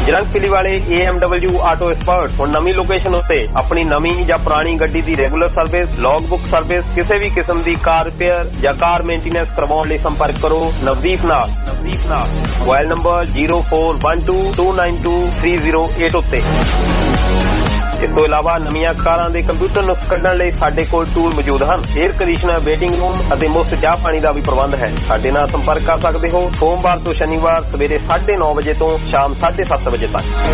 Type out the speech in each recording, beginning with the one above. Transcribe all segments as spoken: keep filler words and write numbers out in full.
ਜਰੰਗਪਿਲੀ ਵਾਲੇ A M W auto expert ਹੁਣ ਨਵੀਂ ਲੋਕੇਸ਼ਨ ਉੱਤੇ ਆਪਣੀ ਨਵੀਂ ਜਾਂ ਪੁਰਾਣੀ ਗੱਡੀ ਦੀ regular service, log book service, ਕਿਸੇ ਵੀ ਕਿਸਮ ਦੀ ਕਾਰ ਰਿਪੇਅਰ ਜਾਂ ਕਾਰ ਮੇਨਟੇਨੈਂਸ ਕਰਵਾਉਣ ਲਈ ਸੰਪਰਕ ਕਰੋ ਨਵਦੀਪ ਨਾਲ। ਨਵਦੀਪ ਨਾਲ mobile number zero four one two two nine two three zero eight ਉੱਤੇ। ਇਸ ਤੋਂ ਇਲਾਵਾ ਨਵੀਆਂ ਕਾਰਾਂ ਦੇ ਕੰਪਿਊਟਰ ਨੁਕਸ ਕੱਢਣ ਲਈ ਸਾਡੇ ਕੋਲ ਟੂਲ ਮੌਜੂਦ ਹਨ। ਏਅਰ ਕੰਡੀਸ਼ਨਰ, ਵੇਟਿੰਗ ਰੂਮ ਅਤੇ ਮੁਫਤ ਚਾਹ ਪਾਣੀ ਦਾ ਵੀ ਪ੍ਰਬੰਧ ਹੈ। ਸਾਡੇ ਨਾਲ ਸੰਪਰਕ ਕਰ ਸਕਦੇ ਹੋ ਸੋਮਵਾਰ ਤੋਂ ਸ਼ਨੀਵਾਰ ਸਵੇਰੇ ਸਾਢੇ ਨੌ ਵਜੇ ਤੋਂ ਸ਼ਾਮ ਸਾਢੇ ਸੱਤ ਵਜੇ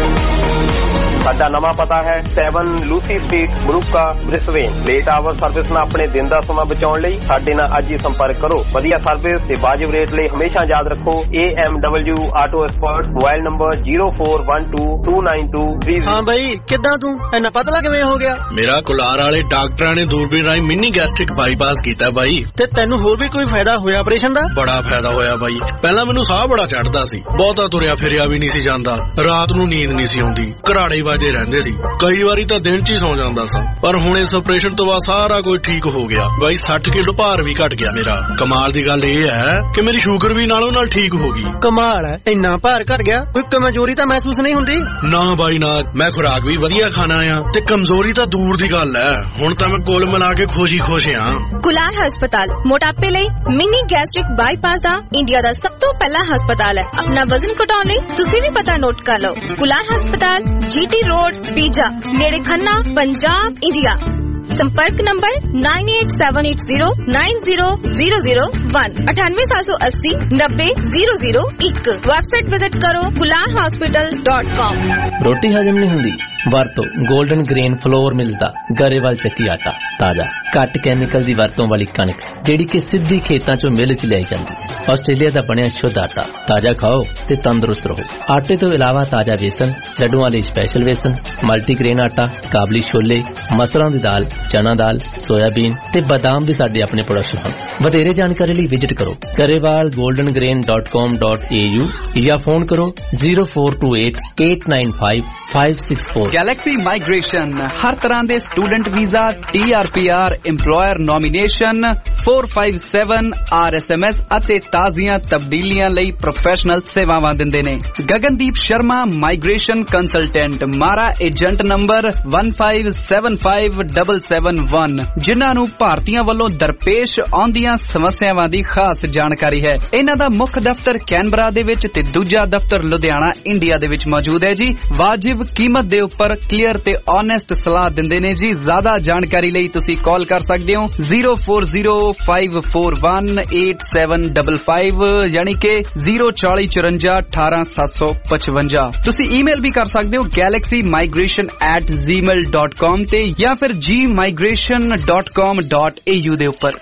ਤੱਕ। ਸਾਡਾ ਨਵਾਂ ਪਤਾ ਹੈ seven Lucy street, Moorooka, Brisbane. Late hour service ਨਾਲ ਆਪਣੇ ਦਿਨ ਦਾ ਸਮਾਂ ਬਚਾਉਣ ਲਈ ਸਾਡੇ ਨਾਲ ਅੱਜ ਹੀ ਸੰਪਰਕ ਕਰੋ। ਵਧੀਆ ਸਰਵਿਸ ਤੇ ਵਾਜਬ ਰੇਟ ਲਈ ਹਮੇਸ਼ਾ ਯਾਦ ਰੱਖੋ A M W auto expert. Mobile number zero four one two two nine two three. ਹਾਂ ਬਾਈ, ਕਿੱਦਾਂ ਤੂੰ ਇੰਨਾ ਪਤਲਾ ਕਿਵੇਂ ਹੋ ਗਿਆ? ਮੇਰਾ ਕੁਲਾਰ ਵਾਲੇ ਡਾਕਟਰਾਂ ਨੇ ਦੂਰਬੀਨ ਰਾਹੀਂ ਮਿਨੀ ਗੈਸਟ੍ਰਿਕ ਬਾਈਪਾਸ ਕੀਤਾ ਬਾਈ। ਤੇ ਤੈਨੂੰ ਹੋਰ ਵੀ ਕੋਈ ਫਾਇਦਾ ਹੋਇਆ ਆਪਰੇਸ਼ਨ ਦਾ? ਬੜਾ ਫਾਇਦਾ ਹੋਇਆ ਬਾਈ। ਪਹਿਲਾਂ ਮੈਨੂੰ ਸਾਹ ਬੜਾ ਚੜਦਾ ਸੀ, ਬਹੁਤਾ ਤੁਰਿਆ ਫਿਰਿਆ ਵੀ ਨਹੀਂ ਸੀ ਜਾਂਦਾ, ਰਾਤ ਨੂੰ ਨੀਂਦ ਨਹੀਂ ਸੀ ਆਉਂਦੀ, ਘਰਾੜੇ ਵੱਜਦੇ ਰਹਿੰਦੇ ਸੀ, ਕਈ ਵਾਰੀ ਤਾਂ ਦਿਨ ਚ ਹੀ ਸੌ ਜਾਂਦਾ ਸਾਂ। ਪਰ ਹੁਣ ਇਸ ਆਪਰੇਸ਼ਨ ਤੋਂ ਬਾਅਦ ਸਾਰਾ ਕੁਝ ਠੀਕ ਹੋ ਗਿਆ ਬਾਈ। ਸੱਠ ਕਿਲੋ ਭਾਰ ਵੀ ਘਟ ਗਿਆ ਮੇਰਾ। ਕਮਾਲ ਦੀ ਗੱਲ ਇਹ ਹੈ ਕਿ ਮੇਰੀ ਸ਼ੂਗਰ ਵੀ ਨਾਲੋਂ ਨਾਲ ਠੀਕ ਹੋ ਗਈ। ਕਮਾਲ ਹੈ, ਇੰਨਾ ਭਾਰ ਘਟ ਗਿਆ, ਕੋਈ ਕਮਜ਼ੋਰੀ ਤਾਂ ਮਹਿਸੂਸ ਨਹੀਂ ਹੁੰਦੀ? ਨਾ ਬਾਈ ਨਾ, ਮੈਂ ਖੁਰਾਕ ਵੀ ਵਧੀਆ ਖਾਣਾ ਆ ਤੇ ਕਮਜ਼ੋਰੀ ਤਾਂ ਦੂਰ ਦੀ ਗੱਲ ਹੈ। ਹੁਣ ਤਾਂ ਮੈਂ ਕੁੱਲ ਮਿਲਾ ਕੇ ਖੁਸ਼ੀ ਖੁਸ਼ ਆ। ਕੁਲਾਰ ਹਸਪਤਾਲ ਮੋਟਾਪੇ ਲਈ ਮਿਨੀ ਗੈਸਟ੍ਰਿਕ ਬਾਈਪਾਸ ਦਾ ਇੰਡੀਆ ਦਾ ਸਭ ਤੋਂ ਪਹਿਲਾ ਹਸਪਤਾਲ ਹੈ। ਆਪਣਾ ਵਜ਼ਨ ਘਟਾਉਣ ਲਈ ਤੁਸੀਂ ਵੀ ਪਤਾ ਨੋਟ ਕਰ ਲਓ। ਕੁਲਾਰ ਹਸਪਤਾਲ, ਜੀ ਟੀ ਰੋਡ, ਪੀਜਾ, ਨੇੜੇ ਖੰਨਾ, ਪੰਜਾਬ, ਇੰਡੀਆ। संपर्क number nine eight seven eight zero nine zero zero zero one अठानवे सात सौ अस्सी नब्बे जीरो जीरो एक। वेबसाइट विजिट करो कुलार हॉस्पिटल डॉट कॉम। रोटी हजम नहीं हुंदी वरतो गोल्डन ग्रेन फ्लोर मिलदा गरेवाल ਚੱਕੀ ਆਟਾ। ਤਾਜ਼ਾ ਘੱਟ ਕੈਮੀਕਲ ਦੀ ਵਰਤੋਂ ਵਾਲੀ ਕਣਕ ਜਿਹੜੀ ਕਿ ਸਿੱਧੀ ਖੇਤਾਂ ਚੋਂ ਮਿਲ ਚ ਲਿਆਈ ਜਾਂਦੀ। ਆਸਟ੍ਰੇਲੀਆ ਦਾ ਬਣਿਆ ਸ਼ੁੱਧ ਆਟਾ। ਤਾਜ਼ਾ ਖਾਓ ਤੇ ਤੰਦਰੁਸਤ ਰਹੋ। ਆਟੇ ਤੋਂ ਇਲਾਵਾ ਤਾਜ਼ਾ ਵੇਸਣ, ਲੱਡੂਆਂ ਲਈ ਸਪੈਸ਼ਲ ਵੇਸਣ, ਮਲਟੀਗ੍ਰੇਨ ਆਟਾ, ਕਾਬਲੀ ਛੋਲੇ, ਮਸਰਾਂ ਦੀ ਦਾਲ, ਚਨਾ ਦਾਲ, ਸੋਇਆਬੀਨ ਤੇ ਬਾਦਾਮ ਵੀ ਸਾਡੇ ਆਪਣੇ ਪ੍ਰੋਡਕਟ ਹਨ। ਵਧੇਰੇ ਜਾਣਕਾਰੀ ਲਈ ਵਿਜ਼ਿਟ ਕਰੋ Grewal golden grain dot com dot A U ਜਾਂ ਫੋਨ ਕਰੋ zero four two eight eight nine five five six four. Galaxy migration ਹਰ ਤਰ੍ਹਾਂ ਦੇ student visa, T R P R, employer nomination, four five seven R S M S ਅਤੇ ਤਾਜ਼ੀਆਂ ਤਬਦੀਲੀਆਂ ਲਈ professional ਸੇਵਾਵਾਂ ਦਿੰਦੇ ਨੇ। Gagandeep Sharma migration consultant, MARA agent number one five seven five double seven one, ਜਿਨ੍ਹਾਂ ਨੂੰ ਭਾਰਤੀਆਂ ਵੱਲੋਂ ਦਰਪੇਸ਼ ਆਉਂਦੀਆਂ ਸਮੱਸਿਆਵਾਂ ਦੀ ਖਾਸ ਜਾਣਕਾਰੀ ਹੈ। ਇਹਨਾਂ ਦਾ ਮੁੱਖ ਦਫ਼ਤਰ ਕੈਨਬਰਾ ਦੇ ਵਿੱਚ ਤੇ ਦੂਜਾ ਦਫ਼ਤਰ ਲੁਧਿਆਣਾ, ਇੰਡੀਆ ਦੇ ਵਿੱਚ ਮੌਜੂਦ ਹੈ ਜੀ। ਵਾਜਿਬ ਕੀਮਤ ਦੇ ਉੱਪਰ ਕਲੀਅਰ ਤੇ ਓਨੈਸਟ ਸਲਾਹ ਦਿੰਦੇ ਨੇ ਜੀ। ਜ਼ਿਆਦਾ ਜਾਣਕਾਰੀ ਲਈ ਤੁਸੀਂ ਕਾਲ ਕਰ ਸਕਦੇ ਹੋ zero four zero five four one eight seven double five ਯਾਨੀ ਕਿ ਜ਼ੀਰੋ ਚਾਲੀ ਚੁਰੰਜਾ ਅਠਾਰਾਂ ਸੱਤ ਸੌ ਪਚਵੰਜਾ। ਤੁਸੀਂ ਈਮੇਲ ਵੀ ਕਰ ਸਕਦੇ ਹੋ galaxy migration at Gmail dot com ਤੇ ਜਾਂ ਫਿਰ G migration dot com dot A U ਦੇ ਉੱਪਰ।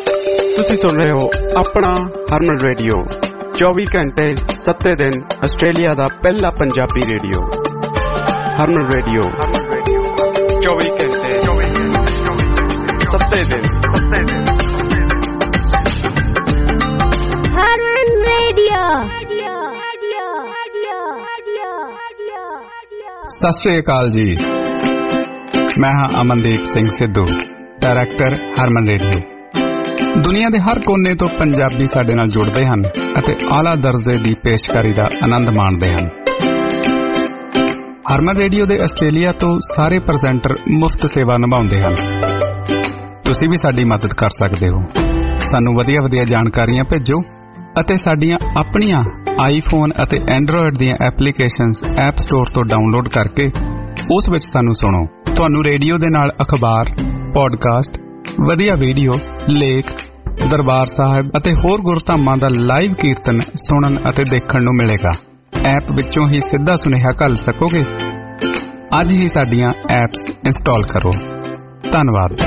ਤੁਸੀਂ ਸੁਣ ਰਹੇ ਹੋ ਆਪਣਾ ਹਰਮਨ ਰੇਡੀਓ, ਚੌਵੀ ਘੰਟੇ ਸੱਤੇ ਦਿਨ ਆਸਟ੍ਰੇਲੀਆ ਦਾ ਪਹਿਲਾ ਪੰਜਾਬੀ ਰੇਡੀਓ। ਹਰਮਨ ਰੇਡੀਓ ਚੌਵੀ ਘੰਟੇ ਸੱਤੇ ਦਿਨ। ਹਰਮਨ ਰੇਡੀਓ। ਸਤਿ ਸ਼੍ਰੀ ਅਕਾਲ ਜੀ, ਮੈਂ ਹਾਂ ਅਮਨਦੀਪ ਸਿੰਘ ਸਿੱਧੂ, ਡਾਇਰੈਕਟਰ ਹਰਮਨ ਰੇਡੀਓ। ਦੁਨੀਆ ਦੇ ਹਰ ਕੋਨੇ ਤੋਂ ਪੰਜਾਬੀ ਸਾਡੇ ਨਾਲ ਜੁੜਦੇ ਹਨ ਅਤੇ ਆਲਾ ਦਰਜੇ ਦੀ ਪੇਸ਼ਕਾਰੀ ਦਾ ਆਨੰਦ ਮਾਣਦੇ ਹਨ। ਹਰਮਨ ਰੇਡੀਓ ਦੇ ਆਸਟ੍ਰੇਲੀਆ ਤੋਂ ਸਾਰੇ ਪ੍ਰੈਜ਼ੈਂਟਰ ਮੁਫਤ ਸੇਵਾ ਨਿਭਾਉਂਦੇ ਹਨ। ਤੁਸੀਂ ਵੀ ਸਾਡੀ ਮਦਦ ਕਰ ਸਕਦੇ ਹੋ। ਸਾਨੂੰ ਵਧੀਆ ਵਧੀਆ ਜਾਣਕਾਰੀਆਂ ਭੇਜੋ ਅਤੇ ਸਾਡੀਆਂ ਆਪਣੀਆਂ ਆਈਫੋਨ ਅਤੇ ਐਂਡਰੋਇਡ ਦੀਆਂ ਐਪਲੀਕੇਸ਼ਨਸ ਐਪ ਸਟੋਰ ਤੋਂ ਡਾਊਨਲੋਡ ਕਰਕੇ ਉਸ ਵਿੱਚ ਸਾਨੂੰ ਸੁਣੋ। ਤੁਹਾਨੂੰ ਰੇਡੀਓ ਦੇ ਨਾਲ ਅਖਬਾਰ, ਪੋਡਕਾਸਟ, ਵਧੀਆ ਵੀਡੀਓ, ਲੇਖ, ਦਰਬਾਰ ਸਾਹਿਬ ਅਤੇ ਹੋਰ ਗੁਰਧਾਮਾਂ ਦਾ ਲਾਈਵ ਕੀਰਤਨ ਸੁਣਨ ਅਤੇ ਦੇਖਣ ਨੂੰ ਮਿਲੇਗਾ। ਐਪ ਵਿੱਚੋਂ ਹੀ ਸਿੱਧਾ ਸੁਨੇਹਾ ਘੱਲ ਸਕੋਗੇ। ਅੱਜ ਹੀ ਸਾਡੀਆਂ ਐਪਸ ਇੰਸਟਾਲ ਕਰੋ। ਧੰਨਵਾਦ।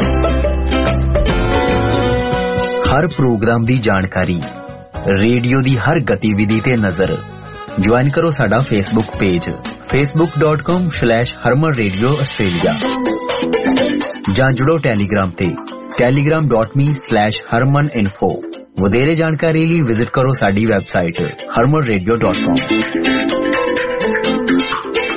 ਹਰ ਪ੍ਰੋਗਰਾਮ ਦੀ ਜਾਣਕਾਰੀ, ਰੇਡੀਓ ਦੀ ਹਰ ਗਤੀਵਿਧੀ ਤੇ ਨਜ਼ਰ। ਜੁਆਇਨ ਕਰੋ ਸਾਡਾ Facebook page Facebook dot com slash Harman radio Australia ਜਾਂ ਜੁੜੋ ਟੈਲੀਗ੍ਰਾਮ ਤੇ Telegram dot me slash Harman info. ਵਧੇਰੇ ਜਾਣਕਾਰੀ ਲਈ ਵਿਜ਼ਿਟ ਕਰੋ ਸਾਡੀ ਵੈਬਸਾਈਟ ਹਰਮਨ ਰੇਡੀਓ ਡਾਟ ਕਾਮ। ਗੰਦੇ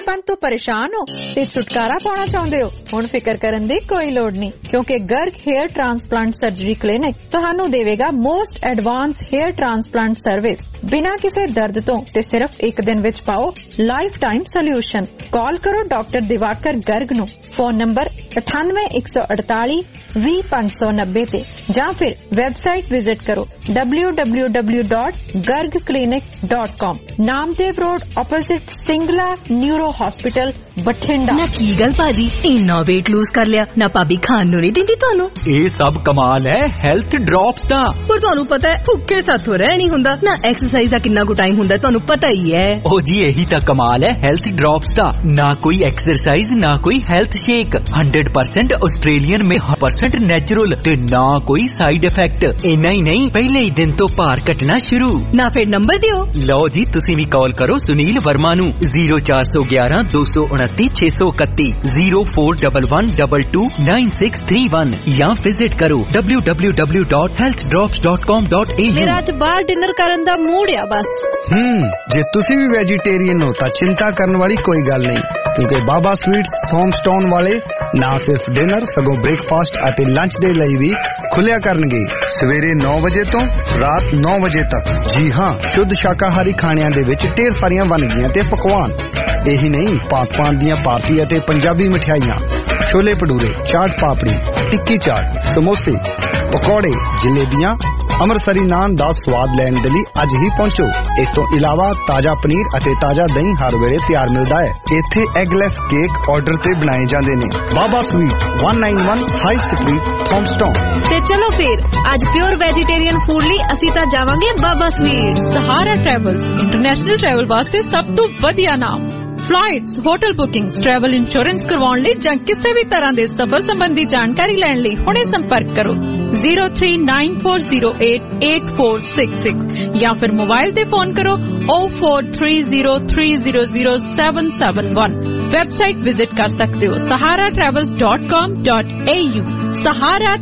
ਚਿੜਚਿੜੇਪਨ ਤੋਂ ਪਰੇਸ਼ਾਨ ਹੋ ਤੇ ਛੁਟਕਾਰਾ ਪਾਉਣਾ ਚਾਹੁੰਦੇ ਹੋ? ਹੁਣ ਫਿਕਰ ਕਰਨ ਦੀ ਕੋਈ ਲੋੜ ਨਹੀਂ, ਕਿਉਂਕਿ Garg hair transplant surgery clinic ਤੁਹਾਨੂੰ ਦੇਵੇਗਾ most advance hair transplant service ਬਿਨਾਂ ਕਿਸੇ ਦਰਦ ਤੋਂ ਤੇ ਸਿਰਫ ਇੱਕ ਦਿਨ ਵਿੱਚ ਪਾਓ ਲਾਈਫ ਟਾਈਮ ਸੋਲਿਊਸ਼ਨ। ਕਾਲ ਕਰੋ ਡਾਕਟਰ ਦਿਵਾਕਰ ਗਰਗ ਨੂੰ, ਫੋਨ ਨੰਬਰ ਅਠਾਨਵੇਂ ਇੱਕ ਸੌ ਅੜਤਾਲੀ ਵੀਹ ਪੰਜ ਸੌ ਨੱਬੇ ਤੇ, ਜਾਂ ਫਿਰ ਵੈਬਸਾਈਟ ਵਿਜ਼ਿਟ ਕਰੋ W W W dot Garg clinic dot com. Namdev road opposite Singla neuro hospital Bathinda. ਨਾ ਕੀ ਗੱਲ ਭਾਜੀ, ਇੰਨਾ weight lose ਕਰ ਲਿਆ ਨਾ, ਭਾਬੀ ਖਾਣ ਨੂੰ ਨਹੀਂ ਦਿੰਦੀ ਤੁਹਾਨੂੰ? ਇਹ ਸਭ ਕਮਾਲ ਹੈ ਹੈਲਥ ਡ੍ਰੌਪਸ ਦਾ। ਪਰ ਤੁਹਾਨੂੰ ਪਤਾ ਹੈ ਭੁੱਖੇ ਸਾਥੋਂ ਰਹਿ ਨਹੀਂ ਹੁੰਦਾ ਨਾ, ਐਕਸਰਸਾਈਜ਼ ਦਾ ਕਿੰਨਾ ਕੁ ਟਾਈਮ ਹੁੰਦਾ ਤੁਹਾਨੂੰ ਪਤਾ ਹੀ ਹੈ। ਓ ਜੀ ਇਹੀ ਤਾਂ ਕਮਾਲ ਹੈ ਹੈਲਥ ਡ੍ਰੌਪਸ ਦਾ, ਨਾ ਕੋਈ ਐਕਸਰਸਾਈਜ਼ ਨਾ ਕੋਈ health shake, hundred percent Australian ਮੇ ਪਰਸੈਂਟ ਨੈਚੁਰਲ ਤੇ ਨਾ ਕੋਈ ਸਾਈਡ ਇਫੈਕਟ। ਇੰਨਾ ਹੀ ਨਹੀਂ, ਪਹਿਲੇ ਹੀ ਦਿਨ ਤੋਂ ਭਾਰ ਘਟਣਾ ਸ਼ੁਰੂ। ਨਾ ਫਿਰ ਨੰਬਰ ਦਿਓ। ਲਓ ਜੀ ਤੁਸੀਂ ਵੀ ਕਾਲ ਕਰੋ ਸੁਨੀਲ ਵਰਮਾ ਨੂੰ ਜ਼ੀਰੋ ਚਾਰ ਸੌ ਗਿਆਰਾਂ ਦੋ ਸੌ ਉਨੱਤੀ ਛੇ ਸੌ ਇਕੱਤੀ zero four double one double two nine six three one ਜਾਂ ਵਿਜ਼ਿਟ ਕਰੋ W W W dot health drops dot com dot A U. ਮੇਰਾ ਅੱਜ ਬਾਹਰ ਡਿਨਰ ਕਰਨ ਦਾ ਮੂਡ ਆ ਬਸ। ਹੂੰ ਜੇ ਤੁਸੀਂ ਵੀ ਵੈਜੀਟੇਰੀਅਨ ਹੋ ਤਾਂ ਚਿੰਤਾ ਕਰਨ ਵਾਲੀ ਕੋਈ ਗੱਲ ਨਹੀਂ, ਕਿਉਂਕਿ ਬਾਬਾ ਸਵੀਟਸ ਥੌਮਸਟਾਊਨ ਵਾਲੇ ਨਾ ਸਿਰਫ ਡਿਨਰ ਸਗੋਂ ਬ੍ਰੇਕਫਾਸਟ ਅਤੇ ਲੰਚ ਦੇ ਲਈ ਵੀ ਖੁੱਲਿਆ ਕਰਨਗੇ ਸਵੇਰੇ ਨੌ ਵਜੇ ਤੋਂ ਰਾਤ ਨੌ ਵਜੇ ਤੱਕ। ਜੀ ਹਾਂ, ਸ਼ੁੱਧ ਸ਼ਾਕਾਹਾਰੀ ਖਾਣਿਆਂ ਦੇ ਵਿੱਚ ਢੇਰ ਸਾਰੀਆਂ ਵੰਨਗੀਆਂ ਤੇ ਪਕਵਾਨ। ਇਹੀ ਨਹੀਂ, ਪਾਕ-ਪਾਨ ਦੀਆਂ ਭਾਰਤੀ ਅਤੇ ਪੰਜਾਬੀ ਮਠਿਆਈਆਂ, ਛੋਲੇ ਭਟੂਰੇ, ਚਾਟ ਪਾਪੜੀ, ਟਿੱਕੀ ਚਾਟ, ਸਮੋਸੇ, ਪਕੌੜੇ, ਜਲੇਬੀਆਂ, ਅੰਮ੍ਰਿਤਸਰੀ ਨਾਨ ਦਾ ਸਵਾਦ ਲੈਣ ਦੇ ਲਈ ਅੱਜ ਹੀ ਪਹੁੰਚੋ। ਇਸ ਤੋਂ ਇਲਾਵਾ ਤਾਜ਼ਾ ਪਨੀਰ ਅਤੇ ਤਾਜ਼ਾ ਦਹੀਂ ਹਰ ਵੇਲੇ ਤਿਆਰ ਮਿਲਦਾ ਹੈ। ਇੱਥੇ ਐਗਲੈਸ ਕੇਕ ਆਰਡਰ ਤੇ ਬਣਾਏ ਜਾਂਦੇ ਨੇ। ਬਾਬਾ ਸਵੀਟ ਇੱਕ ਸੌ ਇਕਾਨਵੇਂ ਹਾਈ ਸਟਰੀਟ ਥੌਮਸਟਾਊਨ। ਤੇ ਚਲੋ ਫਿਰ ਅੱਜ ਪਿਓਰ ਵੈਜੀਟੇਰੀਅਨ ਫੂਡ ਲਈ ਅਸੀਂ ਤਾਂ ਜਾਵਾਂਗੇ Baba sweet. Sahara travels international travel ਵਾਸਤੇ ਸਭ ਤੋਂ ਵਧੀਆ ਨਾਮ। Flights, hotel bookings, travel insurance ਕਰਵਾਉਣ ਲਈ ਜਾਂ ਕਿਸੇ ਵੀ ਤਰ੍ਹਾਂ ਦੇ ਸਫ਼ਰ ਸੰਬੰਧੀ ਜਾਣਕਾਰੀ ਲੈਣ ਲਈ ਹੁਣੇ ਸੰਪਰਕ ਕਰੋ zero three nine four zero eight eight four six six ਜਾਂ ਫਿਰ ਮੋਬਾਈਲ ਤੇ ਫੋਨ ਕਰੋ O four three zero three zero zero seven seven one. Website visit ਕਰ ਸਕਦੇ ਹੋ Sahara travels dot com dot A U. Sahara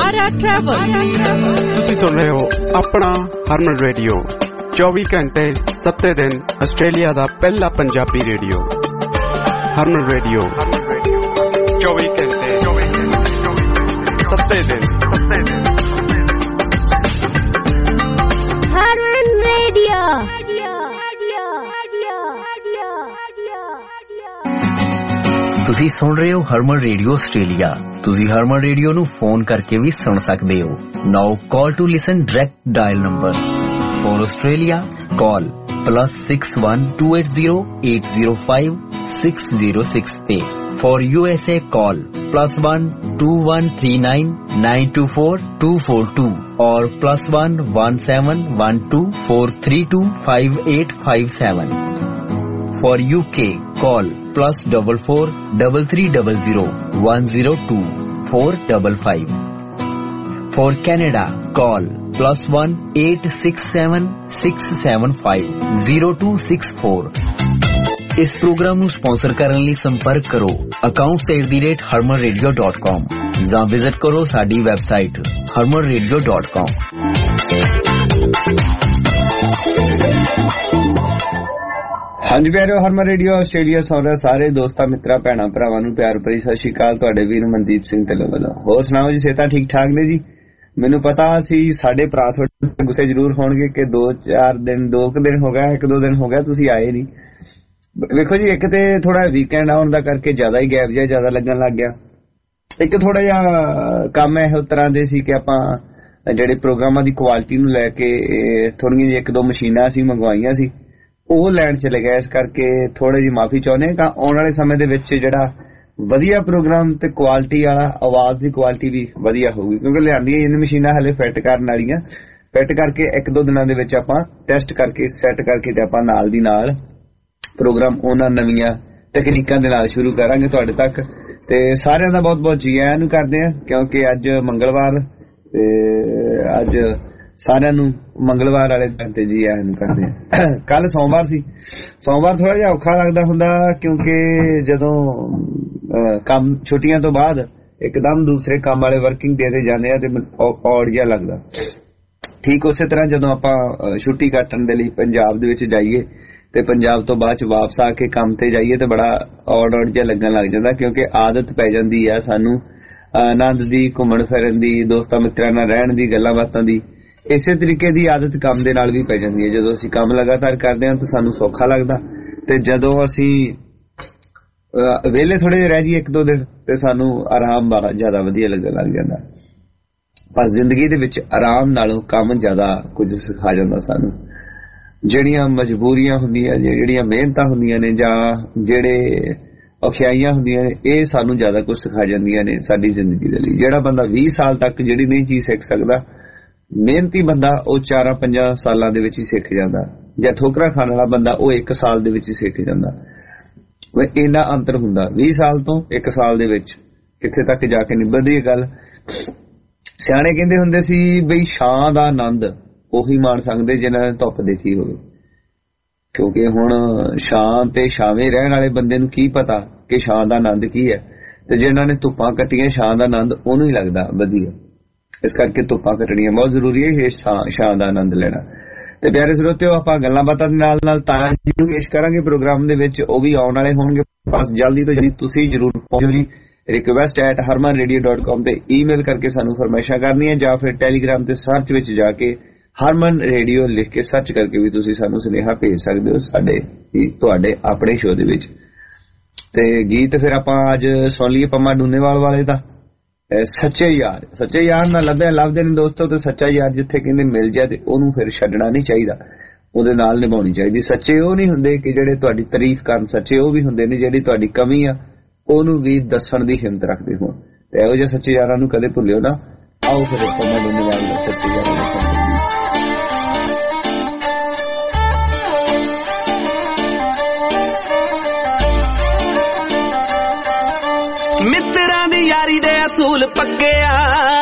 travel. ਤੁਸੀਂ ਸੁਣ ਰਹੇ ਹੋ ਆਪਣਾ ਹਰਮਨ ਰੇਡੀਓ, ਚੌਵੀ ਘੰਟੇ ਸੱਤੇ ਦਿਨ ਆਸਟ੍ਰੇਲੀਆ ਦਾ ਪਹਿਲਾ ਪੰਜਾਬੀ ਰੇਡੀਓ। ਹਰਮਨ ਰੇਡੀਓ ਚੌਵੀ ਘੰਟੇ ਸੱਤੇ ਦਿਨ। ਹਰਮਨ ਰੇਡੀਓ। ਤੁਸੀਂ ਸੁਣ ਰਹੇ ਹੋ ਹਰਮਨ ਰੇਡੀਓ ਆਸਟ੍ਰੇਲੀਆ। ਤੁਸੀਂ ਹਰਮਨ ਰੇਡੀਓ ਨੂੰ ਫੋਨ ਕਰਕੇ ਵੀ ਸੁਣ ਸਕਦੇ ਹੋ। Now call to listen direct dial number for Australia call plus six one two eight zero eight zero five six zero six पे। for U S A call plus one two one three nine nine two four two four two और plus one one seven one two four three two five eight five seven। for U K call plus double four double three double zero one zero two four double five। for Canada call plus one eight six seven six seven five zero two six four। ਇਸ programme ਨੂੰ sponsor ਕਰਨ ਲਈ ਸੰਪਰਕ ਕਰੋ accounts at the rate harman radio dot com ਜਾਂ visit ਕਰੋ ਸਾਡੀ website harman radio dot com। ਹਾਂਜੀ ਪਿਆਰਿਓ, ਹਰਮਨ ਰੇਡੀਓ ਆਸਟ੍ਰੇਲੀਆ ਸੁਣ ਰਹੇ ਸਾਰੇ ਦੋਸਤਾਂ ਮਿੱਤਰਾਂ ਭੈਣਾਂ ਭਰਾਵਾਂ ਨੂੰ ਪਿਆਰ ਭਰੀ ਸਤਿ ਸ਼੍ਰੀ ਅਕਾਲ। ਤੁਹਾਡੇ ਵੀਰ ਮਨਦੀਪ ਸਿੰਘ ਢਿੱਲੋਂ ਵੱਲੋਂ। ਹੋਰ ਸੁਣਾਓ ਜੀ, ਸਿਹਤਾਂ ਠੀਕ ਠਾਕ ਨੇ ਜੀ? ਮੈਨੂੰ ਪਤਾ ਸੀ ਸਾਡੇ ਭਰਾ ਥੋੜੇ ਗੁੱਸੇ ਜ਼ਰੂਰ ਹੋਣਗੇ ਕਿ ਦੋ ਚਾਰ ਦਿਨ ਦੋ ਕੁ ਦਿਨ ਹੋ ਗਿਆ, ਇੱਕ ਦੋ ਦਿਨ ਹੋ ਗਿਆ ਤੁਸੀਂ ਆਏ ਨਹੀਂ। ਵੇਖੋ ਜੀ, ਇੱਕ ਤੇ ਥੋੜਾ ਵੀਕਐਂਡ ਆਉਣ ਦਾ ਕਰਕੇ ਜ਼ਿਆਦਾ ਹੀ ਗੈਪ ਜਿਹਾ ਜ਼ਿਆਦਾ ਲੱਗਣ ਲੱਗ ਗਿਆ। ਇੱਕ ਥੋੜਾ ਜਿਹਾ ਕੰਮ ਇਹੋ ਤਰ੍ਹਾਂ ਦੇ ਸੀ ਕਿ ਆਪਾਂ ਜਿਹੜੇ ਪ੍ਰੋਗਰਾਮਾਂ ਦੀ ਕੁਆਲਿਟੀ ਨੂੰ ਲੈ ਕੇ ਥੋੜੀਆਂ ਜਿਹੀ ਇੱਕ ਦੋ ਮਸ਼ੀਨਾਂ ਅਸੀਂ ਮੰਗਵਾਈਆਂ ਸੀ, ਉਹ ਲੈਣ ਚਲੇ ਗਏ। ਇਸ ਕਰਕੇ ਥੋੜੀ ਜਿਹੀ ਮਾਫੀ ਚਾਹੁੰਦੇ ਹਾਂ। ਆਉਣ ਵਾਲੇ ਸਮੇਂ ਦੇ ਵਿੱਚ ਜਿਹੜਾ ਵਧੀਆ ਪ੍ਰੋਗਰਾਮ ਤੇ ਕੁਆਲਿਟੀ ਵਾਲਾ, ਆਵਾਜ਼ ਦੀ ਕੁਆਲਿਟੀ ਵੀ ਵਧੀਆ ਹੋਊਗੀ, ਕਿਉਂਕਿ ਲਿਆਂਦੀਆਂ ਇਹਨਾਂ ਮਸ਼ੀਨਾਂ ਹਲੇ ਫਿੱਟ ਕਰਨ ਵਾਲੀਆਂ। ਫਿੱਟ ਕਰਕੇ ਇੱਕ ਦੋ ਦਿਨਾਂ ਦੇ ਵਿੱਚ ਆਪਾਂ ਟੈਸਟ ਕਰਕੇ ਸੈੱਟ ਕਰਕੇ ਤੇ ਆਪਾਂ ਨਾਲ ਦੀ ਨਾਲ ਪ੍ਰੋਗਰਾਮ ਉਹਨਾਂ ਨਵੀਆਂ ਤਕਨੀਕਾਂ ਦੇ ਨਾਲ ਸ਼ੁਰੂ ਕਰਾਂਗੇ ਤੁਹਾਡੇ ਤੱਕ। ਤੇ ਸਾਰਿਆਂ ਦਾ ਬਹੁਤ ਬਹੁਤ ਜੀ ਆਇਆਂ ਨੂੰ ਕਰਦੇ ਹਾਂ, ਕਿਉਂਕਿ ਅੱਜ ਮੰਗਲਵਾਰ ਤੇ ਅੱਜ ਸਾਰਿਆਂ ਨੂੰ ਮੰਗਲਵਾਰ ਵਾਲੇ ਦਿਨ ਤੇ ਜੀ ਆਇਆਂ ਨੂੰ ਕਰਦੇ ਹਾਂ। ਕੱਲ ਸੋਮਵਾਰ ਸੀ, ਸੋਮਵਾਰ ਥੋੜਾ ਜਿਹਾ ਔਖਾ ਲੱਗਦਾ ਹੁੰਦਾ ਕਿਉਂਕਿ ਜਦੋਂ ਕੰਮ ਛੁੱਟੀਆਂ ਤੋਂ ਬਾਅਦ ਇੱਕਦਮ ਦੂਸਰੇ ਕੰਮ ਵਾਲੇ ਵਰਕਿੰਗ ਡੇ ਤੇ ਜਾਂਦੇ ਆ ਤੇ ਔੜ ਜਿਹਾ ਲੱਗਦਾ। ਠੀਕ ਉਸੇ ਤਰ੍ਹਾਂ ਜਦੋਂ ਆਪਾਂ ਛੁੱਟੀ ਕੱਟਣ ਦੇ ਲਈ ਪੰਜਾਬ ਦੇ ਵਿੱਚ ਜਾਈਏ ਤੇ ਪੰਜਾਬ ਤੋਂ ਬਾਅਦ ਚ ਵਾਪਸ ਆ ਕੇ ਕੰਮ ਤੇ ਜਾਈਏ ਤੇ ਬੜਾ ਔੜ ਔੜ ਜਿਹਾ ਲੱਗਣ ਲੱਗ ਜਾਂਦਾ, ਕਿਉਂਕਿ ਆਦਤ ਪੈ ਜਾਂਦੀ ਆ ਸਾਨੂੰ ਆਨੰਦ ਦੀ, ਘੁੰਮਣ ਫਿਰਨ ਦੀ, ਦੋਸਤਾਂ ਮਿੱਤਰਾਂ ਨਾਲ ਰਹਿਣ ਦੀ, ਗੱਲਾਂ ਬਾਤਾਂ ਦੀ। ਇਸੇ ਤਰੀਕੇ ਦੀ ਆਦਤ ਕੰਮ ਦੇ ਨਾਲ ਵੀ ਪੈ ਜਾਂਦੀ ਹੈ। ਜਦੋਂ ਅਸੀਂ ਕੰਮ ਲਗਾਤਾਰ ਕਰਦੇ ਹਾਂ ਤਾਂ ਸਾਨੂੰ ਸੌਖਾ ਲੱਗਦਾ, ਤੇ ਜਦੋਂ ਅਸੀਂ ਵਿਹਲੇ ਥੋੜੇ ਜਿਹੇ ਰਹਿ ਜਾਈਏ ਇੱਕ ਦੋ ਦਿਨ ਤੇ ਸਾਨੂੰ ਆਰਾਮ ਬੜਾ ਜ਼ਿਆਦਾ ਵਧੀਆ ਲੱਗਣ ਲੱਗ ਜਾਂਦਾ। ਪਰ ਜ਼ਿੰਦਗੀ ਦੇ ਵਿੱਚ ਆਰਾਮ ਨਾਲੋਂ ਕੰਮ ਜ਼ਿਆਦਾ ਕੁਝ ਸਿਖਾ ਜਾਂਦਾ ਸਾਨੂੰ। ਜਿਹੜੀਆਂ ਮਜਬੂਰੀਆਂ ਹੁੰਦੀਆਂ, ਜਿਹੜੀਆਂ ਮਿਹਨਤਾਂ ਹੁੰਦੀਆਂ ਨੇ, ਜਾਂ ਜਿਹੜੇ ਔਖਿਆਈਆਂ ਹੁੰਦੀਆਂ ਨੇ, ਇਹ ਸਾਨੂੰ ਜ਼ਿਆਦਾ ਕੁਝ ਸਿਖਾ ਜਾਂਦੀਆਂ ਨੇ ਸਾਡੀ ਜ਼ਿੰਦਗੀ ਦੇ ਲਈ। ਜਿਹੜਾ ਬੰਦਾ ਵੀਹ ਸਾਲ ਤੱਕ ਜਿਹੜੀ ਨਹੀਂ ਚੀਜ਼ ਸਿੱਖ ਸਕਦਾ, ਮਿਹਨਤੀ ਬੰਦਾ ਉਹ ਚਾਰਾਂ ਪੰਜਾਂ ਸਾਲਾਂ ਦੇ ਵਿੱਚ ਹੀ ਸਿੱਖ ਜਾਂਦਾ, ਜਾਂ ਠੋਕਰਾਂ ਖਾਣ ਵਾਲਾ ਬੰਦਾ ਉਹ ਇੱਕ ਸਾਲ ਦੇ ਵਿੱਚ ਹੀ ਸਿੱਖ ਜਾਂਦਾ। ਇੰਨਾ ਅੰਤਰ ਹੁੰਦਾ ਵੀਹ ਸਾਲ ਤੋਂ ਇੱਕ ਸਾਲ ਦੇ ਵਿੱਚ, ਕਿੱਥੇ ਤੱਕ ਜਾ ਕੇ ਨਿਭਦੀ ਇਹ ਗੱਲ। ਸਿਆਣੇ ਕਹਿੰਦੇ ਹੁੰਦੇ ਸੀ ਬਈ ਛਾਂ ਦਾ ਆਨੰਦ ਉਹੀ ਮਾਣ ਸਕਦੇ ਜਿਨ੍ਹਾਂ ਨੇ ਧੁੱਪ ਦੇਖੀ ਹੋਵੇ, ਕਿਉਂਕਿ ਹੁਣ ਛਾਂ ਤੇ ਛਾਵੇਂ ਰਹਿਣ ਵਾਲੇ ਬੰਦੇ ਨੂੰ ਕੀ ਪਤਾ ਕਿ ਛਾਂ ਦਾ ਆਨੰਦ ਕੀ ਹੈ, ਤੇ ਜਿਨ੍ਹਾਂ ਨੇ ਧੁੱਪਾਂ ਕੱਟੀਆਂ ਛਾਂ ਦਾ ਆਨੰਦ ਉਹਨੂੰ ਹੀ ਲੱਗਦਾ ਵਧੀਆ। ਇਸ ਕਰਕੇ ਧੁੱਪਾਂ ਕੱਟਣੀਆਂ ਬਹੁਤ ਜ਼ਰੂਰੀ ਹੈ, ਇਹ ਛਾਂ ਦਾ ਆਨੰਦ ਲੈਣਾ। ਤੇ ਪਿਆਰੇ ਸਰੋਤਿਓ, ਆਪਾਂ ਗੱਲਾਂ ਬਾਤਾਂ ਦੇ ਨਾਲ ਨਾਲ ਤਾਂ ਜੀ ਨੂੰ ਪੇਸ਼ ਕਰਾਂਗੇ ਪ੍ਰੋਗਰਾਮ ਦੇ ਵਿੱਚ, ਉਹ ਵੀ ਆਉਣ ਵਾਲੇ ਹੋਣਗੇ। ਬਸ ਜਲਦੀ ਤੋਂ ਜਲਦੀ ਤੁਸੀਂ ਜ਼ਰੂਰ ਪਹੁੰਚੋ ਜੀ। Request at Harman radio dot com ਤੇ ਈਮੇਲ ਕਰਕੇ ਸਾਨੂੰ ਫਰਮਾਇਸ਼ਾਂ ਕਰਨੀਆਂ, ਜਾਂ ਫਿਰ ਟੈਲੀਗ੍ਰਾਮ ਤੇ ਸਰਚ ਵਿੱਚ ਜਾ ਕੇ ਹਰਮਨ ਰੇਡੀਓ ਲਿਖ ਕੇ ਸਰਚ ਕਰਕੇ ਵੀ ਤੁਸੀਂ ਸਾਨੂੰ ਸੁਨੇਹਾ ਭੇਜ ਸਕਦੇ ਹੋ ਸਾਡੇ ਤੁਹਾਡੇ ਆਪਣੇ ਸ਼ੋਅ ਦੇ ਵਿੱਚ। ਤੇ ਗੀਤ ਫਿਰ ਆਪਾਂ ਅੱਜ ਸੁਣ ਲਈਏ ਪੰਮਾ ਡੂਨੇਵਾਲ ਵਾਲੇ ਦਾ ਸੱਚੇ ਯਾਰ। ਸੱਚੇ ਯਾਰ ਨਾਲ ਲੱਭਿਆ ਲੱਭਦੇ ਨੇ ਦੋਸਤੋ, ਤੇ ਸੱਚਾ ਯਾਰ ਜਿੱਥੇ ਕਹਿੰਦੇ ਮਿਲ ਜਾਏ ਤੇ ਉਹਨੂੰ ਫਿਰ ਛੱਡਣਾ ਨਹੀਂ ਚਾਹੀਦਾ, ਉਹਦੇ ਨਾਲ ਨਿਭਾਉਣੀ ਚਾਹੀਦੀ। ਸੱਚੇ ਉਹ ਨਹੀਂ ਹੁੰਦੇ ਕਿ ਜਿਹੜੇ ਤੁਹਾਡੀ ਤਾਰੀਫ ਕਰਨ, ਸੱਚੇ ਉਹ ਵੀ ਹੁੰਦੇ ਨੇ ਜਿਹੜੀ ਤੁਹਾਡੀ ਕਮੀ ਆ ਉਹਨੂੰ ਵੀ ਦੱਸਣ ਦੀ ਹਿੰਮਤ ਰੱਖਦੇ ਹੋਣ। ਤੇ ਇਹੋ ਜਿਹੇ ਸੱਚੇ ਯਾਰਾਂ ਨੂੰ ਕਦੇ ਭੁੱਲਿਓ ਨਾ। ਆਓ ਫਿਰ ਪੰਮਾ ਡੂਨੇਵਾਲ ਦਾ ਸੱਚੇ ਯਾਰਾਂ ਨੂੰ। ਮਿੱਤਰਾਂ ਦੀ ਯਾਰੀ ਦੇ ਅਸੂਲ ਪੱਕੇ ਆ,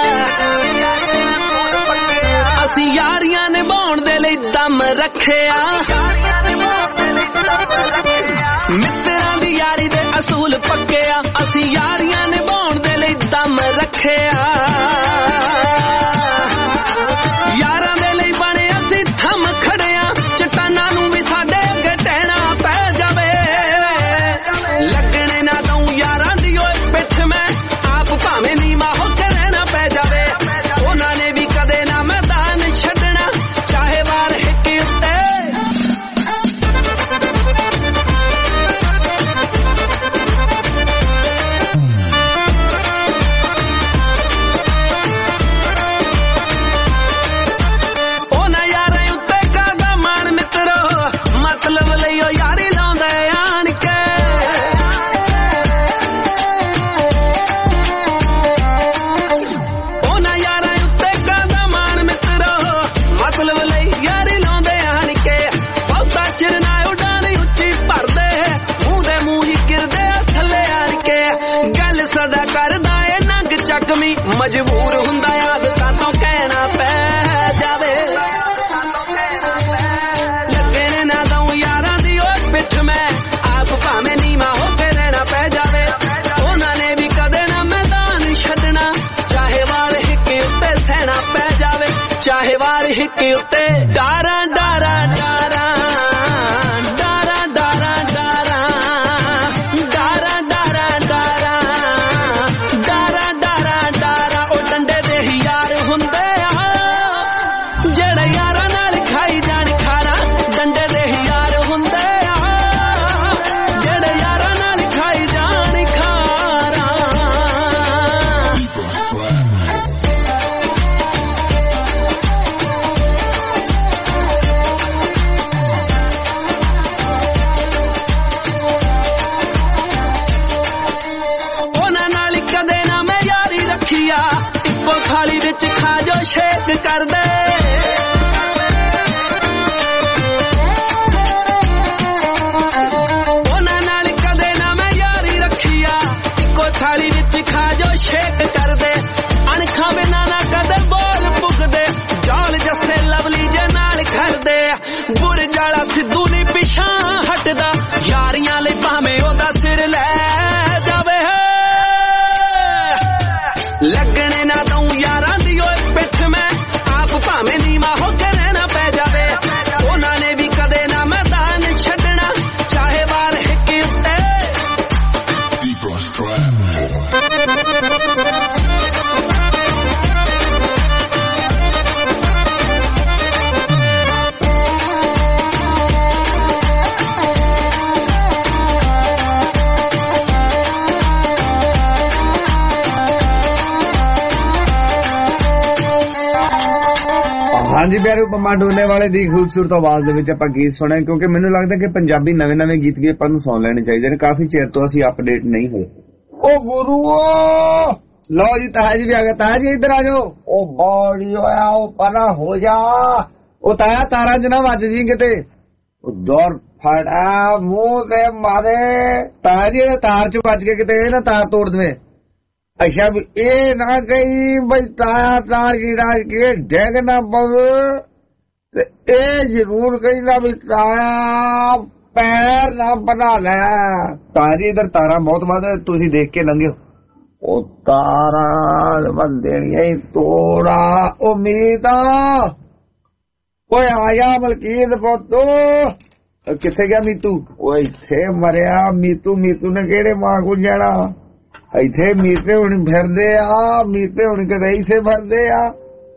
ਅਸੀਂ ਯਾਰੀਆਂ ਨਿਭਾਉਣ ਦੇ ਲਈ ਦਮ ਰੱਖਿਆ। ਮਿੱਤਰਾਂ ਦੀ ਯਾਰੀ ਦੇ ਅਸੂਲ ਪੱਕੇ ਆ, ਅਸੀਂ ਯਾਰੀਆਂ ਨਿਭਾਉਣ ਦੇ ਲਈ ਦਮ ਰੱਖਿਆ। ਯਾਰਾਂ ਦੇ ਲਈ ਬਣੇ ਅਸੀਂ ਥੰਮ ਖੜਿਆ, ਚਟਾਨਾਂ ਨੂੰ ਵੀ ਸਾਡੇ ਅੱਗੇ ਟਹਿਣਾ ਪੈ ਜਾਵੇ। ਲੱਗਣੇ ਨਾ ਦਊਂ ਯਾਰਾਂ ਦੀ ਓਏ ਪਿੱਛ ਮੈਂ, ਆਪ ਭਾਵੇਂ ਨੀਵਾਂ ਹੋ ਕੇ ਰਹਿਣਾ ਪੈ ਜਾਵੇ। ਉਹਨਾਂ ਨੇ ਵੀ ਕਦੇ ਨਾ ਮੈਦਾਨ ਛੱਡਣਾ, ਚਾਹੇ ਵਾਰ ਹਿੱਕ ਉੱਤੇ। ਉਹਨਾਂ ਯਾਰਾਂ ਉੱਤੇ ਕਾਹਦਾ ਮਾਣ ਮਿੱਤਰੋ, ਮਤਲਬ ਲਈ ਉਹ ਯਾਰੀ ਲਾਉਂਦੇ ਆਣ ਕੇ। ਮਜਬੂਰ ਹੁੰਦਾ ਆਦਤਾਂ ਤੋਂ ਕਹਿਣਾ ਪੈ ਜਾਵੇ। ਲੱਗਣੇ ਨਾ ਦਊਂ ਯਾਰਾਂ ਦੀ ਓਏ ਪਿੱਛ ਮੈਂ, ਆਪ ਭਾਵੇਂ ਨੀਵਾਂ ਹੋ ਕੇ ਰਹਿਣਾ ਪੈ ਜਾਵੇ। ਉਹਨਾਂ ਨੇ ਵੀ ਕਦੇ ਨਾ ਮੈਦਾਨ ਛੱਡਣਾ, ਚਾਹੇ ਵਾਰ ਹਿੱਕ ਉੱਤੇ ਸਹਿਣਾ ਪੈ ਜਾਵੇ। ਚਾਹੇ ਵਾਰ ਹਿੱਕ ਉੱਤੇ ਡਾਰਾਂ ਡਾਰਾਂ ਡਾਰਾਂ ਸ਼ੇਕ ਕਰਦੇ। ਉਹਨਾਂ ਨਾਲ ਕਦੇ ਨਾ ਮੈਂ ਯਾਰੀ ਰੱਖੀ ਆ, ਇੱਕੋ ਥਾਲੀ ਵਿੱਚ ਖਾ ਜੋ ਸ਼ੇਕ ਕਰਦੇ। ਅਣਖਾਂ ਬਿਨਾਂ ਨਾ ਕਦੇ ਬੋਲ ਪੁੱਗਦੇ, ਜਾਲ ਜੱਸੇ ਲਵਲੀ ਜੇ ਨਾਲ ਖੜਦੇ। ਬੁਰਜ ਵਾਲਾ ਸਿੱਧੂ ਨੀ ਪਿਛਾਂ ਹਟਦਾ, ਯਾਰੀਆਂ ਲਈ ਭਾਵੇਂ ਉਹਦਾ ਸਿਰ ਲੈ ਜਾਵੇ। ਲੱਗਣੇ ਨਾ ਦਊਂ ਯਾਰਾਂ ਦੀ ਓਏ ਪਿੱਛ ਮੈਂ, ਆਪ ਭਾਵੇਂ ਨੀਵਾਂ ਹੋ ਹਾਂਜੀ ਪਿਆਰੇ, ਪੰਮਾ ਡੋਨੇ ਵਾਲੇ ਦੀ ਖੂਬਸੂਰਤ ਆਵਾਜ਼ ਦੇ ਵਿੱਚ ਆਪਾਂ ਗੀਤ ਸੁਣਿਆ, ਕਿਉਂਕਿ ਮੈਨੂੰ ਲੱਗਦਾ ਕਿ ਪੰਜਾਬੀ ਨਵੇਂ ਨਵੇਂ ਗੀਤ ਵੀ ਆਪਾਂ ਨੂੰ ਸੁਣ ਲੈਣੇ ਚਾਹੀਦੇ ਨੇ। ਕਾਫੀ ਚਿਰ ਤੋਂ ਅਸੀਂ ਅਪਡੇਟ ਨਹੀਂ ਹੋਏ। ਓ ਗੁਰੂਓ, ਲਓ ਜੀ ਤਾਇਆ ਜੀ ਵੀ ਆ ਗਿਆ। ਤਾਇਆ ਜੀ ਇੱਧਰ ਆ ਜਾਓ। ਉਹ ਬੋੜੀ ਹੋਇਆ, ਉਹ ਪਰਾਂ ਹੋ ਜਾ। ਉਹ ਤਾਇਆ ਤਾਰਾਂ ਚ ਨਾ ਵੱਜ ਜੀ ਕਿਤੇ। ਉਹ ਦੌਰ ਫੜਾ ਮੂੰਹ ਤੇ ਮਾਰੇ। ਤਾਇਆ ਜੀ ਤਾਰ ਚ ਵੱਜ ਕੇ ਕਿਤੇ ਇਹ ਨਾ ਤਾਰ ਤੋੜ ਦੇਵੇ। ਅੱਛਾ ਵੀ ਇਹ ਨਾ ਕਹੀ ਬਈ ਤਾਇਆ ਤਾਰ ਕੀ ਰਾਜ ਕੇ ਡੈਗ ਨਾ ਪਵੇ, ਤੇ ਇਹ ਜ਼ਰੂਰ ਕਹਿੰਦਾ ਵੀ ਤਾਇਆ ਪੈਰ ਨਾ ਬਣਾ ਲੈ। ਤਾਇਆ ਜੀ ਇੱਧਰ ਤਾਰਾਂ ਬਹੁਤ ਵੱਧ, ਤੁਸੀਂ ਦੇਖ ਕੇ ਲੰਘਿਓ। ਉਹ ਤਾਰਾਂ ਬੰਦੇਣੀਆਂ ਤੋੜਾ। ਉਹ ਮੀਤਾ ਓਏ ਆਇਆ ਮਲਕੀਤ ਪੁੱਤੋ। ਕਿੱਥੇ ਗਿਆ ਮੀਤੂ? ਉਹ ਇੱਥੇ ਮਰਿਆ। ਮੀਤੂ ਮੀਤੂ ਨੇ ਕਿਹੜੇ ਮਾਂ ਕੋਲ ਜਾਣਾ? ਇੱਥੇ ਮੀਤੇ ਹੁਣ ਫਿਰਦੇ ਆ। ਮੀਤੇ ਹੁਣ ਕਿਤੇ ਇੱਥੇ ਫਿਰਦੇ ਆ।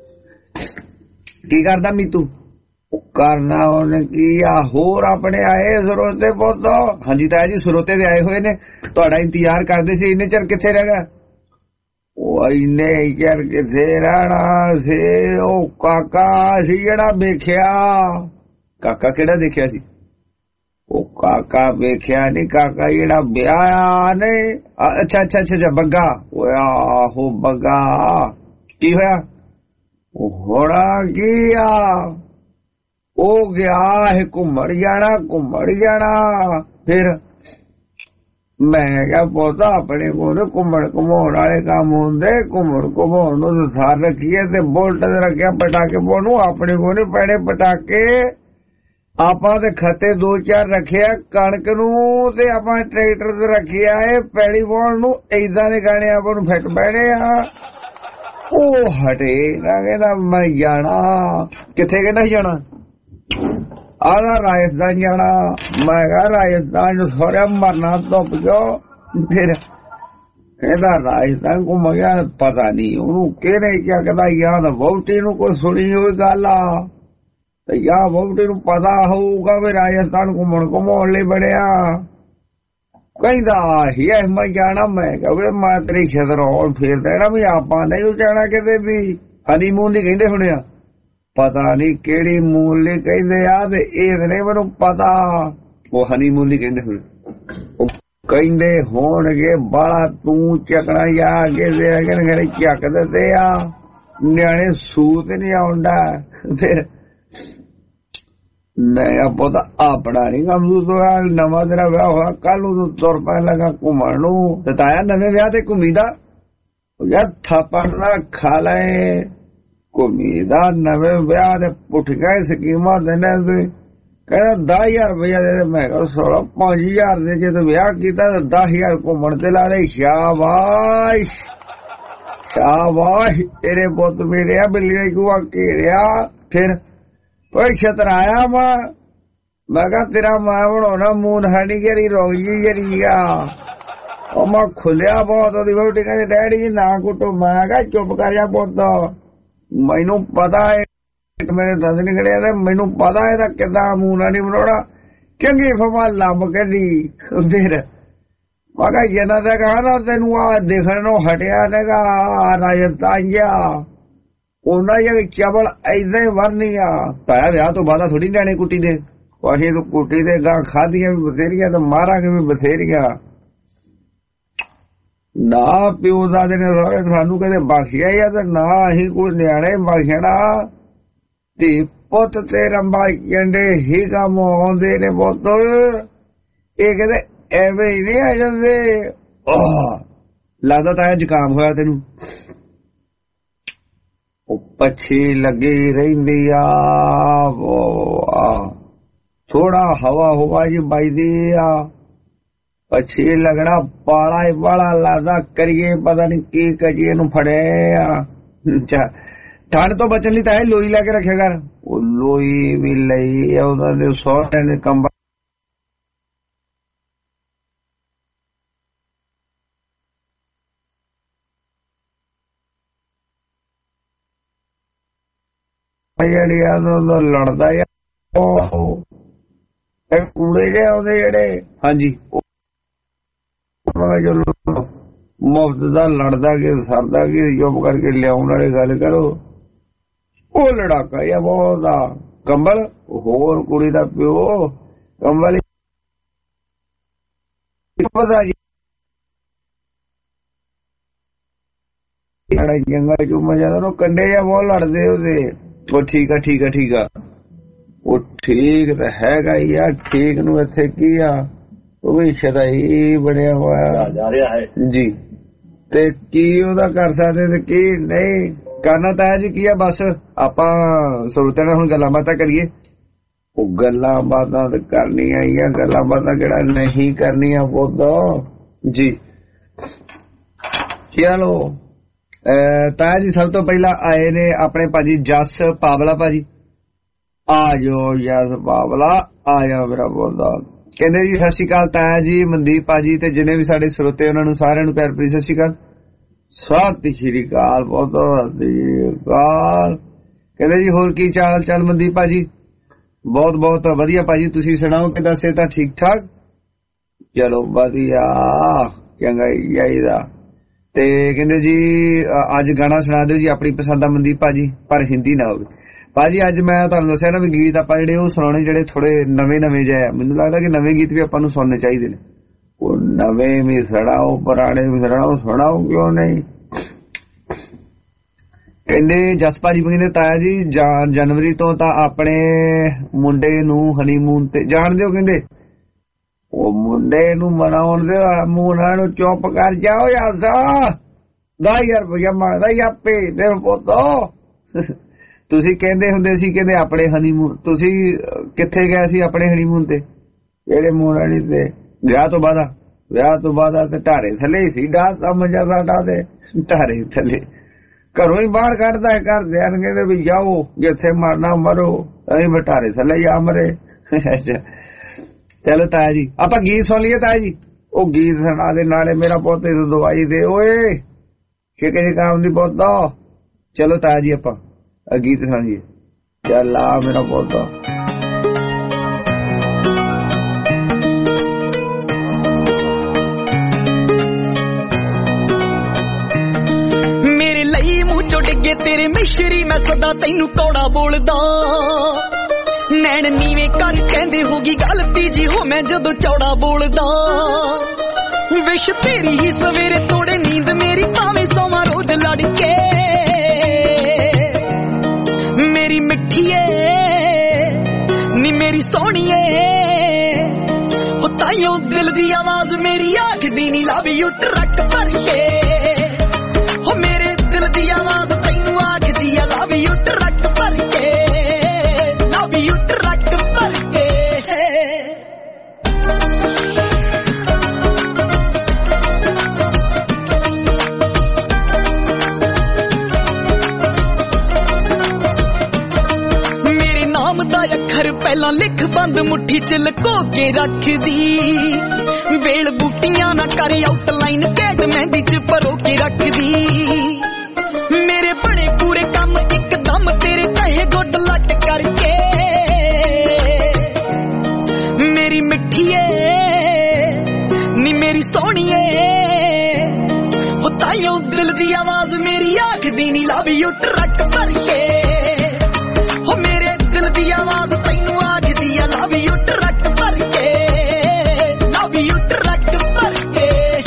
ਕੀ ਕਰਦਾ ਮੀਤੂ? ਕਰਨਾ ਉਹਨੇ ਕੀ ਆ? ਹੋਰ ਆਪਣੇ ਆਏ ਸਰੋਤੇ ਪੁੱਤ। ਹਾਂਜੀ ਤਾਇਆ ਜੀ ਸਰੋਤੇ ਦੇ ਆਏ ਹੋਏ ਨੇ, ਤੁਹਾਡਾ ਇੰਤਜ਼ਾਰ ਕਰਦੇ ਸੀ। ਇੰਨੇ ਚਿਰ ਕਿੱਥੇ ਰਹਿ ਗਿਆ? ਉਹ ਇੰਨੇ ਚਿਰ ਕਿੱਥੇ ਰਹਿਣਾ ਸੀ? ਉਹ ਕਾਕਾ ਸੀ ਜਿਹੜਾ ਵੇਖਿਆ। ਕਾਕਾ ਕਿਹੜਾ ਦੇਖਿਆ ਸੀ? ਉਹ ਕਾਕਾ ਵੇਖਿਆ ਨੀ, ਕਾਕਾ ਜਿਹੜਾ ਵਿਆਹਿਆ ਨੇ। ਅੱਛਾ ਅੱਛਾ ਅੱਛਾ ਬੱਗਾ। ਉਹ ਆਹੋ ਬੱਗਾ। ਕੀ ਹੋਇਆ? ਉਹ ਹੋਣਾ ਕੀ ਆ? ਉਹ ਗਿਆ ਹੈ ਘੁੰਮਣ ਜਾਣਾ, ਘੁੰਮਣ ਜਾਣਾ। ਫਿਰ ਮੈਂ ਕਿਹਾ ਪੁੱਤ ਆਪਣੇ ਕੋਲ ਘੁੰਮਣ ਘੁਮਾਉਣ ਵਾਲੇ ਕੰਮ ਹੁੰਦੇ। ਘੁੰਮਣ ਘੁਮਾਉਣ ਨੂੰ ਸਾਰ ਰੱਖੀਏ ਤੇ ਬੋਲਟ ਤੇ ਰੱਖਿਆ ਪਟਾਕੇ ਪਾਉਣ ਨੂੰ। ਆਪਣੇ ਕੋਲ ਨੀ ਪੈਣੇ ਪਟਾਕੇ। ਆਪਾਂ ਤੇ ਖੱਤੇ ਦੋ ਚਾਰ ਰੱਖਿਆ ਕਣਕ ਨੂੰ, ਤੇ ਆਪਾਂ ਟਰੈਕਟਰ ਤੇ ਰੱਖਿਆ ਏ ਪੈਲੀ ਪਾਉਣ ਨੂੰ। ਏਦਾਂ ਦੇ ਗਾਣੇ ਆਪਾਂ ਨੂੰ ਫਿੱਟ ਪੈਣੇ ਆ। ਉਹ ਹਟੇ ਨਾ, ਕਹਿੰਦਾ ਮੈਂ ਜਾਣਾ। ਕਿੱਥੇ ਕਹਿੰਦਾ ਜਾਣਾ? ਆਹ ਰਾਜਸਥਾਨ ਜਾਣਾ। ਮੈਂ ਕਿਹਾ ਰਾਜਸਥਾਨ ਚ ਸੋਰਿਆ ਮਰਨਾ ਧੁੱਪ ਚੋ। ਫਿਰ ਕਹਿੰਦਾ ਰਾਜਸਥਾਨ ਘੁੰਮ ਗਿਆ। ਪਤਾ ਨੀ ਉਹਨੂੰ ਕਿਹਨੇ ਕਿਹਾ। ਕਹਿੰਦਾ ਯਾਦ ਵਹੁਟੀ ਨੂੰ ਕੋਈ ਸੁਣੀ ਹੋਈ ਗੱਲ ਆ, ਤੇ ਯਾ ਵਹੁਟੀ ਨੂੰ ਪਤਾ ਹੋਊਗਾ ਵੀ ਰਾਜਸਥਾਨ ਘੁੰਮਣ ਘੁਮਾਉਣ ਲਈ ਬੜਿਆ। ਕਹਿੰਦਾ ਹੀ ਮੈਂ ਜਾਣਾ। ਮੈਂ ਕਿਹਾ ਵੀ ਮੈਂ ਤੇਰੀ ਖਿਦਰੌਲ ਫੇਰ ਦੇਣਾ ਵੀ ਆਪਾਂ ਨਹੀਂ ਜਾਣਾ ਕਿਤੇ ਵੀ। ਹਨੀਮੂਨ ਦੀ ਕਹਿੰਦੇ ਹੋਣੇ ਆ। ਪਤਾ ਨੀ ਕਿਹੜੀ ਮੂਨ ਲਈ ਕਹਿੰਦੇ ਆ, ਤੇ ਇਹ ਨਹੀਂ ਮੈਨੂੰ ਪਤਾ। ਉਹ ਹਨੀਮੂਨ ਦੀ ਕਹਿੰਦੇ ਹੋਣੇ। ਉਹ ਕਹਿੰਦੇ ਹੋਣਗੇ ਬਾਲਾ ਤੂੰ ਚੱਕਣਾ ਜਾ ਕੇ ਦੇ ਚੱਕ ਦਿੰਦੇ ਆ ਨਿਆਣੇ। ਸੂਤ ਨੀ ਆਉਂਦਾ। ਫਿਰ ਨਹੀਂ ਆਪਾਂ ਤਾਂ ਆਪਣਾ ਨੀ ਕੰਮ ਹੋਇਆ। ਨਵਾਂ ਤੇਰਾ ਵਿਆਹ ਹੋਇਆ, ਕੱਲ ਨੂੰ ਤੂੰ ਤੁਰ ਪੈਣ ਲੱਗਾ ਘੁੰਮਣ ਨੂੰ। ਤੇ ਤਾਇਆ ਨਵੇਂ ਵਿਆਹ ਤੇ ਘੁੰਮੀਦਾ ਯਾਰ ਥਾਪੜ ਨਾ ਖਾ ਲੈ। ਘੁੰਮੀਦਾ ਨਵੇਂ ਵਿਆਹ ਦੇ ਪੁੱਠੀਆਂ ਸਕੀਮਾਂ ਦੇਣੇ। ਕਹਿੰਦਾ ਦਸ ਹਜ਼ਾਰ ਰੁਪਇਆ ਦੇ। ਮੈਂ ਕਿਹਾ ਸੋਲਾਂ ਪੰਜ ਹਜ਼ਾਰ ਦੇ ਜੇ ਤੂੰ ਵਿਆਹ ਕੀਤਾ ਤਾਂ ਦਸ ਹਜ਼ਾਰ ਘੁੰਮਣ ਤੇ ਲਾ ਦੇ। ਸ਼ਾਬਾਸ਼ ਸ਼ਾਬਾਸ਼ ਤੇਰੇ ਪੁੱਤ ਮੇਰੇ ਆ। ਬਿੱਲੀ ਗੁਆ ਘੇਰਿਆ। ਫਿਰ ਕੋਈ ਛਤਰਾਇਆ ਮਾਂ। ਮੈਂ ਕਿਹਾ ਤੇਰਾ ਮਾਂ ਬਣਾਉਣਾ ਮੂਨ ਹਣੀ ਜਿਹੜੀ ਰੋਗ ਜੀ ਜਿਹੜੀ ਆ। ਉਹ ਮੈਂ ਖੁੱਲਿਆ ਬਹੁਤ। ਉਹਦੀ ਵਹੁਟੀ ਕਹਿੰਦੀ ਡੈਡੀ ਜੀ ਨਾ ਕੁੱਟੋ। ਮੈਂ ਕਿਹਾ ਚੁੱਪ ਕਰ ਜਾ ਪੁੱਤ, ਮੈਨੂੰ ਪਤਾ ਹੈ ਮੇਰੇ ਦੰਦ ਨਿਕਲਿਆ ਤੇ ਮੈਨੂੰ ਪਤਾ ਇਹਦਾ ਕਿੱਦਾਂ ਮੂਨਾ ਨਹੀਂ ਬਣਾਉਣਾ। ਚੰਗੀ ਫਮਾ ਲੱਭ ਕੱਢੀ। ਫਿਰ ਮੈਂ ਕਿਹਾ ਜਿਹਨਾਂ ਦਾ ਕਹਾ ਨਾ ਤੈਨੂੰ ਆ ਦੇਖਣ ਨੂੰ ਹਟਿਆ ਨੇਗਾ ਰਾਜਸਥਾਨ ਜਾ, ਉਹਨਾਂ ਜਿਹੜੀ ਚਵਲ ਏਦਾਂ ਹੀ ਵਰਨੀ ਆ। ਤਾਇਆ ਵਿਆਹ ਤੋਂ ਬਾਅਦ ਥੋੜੀ ਨਿਆਣੇ ਕੁੱਟੀ ਦੇ। ਅਸੀਂ ਤਾਂ ਕੁੱਟੀ ਦੇ ਗਾਂ ਖਾਧੀਆਂ ਵੀ ਬਥੇਰੀਆਂ ਤੇ ਮਾਰਾਂਗੇ ਵੀ ਬਥੇਰੀਆਂ। ਨਾ ਪਿਓ ਦਾਦੇ ਨੇ ਸਾਨੂੰ ਕਦੇ ਬਖਸ਼ਿਆ ਹੀ ਆ, ਤੇ ਨਾ ਅਸੀਂ ਕੋਈ ਨਿਆਣੇ ਬਖਸ਼ਣਾ। ਤੇ ਪੁੱਤ ਤੇ ਰੰਬਾ ਕਹਿੰਦੇ ਹੀ ਕੰਮ ਆਉਂਦੇ ਨੇ ਪੁੱਤ। ਇਹ ਕਹਿੰਦੇ ਐਵੇਂ ਹੀ ਨਹੀਂ ਆ ਜਾਂਦੇ। ਲੱਗਦਾ ਤਾਇਆ ਜ਼ੁਕਾਮ ਹੋਇਆ ਤੈਨੂੰ। ਉਹ ਪੱਛੀ ਲੱਗੀ ਰਹਿੰਦੀ ਆ। ਥੋੜਾ ਹਵਾ ਹਵਾ ਜੀ ਵੱਜਦੀ ਆ। ਪੱਛੀ ਲੱਗਣਾ ਪਾਲਾ ਹੀ ਬਾਲਾ ਲੱਗਦਾ। ਕਰੀਏ ਪਤਾ ਨੀ ਕੀ ਕਰੀਏ ਨੂੰ ਫੜੇ ਆ। ਠੰਡ ਤੋਂ ਬਚਣ ਲਈ ਤਾਂ ਇਹ ਲੋਈ ਲੈ ਕੇ ਰੱਖਿਆ ਕਰ। ਉਹ ਲੋਈ ਵੀ ਲਈ ਉਹਨਾਂ ਦੇ ਸਹੁਰੇ ਨੇ ਕੰਬਲ ਜਿਹੜੀ ਆ ਲੜਦਾ ਆ। ਉਹ ਕੂੜੇ ਜਿਹੇ ਆਉਂਦੇ ਜਿਹੜੇ। ਹਾਂਜੀ ਮੁਫਤ ਦਾ ਲੜਦਾ ਕਿ ਸਰਦਾ ਕਿ ਚੁੱਪ ਕਰਕੇ ਲਿਆਉਣ ਵਾਲੇ ਗੱਲ ਕਰੋ। ਉਹ ਲੜਾਕਾ ਜਾਂ ਬਹੁਤ ਆ ਕੰਬਲ ਹੋਰ ਕੁੜੀ ਦਾ ਪਿਓ ਕੰਬਲ ਪਤਾ ਜੀ ਜੰਗਲ ਚ ਮਜਾ ਕੰਡੇ ਜਾਂ ਬਹੁਤ ਲੜਦੇ ਉਹਦੇ। ਉਹ ਠੀਕ ਆ ਠੀਕ ਆ ਠੀਕ ਆ ਉਹ ਠੀਕ ਤਾਂ ਹੈਗਾ ਹੀ ਆ। ਠੀਕ ਨੂੰ ਇੱਥੇ ਕੀ ਆ ਉਹ ਵੀ ਸ਼ਦਾਈ ਬਣਿਆ ਹੋਇਆ ਜਾ ਰਿਹਾ ਹੈ ਜੀ। ਤੇ ਕੀ ਉਹਦਾ ਕਰ ਸਕਦੇ ਤੇ ਕੀ ਨਹੀਂ ਕਰਨਾ ਤਾਂ ਹੈ ਜੀ। ਕੀ ਆ ਬਸ ਆਪਾਂ ਸਰੋਤਿਆਂ ਨਾਲ ਹੁਣ ਗੱਲਾਂ ਬਾਤਾਂ ਕਰੀਏ। ਉਹ ਗੱਲਾਂ ਬਾਤਾਂ ਤਾਂ ਕਰਨੀਆਂ ਹੀ ਆ। ਗੱਲਾਂ ਬਾਤਾਂ ਕਿਹੜਾ ਨਹੀਂ ਕਰਨੀਆਂ ਪੁੱਤ ਜੀ। ਚਲੋ ਤਾਂ ਜੀ ਸਭ ਤੋਂ ਪਹਿਲਾਂ ਆਏ ਨੇ ਆਪਣੇ ਭਾਜੀ ਜਸ ਪਾਵਲਾ ਭਾਜੀ। ਆ ਜਾਓ ਜਸ ਪਾਵਲਾ ਆ ਜਾ ਮੇਰਾ ਬੋਲਦਾ। ਕਹਿੰਦੇ ਜੀ ਸਤਿ ਸ਼੍ਰੀ ਅਕਾਲ ਤਾਇਆ ਜੀ ਮਨਦੀਪ ਭਾਜੀ ਤੇ ਜਿੰਨੇ ਵੀ ਸਾਡੇ ਸਰੋਤੇ ਉਹਨਾਂ ਨੂੰ ਸਾਰਿਆਂ ਨੂੰ ਪਿਆਰ ਭਰੀ ਸਤਿ ਸ਼੍ਰੀ ਅਕਾਲ। ਸਤਿ ਸ਼੍ਰੀ ਅਕਾਲ ਬਹੁਤ ਸਤਿ ਸ਼੍ਰੀ ਅਕਾਲ। ਕਹਿੰਦੇ ਜੀ ਹੋਰ ਕੀ ਚਾਲ ਚਾਲ ਮਨਦੀਪ ਭਾਜੀ? ਬਹੁਤ ਬਹੁਤ ਵਧੀਆ ਭਾਜੀ ਤੁਸੀਂ ਸੁਣਾਓ ਕਿੱਦਾਂ ਸਿਹਤਾਂ ਠੀਕ ਠਾਕ? ਚਲੋ ਵਧੀਆ ਚੰਗਾ ਚਾਹੀਦਾ। ਤੇ ਕਹਿੰਦੇ ਜੀ ਅੱਜ ਗਾਣਾ ਸੁਣਾ ਦਿਓ ਜੀ ਆਪਣੀ ਪਸੰਦ ਦਾ ਮਨਦੀਪ ਭਾਜੀ ਪਰ ਹਿੰਦੀ ਨਾ ਹੋਵੇ। ਭਾਜੀ ਅੱਜ ਮੈਂ ਤੁਹਾਨੂੰ ਦੱਸਿਆ ਨਾ ਵੀ ਗੀਤ ਆਪਾਂ ਜਿਹੜੇ ਉਹ ਸੁਣਾਉਣੇ ਜਿਹੜੇ ਥੋੜੇ ਨਵੇਂ ਨਵੇਂ ਜਿਹੇ ਆ। ਮੈਨੂੰ ਲੱਗਦਾ ਕਿ ਨਵੇਂ ਗੀਤ ਵੀ ਆਪਾਂ ਨੂੰ ਸੁਣਨੇ ਚਾਹੀਦੇ ਨੇ। ਉਹ ਨਵੇਂ ਵੀ ਸੁਣਾਓ ਪੁਰਾਣੇ ਵੀ ਸੁਣਾਓ ਸੁਣਾਓ ਕਿਉਂ ਨਹੀਂ। ਕਹਿੰਦੇ ਜਸ ਭਾਜੀ ਕਹਿੰਦੇ ਤਾਇਆ ਜੀ ਜਨਵਰੀ ਤੋਂ ਤਾਂ ਆਪਣੇ ਮੁੰਡੇ ਨੂੰ ਹਨੀਮੂਨ ਤੇ ਜਾਣ ਦਿਓ। ਕਹਿੰਦੇ ਉਹ ਮੁੰਡੇ ਨੂੰ ਮਨਾਉਣ ਦੇ ਮੂੰਹਾਂ ਨੂੰ ਚੁੱਪ ਕਰ ਜਾਓ ਯਾਰ ਦਸ ਹਜ਼ਾਰ ਰੁਪਇਆ ਮੰਗਦਾ ਹੀ ਆਪੇ ਦੇ ਪੁੱਤੋ। ਤੁਸੀਂ ਕਹਿੰਦੇ ਹੁੰਦੇ ਸੀ ਕਹਿੰਦੇ ਆਪਣੇ ਹਨੀਮੂਨ ਤੁਸੀਂ ਕਿੱਥੇ ਗਏ ਸੀ ਆਪਣੇ ਹਨੀਮੂਨ ਤੇ ਜਿਹੜੇ ਮੂੰਹ ਤੇ ਵਿਆਹ ਤੋਂ ਬਾਅਦ ਵਿਆਹ ਤੋਂ ਬਾਅਦ ਤੇ ਢਾਰੇ ਥੱਲੇ ਹੀ ਸੀ ਡਾਂ ਸਮਝਾ ਸਾਡਾ ਤੇ ਢਾਰੇ ਥੱਲੇ ਘਰੋਂ ਹੀ ਬਾਹਰ ਕੱਢਦਾ ਹੈ। ਘਰ ਦੇ ਕਹਿੰਦੇ ਵੀ ਜਾਓ ਜਿੱਥੇ ਮਰਨਾ ਮਰੋ ਅਸੀਂ ਬਟਾਰੇ ਥੱਲੇ ਜਾ ਮਰੇ। ਚਲੋ ਤਾਇਆ ਜੀ ਆਪਾਂ ਗੀਤ ਸੁਣ ਲਈਏ ਤਾਇਆ ਜੀ। ਉਹ ਗੀਤ ਸੁਣਾ ਦੇ ਨਾਲੇ ਮੇਰਾ ਪੁੱਤ ਦਵਾਈ ਦੇ ਓਏ ਕਿਹੜੇ ਜਿਹੇ ਕੰਮ ਦੀ ਪੁੱਤ। ਚਲੋ ਤਾਇਆ ਜੀ ਆਪਾਂ ਗੀਤ ਸੁਣਾਈਏ। ਚੱਲ ਆ ਮੇਰਾ ਪੁੱਤ। ਮੇਰੇ ਲਈ ਮੂੰਹ ਚੋਂ ਡਿੱਗੇ ਤੇਰੇ ਮਿਸ਼ਰੀ ਮੈਂ ਸਦਾ ਤੈਨੂੰ ਕੌੜਾ ਬੋਲਦਾ। ਨੈਣ ਨੀਵੇਂ ਕਰ ਕਹਿੰਦੇ ਹੋਗੀ ਗਲਤੀ ਜੀ ਹੋ ਮੈਂ ਜਦੋਂ ਚੌੜਾ ਬੋਲਦਾ। ਵਿਸ਼ ਤੇਰੀ ਹੀ ਸਵੇਰੇ ਤੋੜੇ ਨੀਂਦ ਮੇਰੀ ਭਾਵੇਂ ਸੋਵਾਂ ਰੋਜ਼ ਲੜ ਕੇ। ਮੇਰੀ ਮਿੱਠੀਏ ਨੀ ਮੇਰੀ ਸੋਹਣੀਏ ਹੋ ਤਾਈਓ ਦਿਲ ਦੀ ਆਵਾਜ਼ ਮੇਰੀ ਆਖਦੀ ਨੀ ਲਵ ਯੂ ਟਰੱਕ ਭਰ ਕੇ। ਹੋ ਮੇਰੇ ਦਿਲ ਦੀ ਆਵਾਜ਼ ਤੈਨੂੰ ਆਖਦੀ ਆ ਲਵ ਯੂ ਟਰੱਕ ਭਰ ਕੇ ਲਵ ਯੂ ਟਰੱਕ ਭਰ ਕੇ। ਮੇਰੇ ਨਾਮ ਦਾ ਅੱਖਰ ਪਹਿਲਾਂ ਲਿਖ ਬੰਦ ਮੁੱਠੀ ਚ ਲਕੋ ਕੇ ਰੱਖਦੀ। ਵੇਲ ਬੂਟੀਆਂ ਨਾ ਕਰ ਆਊਟਲਾਈਨ ਕੈਟ ਮਹਿੰਦੀ ਚ ਪਰੋ ਕੇ ਰੱਖਦੀ। ਮੇਰੇ ਬੜੇ ਪੂਰੇ ਕੰਮ ਇੱਕਦਮ ਤੇਰੇ ਕਹੇ ਗੁੱਡ ਲੱਕ ਕਰਕੇ। ਮੇਰੀ ਮਿੱਠੀਏ ਨੀ ਮੇਰੀ ਸੋਹਣੀਏ ਹੋ ਤਾਈਓ ਦਿਲ ਦੀ ਆਵਾਜ਼ ਮੇਰੀ ਆਖਦੀ ਨੀ ਲਵ ਯੂ ਟਰੱਕ ਭਰ ਕੇ। ਹੋ ਮੇਰੇ ਦਿਲ ਦੀ ਆਵਾਜ਼ ਤੈਨੂੰ ਆਖਦੀ ਆ ਲਵ ਯੂ ਟਰੱਕ ਭਰ ਕੇ ਲਵ ਯੂ ਟਰੱਕ ਭਰ ਕੇ।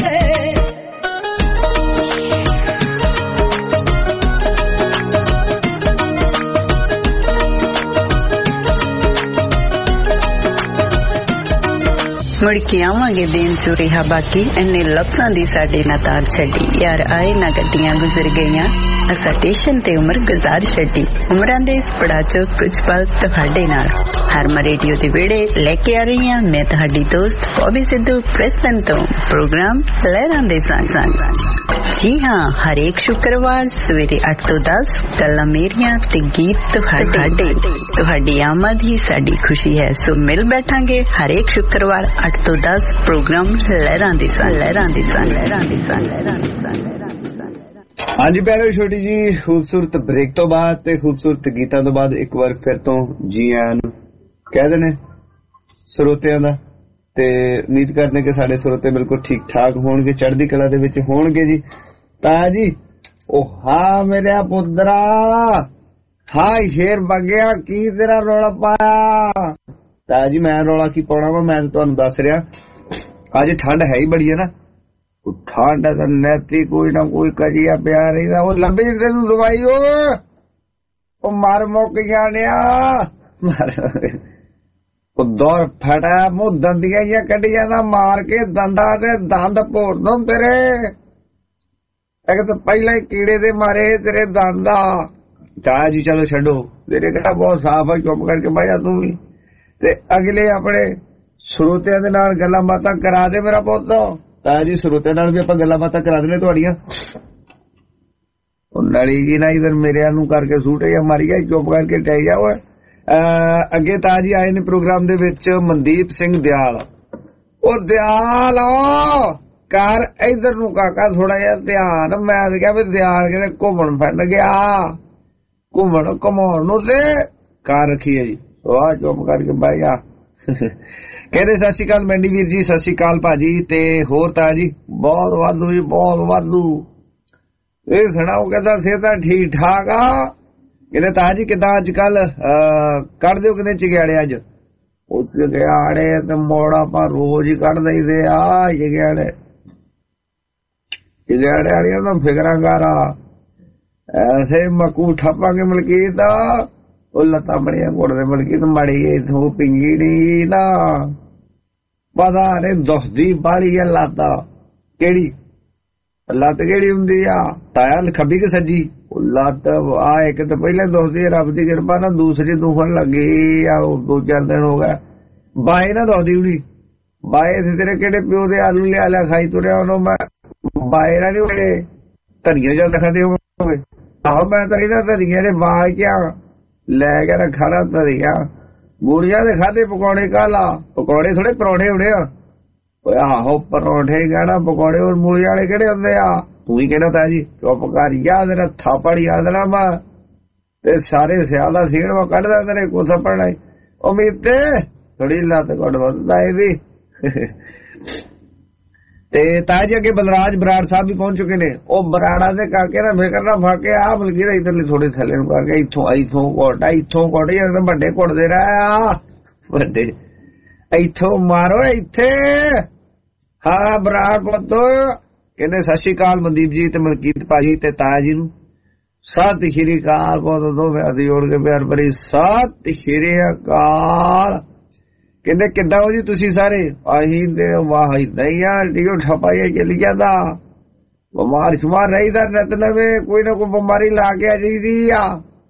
ਮੁੜ ਕੇ ਆਵਾਂਗੇ ਦਿਨ ਚ ਰਿਹਾ ਬਾਕੀ ਇੰਨੇ ਲਫ਼ਜ਼ਾਂ ਦੀ ਸਾਡੇ ਨਾਲ ਤਾਰ ਛੱਡੀ। ਯਾਰ ਆਏ ਨਾ ਗੱਡੀਆਂ ਗੁਜ਼ਰ ਗਈਆਂ ਅਸਾਂ ਸਟੇਸ਼ਨ ਤੇ ਉਮਰ ਗੁਜ਼ਾਰ ਛੱਡੀ। ਉਮਰਾਂ ਦੇ ਇਸ ਪੜਾਅ ਚੋਂ ਕੁਝ ਪਲ ਤੁਹਾਡੇ ਨਾਲ ਹਰਮਨ ਰੇਡੀਓ ਦੇ ਵਿਹੜੇ ਲੈ ਕੇ ਆ ਰਹੀ ਹਾਂ ਮੈਂ ਤੁਹਾਡੀ ਦੋਸਤ ਬੋਬੀ ਸਿੱਧੂ ਪ੍ਰੈਸਟਨ ਤੋਂ ਪ੍ਰੋਗਰਾਮ ਲਹਿਰਾਂ ਦੇ ਸੰਗ ਸੰਗ। ਜੀ ਹਾਂ ਹਰੇਕ ਸ਼ੁੱਕਰਵਾਰ ਸਵੇਰੇ ਅੱਠ ਤੋਂ ਦਸ ਗੱਲਾਂ ਮੇਰੀਆਂ ਤੇ ਗੀਤ ਤੁਹਾਡੇ। ਤੁਹਾਡੀ ਆਮਦ ਹੀ ਸਾਡੀ ਖੁਸ਼ੀ ਹੈ ਸੋ ਮਿਲ ਬੈਠਾਂਗੇ ਹਰੇਕ ਸ਼ੁੱਕਰਵਾਰ ਅੱਠ ਤੋਂ ਦਸ ਪ੍ਰੋਗਰਾਮ ਲਹਿਰਾਂ ਦੇ ਸੰਗ ਲਹਿਰਾਂ ਦੇ ਸੰਗ ਲਹਿਰਾਂ ਦੇ ਸੰਗ ਲਹਿਰਾਂ ਦੇ ਸੰਗ। ਹਾਂਜੀ ਪਿਆਰੇ ਛੋਟੀ ਜੀ ਖੂਬਸੂਰਤ ਬ੍ਰੇਕ ਤੋਂ ਬਾਅਦ ਤੇ ਖੂਬਸੂਰਤ ਗੀਤਾਂ ਤੋਂ ਬਾਅਦ ਇੱਕ ਵਾਰ ਫਿਰ ਤੋਂ ਜੀ ਆਇਆਂ ਨੂੰ ਕਹਿ ਦੇਣੇ ਸਰੋਤਿਆਂ ਦਾ। ਤੇ ਉਮੀਦ ਕਰਦੇ ਕਿ ਸਾਡੇ ਸਰੋਤੇ ਬਿਲਕੁਲ ਠੀਕ ਠਾਕ ਹੋਣਗੇ ਚੜ੍ਹਦੀ ਕਲਾ ਦੇ ਵਿੱਚ ਹੋਣਗੇ ਜੀ। ਤਾਂ ਜੀ ਉਹ ਹਾਂ ਮੇਰੇ ਪੁੱਤਰਾ हाय शेर बगया की तेरा रौला पाया ताजी मैं रौला की पाना वा मैं तुहानू दस रहा अज ठंड है ही बड़ी है ना ठंड है नैती कोई ना कोई कजिया पिया रही वो लंबी तेन दवाई ओ मार मुक जाने दौर फटा मुंह दंदिया कढ़ी जाना मार के दंदा ते दंद भोर दो तेरे एक तो पहला ही कीड़े दे मारे तेरे दंदा चाह जी चलो छो तेरे कहना बहुत साफ है चुप करके बह जा तू भी ते अगले अपने श्रोतिया दे नाल गल्लां बातां करा दे मेरा पुत्त ताया जी श्रोतिया नाल भी आपां गल्लां बातां करा देने तुहाड़ियां नली जी ना इधर मेरे नूं करके सूट या मारी जा चुप करके टह जाओ अगे ताया जी आए ने प्रोग्राम दे विच मनदीप सिंह दयाल ओ दयाल कर इधर नूं काका थोड़ा जिहा ध्यान मैं कहा भी दयाल किते घूमण फिरन गया घूमण घुमाउण नूं ते कार रखी है जी वाह चुप करके बह जा कहते सत श्री अकाल मैंडी वीर जी सत श्री अकाल भाजी ते होर ताया जी बहुत वाधू जी बहुत वाधू ये सुनाओ कहता सेहतां ठीक ठाक आ कहते ताया जी किदां अज कल कढ़ दिओ किते चिग्याड़े अज ओ चिग्याड़े ते मोड़ आपां रोज ही कढ़ दईदे आ चिग्याड़े चिग्याड़े वालियां तां फिकरां कर ऐसे मकू ठपांगे मलकीत ਉਹ ਲੱਤਾਂ ਬੜੀਆਂ ਘੁੱਟਦੇ ਬਲਕਿ ਤੇ ਮਾੜੀ ਇਥੋਂ ਪਿੰਗੀ ਨੀ ਨਾ ਪਤਾ ਨਹੀਂ ਦੁਖਦੀ ਬਾਲੀ ਆ ਲੱਤ ਕਿਹੜੀ ਲੱਤ ਕਿਹੜੀ ਹੁੰਦੀ ਆ ਤਾਇਆ ਖੱਬੀ ਕਿ ਸੱਜੀ ਉਹ ਲੱਤ ਆ ਇੱਕ ਤਾਂ ਪਹਿਲਾਂ ਦੁਖਦੀ ਰੱਬ ਦੀ ਕਿਰਪਾ ਨਾਲ ਦੂਸਰੀ ਦੁਖਣ ਲੱਗੀ ਆ ਦੋ ਚਾਰ ਦਿਨ ਹੋ ਗਏ ਬਾਏ ਨਾ ਦੁਖਦੀ ਹੁਣੀ ਬਾਏ ਤੇ ਤੇਰੇ ਕਿਹੜੇ ਪਿਓ ਦੇ ਆਲੂ ਲਿਆ ਲਿਆ ਖਾਈ ਤੁਰਿਆ ਉਹਨੂੰ ਮੈਂ ਬਾਏ ਨਾ ਨਹੀਂ ਹੋਏ ਧਨੀਆ ਜਾਂ ਦਿਖਾਦੇ ਹੋਵੇ ਆਹੋ ਮੈਂ ਤਾਂ ਇਹਨਾਂ ਧਨੀਆ ਦੇ ਬਾਗ ਕਿਆ ਲੈ ਕੇ ਖਾਣਾ ਧਰੀਆ ਬੂੜੀਆਂ ਦੇ ਖਾਦੇ ਪਕੌੜੇ ਕਾਲਾ ਪਕੌੜੇ ਥੋੜੇ ਪਰੌਂਠੇ ਹੋਣੇ ਆ ਓਏ ਆਹੋ ਪਰੌਂਠੇ ਕਹਿਣਾ ਪਕੌੜੇ ਹੋਰ ਮੂਲੀ ਵਾਲੇ ਕਿਹੜੇ ਹੁੰਦੇ ਆ ਤੂੰ ਹੀ ਕਹਿਣਾ ਤਾ ਜੀ ਚੁੱਪ ਕਰ ਯਾਦ ਨਾ ਥਾਪੜ ਯਾਦ ਨਾ ਮਾ ਤੇ ਸਾਰੇ ਸਿਆਲ ਦਾ ਸੀਣ ਵਾ ਕੱਢਦਾ ਤੇਰੇ ਕੋ ਸਪਣਾ ਉਮੀਦ ਤੇ ਥੋੜੀ ਲੱਤ ਕੱਢ ਵੱਧਦਾ ਇਹਦੀ ਤੇ ਤਾਇਆ ਜੀ ਅੱਗੇ ਬਲਰਾਜ ਬਰਾੜ ਸਾਹਿਬ ਵੀ ਪਹੁੰਚ ਚੁੱਕੇ ਨੇ ਉਹ ਬਰਾੜਾ ਦੇ ਕਾਕੇ ਦਾ ਫਿਕਰ ਨਾ ਫਾਕੇ ਆ ਬਲਕਿ ਦਾ ਇਧਰਲੇ ਥੋੜੇ ਥੱਲੇ ਨੂੰ ਕਰਕੇ ਇੱਥੋਂ ਇੱਥੋਂ ਕੋਟਾ ਇੱਥੋਂ ਕੋਟੇ ਜਾਂ ਵੱਡੇ ਘੁੱਟਦੇ ਰਹਿ ਵੱਡੇ ਇੱਥੋਂ ਮਾਰੋ ਇੱਥੇ ਹਾਂ ਬਰਾੜ ਪੁੱਤ ਕਹਿੰਦੇ ਸਤਿ ਸ਼੍ਰੀ ਅਕਾਲ ਮਨਦੀਪ ਜੀ ਤੇ ਮਲਕੀਤ ਭਾਜੀ ਤੇ ਤਾਇਆ ਜੀ ਨੂੰ ਸਤਿ ਸ਼੍ਰੀ ਅਕਾਲ ਬਹੁਤ ਦੋਵੇਂ ਹੱਥ ਜੋੜ ਕੇ ਪਿਆਰ ਭਰੀ ਸਤਿ ਸ਼੍ਰੀ ਅਕਾਲ ਕਹਿੰਦੇ ਕਿੱਦਾਂ ਹੋ ਜੀ ਤੁਸੀਂ ਸਾਰੇ ਅਸੀਂ ਤੇ ਵਾਹ ਨਹੀਂ ਆ ਡੀਓ ਠਪਾਈਆ ਚਲੀ ਜਾਂਦਾ ਬਿਮਾਰ ਸ਼ੁਮਾਰ ਰਹੀਦਾ ਨਿਤ ਨਵੇਂ ਕੋਈ ਨਾ ਕੋਈ ਬਿਮਾਰੀ ਲਾ ਕੇ ਆ ਜਾਂਦੀ ਆ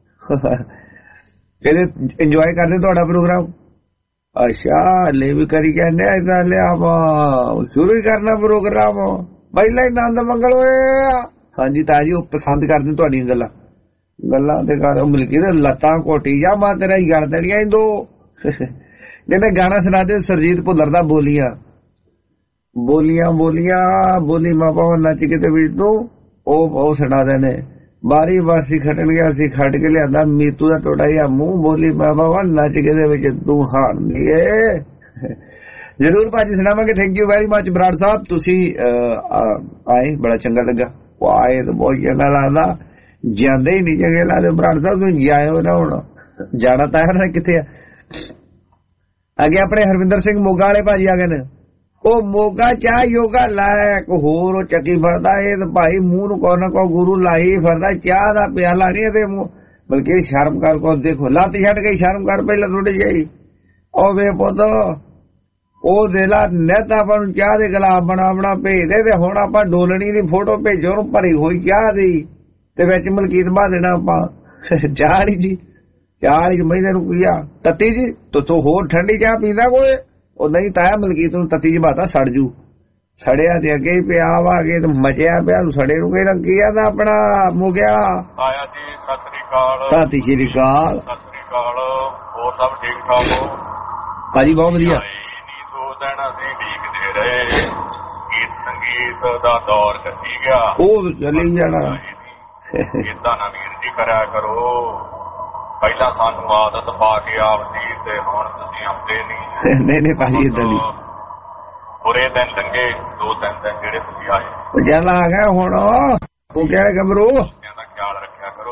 ਕਹਿੰਦੇ ਇੰਜੋਏ ਕਰਦੇ ਤੁਹਾਡਾ ਪ੍ਰੋਗਰਾਮ ਅੱਛਾ ਲੈ ਵੀ ਕਰੀ ਕਹਿੰਦੇ ਇਦਾਂ ਲਿਆ ਸ਼ੁਰੂ ਹੀ ਕਰਨਾ ਪ੍ਰੋਗਰਾਮ ਪਹਿਲਾਂ ਹੀ ਆਨੰਦ ਮੰਗਲ ਹੋਏ ਹਾਂਜੀ ਤਾਇਆ ਜੀ ਉਹ ਪਸੰਦ ਕਰਦੇ ਤੁਹਾਡੀਆਂ ਗੱਲਾਂ ਗੱਲਾਂ ਤੇ ਕਰ ਮਿਲਕੀ ਤੇ ਲੱਤਾਂ ਘੋਟੀ ਜਾ ਮਾ ਤੇਰਾ ਹੀ ਗਲ ਦੇਣੀਆਂ ਹੀ ਦੋ ਕਹਿੰਦੇ ਗਾਣਾ ਸੁਣਾ ਦਿਓ ਸਰਜੀਤ ਭੁੱਲਰ ਦਾ ਬੋਲੀਆਂ ਬੋਲੀਆਂ ਬੋਲੀਆਂ ਬੋਲੀ ਮਾਪਾ ਨੱਚ ਕੇ ਤੇ ਵਿੱਚ ਤੂੰ ਉਹ ਉਹ ਸੁਣਾ ਦੇਣੇ ਬਾਰੀ ਬਾਸੀ ਖਟਣ ਗਿਆ ਸੀ ਖੱਟ ਕੇ ਲਿਆਂਦਾ ਮੀਤੂ ਦਾ ਟੋਟਾ ਜਿਹਾ ਮੂੰਹ ਬੋਲੀ ਮਾਪਾ ਨੱਚ ਕੇ ਦੇ ਵਿੱਚ ਤੂੰ ਹਾਣ ਏ ਜ਼ਰੂਰ ਭਾਜੀ ਸੁਣਾਵਾਂਗੇ thank you very much Brar Sahib ਤੁਸੀਂ ਆਏ ਬੜਾ ਚੰਗਾ ਲੱਗਾ ਉਹ ਆਏ ਤਾਂ ਬਹੁਤ ਚੰਗਾ ਲੱਗਦਾ ਜਾਂਦੇ ਹੀ ਨਹੀਂ ਚੰਗੇ ਲੱਗਦੇ ਬਰਾੜ ਸਾਹਿਬ ਤੁਸੀਂ ਜਾਇਓ ਨਾ ਹੁਣ ਜਾਣਾ ਤਾਂ ਹੈ ਨਾ ਕਿੱਥੇ ਆ ਅੱਗੇ ਆਪਣੇ ਹਰਵਿੰਦਰ ਸਿੰਘ ਮੋਗਾ ਵਾਲੇ ਭਾਜੀ ਆ ਗਏ ਨੇ ਉਹ ਮੋਗਾ ਚਾਹ ਯੋਗਾ ਲਾਇਆ ਕੋ ਹੋਰ ਉਹ ਚੱਕੀ ਫਰਦਾ ਇਹ ਤਾਂ ਭਾਈ ਮੂੰਹ ਨੂੰ ਕੋ ਨਾ ਕੋ ਗੁਰੂ ਲਾਈ ਫਰਦਾ ਚਾਹ ਦਾ ਪਿਆਲਾ ਨਹੀਂ ਇਹਦੇ ਬਲਕਿ ਸ਼ਰਮ ਕਰ ਕੋ ਦੇਖੋ ਲੱਤ ਛੱਡ ਕੇ ਸ਼ਰਮ ਕਰ ਪਹਿਲਾਂ ਥੋੜੀ ਜਿਹੀ ਉਹ ਵੇ ਪੁੱਤ ਉਹ ਦੇ ਲਾ ਨੈਤ ਆਪਾਂ ਨੂੰ ਚਾਹ ਦੇ ਗਲਾਸ ਬਣਾ ਬਣਾ ਭੇਜਦੇ ਤੇ ਹੁਣ ਆਪਾਂ ਡੋਲਣੀ ਦੀ ਫੋਟੋ ਭੇਜੋ ਉਹਨੂੰ ਭਰੀ ਹੋਈ ਚਾਹ ਦੀ ਤੇ ਵਿੱਚ ਮਲਕੀਤ ਬਾ ਦੇਣਾ ਆਪਾਂ ਚਾਹ ਵਾਲੀ ਜੀ ਚਾਹ ਵਾਲੀ ਮਹੀਨੇ ਨੂੰ ਪੀਆ ਤੱਤੀ ਜੀ ਤੂੰ ਹੋਰ ਠੰਡੀ ਚਾਹ ਪੀਂਦਾ ਕੋਈ ਉਹ ਨਹੀਂ ਤਾਇਆ ਮਲਕੀਤ ਨੂੰ ਤੱਤੀ ਜਮਾਤਾ ਸੜ ਜੂ ਸੜਿਆ ਤੇ ਅੱਗੇ ਹੀ ਪਿਆ ਵਾ ਕੇ ਤੇ ਮਚਿਆ ਪਿਆ ਤੂੰ ਸੜੇ ਨੂੰ ਕਿਹੜਾ ਕੀ ਆਦਾ ਆਪਣਾ ਮੁਗਿਆ ਆਇਆ ਜੀ ਸਤਿ ਸ੍ਰੀ ਅਕਾਲ ਸਤਿ ਸ੍ਰੀ ਅਕਾਲ ਸਤਿ ਸ੍ਰੀ ਅਕਾਲ ਹੋਰ ਸਭ ਠੀਕ ਠਾਕ ਹੋ ਭਾਜੀ ਬਹੁਤ ਵਧੀਆ ਦੋ ਦਿਨ ਅਸੀਂ ਡੀਕਦੇ ਰਹੇ ਗੀਤ ਸੰਗੀਤ ਦਾ ਦੌਰ ਕੱਟੀ ਗਿਆ ਉਹ ਚੱਲੀ ਜਾਣਾ ਇਦਾਂ ਨਾ ਵੀਰ ਜੀ ਕਰਿਆ ਕਰੋ ਪਹਿਲਾਂ ਸਾਨੂੰ ਆਦਤ ਪਾ ਕੇ ਆਪਦੀ ਤੇ ਹੁਣ ਤੁਸੀਂ ਆਉਂਦੇ ਨਹੀਂ ਨਹੀਂ ਨਹੀਂ ਭਾਜੀ ਇਦਾਂ ਨਹੀਂ ਬੁਰੇ ਦਿਨ ਲੰਘੇ ਦੋ ਤਿੰਨ ਦਿਨ ਜਿਹੜੇ ਤੁਸੀਂ ਆਏ ਉਹ ਚੱਲ ਆ ਗਿਆ ਹੁਣ ਉਹ ਕਿਹੜਾ ਗਬਰੂ ਦਾ ਖਿਆਲ ਰੱਖਿਆ ਕਰੋ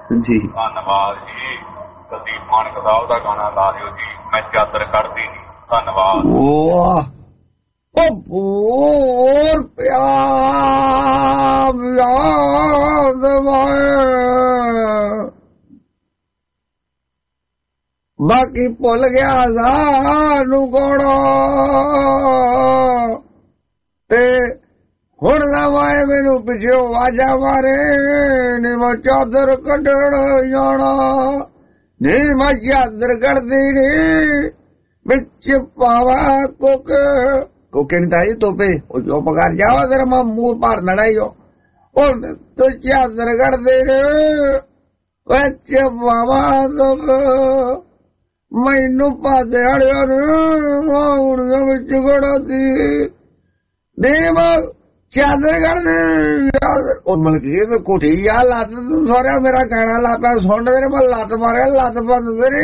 ਜੀ ਧੰਨਵਾਦ ਜੀ। ਕੁਲਦੀਪ ਮਾਨਕ ਦਾ ਉਹਦਾ ਗਾਣਾ ਲਾ ਦਿਓ ਜੀ, ਮੈਂ ਚਾਦਰ ਕੱਢਦੀ ਨਹੀਂ। ਧੰਨਵਾਦ। ਵਾਹ ਉਹ ਬੋਰ ਪਿਆਰ ਯਾਦ ਵਾਏ ਬਾਕੀ ਭੁੱਲ ਗਿਆ ਸਾਨੂੰ ਕੋੜਾ ਤੇ ਹੁਣ ਨਾ ਵਾਏ ਮੈਨੂੰ ਪਿੱਛੇ ਆਵਾਜ਼ਾਂ ਮਾਰੇ ਨੀ ਮੈਂ ਚਾਦਰ ਕੱਢਣ ਜਾਣਾ ਨੀ ਮੈਂ ਚਾਦਰ ਕੱਢਦੀ ਨੀ ਵਿੱਚ ਪਾਵਾ ਕੋਕੇ ਕੋਕੇ ਨਹੀਂ ਤਾਈ ਤੋਪੇ ਉਹ ਜੋ ਪਕਾਰ ਜਾਵਾ ਤੇਰਾ ਮੈਂ ਮੂੰਹ ਪਾੜ ਲੜਾਈ ਹੋ ਉਹ ਤੂੰ ਚਾਦਰ ਕੱਢਦੀ ਨੀ ਵਿੱਚ ਪਾਵਾ ਕੋਕੇ ਮੈਨੂੰ ਪਾਦੇ ਹੜਿਆ ਨੇ ਮਾਉਣੀਆਂ ਵਿੱਚ ਗੜਾਤੀ ਦੇ ਮੈਂ ਚਾਦਰ ਕੱਢਦੇ ਉਹ ਮਲਕੀ ਤੇ ਕੋਠੀ ਆ ਲੱਤ ਤੂੰ ਸਾਰਿਆ ਮੇਰਾ ਕਹਿਣਾ ਲਾ ਪਿਆ ਸੁਣ ਤੇਰੇ ਮੈਂ ਲੱਤ ਮਾਰਿਆ ਲੱਤ ਬੰਦ ਤੇਰੀ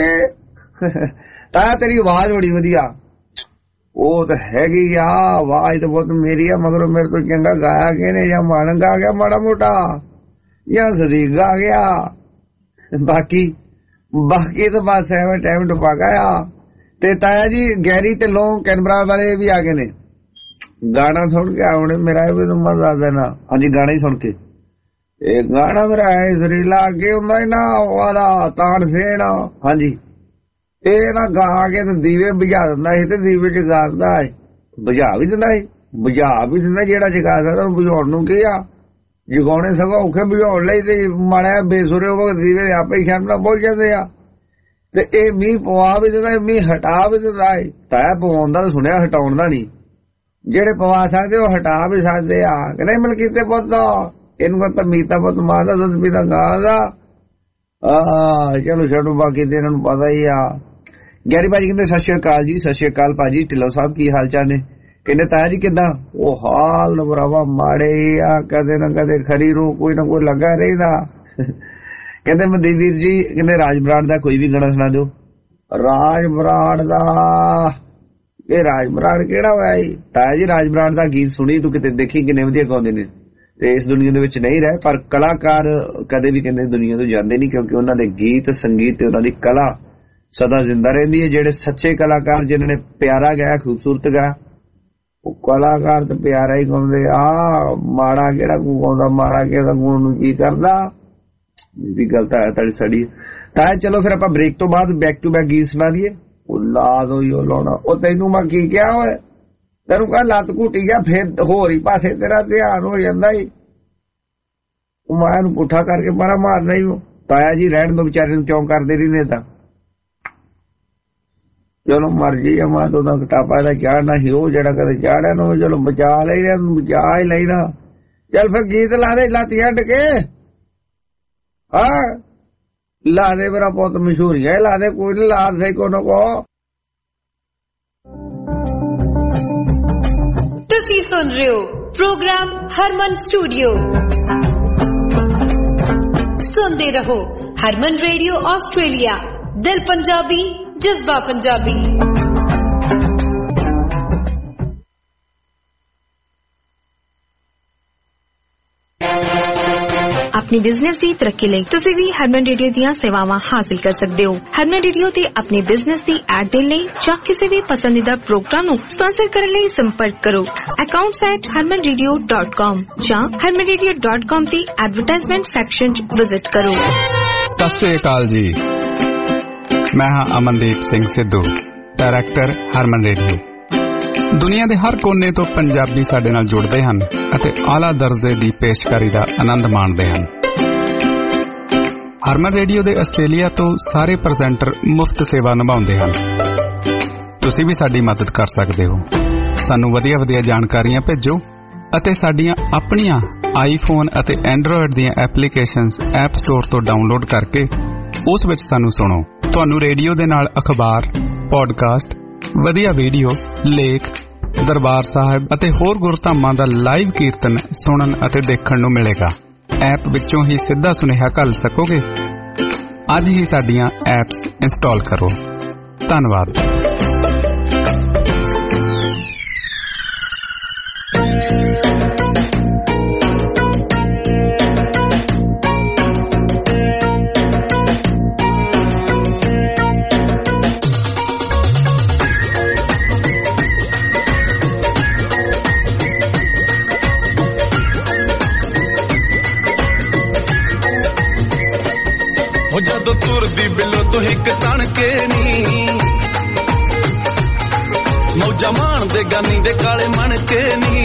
ਤਾਂ ਤੇਰੀ ਆਵਾਜ਼ ਬੜੀ ਵਧੀਆ ਉਹ ਤਾਂ ਹੈਗੀ ਆ ਆਵਾਜ਼ ਤਾਂ ਬਹੁਤ ਮੇਰੀ ਆ ਮਗਰੋਂ ਮੇਰੇ ਤੋਂ ਚੰਗਾ ਗਾਇਆ ਕਿ ਨੇ ਜਾਂ ਮਾਣਕ ਆ ਗਿਆ ਮਾੜਾ ਮੋਟਾ ਜਾਂ ਸਦੀਕ ਆ ਗਿਆ ਬਾਕੀ ਬਾਕੀ ਤਾਂ ਬਸ ਐਵੇਂ ਟਾਈਮ ਟਪਾ ਗਿਆ ਤੇ ਤਾਇਆ ਜੀ ਗੈਰੀ ਤੇ ਲੋਂ ਕੈਨਬਰਾ ਵਾਲੇ ਵੀ ਆ ਗਏ ਨੇ ਗਾਣਾ ਸੁਣ ਕੇ ਆਉਣੇ ਮੇਰਾ ਵੀ ਤੁਮ ਦੱਸ ਦੇਣਾ ਹਾਂਜੀ ਗਾਣਾ ਹੀ ਸੁਣ ਕੇ ਇਹ ਗਾਣਾ ਮੇਰਾ ਹੈ ਜ਼ਰੀਲਾ ਅੱਗੇ ਹੁੰਦਾ ਨਾ ਵਾਲਾ ਤਾਣ ਸੇਣਾ ਹਾਂਜੀ ਇਹ ਨਾ ਗਾ ਕੇ ਤੇ ਦੀਵੇ ਬੁਝਾ ਦਿੰਦਾ ਸੀ ਤੇ ਦੀਵੇ ਜਗਾਉਂਦਾ ਹੈ ਬੁਝਾ ਵੀ ਦਿੰਦਾ ਸੀ ਬੁਝਾ ਵੀ ਦਿੰਦਾ ਜਿਹੜਾ ਜਗਾ ਸਕਦਾ ਉਹਨੂੰ ਬੁਝਾਉਣ ਨੂੰ ਕੀ ਆ ਜਗਾਉਣੇ ਸਗੋਂ ਔਖੇ ਬੁਝਾਉਣ ਲਈ ਤੇ ਮਾੜਾ ਬੇਸੁਰੇ ਹੋ ਦੀਵੇ ਆਪੇ ਹੀ ਸ਼ਰਮ ਨਾਲ ਬੁਝ ਜਾਂਦੇ ਆ ਤੇ ਇਹ ਮੀਂਹ ਪਵਾ ਵੀ ਦਿੰਦਾ ਮੀਂਹ ਹਟਾ ਵੀ ਦਿੰਦਾ ਹੈ ਤਾਂ ਪਵਾਉਂਦਾ ਤਾਂ ਸੁਣਿਆ ਹਟਾਉਣ ਦਾ ਨਹੀਂ ਜਿਹੜੇ ਪਵਾ ਸਕਦੇ ਉਹ ਹਟਾ ਵੀ ਸਕਦੇ ਆ ਕਿ ਨਹੀਂ ਮਲਕੀ ਤੇ ਪੁੱਤ ਇਹਨੂੰ ਤਾਂ ਮੀਤਾ ਪੁੱਤ ਮਾਦਾ ਦੁੱਧ ਪੀਤਾ ਗਾਂ ਦਾ ਆ ਚਲੋ ਛੱਡੋ ਬਾਕੀ ਤੇ ਇਹਨਾਂ ਨੂੰ ਪਤਾ ਹੀ ਆ ਗੈਰੀ ਭਾਜੀ ਕਹਿੰਦੇ ਸਤਿ ਸ਼੍ਰੀ ਅਕਾਲ ਜੀ ਸਤਿ ਸ਼੍ਰੀ ਅਕਾਲ ਭਾਜੀ ਢਿੱਲੋਂ ਸਾਹਿਬ ਕੀ ਹਾਲ ਚਾਲ ਨੇ ਕਹਿੰਦੇ ਤਾਇਆ ਜੀ ਕਿੱਦਾਂ ਉਹ ਹਾਲ ਨਵਰਾਵਾ ਮਾੜੇ ਆ ਕਦੇ ਨਾ ਕਦੇ ਖਰੀ ਰੂ ਕੋਈ ਨਾ ਕੋਈ ਲੱਗਾ ਰਹਿੰਦਾ ਕਹਿੰਦੇ ਮਨਦੀਪ ਵੀਰ ਜੀ ਕਹਿੰਦੇ ਰਾਜ ਬਰਾੜ ਦਾ ਕੋਈ ਵੀ ਗਾਣਾ ਸੁਣਾ ਦਿਓ ਰਾਜ ਬਰਾੜ ਦਾ ਇਹ ਰਾਜ ਬਰਾੜ ਕਿਹੜਾ ਹੋਇਆ ਤਾਇਆ ਜੀ ਰਾਜ ਬਰਾੜ ਦਾ ਗੀਤ ਸੁਣੀ ਤੂੰ ਕਿਤੇ ਦੇਖੀ ਕਿੰਨੇ ਵਧੀਆ ਗਾਉਂਦੇ ਨੇ ਤੇ ਇਸ ਦੁਨੀਆ ਦੇ ਵਿੱਚ ਨਹੀਂ ਰਹੇ ਪਰ ਕਲਾਕਾਰ ਕਦੇ ਵੀ ਕਹਿੰਦੇ ਦੁਨੀਆ ਤੋਂ ਜਾਂਦੇ ਨਹੀਂ ਕਿਉਂਕਿ ਉਹਨਾਂ ਦੇ ਗੀਤ ਸੰਗੀਤ ਤੇ ਉਹਨਾਂ ਦੀ ਕਲਾ ਸਦਾ ਜ਼ਿੰਦਾ ਰਹਿੰਦੀ ਹੈ ਜਿਹੜੇ ਸੱਚੇ ਕਲਾਕਾਰ ਜਿਨ੍ਹਾਂ ਨੇ ਪਿਆਰਾ ਗਾਇਆ ਖੂਬਸੂਰਤ ਗਾਇਆ ਉਹ ਕਲਾਕਾਰ ਤੇ ਪਿਆਰਾ ਹੀ ਗਾਉਂਦੇ ਆ ਮਾੜਾ ਕਿਹੜਾ ਕੋ ਗਾਉਂਦਾ ਮਾੜਾ ਕਿਹੜਾ ਗਾਉਣ ਨੂੰ ਕੀ ਕਰਦਾ ਵੀ ਗਲਤ ਹੈ ਤੁਹਾਡੀ ਸੜੀ ਤਾਂ ਚਲੋ ਫਿਰ ਆਪਾਂ ਬ੍ਰੇਕ ਤੋਂ ਬਾਅਦ ਬੈਕ ਟੂ ਬੈਕ ਗੀਤ ਸੁਣਾ ਦਈਏ ਉਹ ਲਾ ਦੋ ਹੀ ਲਾਉਣਾ ਉਹ ਤੈਨੂੰ ਮੈਂ ਕੀ ਕਿਹਾ ਹੋਏ ਤੈਨੂੰ ਕਹ ਲੱਤ ਘੁੱਟੀ ਗਿਆ ਫਿਰ ਹੋਰ ਹੀ ਪਾਸੇ ਤੇਰਾ ਧਿਆਨ ਹੋ ਜਾਂਦਾ ਹੀ ਉਹ ਮਾਇਆ ਨੂੰ ਪੁੱਠਾ ਕਰਕੇ ਮਾਰਾ ਮਾਰਨਾ ਹੀ ਤਾਇਆ ਜੀ ਰਹਿਣ ਦੋ ਵਿਚਾਰੇ ਨੂੰ ਕਿਉਂ ਕਰਦੇ ਰਹਿੰਦੇ ਤਾਂ ਚਲੋ ਮਰਜੀ ਆ ਮਾਂ ਤੋਂ ਦਾ ਕਟਾਪਾ ਦਾ ਚਾੜਨਾ ਸੀ ਉਹ ਜਿਹੜਾ ਕਦੇ ਚਾੜਿਆ ਨੂੰ ਚਲੋ ਬਚਾ ਲੈਣਾ ਬਚਾ ਹੀ ਲੈਣਾ ਚੱਲ ਫਿਰ ਗੀਤ ਲਾ ਦੇ ਲਾਤੀ ਹੱਡ ਕੇ ਹਾਂ ਲਾ ਦੇ ਮੇਰਾ ਪੁੱਤ ਮਸ਼ਹੂਰ ਹੈ ਲਾ ਦੇ ਕੋਈ ਨਹੀਂ ਲਾ ਦੇ ਕੋਨੋ ਕੋ ਤੁਸੀਂ ਸੁਣ ਰਹੇ ਹੋ ਪ੍ਰੋਗਰਾਮ ਹਰਮਨ ਸਟੂਡੀਓ ਸੁਣਦੇ ਰਹੋ ਹਰਮਨ ਰੇਡੀਓ ਆਸਟ੍ਰੇਲੀਆ ਦਿਲ ਪੰਜਾਬੀ ਜਜ਼ਬਾ ਪੰਜਾਬੀ अपने बिजनेस की तरक्की ਲਈ ਤੁਸੀਂ ਵੀ ਹਰਮਨ ਰੇਡੀਓ ਦੀਆਂ ਸੇਵਾਵਾਂ ਹਾਸਲ ਕਰ ਸਕਦੇ ਹੋ। ਹਰਮਨ ਰੇਡੀਓ ਤੇ ਆਪਣੇ ਬਿਜ਼ਨਸ ਦੀ ਐਡ ਦੇਣ ਲਈ ਜਾਂ ਕਿਸੇ ਵੀ ਪਸੰਦੀਦਾ ਪ੍ਰੋਗਰਾਮ ਨੂੰ ਸਪਾਂਸਰ ਕਰਨ ਲਈ ਸੰਪਰਕ ਕਰੋ accounts at harman radio dot com ਜਾਂ harman radio dot com ਦੀ ਐਡਵਰਟਾਈਜ਼ਮੈਂਟ ਸੈਕਸ਼ਨ ਵਿਜ਼ਿਟ ਕਰੋ। ਸਤਿ ਸ਼੍ਰੀ ਅਕਾਲ ਜੀ, ਮੈਂ ਹਾਂ ਅਮਨਦੀਪ ਸਿੰਘ ਸਿੱਧੂ, ਡਾਇਰੈਕਟਰ ਹਰਮਨ ਰੇਡੀਓ। ਦੁਨੀਆ ਦੇ ਹਰ ਕੋਨੇ ਤੋਂ ਪੰਜਾਬੀ ਸਾਡੇ ਨਾਲ ਜੁੜਦੇ ਹਨ ਅਤੇ ਆਲਾ ਦਰਜੇ ਦੀ ਪੇਸ਼ਕਾਰੀ ਦਾ ਆਨੰਦ ਮਾਣਦੇ ਹਨ। ਹਰਮਨ ਰੇਡੀਓ ਦੇ ਆਸਟ੍ਰੇਲੀਆ ਤੋਂ ਸਾਰੇ ਪ੍ਰੈਜ਼ੈਂਟਰ ਮੁਫਤ ਸੇਵਾ ਨਿਭਾਉਂਦੇ ਹਨ। ਤੁਸੀਂ ਵੀ ਸਾਡੀ ਮਦਦ ਕਰ ਸਕਦੇ ਹੋ। ਸਾਨੂੰ ਵਧੀਆ ਵਧੀਆ ਜਾਣਕਾਰੀਆਂ ਭੇਜੋ ਅਤੇ ਸਾਡੀਆਂ ਆਪਣੀਆਂ ਆਈਫੋਨ ਅਤੇ ਐਂਡਰੋਇਡ ਦੀਆਂ ਐਪਲੀਕੇਸ਼ਨਸ ਐਪ ਸਟੋਰ ਤੋਂ ਡਾਊਨਲੋਡ ਕਰਕੇ ਉਸ ਵਿੱਚ ਸਾਨੂੰ ਸੁਣੋ। ਤੁਹਾਨੂੰ ਰੇਡੀਓ ਦੇ ਨਾਲ ਅਖਬਾਰ, ਪੋਡਕਾਸਟ, ਵਧੀਆ ਵੀਡੀਓ, ਲੇਖ, ਦਰਬਾਰ ਸਾਹਿਬ ਅਤੇ ਹੋਰ ਗੁਰਧਾਮਾਂ ਦਾ ਲਾਈਵ ਕੀਰਤਨ ਸੁਣਨ ਅਤੇ ਦੇਖਣ ਨੂੰ ਮਿਲੇਗਾ। ਐਪ ਵਿੱਚੋਂ ਹੀ ਸਿੱਧਾ ਸੁਨੇਹਾ ਘੱਲ ਸਕੋਗੇ। ਅੱਜ ਹੀ ਸਾਡੀਆਂ ਐਪਸ ਇੰਸਟਾਲ ਕਰੋ। ਧੰਨਵਾਦ। ਜਦੋਂ ਤੁਰਦੀ ਬਿੱਲੋ ਤੋਂ ਇੱਕ ਤਣ ਕੇ ਨੀ ਮੌਜਾਂ ਮਾਣਦੇ ਗਾਨੀ ਦੇ ਕਾਲੇ ਮਣ ਕੇ ਨੀ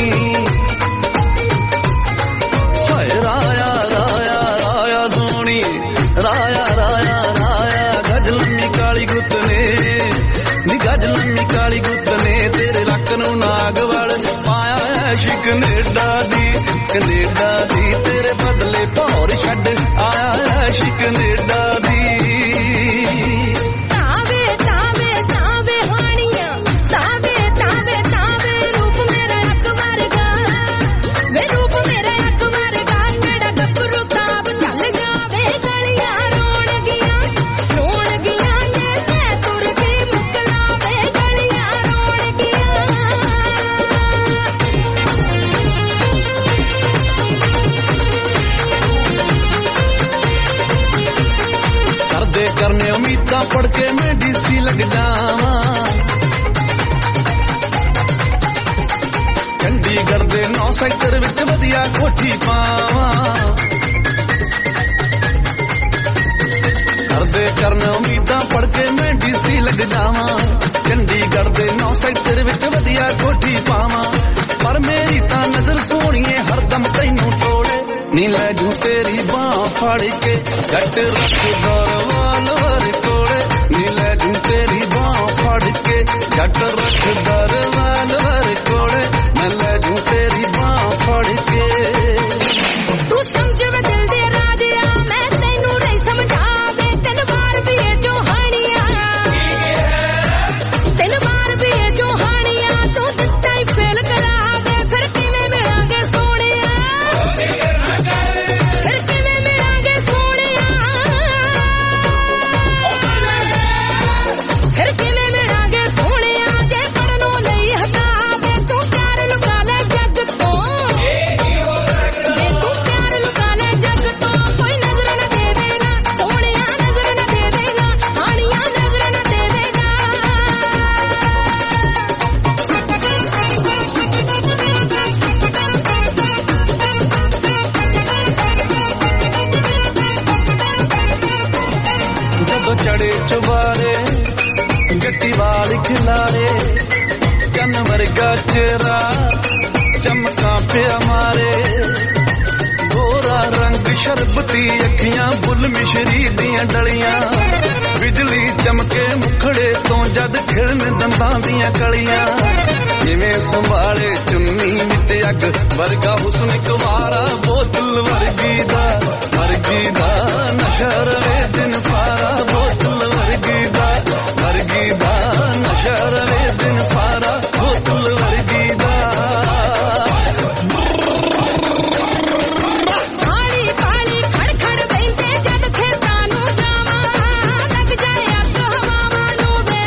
ਹਾਏ ਰਾਇਆ ਰਾਇਆ ਰਾਇਆ ਸੋਹਣੀ ਰਾਇਆ ਰਾਇਆ ਰਾਇਆ ਗੱਜ ਲੰਮੀ ਕਾਲੀ ਗੁੱਤ ਨੇ ਨੀ ਗੱਜ ਲੰਮੀ ਕਾਲੀ ਗੁੱਤ ਨੇ ਤੇਰੇ ਲੱਕ ਨੂੰ ਨਾਗ ਵਲ ਪਾਇਆ ਐਸ਼ ਕਨੇਡਾ ਦੀ ਕਨੇਡਾ ਦੀ ਤੇਰੇ ਬਦਲੇ ਭੌਰ ਛੱਡ ਆਇਆ ਐਸ਼ ਕਨੇਡਾ ਦੀ करने उम्मीदा पढ़ के मैं डीसी लग जावा चंडीगढ़ दे नौ सेक्टर विच वधिया कोठी पावा करदे करने उम्मीदा पढ़ के मैं डीसी लग जावा चंडीगढ़ दे नौ सेक्टर विच वधिया कोठी पावा पर मेरी तां नजर सोहणीए हरदम तैनू तोड़े नी लै जू तेरी बाह फड़ के जट रख दरवाल वर कोड़े नी लै जू तेरी बाह फड़ के जट रख दरवाल वर कोड़े मैं लै जू तेरी बाह फड़ के तू समझ में दिल दे राजिया मैं तैनू नहीं समझावे तेन बार भी ये जो हानिया तेन बार भी ये जो हानिया तू दित्ता ही फेल करावे फिर किवें मिलांगे सोहणिया फिर किवें मिलांगे सोहणिया फिर किवें मिलांगे सोहणिया जे पढ़नों नहीं हटावे तू प्यार लुका ले जग तो जे तू प्यार लुका ले जग तो कोई नजर न देवेगा सोहणिया नजर न देवेगा हानिया नजर न देवेगा ਜਦੋਂ ਚੜੇ ਚੁਬਾਰੇ ਗੱਟੀ ਵਾਲ ਖਿਲਾਰੇ ਚੰਨ ਵਰਗਾ ਚਿਹਰਾ ਚਮਕਾਂ ਪਿਆ ਮਾਰੇ ਗੋਰਾ ਰੰਗ ਸ਼ਰਬਤੀ ਅੱਖੀਆਂ ਬੁੱਲ ਮਿਸ਼ਰੀ ਦੀਆਂ ਡਲੀਆਂ ਬਿਜਲੀ ਚਮਕੇ ਮੁਖੜੇ ਤੋਂ ਜਦ ਖਿੜਨ ਦੰਦਾਂ ਦੀਆਂ ਕਲੀਆਂ ਜਿਵੇਂ ਸੰਭਾਲੇ ਚੁੰਨੀ ਵਿੱਚ ਅੱਗ ਵਰਗਾ ਹੁਸਨ ਕੁਵਾਰਾ ਬੋਤਲ ਵਰਗੀ ਦਾ ਵਰਗੀ ਦਾ ਨਸ਼ਾ ਰਵੇ ਦਿਨ ਸਾਰਾ ਬੋਤਲ ਵਰਗੀ ਦਾ ਵਰਗੀ ਦਾ ਨਸ਼ਾ ਰਵੇ ਦਿਨ ਸਾਰਾ ਬੋਤਲ ਵਰਗੀ ਦਾ ਕਾਲੀ ਕਾਲੀ ਖੜ ਖੜ ਬੈਂਦੇ ਜਦ ਖੇਤਾਂ ਨੂੰ ਜਾਵਾਂ ਲੱਗ ਜਾਏ ਅੱਗ ਹਵਾਵਾਂ ਨੂੰ ਵੇ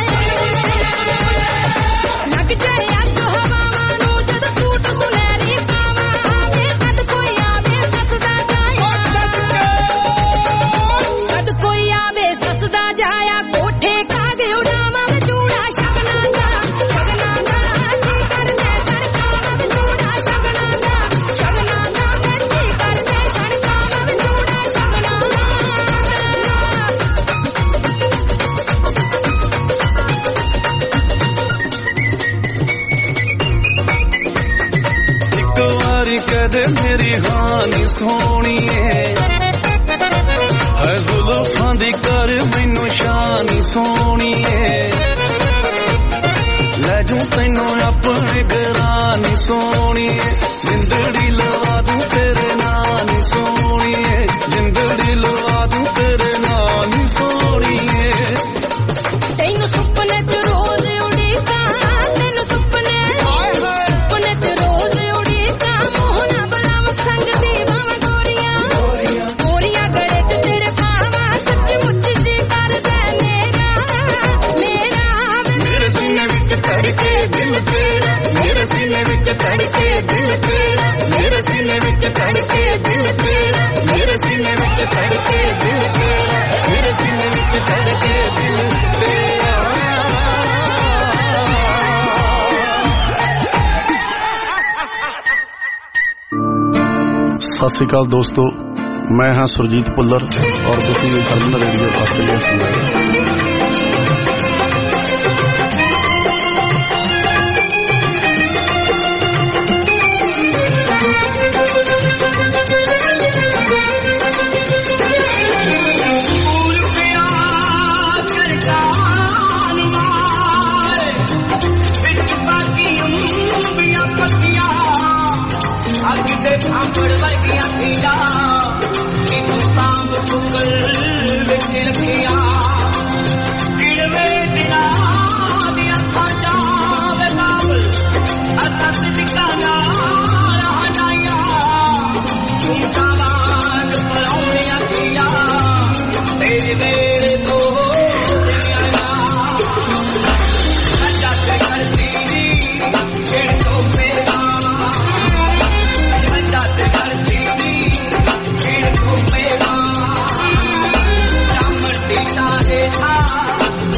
ਲੱਗ ਜਾਏ ਅੱਗ ਹਵਾਵਾਂ ਨੂੰ ਜਦ ਸੂਟ ਸੁਨਹਿਰੀ ਪਾਵਾਂ ਵੇ ਕਦ ਕੋਈ ਆਵੇ ਸੱਸਦਾ ਜਾਇਆ ਕਦ ਕੋਈ ਆਵੇ ਸੱਸਦਾ ਜਾਇਆ ਕੋਠੇ ਕਾਗੇ ਉਡਾਵਾਂ ਵੇ ਚੂੜਾ ਸ਼ਗਨਾਂ ਦਾ ਸ਼ਗਨਾਂ ਦਾ ਜੀ ਕਰਦੇ ਛੜਕਾਵਾਂ ਵੇ ਚੂੜਾ ਸ਼ਗਨਾਂ ਦਾ ਸ਼ਗਨਾਂ ਦਾ ਵੇ ਜੀ ਕਰਦੇ ਛੜਕਾਵਾਂ ਵੇ ਚੂੜਾ ਸ਼ਗਨਾਂ ਦਾ ਇੱਕ ਵਾਰੀ ਕਦੇ ਮੇਰੀ ਹਾਨੀ ਸੋਹਣੀਏ ਹੈ ਜ਼ੁਲਫਾਂ ਦੀ ਕਰ ਮੈਨੂੰ ਸ਼ਾਨੀ ਸੋਹਣੀਏ ਲੈ ਜੂ ਤੈਨੂੰ ਆਪਣੇ ਘਰਾਨੀ ਸੋਹਣੀਏ ਜਿੰਦੜੀ ਲਵਾ ਦੂੰ ਤੇਰੇ ਨਾਂ ਨੀ ਸੋਹਣੀਏ ਜਿੰਦੜੀ ਲਵਾ ਦੂੰ ਤੇਰੇ ਨਾਂ ਨੀ ਸੋਹਣੀਏ ਤੈਨੂੰ ਸੁਪਨੇ ਚ ਰੋਜ਼ ਉਡੀਕਾਂ ਤੈਨੂੰ ਸੁਪਨੇ ਸੁਪਨੇ ਚ ਰੋਜ਼ ਉਡੀਕਾਂ ਮੋਹਨਾ ਬਲਾਵ ਸੰਗ ਦੀ ਬਾਵਾਂ ਗੋਰੀਆਂ ਗੋਰੀਆਂ ਗੜੇ ਚ ਤੇਰੇ ਪਾਵਾਂ ਸੱਚ ਮੁੱਚ ਜੀ ਕਰਦਾ ਮੇਰਾ ਮੇਰਾ ਮੇਰੇ ਸੀਨੇ ਵਿੱਚ ਧੜਕੇ ਦਿਲ ਤੇਰਾ ਮੇਰੇ ਸੀਨੇ ਵਿੱਚ ਧੜਕੇ ਦਿਲ ਤੇਰਾ ਮੇਰੇ ਸੀਨੇ ਵਿੱਚ ਧੜਕੇ ਦਿਲ ਤੇਰਾ ਮੇਰੇ ਸੀਨੇ ਵਿੱਚ ਧੜਕੇ ਦਿਲ ਤੇਰਾ ਮੇਰੇ ਸੀਨੇ ਵਿੱਚ ਧੜਕੇ ਦਿਲ ਤੇਰਾ ਸਤਿ ਸ਼੍ਰੀ ਅਕਾਲ ਦੋਸਤੋ, मैं हाँ सुरजीत पुल्लर और तुसी हरमन रेडियो ऑस्ट्रेलिया सुन रहे हो।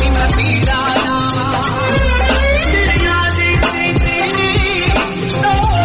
Oh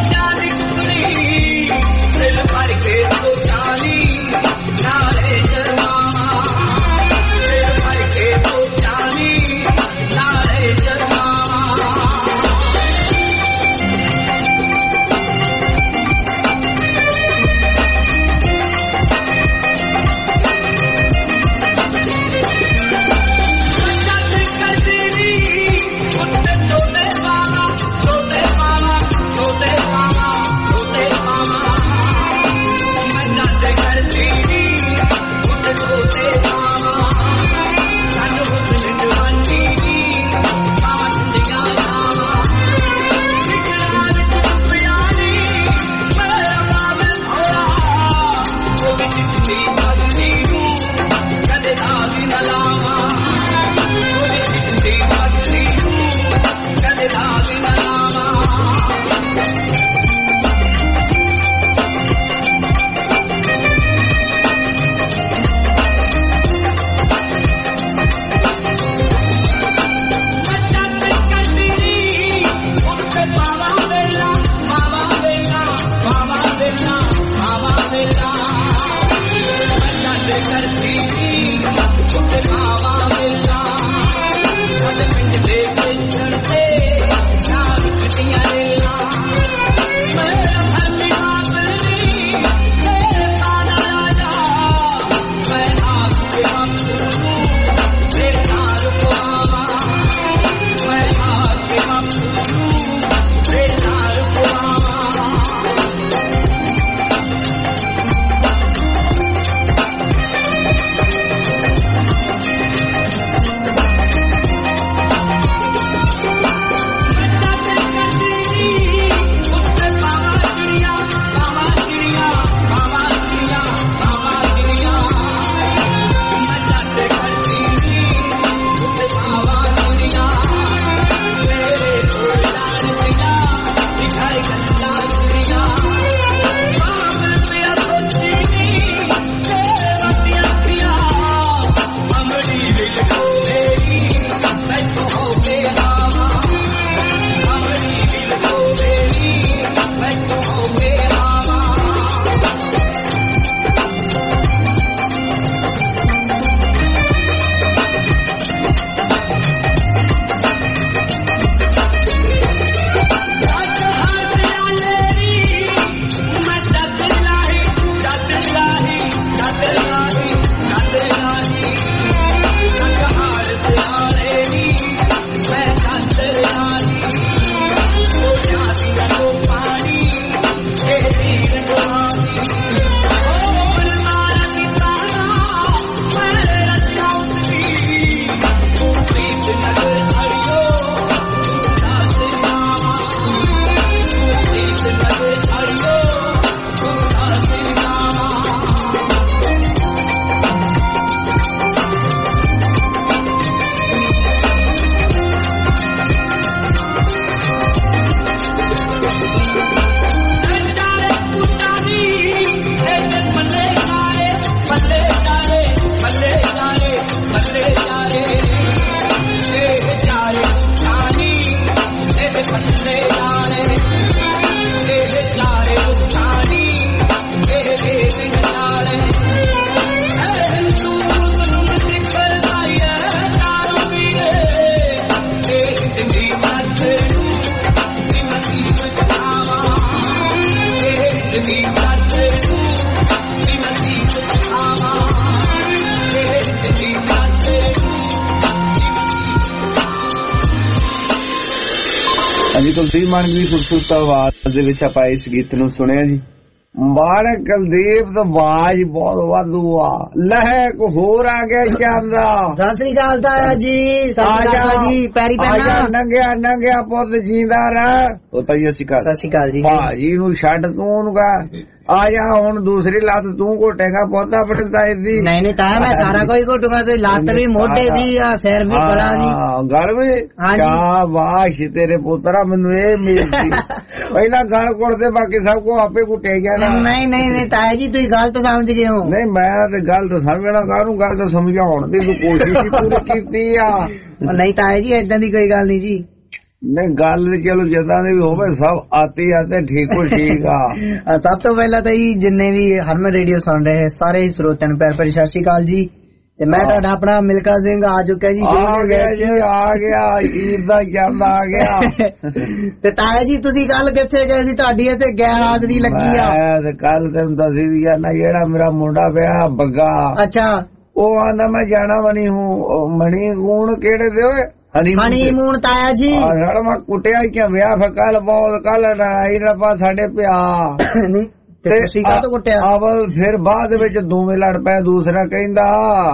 ਤੁਸੀਂ ਮਨਵੀਰ ਖੂਬਸੂਰਤ ਆਵਾਜ਼ ਦੇ ਵਿੱਚ ਆਪਾਂ ਇਸ ਗੀਤ ਨੂੰ ਸੁਣਿਆ ਜੀ। ਮਾਣਕ ਕੁਲਦੀਪ ਦਾ ਆਵਾਜ਼ ਬਹੁਤ ਵਾਧੂ ਆ। ਲਹਿ ਕੋ ਹੋਰ ਆ ਗਿਆ ਚਾਂਦਾ। ਸਤਿ ਸ੍ਰੀ ਅਕਾਲ ਤਾਇਆ ਜੀ। ਸਤਿ ਸ੍ਰੀ ਅਕਾਲ ਜੀ। ਪੈਰੀ ਪੈਣਾ ਨੰਗਿਆ ਨੰਗਿਆ ਪੁੱਤ ਜੀਂਦਾ ਰਹਿ। ਉਹ ਭਾਈ ਅਸੀਂ ਕਰ ਸਤਿ ਸ੍ਰੀ ਅਕਾਲ ਜੀ। ਭਾਜੀ ਨੂੰ ਛੱਡ ਤੂੰ ਉਹਨੂੰ ਕਹ ਆ ਜਾ ਹੁਣ ਦੂਸਰੀ ਲੱਤ ਤੂੰ ਘੋਟੇਗਾ ਪੁੱਤ ਆਪਣੇ ਤਾਏ ਦੀ। ਨਹੀਂ ਨਹੀਂ ਤਾਇਆ ਮੈਂ ਸਾਰਾ ਕੋਈ ਘੋਟੂਗਾ ਤੇ ਲੱਤ ਵੀ ਮੋਢੇ ਦੀ ਆ ਸਿਰ ਵੀ ਗਲਾ ਦੀ ਗਲ ਵੀ। ਸ਼ਾਬਾਸ਼ ਤੇਰੇ ਪੁੱਤਰਾ ਮੈਨੂੰ ਇਹ ਮਿਲਦੀ ਪਹਿਲਾਂ ਗਲ ਘੁੱਟਦੇ ਬਾਕੀ ਸਭ ਕੋ ਆਪੇ ਘੁੱਟੇ ਗਿਆ ਨਾ। ਨਹੀਂ ਨਹੀਂ ਨਹੀਂ ਤਾਇਆ ਜੀ ਤੁਸੀਂ ਗਲਤ ਸਮਝ ਗਏ ਹੋ। ਨਹੀਂ ਮੈਂ ਤੇ ਗਲਤ ਸਮਝਣਾ ਕਾਹਨੂੰ ਗਲਤ ਸਮਝਾਉਣ ਦੀ ਤੂੰ ਕੋਸ਼ਿਸ਼ ਪੂਰੀ ਕੀਤੀ ਆ। ਨਹੀਂ ਤਾਇਆ ਜੀ ਏਦਾਂ ਦੀ ਕੋਈ ਗੱਲ ਨਹੀਂ ਜੀ। ਨਹੀਂ ਗੱਲ ਚਲੋ ਜਿੱਦਾਂ ਦੀ ਵੀ ਹੋਵੇ ਸਭ ਆਤੀ ਆਤੇ ਠੀਕ ਹੋ ਠੀਕ ਆ। ਸਭ ਤੋਂ ਪਹਿਲਾਂ ਤਾਂ ਜੀ ਜਿੰਨੇ ਵੀ ਹਰਮਨ ਰੇਡੀਓ ਸੁਣ ਰਹੇ ਸਾਰੇ ਹੀ ਸਰੋਤਿਆਂ ਨੂੰ ਪਿਆਰ ਭਰੀ ਸਤਿ ਸ਼੍ਰੀ ਅਕਾਲ ਜੀ। ਤੇ ਮੈਂ ਤੁਹਾਡਾ ਆਪਣਾ ਮਿਲਖਾ ਸਿੰਘ ਆ ਚੁੱਕਿਆ ਜੀ। ਆ ਗਿਆ ਜੀ ਆ ਗਿਆ ਈਦ ਦਾ ਚੰਦ ਆ ਗਿਆ। ਤੇ ਤਾਇਆ ਜੀ ਤੁਸੀਂ ਕੱਲ ਕਿੱਥੇ ਗਏ ਸੀ? ਤੁਹਾਡੀ ਇੱਥੇ ਗੈਰ ਹਾਜ਼ਰੀ ਲੱਗੀ ਆ। ਤੇ ਕੱਲ ਤੈਨੂੰ ਦੱਸੀ ਦੀ ਨਾ ਜਿਹੜਾ ਮੇਰਾ ਮੁੰਡਾ ਪਿਆ ਬੱਗਾ। ਅੱਛਾ ਉਹ ਆਂਦਾ ਮੈਂ ਜਾਣਾ ਮਣੀ ਹੂੰ ਮਣੀ ਗੂਣ ਕਿਹੜੇ ਦੇ ਓਏ ਹਨੀਮੂਨ ਤਾਇਆ ਜੀ। ਮੈਂ ਕੁੱਟਿਆ ਕਿ ਵਿਆਹ ਫਿਰ ਕੱਲ ਬਹੁਤ ਕੱਲ ਲੜਾਈ ਰੱਪਾ ਸਾਡੇ ਪਿਆ ਤੁਸੀਂ ਕਾਹਤੋਂ ਕੁੱਟਿਆ? ਅਵਲ ਫਿਰ ਬਾਅਦ ਵਿੱਚ ਦੋਵੇਂ ਲੜ ਪਏ। ਦੂਸਰਾ ਕਹਿੰਦਾ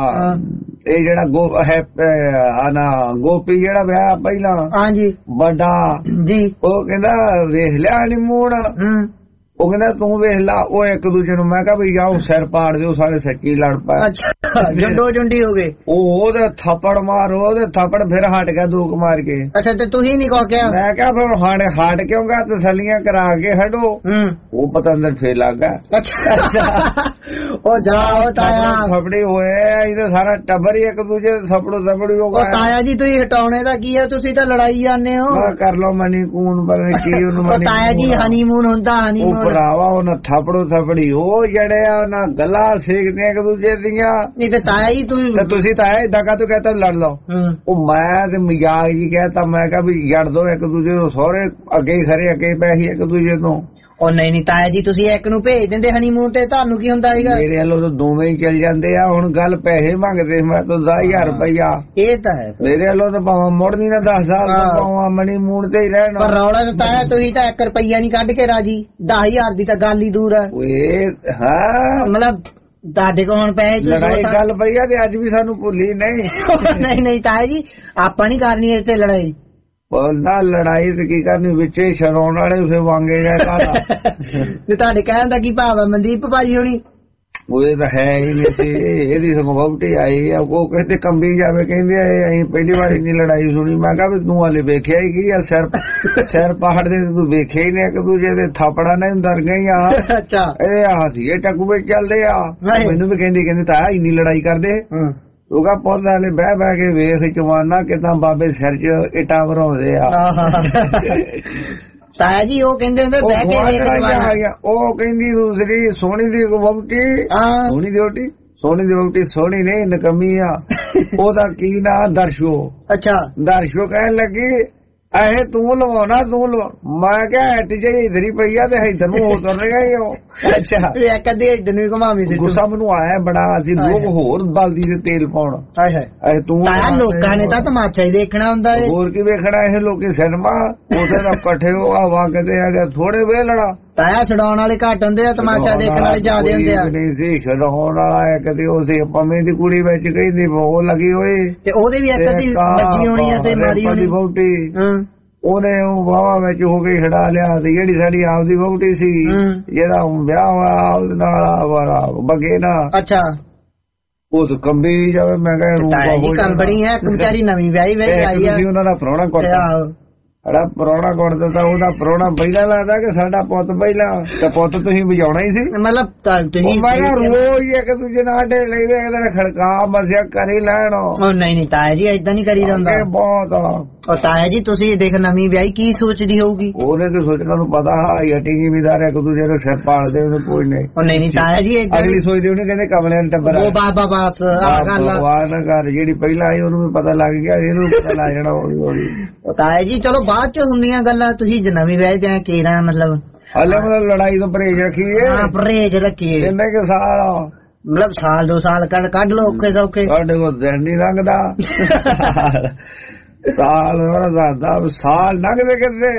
ਇਹ ਜਿਹੜਾ ਗੋ ਹੈ ਨਾ ਗੋਪੀ ਜਿਹੜਾ ਵਿਆਹ ਪਹਿਲਾਂ ਹਾਂਜੀ ਵੱਡਾ ਜੀ ਉਹ ਕਹਿੰਦਾ ਵੇਖ ਲਿਆ ਹਨੀਮੂਨ। ਉਹ ਕਹਿੰਦਾ ਤੂੰ ਵੇਖ ਲਾ। ਉਹ ਇੱਕ ਦੂਜੇ ਨੂੰ ਮੈਂ ਕਿਹਾ ਵੀ ਜਾਓ ਸਿਰ ਪਾੜ ਦਿਓ ਸਾਰੇ ਸੱਚੀ ਲੜ ਪਏ। ਜੰਡੋ ਜੁੰਡੀ ਹੋ ਗਏ। ਉਹ ਉਹਦੇ ਥੱਪੜ ਮਾਰੋ ਉਹਦੇ ਥੱਪੜ ਫਿਰ ਹਟ ਗਿਆ ਦੂਕ ਮਾਰ ਕੇ। ਅੱਛਾ ਤੇ ਤੁਸੀਂ ਨਹੀਂ ਕੋ ਕਿਹਾ? ਮੈਂ ਕਿਹਾ ਫਿਰ ਹਟ ਹਟ ਕਿਉਂ ਗਿਆ ਤਸੱਲੀਆਂ ਕਰਾ ਕੇ ਹਟੋ। ਉਹ ਪਤਾ ਅੰਦਰ ਫੇਰ ਲੱਗ ਗਿਆ। ਉਹ ਜਾਓ ਤਾਇਆ ਥੱਪੜੀ ਹੋਏ ਇਹਦੇ ਸਾਰਾ ਟੱਬਰ ਹੀ ਇੱਕ ਦੂਜੇ ਥੱਪੜੋ ਥੱਪੜੀ ਹੋ ਗਿਆ। ਤਾਇਆ ਜੀ ਤੁਸੀਂ ਹਟਾਉਣੇ ਦਾ ਕੀ ਹੈ? ਤੁਸੀਂ ਤਾਂ ਲੜਾਈ ਜਾਂਦੇ ਹੋ। ਕਰ ਲਓ ਮਨੀ ਕੂਨ ਪਰ ਕੀ ਉਹਨੂੰ ਤਾਇਆ ਜੀ ਹਨੀਮੂਨ ਹੁੰਦਾ ਹਨੀਮੂਨ ਭਰਾਵਾ ਉਹਨਾਂ ਥਾਪੜੋ ਥਾਪੜੀ ਉਹ ਜਿਹੜੇ ਆ ਉਹਨਾਂ ਗੱਲਾਂ ਸੇਕਦੇ ਇੱਕ ਦੂਜੇ ਦੀਆਂ। ਨਹੀਂ ਤੇ ਤਾਇਆ ਜੀ ਤੁਸੀਂ ਤੁਸੀਂ ਤਾਇਆ ਏਦਾਂ ਕਾ ਤੂੰ ਕਹਤਾ ਲੜ ਲਓ। ਉਹ ਮੈਂ ਤੇ ਮਜ਼ਾਕ ਜੀ ਕਹਿਤਾ ਮੈਂ ਕਿਹਾ ਵੀ ਜੜ ਦੋ ਇੱਕ ਦੂਜੇ ਨੂੰ ਸਹੁਰੇ ਅੱਗੇ ਹੀ ਖਰੇ ਅੱਗੇ ਪੈ ਹੀ ਇੱਕ ਦੂਜੇ ਤੋਂ। ਉਹ ਨਹੀਂ ਨਹੀਂ ਤਾਇਆ ਜੀ ਤੁਸੀਂ ਇੱਕ ਨੂੰ ਭੇਜ ਦਿੰਦੇ ਹਨੀਮੂਨ ਤੇ ਤੁਹਾਨੂੰ ਕੀ ਹੁੰਦਾ ਸੀਗਾ? ਮੇਰੇ ਵੱਲੋਂ ਤਾਂ ਦੋਵੇਂ ਹੀ ਚੱਲ ਜਾਂਦੇ ਆ। ਹੁਣ ਗੱਲ ਪੈਸੇ ਮੰਗਦੇ ਮੈਂ ਤਾਂ ਦਸ ਹਜ਼ਾਰ ਰੁਪਇਆ। ਇਹ ਤਾਂ ਹੈ ਮੇਰੇ ਵੱਲੋਂ ਤਾਂ ਭਾਵੇਂ ਮੁੜਨੀ ਨਾ ਦਸ ਹਜ਼ਾਰ ਪਾਵਾਂ ਮਨੀਮੂਨ ਤੇ ਹੀ ਰਹਿਣਾ। ਪਰ ਰੌਲਾ ਤਾਂ ਤਾਇਆ ਤੁਸੀਂ ਤਾਂ ਇੱਕ ਰੁਪਈਆ ਨਹੀਂ ਕੱਢ ਕੇ ਰਾਜੀ। ਦਸ ਹਜ਼ਾਰ ਦੀ ਤਾਂ ਗੱਲ ਹੀ ਦੂਰ ਹੈ। ਓਏ ਹਾਂ ਮਤਲਬ ਤੁਹਾਡੇ ਕੋਲ ਹੁਣ ਪੈਸੇ ਲੜਾਈ ਗੱਲ ਪਈ ਆ ਤੇ ਅੱਜ ਵੀ ਸਾਨੂੰ ਭੁੱਲੀ ਨਹੀਂ। ਨਹੀਂ ਨਹੀਂ ਤਾਇਆ ਜੀ ਆਪਾਂ ਨਹੀਂ ਕਰਨੀ ਇੱਥੇ ਲੜਾਈ। ਨਾ ਲੜਾਈ ਤੇ ਕੀ ਕਰਨੀ ਵਿੱਚੇ ਸ਼ਰਾਉਣ ਵਾਲੇ ਫਿਰ ਵਾਂਗੇ ਗਏ ਕਾਹਦਾ। ਤੇ ਤੁਹਾਡੇ ਕਹਿਣ ਦਾ ਕੀ ਭਾਵ ਹੈ ਮਨਦੀਪ ਭਾਜੀ ਹੋਣੀ? ਉਹ ਤਾਂ ਹੈ ਹੀ ਨਹੀਂ ਸੀ। ਇਹਦੀ ਸਗੋਂ ਵਹੁਟੀ ਆਈ ਆ ਉਹ ਕਹਿੰਦੇ ਕੰਬੀ ਜਾਵੇ ਕਹਿੰਦੇ ਅਸੀਂ ਪਹਿਲੀ ਵਾਰੀ ਨਹੀਂ ਲੜਾਈ ਸੁਣੀ। ਮੈਂ ਕਿਹਾ ਵੀ ਤੂੰ ਹਾਲੇ ਵੇਖਿਆ ਹੀ ਕੀ ਆ ਸਿਰ ਸਿਰ ਪਹਾੜ ਦੇ ਤੂੰ ਵੇਖਿਆ ਹੀ ਨਹੀਂ ਇੱਕ ਦੂਜੇ ਦੇ ਥਾਪੜਾ ਨੇ ਡਰ ਗਈ ਆ। ਅੱਛਾ ਇਹ ਹਾਥੀਏ ਟੱਕੂ ਵਿੱਚ ਚੱਲਦੇ ਆ। ਮੈਨੂੰ ਵੀ ਕਹਿੰਦੀ ਕਹਿੰਦੀ ਤਾਂ ਇੰਨੀ ਲੜਾਈ ਕਰਦੇ। ਉਹ ਕਾ ਪੌਦਾ ਵਾਲੇ ਬਹਿ ਬਹਿ ਕੇ ਵੇਖ ਜਵਾਨਾ ਕਿਦਾਂ ਬਾਬੇ ਸਿਰ 'ਚ ਇੱਟਾਂ ਭਰਾਉਂਦੇ ਆ। ਤਾਇਆ ਜੀ ਉਹ ਕਹਿੰਦੇ ਹੁੰਦੇ ਬਹਿ ਕੇ ਉਹ ਕਹਿੰਦੀ ਦੂਸਰੀ ਸੋਹਣੀ ਦੀ ਵਹੁਟੀ ਸੋਹਣੀ ਦੀ ਵਹੁਟੀ ਸੋਹਣੀ ਦੀ ਵਹੁਟੀ ਸੋਹਣੀ ਨਹੀਂ ਨਕਮੀ ਆ। ਉਹਦਾ ਕੀ ਨਾਂ ਦਰਸ਼ੋ। ਅੱਛਾ ਦਰਸ਼ੋ ਕਹਿਣ ਲੱਗੀ ਇਹ ਤੂੰ ਲਵਾਉਣਾ ਤੂੰ ਲਵਾ। ਮੈਂ ਕਿਹਾ ਹਟ ਜੇ ਇਧਰ ਹੀ ਪਈ ਆ ਤੇ ਇਧਰ ਨੂੰ ਉਤਰ ਰਿਹਾ ਹੀ ਉਹ। ਅੱਛਾ ਇੱਕ ਅੱਧੀ ਇਧਰ ਨੂੰ ਘੁਮਾਵੀ ਸੀ। ਗੁੱਸਾ ਮੈਨੂੰ ਆਇਆ ਬੜਾ। ਅਸੀਂ ਲੋਕ ਹੋਰ ਬਲਦੀ ਦੇ ਤੇਲ ਪਾਉਣ। ਹਾਏ ਤੂੰ ਲੋਕਾਂ ਨੇ ਤਾਂ ਤਮਾਸ਼ਾ ਹੀ ਦੇਖਣਾ ਹੁੰਦਾ ਹੈ। ਹੋਰ ਕੀ ਵੇਖਣਾ ਇਹ ਲੋਕੀ ਸਿਨੇਮਾ ਉਥੇ ਤਾਂ ਇਕੱਠੇ ਹੋ ਆ ਵਗਦੇ ਹੈਗੇ ਥੋੜੇ ਵੇਲਣਾ। ਤਾਇਆ ਛਡਾਉਣ ਵਾਲੇ ਘੱਟ ਹੁੰਦੇ ਆ ਤਮਾਸ਼ਾ ਦੇਖਣ ਵਾਲੇ ਜ਼ਿਆਦੇ ਹੁੰਦੇ ਆ। ਨਹੀਂ ਸੀ ਛਡਾਉਣ ਵਾਲਾ ਕਦੇ ਉਹ ਸੀ ਪੰਮੇ ਦੀ ਕੁੜੀ ਵਿੱਚ ਕਹਿੰਦੀ ਉਹ ਲੱਗੀ ਹੋਈ ਤੇ ਉਹਦੇ ਵੀ ਇੱਕ ਅੱਧੀ ਬੱਜੀ ਹੋਣੀ ਆ ਤੇ ਮਾਰੀ ਹੋਣੀ ਵਹੁਟੀ। ਉਹਨੇ ਉਹ ਵਾਵਾ ਵਿੱਚ ਹੋ ਕੇ ਛਡਾ ਲਿਆ ਤੇ ਜਿਹੜੀ ਸਾਡੀ ਆਪਦੀ ਵਹੁਟੀ ਸੀ ਜਿਹਦਾ ਵਿਆਹ ਹੋਇਆ ਉਹਦੇ ਨਾਲ ਬੱਗੇ ਨਾ। ਅੱਛਾ ਉਹ ਤਾਂ ਕੰਬੀ ਜਾਵੇ। ਮੈਂ ਕਹਿੰਦਾ ਕੰਬਣੀ ਹੈ ਵਿਚਾਰੀ ਨਵੀਂ ਵਿਆਹੀ ਵਿਆਹੀ ਆਈ ਆ। ਉਹਨਾਂ ਦਾ ਪ੍ਰਾਹੁਣਾ ਕੁੱਟਦਾ ਸਾਡਾ ਪ੍ਰਾਹੁਣਾ ਕੁੱਟ ਦਿੱਤਾ। ਉਹਦਾ ਪ੍ਰਾਹੁਣਾ ਪਹਿਲਾਂ ਲੱਗਦਾ ਕਿ ਸਾਡਾ ਪੁੱਤ ਪਹਿਲਾਂ ਤੇ ਪੁੱਤ ਤੁਸੀਂ ਵਜਾਉਣਾ ਹੀ ਸੀ। ਮਤਲਬ ਤੁਸੀਂ ਰੋਜ਼ ਇੱਕ ਦੂਜੇ ਨਾਲ ਡੇ ਲੈਦੇ ਇਹਦੇ ਖੜਕਾ ਮਸਿਆ ਕਰੀ ਲੈਣ। ਉਹ ਨਹੀਂ ਨਹੀਂ ਤਾਇਆ ਜੀ ਏਦਾਂ ਨਹੀਂ ਕਰੀਦਾ ਹੁੰਦਾ। ਬਹੁਤ ਉਹ ਤਾਇਆ ਜੀ ਤੁਸੀਂ ਦੇਖ ਨਵੀਂ ਵਿਆਹੀ ਕੀ ਸੋਚਦੀ ਹੋਊਗੀ? ਉਹਨੇ ਤੇ ਸੋਚਣਾ ਨੂੰ ਪਤਾ ਹਾਈ ਜ਼ਿਮੀਦਾਰ ਇੱਕ ਦੂਜੇ ਨੂੰ ਸਿਰ ਪਾਲਦੇ ਉਹਨੂੰ ਕੋਈ ਨਹੀਂ। ਉਹ ਨਹੀਂ ਨਹੀਂ ਤਾਇਆ ਜੀ ਅਗਲੀ ਸੋਚਦੇ ਉਹਨੇ ਕਹਿੰਦੇ ਕਮਲਿਆਂ ਨੂੰ ਟੱਬਰ ਉਹ ਬਾਬਾ ਬਾਸ ਆ ਗੱਲ ਨਾ ਕਰ। ਜਿਹੜੀ ਪਹਿਲਾਂ ਆਈ ਉਹਨੂੰ ਵੀ ਪਤਾ ਲੱਗ ਗਿਆ ਇਹਨੂੰ ਪਤਾ ਲੱਗ ਜਾਣਾ ਹੌਲੀ ਹੌਲੀ। ਤਾਇਆ ਜੀ ਚਲੋ ਬਾਅਦ ਚ ਹੁੰਦੀਆਂ ਗੱਲਾਂ। ਤੁਸੀਂ ਨਵੀਂ ਵਿਆਹ ਜਾਂ ਕਿਹੜਾ ਮਤਲਬ ਹਾਲੇ ਮਤਲਬ ਲੜਾਈ ਤੋਂ ਪਰਹੇਜ ਰੱਖੀਏ। ਹਾਂ ਪਰਹੇਜ ਰੱਖੀਏ। ਕਿੰਨੇ ਕੁ ਸਾਲ ਮਤਲਬ ਸਾਲ ਦੋ ਸਾਲ ਕੱਢ ਕੱਢ ਲੋ ਔਖੇ ਸੌਖੇ। ਸਾਡੇ ਕੋਲ ਦਿਨ ਨਹੀਂ ਲੰਘਦਾ। ਸਾਲ ਦੱਸਦਾ ਸਾਲ ਲੰਘਦੇ ਕਿੱਥੇ?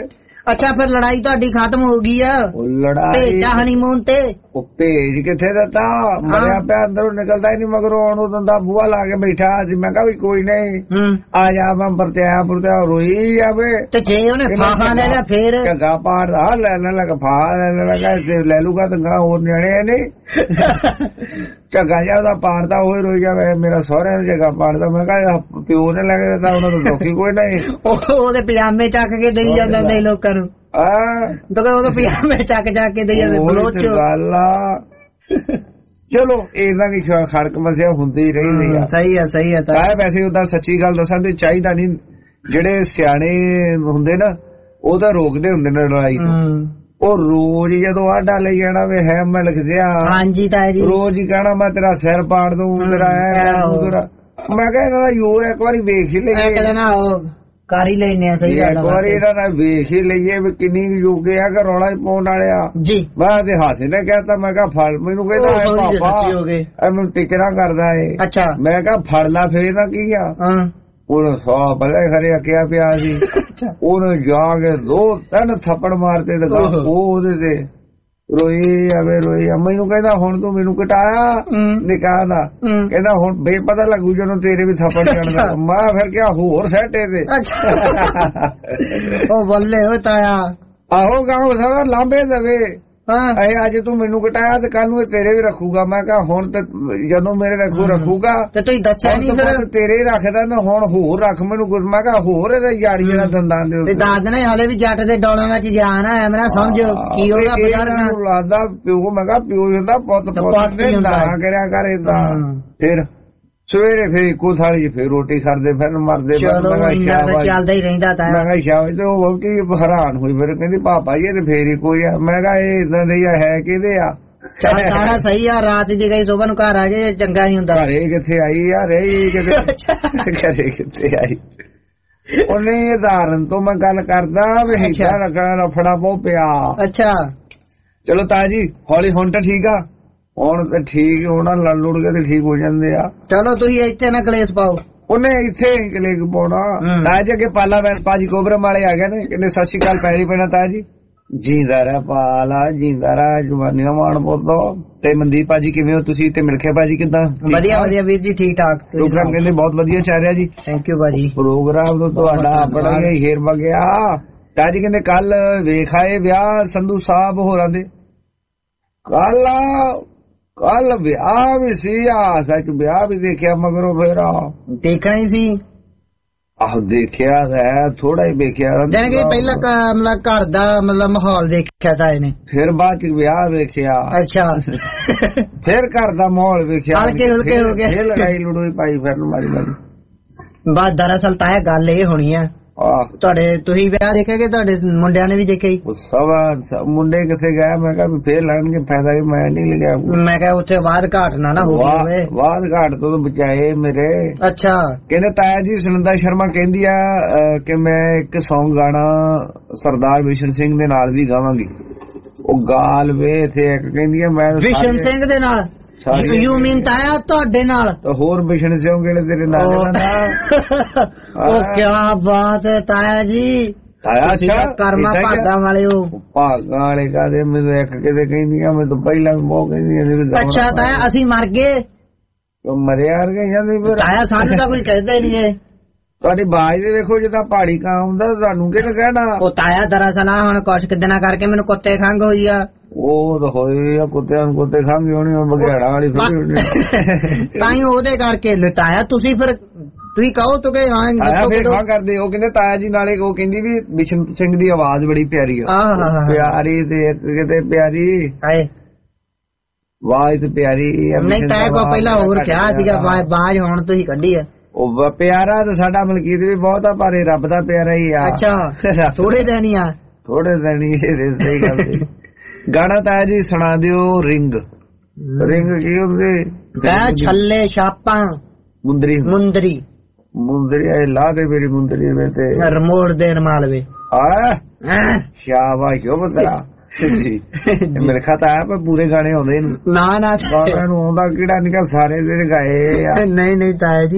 ਅੱਛਾ ਫਿਰ ਲੜਾਈ ਤੁਹਾਡੀ ਖਤਮ ਹੋ ਗਈ ਆ? ਲੜਾਈ ਭੇਜਾ ਹਨੀਮੂਨ ਤੇ? ਉਹ ਭੇਜ ਕਿੱਥੇ ਦਿੱਤਾ, ਮਰਿਆ ਪਿਆ ਅੰਦਰੋਂ ਨਿਕਲਦਾ ਹੀ ਨਹੀਂ ਮਗਰੋਂ ਆਉਣ ਉਦੋਂ ਦਾ ਬੂਹਾ ਲਾ ਕੇ ਬੈਠਾ ਸੀ। ਮੈਂ ਕਿਹਾ ਵੀ ਕੋਈ ਨਹੀਂ ਆ ਜਾ ਮੈਂ ਵਰਤਿਆ ਪੁਰਤਿਆ ਰੋਈ ਜਾਵੇ। ਤੇ ਜੇ ਉਹਨੇ ਫਾਹਾ ਲੈ ਲਿਆ ਫੇਰ? ਝੱਗਾ ਪਾੜਦਾ ਲੈ ਲੈ ਲਗਾ ਫਾਹਾ ਲੈ ਲੈ ਲਗਾ ਲੈ ਲੂਗਾ ਤਾਂ ਗਾ ਹੋਰ ਨਿਆਣੇ ਨਹੀਂ ਝੱਗਾ ਜਾ ਉਹਦਾ ਪਾੜਦਾ ਉਹ ਰੋਈ ਜਾਵੇ ਮੇਰਾ ਸਹੁਰੇ ਨੇ ਝੱਗਾ ਪਾੜਦਾ। ਮੈਂ ਕਿਹਾ ਪਿਓ ਨੇ ਲੈ ਕੇ ਦਿੱਤਾ ਉਹਨਾਂ ਨੂੰ ਦੁੱਖੀ ਕੋਈ ਨਹੀਂ। ਉਹਦੇ ਪਜਾਮੇ ਚੱਕ ਕੇ ਦੇਈ ਜਾਂਦਾ ਨਹੀਂ ਲੋਕਾਂ ਨੂੰ। ਹਾਂ ਉਹਦੇ ਪਜਾਮੇ ਚੱਕ ਚੱਕ ਕੇ ਦੇਈ ਜਾਂਦੇ ਗੱਲ ਆ। ਚਲੋ ਇਹਨਾਂ ਦੀ ਖੜਕ ਮਸਿਆ ਹੁੰਦੀ ਰਹੀ ਆ। ਸਹੀ ਆ ਸਹੀ ਆ। ਤਾਂ ਵੈਸੇ ਉਹਦਾ ਸੱਚੀ ਗੱਲ ਦੱਸਾਂ ਤੇ ਚਾਹੀਦਾ ਨਹੀਂ, ਜਿਹੜੇ ਸਿਆਣੇ ਹੁੰਦੇ ਨਾ ਉਹ ਤਾਂ ਰੋਕਦੇ ਹੁੰਦੇ ਨੇ ਲੜਾਈ ਤੋਂ। ਉਹ ਰੋਜ਼ ਜਦੋਂ ਆਡਾ ਲਈ ਜਾਣਾ ਵੇ ਹੈ ਮੈਂ ਲਿਖ ਦਿਆ ਹਾਂਜੀ ਤਾਏ ਜੀ ਰੋਜ਼ ਹੀ ਕਹਿਣਾ ਮੈਂ ਤੇਰਾ ਸਿਰ ਪਾੜ ਦੂੰ ਤੇਰਾ ਐ ਤੇਰਾ। ਮੈਂ ਕਿਹਾ ਇਹਨਾਂ ਦਾ ਯੋਰ ਇੱਕ ਵਾਰੀ ਵੇਖ ਹੀ ਲਈਏ ਨਾ ਉਹ ਕਰ ਹੀ ਲੈਨੇ ਆ। ਸਹੀ ਗੱਲ ਇੱਕ ਵਾਰੀ ਇਹਨਾਂ ਦਾ ਵੇਖ ਹੀ ਲਈਏ ਵੀ ਕਿੰਨੀ ਯੋਗੇ ਆ ਕਿ ਰੌਲਾ ਪਾਉਣ ਵਾਲਿਆ ਜੀ। ਮੈਂ ਤੇ ਹਾਸੇ ਨੇ ਕਹਿਤਾ ਮੈਂ ਕਿਹਾ ਫੜ ਮੈਨੂੰ ਕਹਿੰਦਾ ਪਾਪਾ ਇਹਨੂੰ ਟਿਕਰਾ ਕਰਦਾ ਏ। ਅੱਛਾ ਮੈਂ ਕਿਹਾ ਫੜ ਲਾ ਫੇਰ ਤਾਂ ਕੀ ਆ। ਉਹਨੂੰ ਸੌ ਬਲੇ ਖਰੇ ਅਕਿਆ ਪਿਆ ਸੀ। ਉਹਨੂੰ ਜਾ ਕੇ ਦੋ ਤਿੰਨ ਥੱਪੜ ਮਾਰਤੇ ਤੇ ਉਹਦੇ ਤੇ ਰੋਈ ਆਵੇ ਰੋਈ। ਮੈਨੂੰ ਕਹਿੰਦਾ ਹੁਣ ਤੂੰ ਮੈਨੂੰ ਕਟਾਇਆ ਨਿਕਾਹ ਦਾ, ਕਹਿੰਦਾ ਹੁਣ ਬੇਪਤਾ ਲੱਗੂ ਜਦੋਂ ਤੇਰੇ ਵੀ ਥੱਪੜ ਜਾਣਦਾ। ਮੈਂ ਫਿਰ ਕਿਹਾ ਹੋਰ ਸੈਟੇ ਤੇ ਉਹ ਬੱਲੇ ਉਹ ਤਾਇਆ ਆਹੋ ਗਾਉਂ ਸਾਰਾ ਲਾਂਬੇ ਦੇਵੇ। ਇਹ ਅੱਜ ਤੂੰ ਮੈਨੂੰ ਕਟਾਇਆ ਤੇ ਕੱਲ ਨੂੰ ਤੇਰੇ ਵੀ ਰੱਖੂਗਾ। ਮੈਂ ਕਿਹਾ ਹੁਣ ਤੇ ਜਦੋਂ ਮੇਰੇ ਰੱਖੂ ਰੱਖੂਗਾ ਤੇ ਤੁਸੀਂ ਦੱਸਿਆ ਨਹੀਂ ਫਿਰ ਤੇਰੇ ਰੱਖਦਾ ਨਾ ਹੁਣ ਹੋਰ ਰੱਖ ਮੈਨੂੰ। ਮੈਂ ਕਿਹਾ ਹੋਰ ਇਹਦਾ ਯਾਰੀ ਜਿਹੜਾ ਦੰਦਾਂ ਦੇ ਦੱਸ ਦੇਣਾ ਹਾਲੇ ਵੀ ਜੱਟ ਦੇ ਡੋਲਾਂ ਵਿੱਚ ਜਾਨ ਆ। ਮੇਰਾ ਸਮਝ ਕੀ ਹੋਗਾ ਬਜ਼ਾਰ ਨੂੰ ਲੱਗਦਾ ਪਿਓ। ਮੈਂ ਕਿਹਾ ਪਿਓ ਹੁੰਦਾ ਪੁੱਤ ਪੁੱਤ ਨੇ ਨਾ ਕਰਿਆ ਕਰ ਏਦਾਂ। ਫਿਰ ਸਵੇਰੇ ਫੇਰ ਇੱਕੋ ਥਾਲੀ ਚ ਫੇਰ ਰੋਟੀ ਖਾਂਦੇ ਫਿਰ ਮਰਦੇ। ਚੱਲਦਾ ਹੀ ਰਹਿੰਦਾ ਤਾਂ ਮੈਂ ਕਿਹਾ ਸ਼ਾਬਾਸ਼। ਤੇ ਉਹ ਵਹੁਟੀ ਹੈਰਾਨ ਹੋਈ ਫਿਰ ਕਹਿੰਦੀ ਪਾਪਾ ਜੀ ਇਹ ਤੇ ਫੇਰ ਹੀ ਕੋਈ ਆ। ਮੈਂ ਕਿਹਾ ਇਹ ਇਦਾਂ ਦੇ ਹੈ ਕਿਹਦੇ ਆ। ਸਾਰਾ ਸਹੀ ਆ। ਰਾਤ ਦੀ ਗਈ ਸੁਬਹ ਨੂੰ ਘਰ ਆ ਜੇ ਚੰਗਾ ਨਹੀਂ ਹੁੰਦਾ। ਘਰੇ ਕਿੱਥੇ ਆਈ ਆ ਰਹੀ ਕਿਤੇ ਘਰੇ ਕਿੱਥੇ ਆਈ। ਉਹਨੇ ਉਦਾਹਰਨ ਤੋਂ ਮੈਂ ਗੱਲ ਕਰਦਾ ਵੀ ਹਿੱਸਾ ਰੱਖਣਾ ਰਫੜਾ ਪੋ ਪਿਆ। ਅੱਛਾ ਚਲੋ ਤਾਜੀ ਹੌਲੀ ਹੁਣ ਤਾਂ ਠੀਕ ਆ। ਹੁਣ ਤੇ ਠੀਕ ਹੋਣਾ ਲੜ ਲੁੜ ਕੇ ਤੇ ਠੀਕ ਹੋ ਜਾਂਦੇ ਆ। ਚਲੋ ਤੁਸੀਂ ਇੱਥੇ ਨਾ ਕਲੇਸ਼ ਪਾਓ। ਉਹਨੇ ਇੱਥੇ ਕਲੇਸ਼ ਪਾਉਣਾ। ਤਾਜ ਅੱਗੇ ਪਾਲਾ ਭਾਜੀ ਕੋਬਰਮ ਵਾਲੇ ਆ ਗਏ ਨੇ ਕਹਿੰਦੇ ਸਤਿ ਸ਼੍ਰੀ ਅਕਾਲ ਪੈਰੀ ਪੈਣਾ ਤਾਜ ਜੀ। ਜੀਂਦਾ ਰਹਿ ਪਾਲਾ ਜੀਂਦਾ ਰਹਿ ਜਵਾਨੀਆਂ ਮਾਣ ਬੋਲੋ। ਤੇ ਮਨਦੀਪ ਭਾਜੀ ਕਿਵੇਂ ਹੋ ਤੁਸੀਂ ਤੇ ਮਿਲਖੇ ਭਾਜੀ ਕਿੱਦਾਂ? ਵਧੀਆ ਵਧੀਆ ਵੀਰ ਜੀ ਠੀਕ ਠਾਕ। ਪ੍ਰੋਗਰਾਮ ਕਹਿੰਦੇ ਬਹੁਤ ਵਧੀਆ ਚੱਲ ਰਿਹਾ ਜੀ। ਥੈਂਕ ਯੂ ਭਾਜੀ। ਪ੍ਰੋਗਰਾਮ ਤੋਂ ਤੁਹਾਡਾ ਆਪਣਾ ਹੀ ਹੀਰ ਵਗਿਆ। ਤਾਜ ਜੀ ਕਹਿੰਦੇ ਕੱਲ ਵੇਖ ਆਏ ਵਿਆਹ ਸੰਧੂ ਸਾਹਿਬ ਹੋਰਾਂ ਦੇ। ਕੱਲ ਕੱਲ ਵਿਆਹ ਵੀ ਸੀ ਆ ਸੱਚ ਵਿਆਹ ਵੀ ਦੇਖਿਆ ਮਗਰੋਂ ਫੇਰ ਦੇਖਣਾ ਹੀ ਸੀ। ਆਹੋ ਦੇਖਿਆ ਹੈ ਥੋੜਾ ਹੀ ਵੇਖਿਆ ਜਾਨੀ ਕਿ ਪਹਿਲਾਂ ਮਤਲਬ ਘਰ ਦਾ ਮਤਲਬ ਮਾਹੌਲ ਦੇਖਿਆ ਤਾਂ ਇਹਨੇ ਫਿਰ ਬਾਅਦ ਚ ਵਿਆਹ ਵੇਖਿਆ। ਅੱਛਾ ਫਿਰ ਘਰ ਦਾ ਮਾਹੌਲ ਵੇਖਿਆ ਹਲਕੇ ਹਲਕੇ ਹੋ ਗਿਆ। ਫਿਰ ਲੜਾਈ ਲੜੋਈ ਪਾਈ ਫਿਰ ਮਾਰੀ ਮਾਰੀ। ਬਾਤ ਦਰਅਸਲ ਤਾਂ ਇਹ ਗੱਲ ਇਹ ਹੋਣੀ ਆ ਤੁਹਾਡੇ ਤੁਸੀਂ ਵਿਆਹ ਦੇਖਿਆ ਕਿ ਤੁਹਾਡੇ ਮੁੰਡਿਆਂ ਨੇ ਵੀ ਦੇਖਿਆ ਹੀ? ਸਭ ਮੁੰਡੇ ਕਿੱਥੇ ਗਏ? ਮੈਂ ਕਿਹਾ ਵੀ ਫੇਰ ਲੈਣਗੇ ਫਾਇਦਾ ਵੀ ਮੈਂ ਨਹੀਂ ਲਿਆ। ਮੈਂ ਕਿਹਾ ਉੱਥੇ ਬਾਅਦ ਘਾਟ ਨਾ ਨਾ ਹੋ ਗਈ। ਬਾਅਦ ਘਾਟ ਤੋਂ ਬਚਾਏ ਮੇਰੇ। ਅੱਛਾ ਕਹਿੰਦੇ ਤਾਇਆ ਜੀ ਸੁਨੰਦਾ ਸ਼ਰਮਾ ਕਹਿੰਦੀ ਆ ਕਿ ਮੈਂ ਇੱਕ ਸੌਂਗ ਗਾਣਾ ਸਰਦਾਰ ਵਿਸ਼ਨ ਸਿੰਘ ਦੇ ਨਾਲ ਵੀ ਗਾਵਾਂਗੀ। ਉਹ ਗਾਲ ਵੇ ਇੱਥੇ ਇੱਕ ਕਹਿੰਦੀ ਆ ਮੈਂ ਵਿਸ਼ਨ ਸਿੰਘ ਦੇ ਨਾਲ। ਯੂ ਮੀਨ ਤਾਇਆ ਤੁਹਾਡੇ ਨਾਲ? ਹੋਰ ਵਿਸ਼ਨ ਸਿੰਘ ਕਿਹੜੇ ਤੇਰੇ ਨਾਲ? ਉਹ ਕਿਆ ਬਾਤ ਹੈ ਤਾਇਆ ਜੀ। ਤਾਇਆ ਅੱਛਾ ਕਰਮਾ ਭਾਗਾਂ ਵਾਲੇ ਹੋ। ਭਾਗਾਂ ਵਾਲੇ ਕਾਦੇ? ਮੈਨੂੰ ਇੱਕ ਕਿਤੇ ਕਹਿੰਦੀਆਂ ਮੈਂ ਤਾਂ ਪਹਿਲਾਂ ਵੀ ਬਹੁਤ ਕਹਿੰਦੀਆਂ। ਅੱਛਾ ਤਾਇਆ ਅਸੀਂ ਮਰ ਗਏ? ਮਰਿਆ ਗਏ ਤਾਇਆ ਸਾਨੂੰ ਤਾਂ ਕੋਈ ਕਹਿੰਦਾ ਹੀ ਨਹੀਂ ਹੈ। ਤੁਹਾਡੀ ਬਾਜ ਦੇ ਵੇਖੋ ਜਿੱਦਾਂ ਪਹਾੜੀ ਕਾਂ ਹੁੰਦਾ ਤੁਹਾਨੂੰ ਕਿਹਨੇ ਕਹਿਣਾ? ਉਹ ਤਾਇਆ ਦਰਅਸਲ ਹੁਣ ਕੁਛ ਦਿਨਾਂ ਕਰਕੇ ਮੈਨੂੰ ਕੁੱਤੇ ਖੰਘ ਹੋਈ ਆ। ਉਹ ਤਾਂ ਹੋਈ ਆ ਕੁੱਤਿਆਂ ਨੂੰ ਕੁੱਤੇ ਖੰਘ ਹੋਣੀ ਬਘਿਆੜਾਂ ਵਾਲੀ ਥੋੜੀ ਹੋਣੀ। ਤਾਂ ਹੀ ਉਹਦੇ ਕਰਕੇ ਲਟਾਇਆ ਤੁਸੀਂ। ਫਿਰ ਤੁਸੀਂ ਕਹੋ ਤੋ ਕਿ ਹਾਂ ਕਰਦੇ। ਉਹ ਕਹਿੰਦੇ ਤਾਇਆ ਜੀ ਨਾਲੇ ਉਹ ਕਹਿੰਦੀ ਵੀ ਬਿਸ਼ਨ ਸਿੰਘ ਦੀ ਆਵਾਜ਼ ਬੜੀ ਪਿਆਰੀ ਆ। ਪਿਆਰੀ ਤੇ ਕਿਤੇ ਪਿਆਰੀ ਆਵਾਜ਼ ਤੇ ਪਿਆਰੀ। ਨਹੀਂ ਤਾਇਆ ਕੋ ਪਹਿਲਾਂ ਹੋਰ ਕਿਹਾ ਸੀਗਾ ਆਵਾਜ਼ ਹੁਣ ਤੁਸੀਂ ਕੱਢੀ ਆ। ਉਹ ਪਿਆਰਾ ਤਾਂ ਸਾਡਾ ਮਲਕੀਤ ਵੀ ਬਹੁਤ ਆ ਪਰ ਰੱਬ ਦਾ ਪਿਆਰਾ ਹੀ ਆ। ਅੱਛਾ ਥੋੜੇ ਦਿਨ ਹੀ ਆ। ਥੋੜੇ ਦਿਨ ਹੀ ਸਹੀ ਗੱਲ। ਗਾਣਾ ਤਾਇਆ ਜੀ ਸੁਣਾ ਦਿਓ। ਰਿੰਗ ਰਿੰਗ ਕੀ ਹੁੰਦੇ? ਛੱਲੇ ਛਾਪਾਂ ਮੁੰਦਰੀ ਮੁੰਦਰੀ ਮੁੰਦਰੀ ਲਾ ਦੇ ਮੇਰੀ ਮੁੰਦਰੀ ਵੇ ਤੇ ਰਮੋੜ ਦੇ ਰਮਾਲ ਵੇ। ਆ ਸ਼ਾਬਾਸ਼ ਹੋ ਬਤਰਾ ਮੇਰੇ ਖਾਤਾ ਹੈ ਪਰ ਪੂਰੇ ਗਾਣੇ ਆਉਂਦੇ ਨੇ। ਨਾ ਨਾ ਗਾਣਿਆਂ ਨੂੰ ਆਉਂਦਾ ਕਿਹੜਾ ਨਿਕਾ ਸਾਰੇ ਦੇ ਗਾਏ। ਨਹੀਂ ਨਹੀਂ ਤਾਇਆ ਜੀ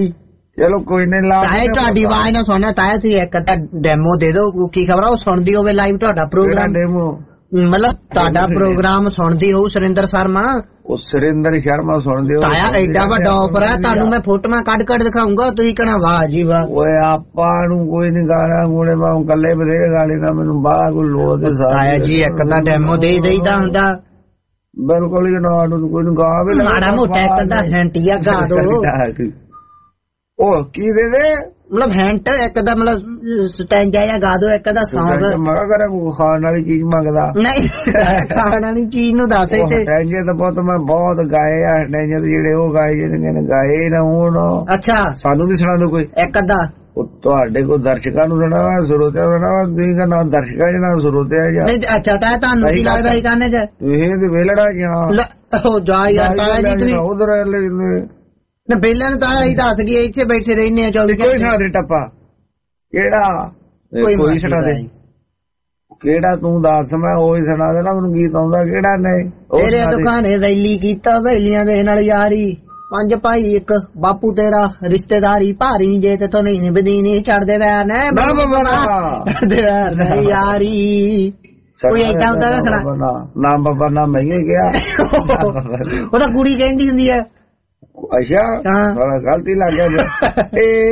ਚਲੋ ਕੋਈ ਨਹੀਂ ਲਾ ਤਾਏ ਤੁਹਾਡੀ ਆਵਾਜ਼ ਨਾ ਸੁਣਨਾ ਤਾਇਆ ਤੁਸੀਂ ਇੱਕ ਅੱਧਾ ਡੈਮੋ ਦੇ ਦਿਓ ਕੀ ਖਬਰ ਉਹ ਸੁਣਦੀ ਹੋਵੇ ਲਾਈਵ ਤੁਹਾਡਾ ਪ੍ਰੋਗਰਾਮ ਡੈਮੋ ਮਤਲਬ ਤੁਹਾਡਾ ਪ੍ਰੋਗਰਾਮ ਸੁਣਦੀ ਹੋਊ ਸੁਰਿੰਦਰ ਸ਼ਰਮਾ ਉਹ ਸੁਰਿੰਦਰ ਸ਼ਰਮਾ ਸੁਣਦੇ ਹੋ ਤਾਇਆ ਐਡਾ ਵੱਡਾ ਆਫਰ ਹੈ ਤੁਹਾਨੂੰ ਮੈਂ ਫੋਟੋਆਂ ਕੱਢ ਕੱਢ ਦਿਖਾਉਂਗਾ ਤੁਸੀਂ ਕਹਣਾ ਵਾਹ ਜੀ ਵਾਹ ਓਏ ਆਪਾਂ ਨੂੰ ਕੋਈ ਨਹੀਂ ਗਾਣਾ ਗੁਣੇ ਮੈਂ ਕੱਲੇ ਬਥੇਰੇ ਗਾਣੇ ਦਾ ਮੈਨੂੰ ਬਾਹਰ ਕੋਈ ਲੋੜ ਦੇ ਤਾਇਆ ਜੀ ਇੱਕ ਅੱਧਾ ਡੈਮੋ ਦੇ ਦੇਈਦਾ ਹੁੰਦਾ ਬਿਲਕੁਲ ਹੀ ਨਾ ਕੋਈ ਨੂੰ ਗਾ ਵੀ ਮਾੜਾ ਮੋਟਾ ਇੱਕ ਅੱਧਾ ਹੈਂਟੀਆ ਗਾ ਦੋ ਉਹ ਕੀ ਦੇ ਦੇ ਮਤਲਬ ਹੈਂਟ ਇੱਕ ਦਾ ਮਤਲਬ ਸਟੈਂਜਾ ਜਾਂ ਗਾ ਦੋ ਇੱਕ ਦਾ ਸੌਂਗ ਮੈਂ ਕਰਾਂ ਖਾਣ ਵਾਲੀ ਚੀਜ਼ ਮੰਗਦਾ ਨਹੀਂ ਖਾਣ ਵਾਲੀ ਚੀਜ਼ ਨੂੰ ਦੱਸ ਇੱਥੇ ਸਟੈਂਜੇ ਤਾਂ ਬਹੁਤ ਮੈਂ ਬਹੁਤ ਗਾਏ ਆ ਸਟੈਂਜੇ ਜਿਹੜੇ ਉਹ ਗਾਏ ਜਿਹੜੇ ਨੇ ਗਾਏ ਨਾ ਹੁਣ ਅੱਛਾ ਸਾਨੂੰ ਵੀ ਸੁਣਾ ਦੋ ਕੋਈ ਇੱਕ ਅੱਧਾ ਉਹ ਤੁਹਾਡੇ ਕੋਲ ਦਰਸ਼ਕਾਂ ਨੂੰ ਸੁਣਾਵਾ ਸਰੋਤਿਆਂ ਨੂੰ ਸੁਣਾਵਾ ਤੁਸੀਂ ਦਾ ਨਾਮ ਦਰਸ਼ਕਾਂ ਦੇ ਨਾਮ ਸਰੋਤਿਆਂ ਜਾਂ ਨਹੀਂ ਅੱਛਾ ਤਾਂ ਤੁਹਾਨੂੰ ਕੀ ਲੱਗਦਾ ਇਹ ਕਰਨੇ ਚ ਤੁਸੀਂ ਤੇ ਵੇਲੜਾ ਜਾਂ ਉਹ ਜਾ ਯਾਰ ਤਾਇਆ ਜੀ ਤੁਸੀਂ ਉਧਰ ਨਾ ਪਹਿਲਾਂ ਤਾਂ ਅਸੀਂ ਦੱਸ ਗਏ ਇੱਥੇ ਬੈਠੇ ਰਹਿੰਦੇ ਆ ਚੌਵੀ ਕੋਈ ਸੁਣਾ ਦੇ ਟੱਪਾ ਕਿਹੜਾ ਕੋਈ ਸੁਣਾ ਦੇ ਕਿਹੜਾ ਤੂੰ ਦੱਸ ਮੈਂ ਉਹੀ ਸੁਣਾ ਦੇਣਾ ਮੈਨੂੰ ਗੀਤ ਆਉਂਦਾ ਕਿਹੜਾ ਨਹੀਂ ਤੇਰੇ ਦੁਕਾਨੇ ਵੈਲੀ ਕੀਤਾ ਵੈਲੀਆਂ ਦੇ ਨਾਲ ਯਾਰੀ ਪੰਜ ਭਾਈ ਇੱਕ ਬਾਪੂ ਤੇਰਾ ਰਿਸ਼ਤੇਦਾਰੀ ਭਾਰੀ ਜੇ ਤੇ ਤੋਂ ਨਹੀਂ ਬਦੀਨੀ ਛੱਡਦੇ ਵੈਰ ਨੇ ਛੱਡਦੇ ਵੈਰ ਨੇ ਯਾਰੀ ਕੋਈ ਏਦਾਂ ਹੁੰਦਾ ਦੱਸਣਾ ਨਾਮ ਬਾਬਾ ਨਾ ਮਹਿੰਗੇ ਗਿਆ ਉਹਦਾ ਕੁੜੀ ਕਹਿੰਦੀ ਹੁੰਦੀ ਹੈ ਅੱਛਾ ਗਲਤੀ ਲੱਗ ਗਿਆ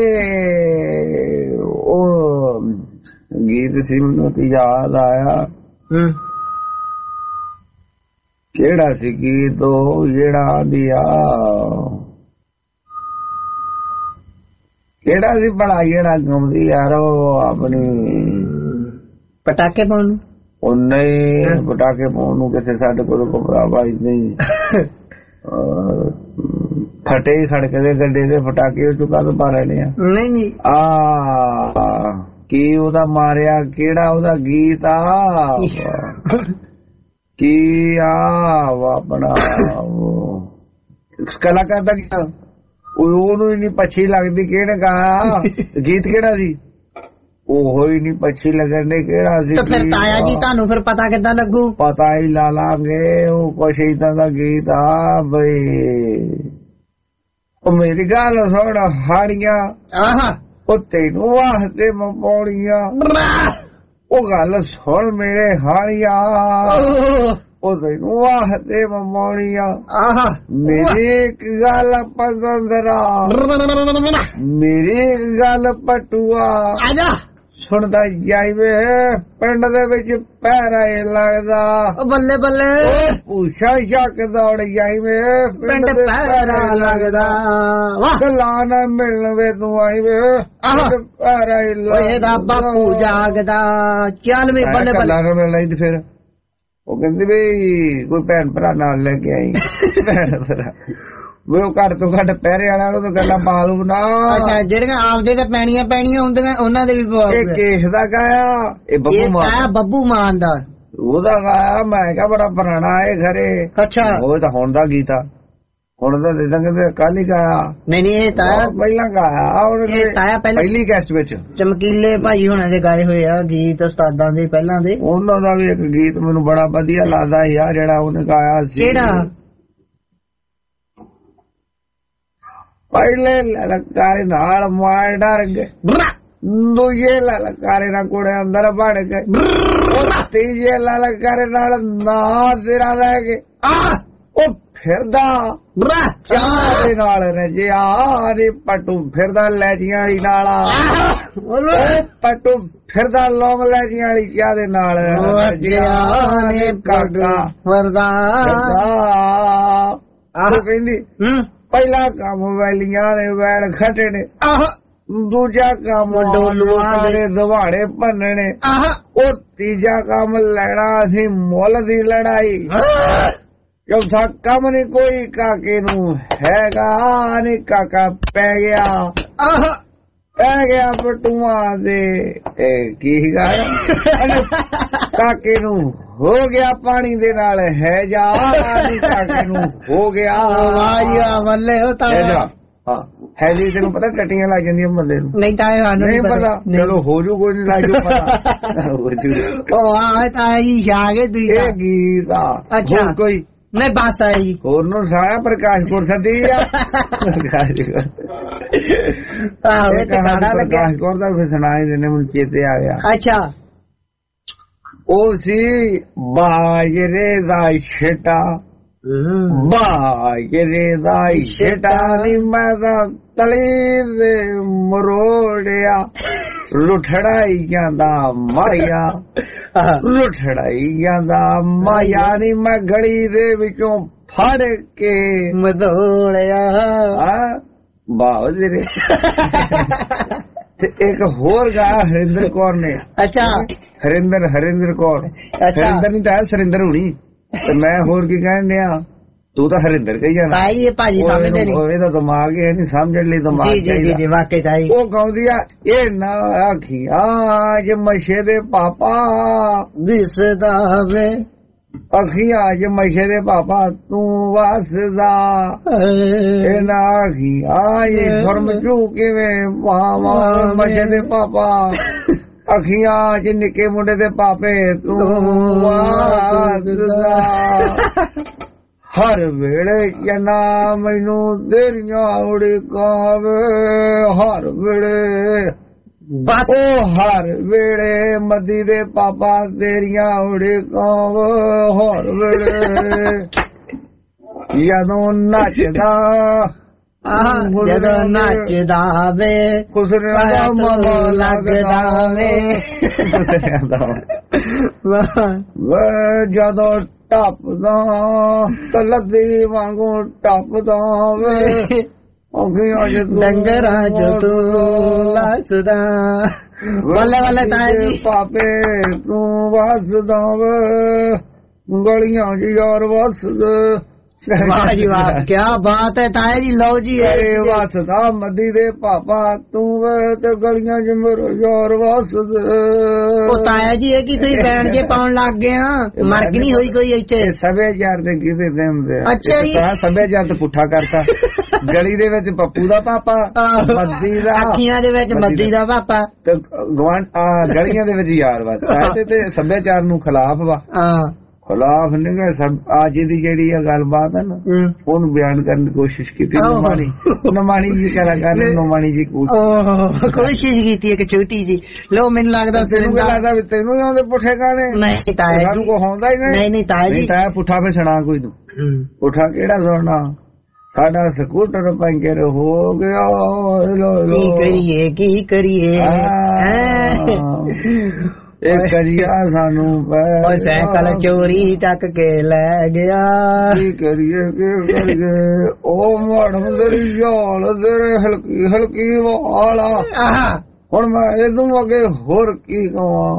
ਇਹ ਉਹ ਗੀਤ ਸੀ ਮੈਨੂੰ ਤੇ ਯਾਦ ਆਇਆ ਕਿਹੜਾ ਸੀ ਗੀਤ ਉਹ ਜਿਹੜਾ ਆਂਦੀਆ ਕਿਹੜਾ ਸੀ ਬੜਾ ਜਿਹੜਾ ਗਾਉਂਦੀ ਯਾਰ ਉਹ ਆਪਣੀ ਪਟਾਕੇ ਪਾਉਣ ਉਹ ਨਹੀਂ ਪਟਾਕੇ ਪਾਉਣ ਨੂੰ ਕਿਸੇ ਸਾਡੇ ਕੋਲ ਭਰਾਵਾ ਨਹੀਂ ਫਟੇ ਖੜਕਦੇ ਗੱਡੇ ਦੇ ਪਟਾਕੇ ਚੁਕਾ ਤੋਂ ਪਾ ਰਹੇ ਆ ਨਹੀਂ ਨਹੀਂ ਆ ਕੀ ਉਹਦਾ ਮਾਰਿਆ ਕਿਹੜਾ ਉਹਦਾ ਗੀਤ ਆ ਕੀ ਆ ਆਪਣਾ ਕਲਾਕਾਰ ਦਾ ਗੀਤ ਉਹਨੂੰ ਨਹੀਂ ਪੱਛੀ ਲੱਗਦੀ ਕਿਹਨੇ ਗਾਇਆ ਗੀਤ ਕਿਹੜਾ ਸੀ ਉਹ ਹੀ ਨਹੀਂ ਪੱਛੀ ਲੱਗਣ ਦੇ ਕਿਹੜਾ ਸੀ ਫਿਰ ਤਾਇਆ ਜੀ ਤੁਹਾਨੂੰ ਫਿਰ ਪਤਾ ਕਿੱਦਾਂ ਲੱਗੂ ਪਤਾ ਹੀ ਲਾ ਲਾਂਗੇ ਉਹ ਕੁਛ ਏਦਾਂ ਦਾ ਗੀਤ ਆ ਬਈ ਉਹ ਮੇਰੀ ਗੱਲ ਸੁਣ ਹਾੜੀਆਂ ਆਹਾ ਉਹ ਤੈਨੂੰ ਵਾਸਤੇ ਮਪੌੜੀਆਂ ਉਹ ਗੱਲ ਸੁਣ ਮੇਰੇ ਹਾੜੀਆਂ ਉਹ ਤੈਨੂੰ ਵਾਸਤੇ ਮਪੌੜੀਆਂ ਆਹਾ ਮੇਰੀ ਇੱਕ ਗੱਲ ਪਸੰਦ ਰਾ ਮੇਰੀ ਇੱਕ ਗੱਲ ਪਟੂਆ ਆਜਾ ਸੁਣਦਾ ਜਾਈਵੇ ਪਿੰਡ ਦੇ ਵਿੱਚ ਪਹਿਰਾ ਲੱਗਦਾ ਬੱਲੇ ਬੱਲੇ ਪੂਛਾ ਸ਼ੱਕ ਦੌੜ ਜਾਈਵੇ ਪਿੰਡ ਪਹਿਰਾ ਲੱਗਦਾ ਵਾਹ ਗੱਲਾਂ ਨਾ ਮਿਲਣ ਵੇ ਤੂੰ ਆਈਵੇ ਪਹਿਰਾ ਓਏ ਦਾ ਬਾਪੂ ਜਾਗਦਾ ਚੱਲ ਵੀ ਬੱਲੇ ਬੱਲੇ ਗੱਲਾਂ ਨਾ ਮਿਲਣ ਫਿਰ ਉਹ ਕਹਿੰਦੀ ਵੀ ਕੋਈ ਭੈਣ ਭਰਾ ਨਾਲ ਲੈ ਕੇ ਆਈ ਭੈਣ ਭਰਾ ਵੀ ਉਹ ਘੱਟ ਤੋਂ ਘੱਟ ਪਹਿਰੇ ਵਾਲਾ ਉਹ ਗੱਲਾਂ ਬਾਲੂ ਨਾ ਅੱਛਾ ਜਿਹੜੀਆਂ ਆਪਦੇ ਤੇ ਪੈਣੀਆਂ ਪੈਣੀਆਂ ਹੁੰਦੀਆਂ ਉਹਨਾਂ ਦੇ ਵੀ ਇਹ ਕੇਸ ਦਾ ਗਾਇਆ ਇਹ ਬੱਬੂ ਮਾਨ ਬੱਬੂ ਮਾਨ ਦਾ ਉਹਦਾ ਗਾਇਆ ਮੈਂ ਕਿਹਾ ਬੜਾ ਪੁਰਾਣਾ ਇਹ ਘਰੇ ਅੱਛਾ ਉਹ ਤਾਂ ਹੁਣ ਦਾ ਗੀਤ ਆ ਹੁਣ ਤਾਂ ਦੇ ਦਾਂਗੇ ਕੱਲ ਹੀ ਗਾਇਆ ਨਹੀਂ ਨਹੀਂ ਇਹ ਤਾਂ ਪਹਿਲਾਂ ਗਾਇਆ ਉਹਨੇ ਪਹਿਲੀ ਕੈਸਟ ਵਿੱਚ ਚਮਕੀਲੇ ਭਾਈ ਹੁਣਾਂ ਦੇ ਗਾਏ ਹੋਏ ਆ ਗੀਤ ਉਸਤਾਦਾਂ ਦੇ ਪਹਿਲਾਂ ਦੇ ਉਹਨਾਂ ਦਾ ਵੀ ਇੱਕ ਗੀਤ ਮੈਨੂੰ ਬੜਾ ਵਧੀਆ ਲੱਗਦਾ ਯਾਰ ਜਿਹੜਾ ਉਹਨੇ ਗਾਇਆ ਸੀ ਕਿਹੜਾ ਪਹਿਲੇ ਲਲਕਾਰੇ ਨਾਲ ਮਾਰ ਡਰ ਗਏ ਦੂਜੇ ਲਲਕਾਰੇ ਨਾਲ ਕੁੜੇ ਅੰਦਰ ਵੜ ਗਏ ਤੀਜੇ ਲਲਕਾਰੇ ਨਾਲ ਨਾ ਤੇਰਾ ਲੈ ਗਏ ਉਹ ਫਿਰਦਾ ਚਾਹ ਨਾਲ ਰਜਿਆ ਰੇ ਪਟੂ ਫਿਰਦਾ ਲੈਜੀਆਂ ਵਾਲੀ ਨਾਲ ਪਟੂ ਫਿਰਦਾ ਲੌਂਗ ਲੈਜੀਆਂ ਵਾਲੀ ਚਾਹ ਦੇ ਨਾਲ ਰਜਿਆ ਨੇ ਕਾਕਾ ਫਿਰਦਾ ਆਹ ਕਹਿੰਦੀ ਪਹਿਲਾ ਕੰਮ ਵੈਲੀਆਂ ਦੇ ਵੈਲ ਖੱਟੇ ਨੇ ਦੂਜਾ ਕੰਮ ਡੋਲੂਆਂ ਦੇ ਦਵਾੜੇ ਭੰਨਣੇ ਉਹ ਤੀਜਾ ਕੰਮ ਲੈਣਾ ਸੀ ਮੁੱਲ ਦੀ ਲੜਾਈ ਚੌਥਾ ਕੰਮ ਨੀ ਕੋਈ ਕਾਕੇ ਨੂੰ ਹੈਗਾ ਨੀ ਕਾਕਾ ਪੈ ਗਿਆ ਪੈ ਗਿਆ ਪਟੂਆਂ ਦੇ ਇਹ ਕੀ ਗੱਲ ਕਾਕੇ ਨੂੰ ਹੋ ਗਿਆ ਪਾਣੀ ਦੇ ਨਾਲ ਹੈ ਜਾ ਨੀ ਕਾਕੇ ਨੂੰ ਹੋ ਗਿਆ ਵਾਹ ਬੱਲੇ ਉਹ ਤਾਂ ਹਾਂ ਹੈ ਜੀ ਤੈਨੂੰ ਪਤਾ ਟੱਟੀਆਂ ਲੱਗ ਜਾਂਦੀਆਂ ਬੰਦੇ ਨੂੰ ਨਹੀਂ ਤਾਂ ਨਹੀਂ ਪਤਾ ਚਲੋ ਹੋ ਜੂ ਕੋਈ ਨਹੀਂ ਲੱਗ ਜੂ ਪਤਾ ਹੋ ਜੂ ਉਹ ਆ ਤਾਂ ਜੀ ਜਾਗੇ ਤੁਸੀਂ ਇਹ ਗੀਤ ਆ ਅੱਛਾ ਕੋਈ ਨਹੀਂ ਬਸ ਆਈ ਹੋਰ ਨੂੰ ਸਾਰਾ ਪ੍ਰਕਾਸ਼ਪੁਰ ਸਦੀ ਆ ਪ੍ਰਕਾਸ਼ਪੁਰ ਆਹ ਪ੍ਰਕਾਸ਼ਪੁਰ ਦਾ ਫਿਰ ਸੁਣਾਈ ਦੇਣੇ ਮੈਨੂੰ ਚੇਤੇ ਆ ਗਿਆ। ਅੱਛਾ ਉਹ ਸੀ ਬਾਜਰੇ ਦਾ ਛਟਾ ਬਾਜਰੇ ਦਾ ਛਟਾ ਨੀ ਮੈਂ ਤਾਂ ਤਲੀ ਦੇ ਮਰੋੜਿਆ ਲੁਠੜਾਈ ਜਾਂਦਾ ਮਾਇਆ ਲੁਠੜਾਈ ਜਾਂਦਾ ਮਾਇਆ ਨੀ ਮੈਂ ਗਲੀ ਦੇ ਵਿੱਚੋਂ ਫੜ ਕੇ ਮਧੋੜਿਆ ਬਾਜਰੇ ਤੇ ਇੱਕ ਹੋਰ ਗਾ ਹਰਿੰਦਰ ਕੌਰ ਨੇ। ਅੱਛਾ ਹਰਿੰਦਰ ਹਰਿੰਦਰ ਕੌਰ ਹਰਿੰਦਰ ਨਹੀਂ ਤਾਂ ਸਰਿੰਦਰ ਹੋਣੀ ਤੇ ਮੈਂ ਹੋਰ ਕੀ ਕਹਿਣ ਡਿਆ ਤੂੰ ਤਾਂ ਹਰਿੰਦਰ ਕਹੀ ਜਾਣਾ ਤਾਈ ਇਹ ਭਾਜੀ ਸਮਝਦੇ ਨਹੀਂ ਇਹਦਾ ਦਿਮਾਗ ਇਹ ਨਹੀਂ ਸਮਝਣ ਲਈ ਦਿਮਾਗ ਜੀ ਜੀ ਜੀ ਵਾਕਈ ਤਾਈ ਉਹ ਕਹਿੰਦੀ ਆ ਇਹ ਨਾ ਆਖੀਆਂ ਜੇ ਮਸ਼ੇ ਦੇ ਪਾਪਾ ਦਿਸਦਾ ਵੇ ਅੱਖੀਆਂ ਜੇ ਮਸ਼ੇ ਦੇ ਪਾਪਾ ਤੂੰ ਵਸਦਾ ਇਹ ਨਾ ਆਖੀਆਂ ਇਹ ਫਰਮ ਚੂ ਕਿਵੇਂ ਮਾਵਾ ਮਸ਼ੇ ਦੇ ਪਾਪਾ ਅੱਖੀਆਂ ਚ ਨਿੱਕੇ ਮੁੰਡੇ ਦੇ ਪਾਪੇ ਤੂੰ ਵਸਦਾ ਹਰ ਵੇਲੇ ਜਨਾ ਮੈਨੂੰ ਤੇਰੀਆਂ ਉੜਕਾਵੇ ਹਰ ਵੇਲੇ ਬਸ ਉਹ ਹਰ ਵੇਲੇ ਮੱਦੀ ਦੇ ਪਾਪਾ ਤੇਰੀਆਂ ਉੜਕਾਵੇ ਹਰ ਵੇਲੇ ਜਦੋਂ ਨੱਚਦਾ ਜਦੋਂ ਨੱਚਦਾ ਵੇ ਖੁਸਰਿਆਂ ਦਾ ਮਨ ਲੱਗਦਾ ਵੇ ਖੁਸਰਿਆਂ ਦਾ ਵੇ ਜਦੋਂ ਟੱਪਦਾ ਤਾਂ ਲੱਦੀ ਵਾਂਗੂ ਟੱਪਦਾ ਵੇ ਅੱਖੀਆਂ ਚ ਡੰਗਰਾਂ ਚ ਤੂੰ ਲੱਸਦਾ ਬੱਲੇ ਬੱਲੇ ਤਾਏ ਜੀ ਪਾਪੇ ਤੂੰ ਵਸਦਾ ਵੇ ਗਲੀਆਂ ਚ ਯਾਰ ਵਸਦਾ ਵਾਹ ਜੀ ਵਾਹ ਕੀ ਬਾਤ ਹੈ ਤਾਏ ਜੀ ਲਓ ਜੀ ਇਹ ਵਸਦਾ ਮੱਦੀ ਦੇ ਪਾਪਾ ਤੂੰ ਵੇ ਤੇ ਗਲੀਆਂ ਚ ਮੇਰੇ ਯਾਰ ਵਸਦਾ ਉਹ ਤਾਇਆ ਜੀ ਇਹ ਕੀ ਤੁਸੀਂ ਬੈਣ ਜੇ ਪਾਉਣ ਲੱਗ ਗਏ ਆ ਮਰਗ ਨਹੀਂ ਹੋਈ ਕੋਈ ਇੱਥੇ ਸੱਭਿਆਚਾਰ ਦੇ ਕਿਤੇ ਦੇ ਹੁੰਦੇ ਅੱਛਾ ਜੀ ਸੱਭਿਆਚਾਰ ਤੇ ਪੁੱਠਾ ਕਰਤਾ ਗਲੀ ਦੇ ਵਿੱਚ ਪੱਪੂ ਦਾ ਪਾਪਾ ਮੱਦੀ ਦਾ ਅੱਖੀਆਂ ਦੇ ਵਿੱਚ ਮੱਦੀ ਦਾ ਪਾਪਾ ਤੇ ਗਵਾਂਢ ਗਲੀਆਂ ਦੇ ਵਿੱਚ ਯਾਰ ਵਸਦਾ ਤੇ ਸੱਭਿਆਚਾਰ ਨੂੰ ਖਿਲਾਫ ਵਾ ਖਿਲਾਫ ਨਹੀਂ ਸਭ ਅੱਜ ਦੀ ਜਿਹੜੀ ਆ ਗੱਲਬਾਤ ਹੈ ਨਾ ਉਹਨੂੰ ਬਿਆਨ ਕਰਨ ਦੀ ਕੋਸ਼ਿਸ਼ ਕੀਤੀ ਨਮਾਣੀ ਨਮਾਣੀ ਜੀ ਕਲਾਕਾਰ ਨੇ ਨਮਾਣੀ ਜੀ ਕੋਸ਼ਿਸ਼ ਕੀਤੀ ਇੱਕ ਛੋਟੀ ਜੀ ਲੋ ਮੈਨੂੰ ਲੱਗਦਾ ਤੈਨੂੰ ਕੀ ਲੱਗਦਾ ਵੀ ਤੈਨੂੰ ਆਉਂਦੇ ਪੁੱਠੇ ਗਾਣੇ ਨਹੀਂ ਤਾਇਆ ਸਾਨੂੰ ਕੋ ਹੁੰਦਾ ਹੀ ਨਹੀਂ ਨਹੀਂ ਤਾਇਆ ਜੀ ਤਾਇਆ ਪੁੱਠਾ ਫੇ ਸੁਣਾ ਕੋਈ ਤੂੰ ਪੁੱਠਾ ਕਿਹੜਾ ਸੁਣਨਾ ਸਾਡਾ ਸਕੂਟਰ ਪੰਚਰ ਹੋ ਗਿਆ ਕੀ ਕਰੀਏ ਕੀ ਕਰੀਏ ਇਹ ਕਰੀਆ ਸਾਨੂੰ ਉਹ ਸਾਈਕਲ ਚੋਰੀ ਚੱਕ ਕੇ ਲੈ ਗਿਆ ਕੀ ਕਰੀਏ ਕੀ ਕਰੀਏ ਉਹ ਮੜਮ ਤੇਰੀ ਜਾਲ ਤੇਰੇ ਹਲਕੀ ਹਲਕੀ ਵਾਲਾ ਹੁਣ ਮੈਂ ਇਹਦੋਂ ਅੱਗੇ ਹੋਰ ਕੀ ਕਹਾਂ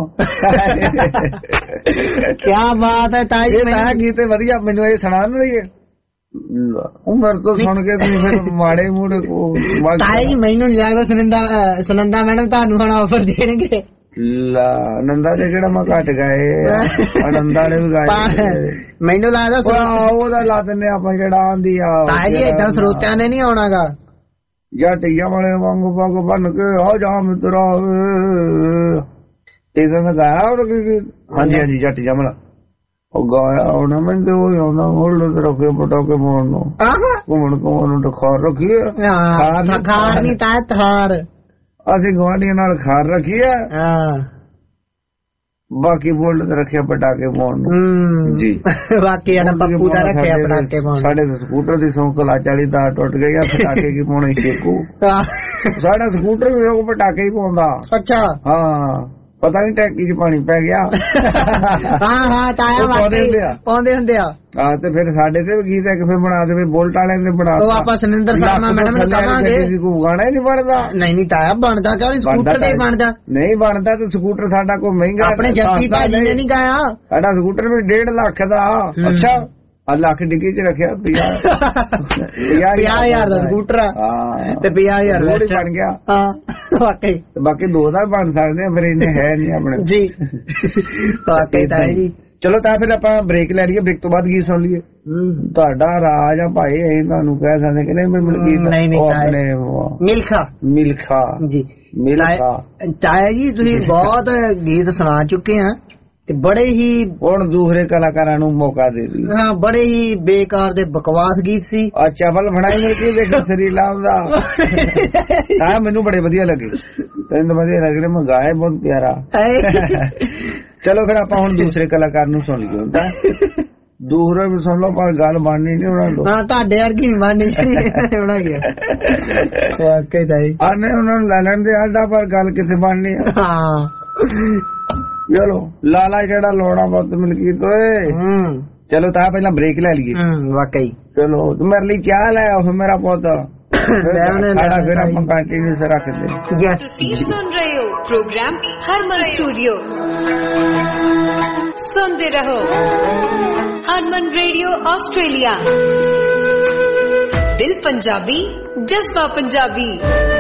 ਕੀ ਬਾਤ ਹੈ ਤਾਈ ਇਹ ਤਾਂ ਗੀਤੇ ਵਧੀਆ ਮੈਨੂੰ ਇਹ ਸੁਣਾ ਨਹੀਂ ਰਹੀ ਉਮਰ ਤੋਂ ਸੁਣ ਕੇ ਤੁਸੀਂ ਫਿਰ ਮਾੜੇ ਮੂੜੇ ਕੋ ਤਾਈ ਮੈਨੂੰ ਲੱਗਦਾ ਸੁਨੰਦਾ ਸੁਨੰਦਾ ਮੈਡਮ ਤੁਹਾਨੂੰ ਹੁਣ ਆਫਰ ਦੇਣਗੇ ਲਾ ਨੰਦਾ ਦੇ ਕਿਹੜਾ ਮੈਂ ਘਟ ਗਏ ਨੰਦਾ ਨੇ ਵੀ ਗਾਏ ਮੈਨੂੰ ਲੱਗਦਾ ਉਹਦਾ ਲਾ ਦਿੰਨੇ ਆਪਾਂ ਜਿਹੜਾ ਆਂਦੀ ਆ ਤਾਈ ਜੀ ਏਦਾਂ ਸਰੋਤਿਆਂ ਨੇ ਨਹੀਂ ਆਉਣਾਗਾ ਜਾਂ ਟਈਆਂ ਵਾਲੇ ਵਾਂਗੂ ਪੱਗ ਬੰਨ ਕੇ ਆ ਜਾ ਮਿੱਤਰਾ ਇਹਦਾ ਨਾ ਗਾਇਆ ਉਹ ਕੀ ਹਾਂਜੀ ਹਾਂਜੀ ਜੱਟ ਜਮਲਾ ਉਹ ਗਾਇਆ ਉਹਨਾਂ ਮੈਂ ਤੇ ਉਹ ਆਉਂਦਾ ਮੋੜ ਤੇ ਰੱਖੇ ਪਟਾਕੇ ਮੋੜ ਨੂੰ ਘੁੰਮਣ ਘੁੰਮਣ ਨੂੰ ਖਾਰ ਰੱਖੀ ਖਾਰ ਨਹੀਂ ਤਾਂ ਥਾਰ ਅਸੀਂ ਗਵਾਂਢੀਆਂ ਨਾਲ ਖਾਰ ਰੱਖੀ ਆ ਬਾਕੀ ਬੋਲਡ ਤੇ ਰੱਖਿਆ ਪਟਾਕੇ ਪਾਉਣ ਨੂੰ ਜੀ ਬਾਕੀ ਸਾਡਾ ਪੱਪੂ ਦਾ ਰੱਖਿਆ ਪਟਾਕੇ ਪਾਉਣ ਸਾਡੇ ਸਕੂਟਰ ਦੀ ਸੌਂਕਲ ਆ ਚਾਲੀ ਦਾ ਟੁੱਟ ਗਈ ਆ ਪਟਾਕੇ ਕੀ ਪਾਉਣੇ ਸ਼ੇਕੂ ਸਾਡਾ ਸਕੂਟਰ ਵੀ ਉਹ ਪਟਾਕੇ ਹੀ ਪਾਉਂਦਾ ਅੱਛਾ ਹਾਂ ਪਤਾ ਨਹੀਂ ਟੈਂਕੀ ਚ ਪਾਣੀ ਪੈ ਗਿਆ ਹਾਂ ਹਾਂ ਤਾਇਆ ਪਾਉਂਦੇ ਹੁੰਦੇ ਆ ਪਾਉਂਦੇ ਹੁੰਦੇ ਆ ਹਾਂ ਤੇ ਫਿਰ ਸਾਡੇ ਤੇ ਵੀ ਗੀਤ ਇੱਕ ਫਿਰ ਬਣਾ ਦੇਵੇ ਬੋਲਟ ਵਾਲਿਆਂ ਦੇ ਬਣਾ ਉਹ ਆਪਾਂ ਸੁਨਿੰਦਰ ਸ਼ਰਮਾ ਮੈਡਮ ਨੂੰ ਕਹਾਂਗੇ ਕੋਈ ਗਾਣਾ ਹੀ ਨਹੀਂ ਬਣਦਾ ਨਹੀਂ ਨਹੀਂ ਤਾਇਆ ਬਣਦਾ ਕਿਉਂ ਨਹੀਂ ਸਕੂਟਰ ਤੇ ਬਣਦਾ ਨਹੀਂ ਬਣਦਾ ਤੇ ਸਕੂਟਰ ਸਾਡਾ ਕੋਈ ਮਹਿੰਗਾ ਆਪਣੇ ਜੱਤੀ ਭਾਜੀ ਨੇ ਨਹੀਂ ਗਾਇਆ ਸਾਡਾ ਸਕੂਟਰ ਵੀ ਡੇਢ ਲੱਖ ਦਾ ਅੱਛਾ ਆ ਲੱਖ ਡਿੱਗੀ ਚ ਰੱਖਿਆ ਪੰਜਾਹ ਹਜ਼ਾਰ ਦਾ ਸਕੂਟਰ ਤੇ ਪੰਜਾਹ ਹਜ਼ਾਰ ਬਣ ਗਿਆ ਵਾਕਈ ਬਾਕੀ ਦੋ ਦਾ ਬਣ ਸਕਦੇ ਆ ਫਿਰ ਇਹਨੇ ਹੈ ਨਹੀਂ ਆਪਣੇ ਜੀ ਵਾਕਈ ਤਾਇਆ ਜੀ ਚਲੋ ਤਾਂ ਫਿਰ ਆਪਾਂ ਬ੍ਰੇਕ ਲੈ ਲਈਏ ਬ੍ਰੇਕ ਤੋਂ ਬਾਅਦ ਗੀਤ ਸੁਣ ਲਈਏ ਤੁਹਾਡਾ ਰਾਜ ਆ ਭਾਈ ਅਸੀਂ ਤੁਹਾਨੂੰ ਕਹਿ ਸਕਦੇ ਕਿ ਨਹੀਂ ਗੀਤ ਆਪਣੇ ਮਿਲਖਾ ਮਿਲਖਾ ਜੀ ਮਿਲਖਾ ਤਾਇਆ ਜੀ ਤੁਸੀਂ ਬਹੁਤ ਗੀਤ ਸੁਣਾ ਚੁੱਕੇ ਆ बड़े ही ਹੁਣ ਦੂਸਰੇ ਕਲਾਕਾਰਾਂ ਨੂੰ ਮੌਕਾ ਦੇ ਦੀ। हाँ बड़े ही बेकार दे बकवास गीत सी। ਆ ਚਵਲ ਬਣਾਈ ਮੇਰੇ ਕੀ ਦੇਖ ਸ੍ਰੀ ਲਾਮ ਦਾ ਹਾਂ ਮੈਨੂੰ ਬੜੇ ਵਧੀਆ ਲੱਗੇ ਤੈਨੂੰ ਵਧੀਆ ਲੱਗ ਰਿਹਾ ਮੈਂ ਗਾਇਆ ਬਹੁਤ ਪਿਆਰਾ। ਚਲੋ ਫਿਰ ਆਪਾਂ ਹੁਣ ਦੂਸਰੇ ਕਲਾਕਾਰ ਨੂੰ ਸੁਣ ਲਈਏ ਹੁੰਦਾ ਦੂਸਰੇ ਵੀ ਸੁਣ ਲਓ ਪਰ ਗੱਲ ਬਣਨੀ ਨਹੀਂ ਉਹਨਾਂ ਨੂੰ। ਹਾਂ ਤੁਹਾਡੇ ਵਰਗੀ ਨਹੀਂ ਬਣਨੀ ਬਣਾ ਗਿਆ ਵਾਕਈ ਤਾਂ ਹੀ ਆਨੇ ਉਹਨਾਂ ਨੂੰ ਲੈ ਲੈਣ ਦੇ ਆਡਾ ਪਰ ਗੱਲ ਕਿੱਥੇ ਬਣਨੀ ਆ। ਹਾਂ ਚਲੋ ਲਾਲਾ ਜਿਹੜਾ ਲੋੜਾ ਬਹੁਤ ਮਲਕੀਤ ਓਏ ਚਲੋ ਤਾਂ ਪਹਿਲਾਂ ਬ੍ਰੇਕ ਲੈ ਲਈਏ। ਵਾਕਈ ਚਲੋ ਮੇਰੇ ਲਈ ਕੀ ਲਾਇਆ ਫਿਰ ਮੇਰਾ ਪੁੱਤ ਖਾਣਾ ਫਿਰ ਆਪਾਂ ਕੰਟੀਨਿਊ ਸੇ ਰੱਖਦੇ। ਤੁਸੀਂ ਸੁਣ ਰਹੇ ਹੋ ਪ੍ਰੋਗਰਾਮ ਹਰਮਨ ਸਟੂਡੀਓ ਸੁਣਦੇ ਰਹੋ ਹਰਮਨ ਰੇਡੀਓ ਆਸਟ੍ਰੇਲੀਆ ਦਿਲ ਪੰਜਾਬੀ ਜਜ਼ਬਾ ਪੰਜਾਬੀ।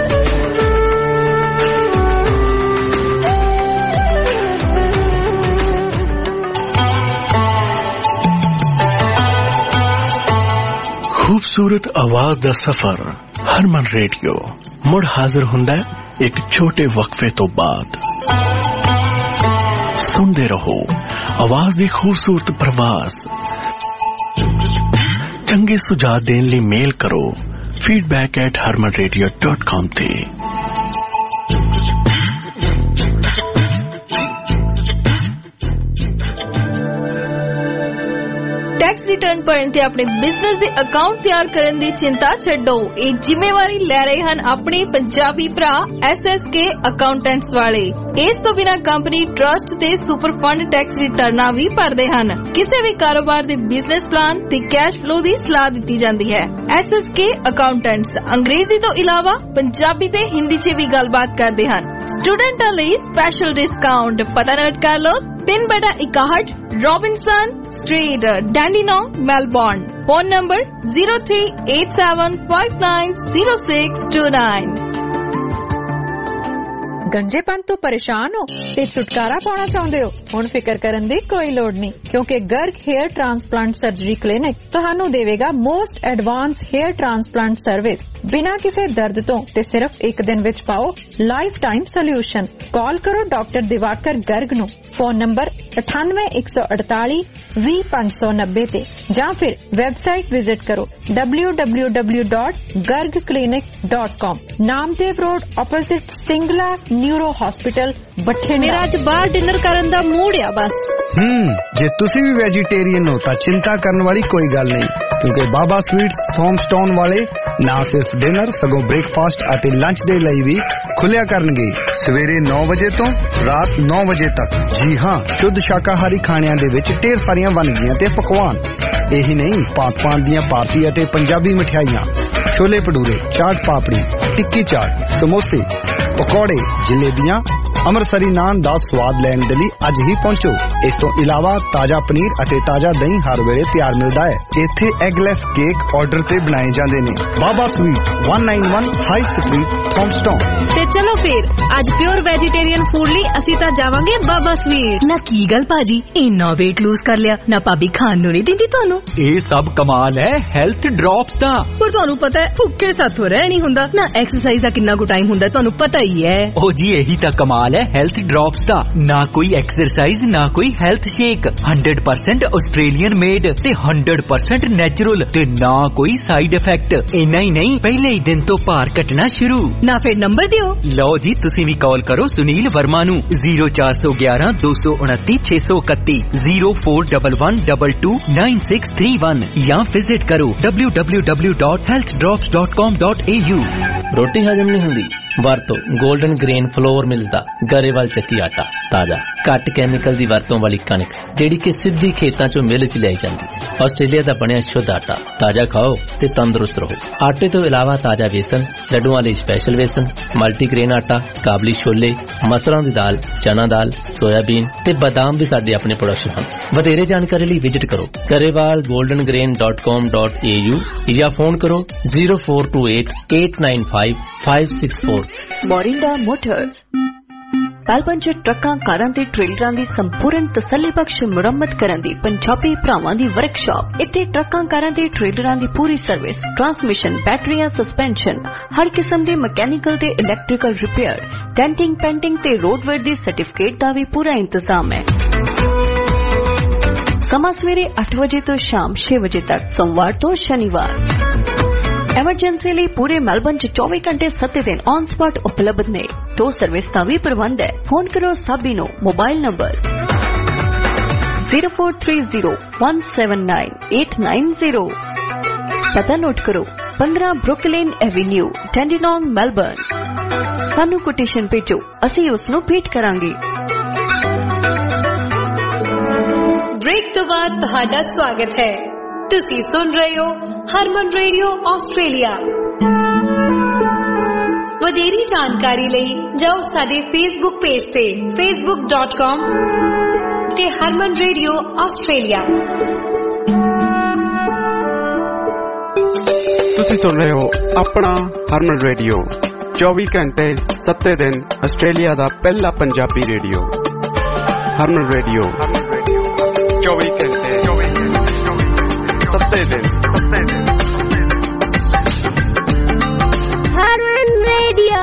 खूबसूरत आवाज दा सफर हरमन रेडियो मुड़ हाजिर हुंदा है एक छोटे वक्फे तो बाद। सुनते रहो आवाज दी खूबसूरत प्रवास। चंगे सुझाव देने लिए मेल करो feedback at Harman radio dot com ते। टैक्स रिटर्न भरन ते अपने बिजनेस दे अकाउंट तैयार करन दी चिंता छड्डो। ਇਹ ਜ਼ਿੰਮੇਵਾਰੀ ਲੈ ਰਹੇ ਹਨ ਆਪਣੇ ਪੰਜਾਬੀ ਭਰਾ ਐਸ ਐਸ ਕੇ ਅਕਾਊਂਟੈਂਟਸ ਵਾਲੇ। ਇਸ ਤੋਂ ਬਿਨਾਂ ਕੰਪਨੀ ਟਰਸਟ ਤੇ ਸੁਪਰ ਫੰਡ ਟੈਕਸ ਰਿਟਰਨਾਂ ਵੀ ਭਰਦੇ ਹਨ। ਕਿਸੇ ਵੀ ਕਾਰੋਬਾਰ ਦੇ ਬਿਜ਼ਨਸ ਪਲਾਨ ਤੇ ਕੈਸ਼ ਫਲੋ ਦੀ ਸਲਾਹ ਦਿੱਤੀ ਜਾਂਦੀ ਹੈ। ਐਸ ਐਸ ਕੇ ਅਕਾਊਂਟੈਂਟਸ ਅੰਗਰੇਜ਼ੀ ਤੋਂ ਇਲਾਵਾ ਪੰਜਾਬੀ ਤੇ ਹਿੰਦੀ 'ਚ ਵੀ ਗੱਲਬਾਤ ਕਰਦੇ ਹਨ। ਸਟੂਡੈਂਟਾਂ ਲਈ ਸਪੈਸ਼ਲ ਡਿਸਕਾਊਂਟ ਪਤਾ ਨੋਟ ਕਰ ਲਓ तीन बटा इकाहठ Robinson street Dandenong Melbourne. Phone number zero three eight seven five nine zero six two nine. ਗੰਜੇਪਨ ਤੋਂ ਪਰੇਸ਼ਾਨ ਹੋ ਤੇ ਛੁਟਕਾਰਾ ਪਾਉਣਾ ਚਾਹੁੰਦੇ ਹੋ? ਹੁਣ ਫਿਕਰ ਕਰਨ ਦੀ ਕੋਈ ਲੋੜ ਨਹੀਂ ਕਿਉਂਕਿ Garg hair transplant surgery clinic ਤੁਹਾਨੂੰ ਦੇਵੇਗਾ most advance hair transplant service ਬਿਨਾਂ ਕਿਸੇ ਦਰਦ ਤੋਂ ਤੇ ਸਿਰਫ ਇੱਕ ਦਿਨ ਵਿੱਚ ਪਾਓ ਲਾਈਫ ਟਾਈਮ ਸੋਲਿਊਸ਼ਨ। ਕਾਲ ਕਰੋ ਡਾਕਟਰ ਦਿਵਾਕਰ ਗਰਗ ਨੂੰ ਫੋਨ ਨੰਬਰ ਅਠਾਨਵੇਂ ਇੱਕ ਸੌ ਅੜਤਾਲੀ ਵੀਹ ਪੰਜ ਸੌ ਨੱਬੇ ਤੇ ਜਾਂ ਫਿਰ ਵੈਬਸਾਈਟ ਵਿਜ਼ਿਟ ਕਰੋ W W W dot Garg clinic dot com. Namdev road opposite Singla neuro hospital Bathinda. ਮੇਰਾ ਅੱਜ ਬਾਹਰ ਡਿਨਰ ਕਰਨ ਦਾ ਮੂਡ ਆ ਬਸ। ਹੂੰ ਜੇ ਤੁਸੀਂ ਵੀ ਵੈਜੀਟੇਰੀਅਨ ਹੋ ਤਾਂ ਚਿੰਤਾ ਕਰਨ ਵਾਲੀ ਕੋਈ ਗੱਲ ਨਹੀਂ ਕਿਉਂਕਿ ਬਾਬਾ ਸਵੀਟਸ ਥੌਮਸਟਾਊਨ ਵਾਲੇ ਨਾ ਸਿਰਫ ਡਿਨਰ ਸਗੋਂ ਬ੍ਰੇਕਫਾਸਟ ਅਤੇ ਲੰਚ ਦੇ ਲਈ ਵੀ ਖੁੱਲਿਆ ਕਰਨਗੇ ਸਵੇਰੇ ਨੌ ਵਜੇ ਤੋਂ ਰਾਤ ਨੌ ਵਜੇ ਤੱਕ। ਜੀ ਹਾਂ ਸ਼ੁੱਧ ਸ਼ਾਕਾਹਾਰੀ ਖਾਣਿਆਂ ਦੇ ਵਿੱਚ ਢੇਰ ਸਾਰੀਆਂ ਵੰਨਗੀਆਂ ਤੇ ਪਕਵਾਨ। ਇਹੀ ਨਹੀਂ ਭਾਂਤ-ਭਾਂਤ ਦੀਆਂ ਭਾਰਤੀ ਅਤੇ ਪੰਜਾਬੀ ਮਠਿਆਈਆਂ ਛੋਲੇ ਭਟੂਰੇ ਚਾਟ ਪਾਪੜੀ ਟਿੱਕੀ ਚਾਟ ਸਮੋਸੇ ਪਕੌੜੇ ਜਲੇਬੀਆਂ ਅੰਮ੍ਰਿਤਸਰੀ ਨਾਨ ਦਾ ਸਵਾਦ ਲੈਣ ਦੇ ਲਈ ਅੱਜ ਹੀ ਪਹੁੰਚੋ। ਇਸ ਤੋਂ ਇਲਾਵਾ ਤਾਜ਼ਾ ਪਨੀਰ ਅਤੇ ਤਾਜ਼ਾ ਦਹੀਂ ਹਰ ਵੇਲੇ ਤਿਆਰ ਮਿਲਦਾ ਹੈ। ਇੱਥੇ ਐਗਲੈਸ ਕੇਕ ਆਰਡਰ ਤੇ ਬਣਾਏ ਜਾਂਦੇ ਨੇ। ਬਾਬਾ ਸਵੀਟ ਇੱਕ ਸੌ ਇਕਾਨਵੇਂ ਹਾਈ ਸਟਰੀਟ ਥੌਮਸਟਾਊਨ। ਤੇ ਚਲੋ ਫਿਰ ਅੱਜ ਪਿਓਰ ਵੈਜੀਟੇਰੀਅਨ ਫੂਡ ਲਈ ਅਸੀਂ ਤਾਂ ਜਾਵਾਂਗੇ ਬਾਬਾ ਸਵੀਟ। ਨਾ ਕੀ ਗੱਲ ਭਾਜੀ ਇੰਨਾ weight lose ਕਰ ਲਿਆ ਨਾ ਭਾਬੀ ਖਾਣ ਨੂੰ ਨਹੀਂ ਦਿੰਦੀ ਤੁਹਾਨੂੰ? ਇਹ ਸਭ ਕਮਾਲ ਹੈ ਹੈਲਥ ਡ੍ਰੌਪਸ ਦਾ। ਪਰ ਤੁਹਾਨੂੰ ਪਤਾ ਹੈ ਭੁੱਖੇ ਸਾਥੋਂ ਰਹਿ ਨਹੀਂ ਹੁੰਦਾ ਨਾ ਐਕਸਰਸਾਈਜ਼ ਦਾ ਕਿੰਨਾ ਕੁ ਟਾਈਮ ਹੁੰਦਾ ਤੁਹਾਨੂੰ ਪਤਾ ਹੀ ਹੈ। ਉਹ ਜੀ ਇਹੀ ਤਾਂ ਕਮਾਲ ਹੈ ਹੈਲਥ ਡ੍ਰੌਪਸ ਦਾ। ਨਾ ਕੋਈ ਐਕਸਰਸਾਈਜ਼ ਨਾ ਕੋਈ health shake hundred percent Australian made ਤੇ ਹੰਡਰਡ ਪਰਸੈਂਟ ਨੈਚੁਰਲ ਤੇ ਨਾ ਕੋਈ ਸਾਈਡ ਇਫੈਕਟ। ਇੰਨਾ ਹੀ ਨਹੀਂ ਪਹਿਲੇ ਹੀ ਦਿਨ ਤੋਂ ਭਾਰ ਘਟਣਾ ਸ਼ੁਰੂ। ਨਾ ਫਿਰ ਨੰਬਰ ਦਿਓ। ਲਓ ਜੀ ਤੁਸੀਂ ਵੀ ਕਾਲ ਕਰੋ ਸੁਨੀਲ ਵਰਮਾ ਨੂੰ ਜ਼ੀਰੋ ਚਾਰ ਸੌ ਗਿਆਰਾਂ ਦੋ ਸੌ ਉਨੱਤੀ ਛੇ ਸੌ ਇਕੱਤੀ zero four double one double two nine six three one ਜਾਂ ਵਿਜ਼ਿਟ ਕਰੋ W W W dot health drops dot com dot A U. ਰੋਟੀ ਹਜਮ ਨਹੀਂ ਹੁੰਦੀ ਵਰਤੋ 골ਡਨ ਗ੍ਰੇਨ ਫਲੋਰ ਮਿਲਦਾ ਗਰੇਵਾਲ ਚੱਕੀ ਆਟਾ ਤਾਜ਼ਾ ਘੱਟ ਕੈਮੀਕਲ ਦੀ ਵਰਤੋਂ ਵਾਲੀ ਕਣਕ ਜਿਹੜੀ ਕਿ ਸਿੱਧੀ ਖੇਤਾਂ ਚੋਂ ਮਿਲ ਚ ਲਿਆਈ ਜਾਂਦੀ। ਆਸਟ੍ਰੇਲੀਆ ਦਾ ਬਣਿਆ ਸ਼ੁੱਧ ਆਟਾ ਤਾਜ਼ਾ ਖਾਓ ਤੇ ਤੰਦਰੁਸਤ ਰਹੋ। ਆਟੇ ਤੋਂ ਇਲਾਵਾ ਤਾਜ਼ਾ ਵੇਸਣ ਲੱਡੂਆਂ ਲਈ ਸਪੈਸ਼ਲ ਵੇਸਣ ਮਲਟੀਗ੍ਰੇਨ ਆਟਾ ਕਾਬਲੀ ਛੋਲੇ ਮਸਰਾਂ ਦੀ ਦਾਲ ਚਨਾ ਦਾਲ ਸੋਇਆਬੀਨ ਤੇ ਬਦਾਮ ਵੀ ਸਾਡੇ ਆਪਣੇ ਪ੍ਰੋਡਕਸ਼ਨ ਹਨ। ਵਧੇਰੇ ਜਾਣਕਾਰੀ ਲਈ ਵਿਜ਼ਿਟ ਕਰੋ Grewal golden grain dot com dot A U ਜਾਂ ਫੋਨ ਕਰੋ zero four two eight eight nine five five six four. Morinda motors Melbourne ਚ ਟਰੱਕਾਂ ਕਾਰਾਂ ਤੇ ਟ੍ਰੇਲਰਾਂ ਦੀ ਸੰਪੂਰਨ ਤਸੱਲੀਬਖਸ਼ ਮੁਰੰਮਤ ਕਰਨ ਦੀ ਪੰਜਾਬੀ ਭਰਾਵਾਂ ਦੀ ਵਰਕਸ਼ਾਪ। ਇੱਥੇ ਟਰੱਕਾਂ ਕਾਰਾਂ ਤੇ ਟ੍ਰੇਲਰਾਂ ਦੀ ਪੂਰੀ ਸਰਵਿਸ ਟਰਾਂਸਮਿਸ਼ਨ ਬੈਟਰੀਆਂ ਸਸਪੈਂਸ਼ਨ ਹਰ ਕਿਸਮ ਦੇ ਮਕੈਨੀਕਲ ਤੇ ਇਲੈਕਟ੍ਰੀਕਲ ਰਿਪੇਅਰ ਡੈਂਟਿੰਗ ਪੇਂਟਿੰਗ ਤੇ ਰੋਡਵੇਅਰ ਦੀ ਸਰਟੀਫਿਕੇਟ ਦਾ ਵੀ ਪੂਰਾ ਇੰਤਜ਼ਾਮ ਹੈ। ਸਮਾਂ ਸਵੇਰੇ ਅੱਠ ਵਜੇ ਤੋਂ ਸ਼ਾਮ ਛੇ ਵਜੇ ਤੱਕ, ਸੋਮਵਾਰ ਤੋਂ ਸ਼ਨੀਵਾਰ। ਐਮਰਜੈਂਸੀ ਲਈ ਪੂਰੇ ਮੈਲਬਨ ਚ ਚੌਵੀ ਘੰਟੇ ਸੱਤ ਦਿਨ ਔਨ ਸਪੌਟ ਉਪਲਬਧ ਨੇ। ਟੋ ਸਰਵਿਸ ਦਾ ਵੀ ਪ੍ਰਬੰਧ ਹੈ। ਫੋਨ ਕਰੋ ਸਾਬੀ ਨੂੰ, mobile number zero four three zero one seven nine eight nine zero. ਪਤਾ ਨੋਟ ਕਰੋ, ਪੰਦਰਾਂ ਬਰੁਕਲਿਨ ਐਵੇਨਿਊ, ਟੈਂਡੀਨੌਂਗ, ਮੈਲਬਰਨ। ਸਾਨੂੰ ਕੋਟੇਸ਼ਨ ਭੇਜੋ, ਅਸੀਂ ਉਸ ਨੂੰ ਭੇਟ ਕਰਾਂਗੇ। ब्रेक तो बाद ਤੁਹਾਡਾ ਸਵਾਗਤ ਹੈ। ਤੁਸੀਂ ਸੁਣ ਰਹੇ ਹੋ ਹਰਮਨ ਰੇਡੀਓ ਆਸਟ੍ਰੇਲੀਆ। ਵਧੇਰੀ ਜਾਣਕਾਰੀ ਲਈ ਜਾਓ ਸਾਡੇ ਫੇਸਬੁੱਕ ਪੇਜ ਤੇ facebook dot com ਤੇ ਹਰਮਨ ਰੇਡੀਓ ਆਸਟ੍ਰੇਲੀਆ। ਤੁਸੀਂ ਸੁਣ ਰਹੇ ਹੋ ਆਪਣਾ ਹਰਮਨ ਰੇਡੀਓ, ਚੌਵੀ ਘੰਟੇ ਸੱਤੇ ਦਿਨ ਆਸਟ੍ਰੇਲੀਆ ਦਾ ਪਹਿਲਾ ਪੰਜਾਬੀ ਰੇਡੀਓ। ਹਰਮਨ ਰੇਡੀਓ ਚੌਵੀ ਘੰਟੇ ਸੱਤੇ ਦਿਨ। ਹਰਮਨ ਰੇਡੀਓ।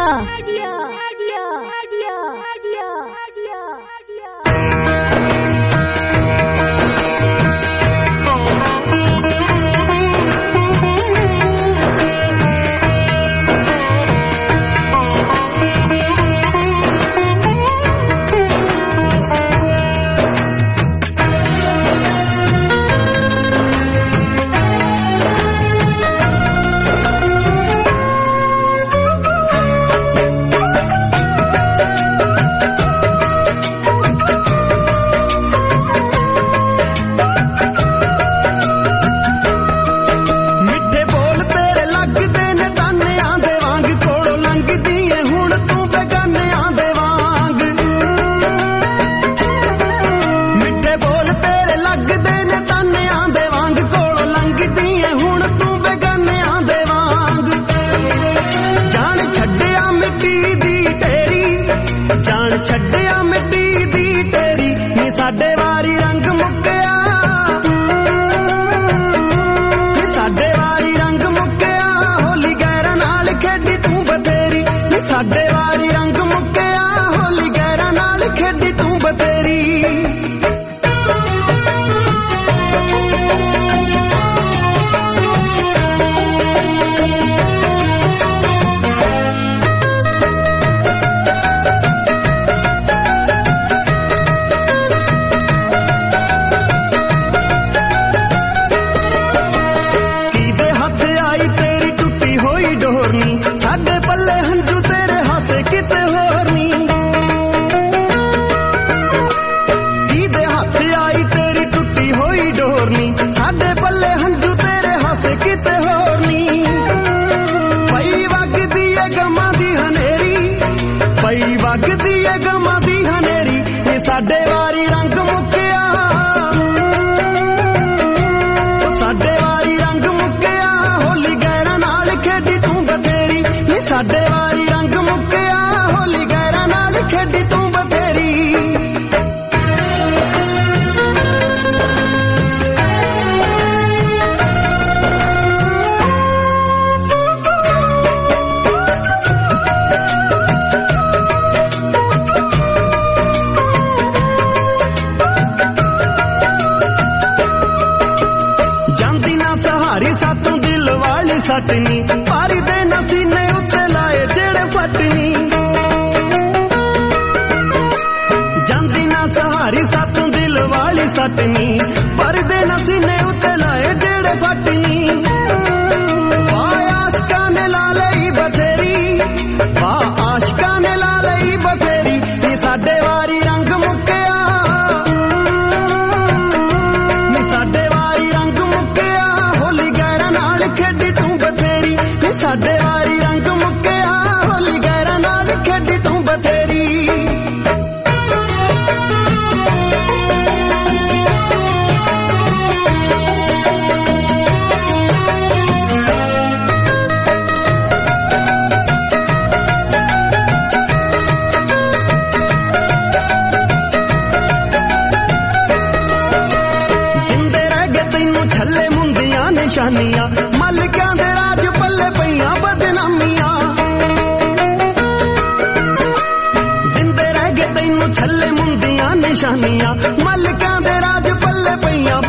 ਛੱਲੇ ਮੁੰਦੀਆਂ ਨਿਸ਼ਾਨੀਆਂ, ਮਲਕਾਂ ਦੇ ਰਾਜ ਪੱਲੇ ਪਈਆਂ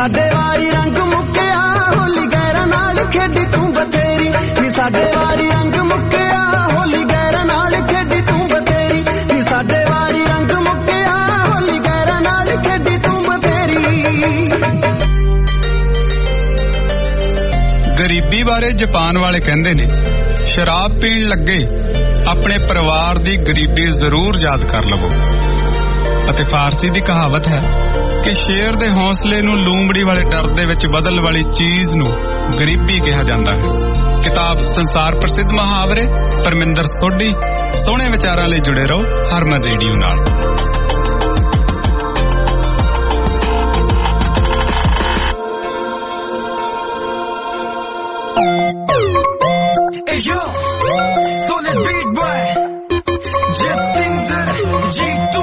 ਸਾਡੇ ਵਾਰੀ ਰੰਗ ਮੁੱਕਿਆ ਹੋਲੀ ਗੈਰਾਂ ਨਾਲ ਖੇਡੀ ਤੂੰ ਬਥੇਰੀ ਨੀ ਸਾਡੇ ਵਾਰੀ ਰੰਗ ਮੁੱਕਿਆ ਹੋਲੀ ਗੈਰਾਂ ਨਾਲ ਖੇਡੀ ਤੂੰ ਬਥੇਰੀ ਨੀ ਸਾਡੇ ਵਾਰੀ ਰੰਗ ਮੁੱਕਿਆ ਹੋਲੀ ਗੈਰਾਂ ਨਾਲ ਖੇਡੀ ਤੂੰ ਬਥੇਰੀ। ਗਰੀਬੀ ਬਾਰੇ ਜਾਪਾਨ ਵਾਲੇ ਕਹਿੰਦੇ ਨੇ ਸ਼ਰਾਬ ਪੀਣ ਲੱਗੇ ਆਪਣੇ ਪਰਿਵਾਰ ਦੀ ਗਰੀਬੀ ਜ਼ਰੂਰ ਯਾਦ ਕਰ ਲਵੋ। ਅਤੇ ਫਾਰਸੀ ਦੀ ਕਹਾਵਤ ਹੈ ਕਿ ਸ਼ੇਰ ਦੇ ਹੌਸਲੇ ਨੂੰ ਲੂੰਬੜੀ ਵਾਲੇ ਡਰ ਦੇ ਵਿੱਚ ਬਦਲ ਵਾਲੀ ਚੀਜ਼ ਨੂੰ ਗਰੀਬੀ ਕਿਹਾ ਜਾਂਦਾ ਹੈ। ਕਿਤਾਬ ਸੰਸਾਰ ਪ੍ਰਸਿੱਧ ਮੁਹਾਵਰੇ ਪਰਮਿੰਦਰ ਸੋਢੀ। ਸੋਹਣੇ ਵਿਚਾਰਾਂ ਲਈ ਜੁੜੇ ਰਹੋ ਹਰਮਨ ਰੇਡੀਓ ਨਾਲ। Yo, solid beat boy, Jatinder G two.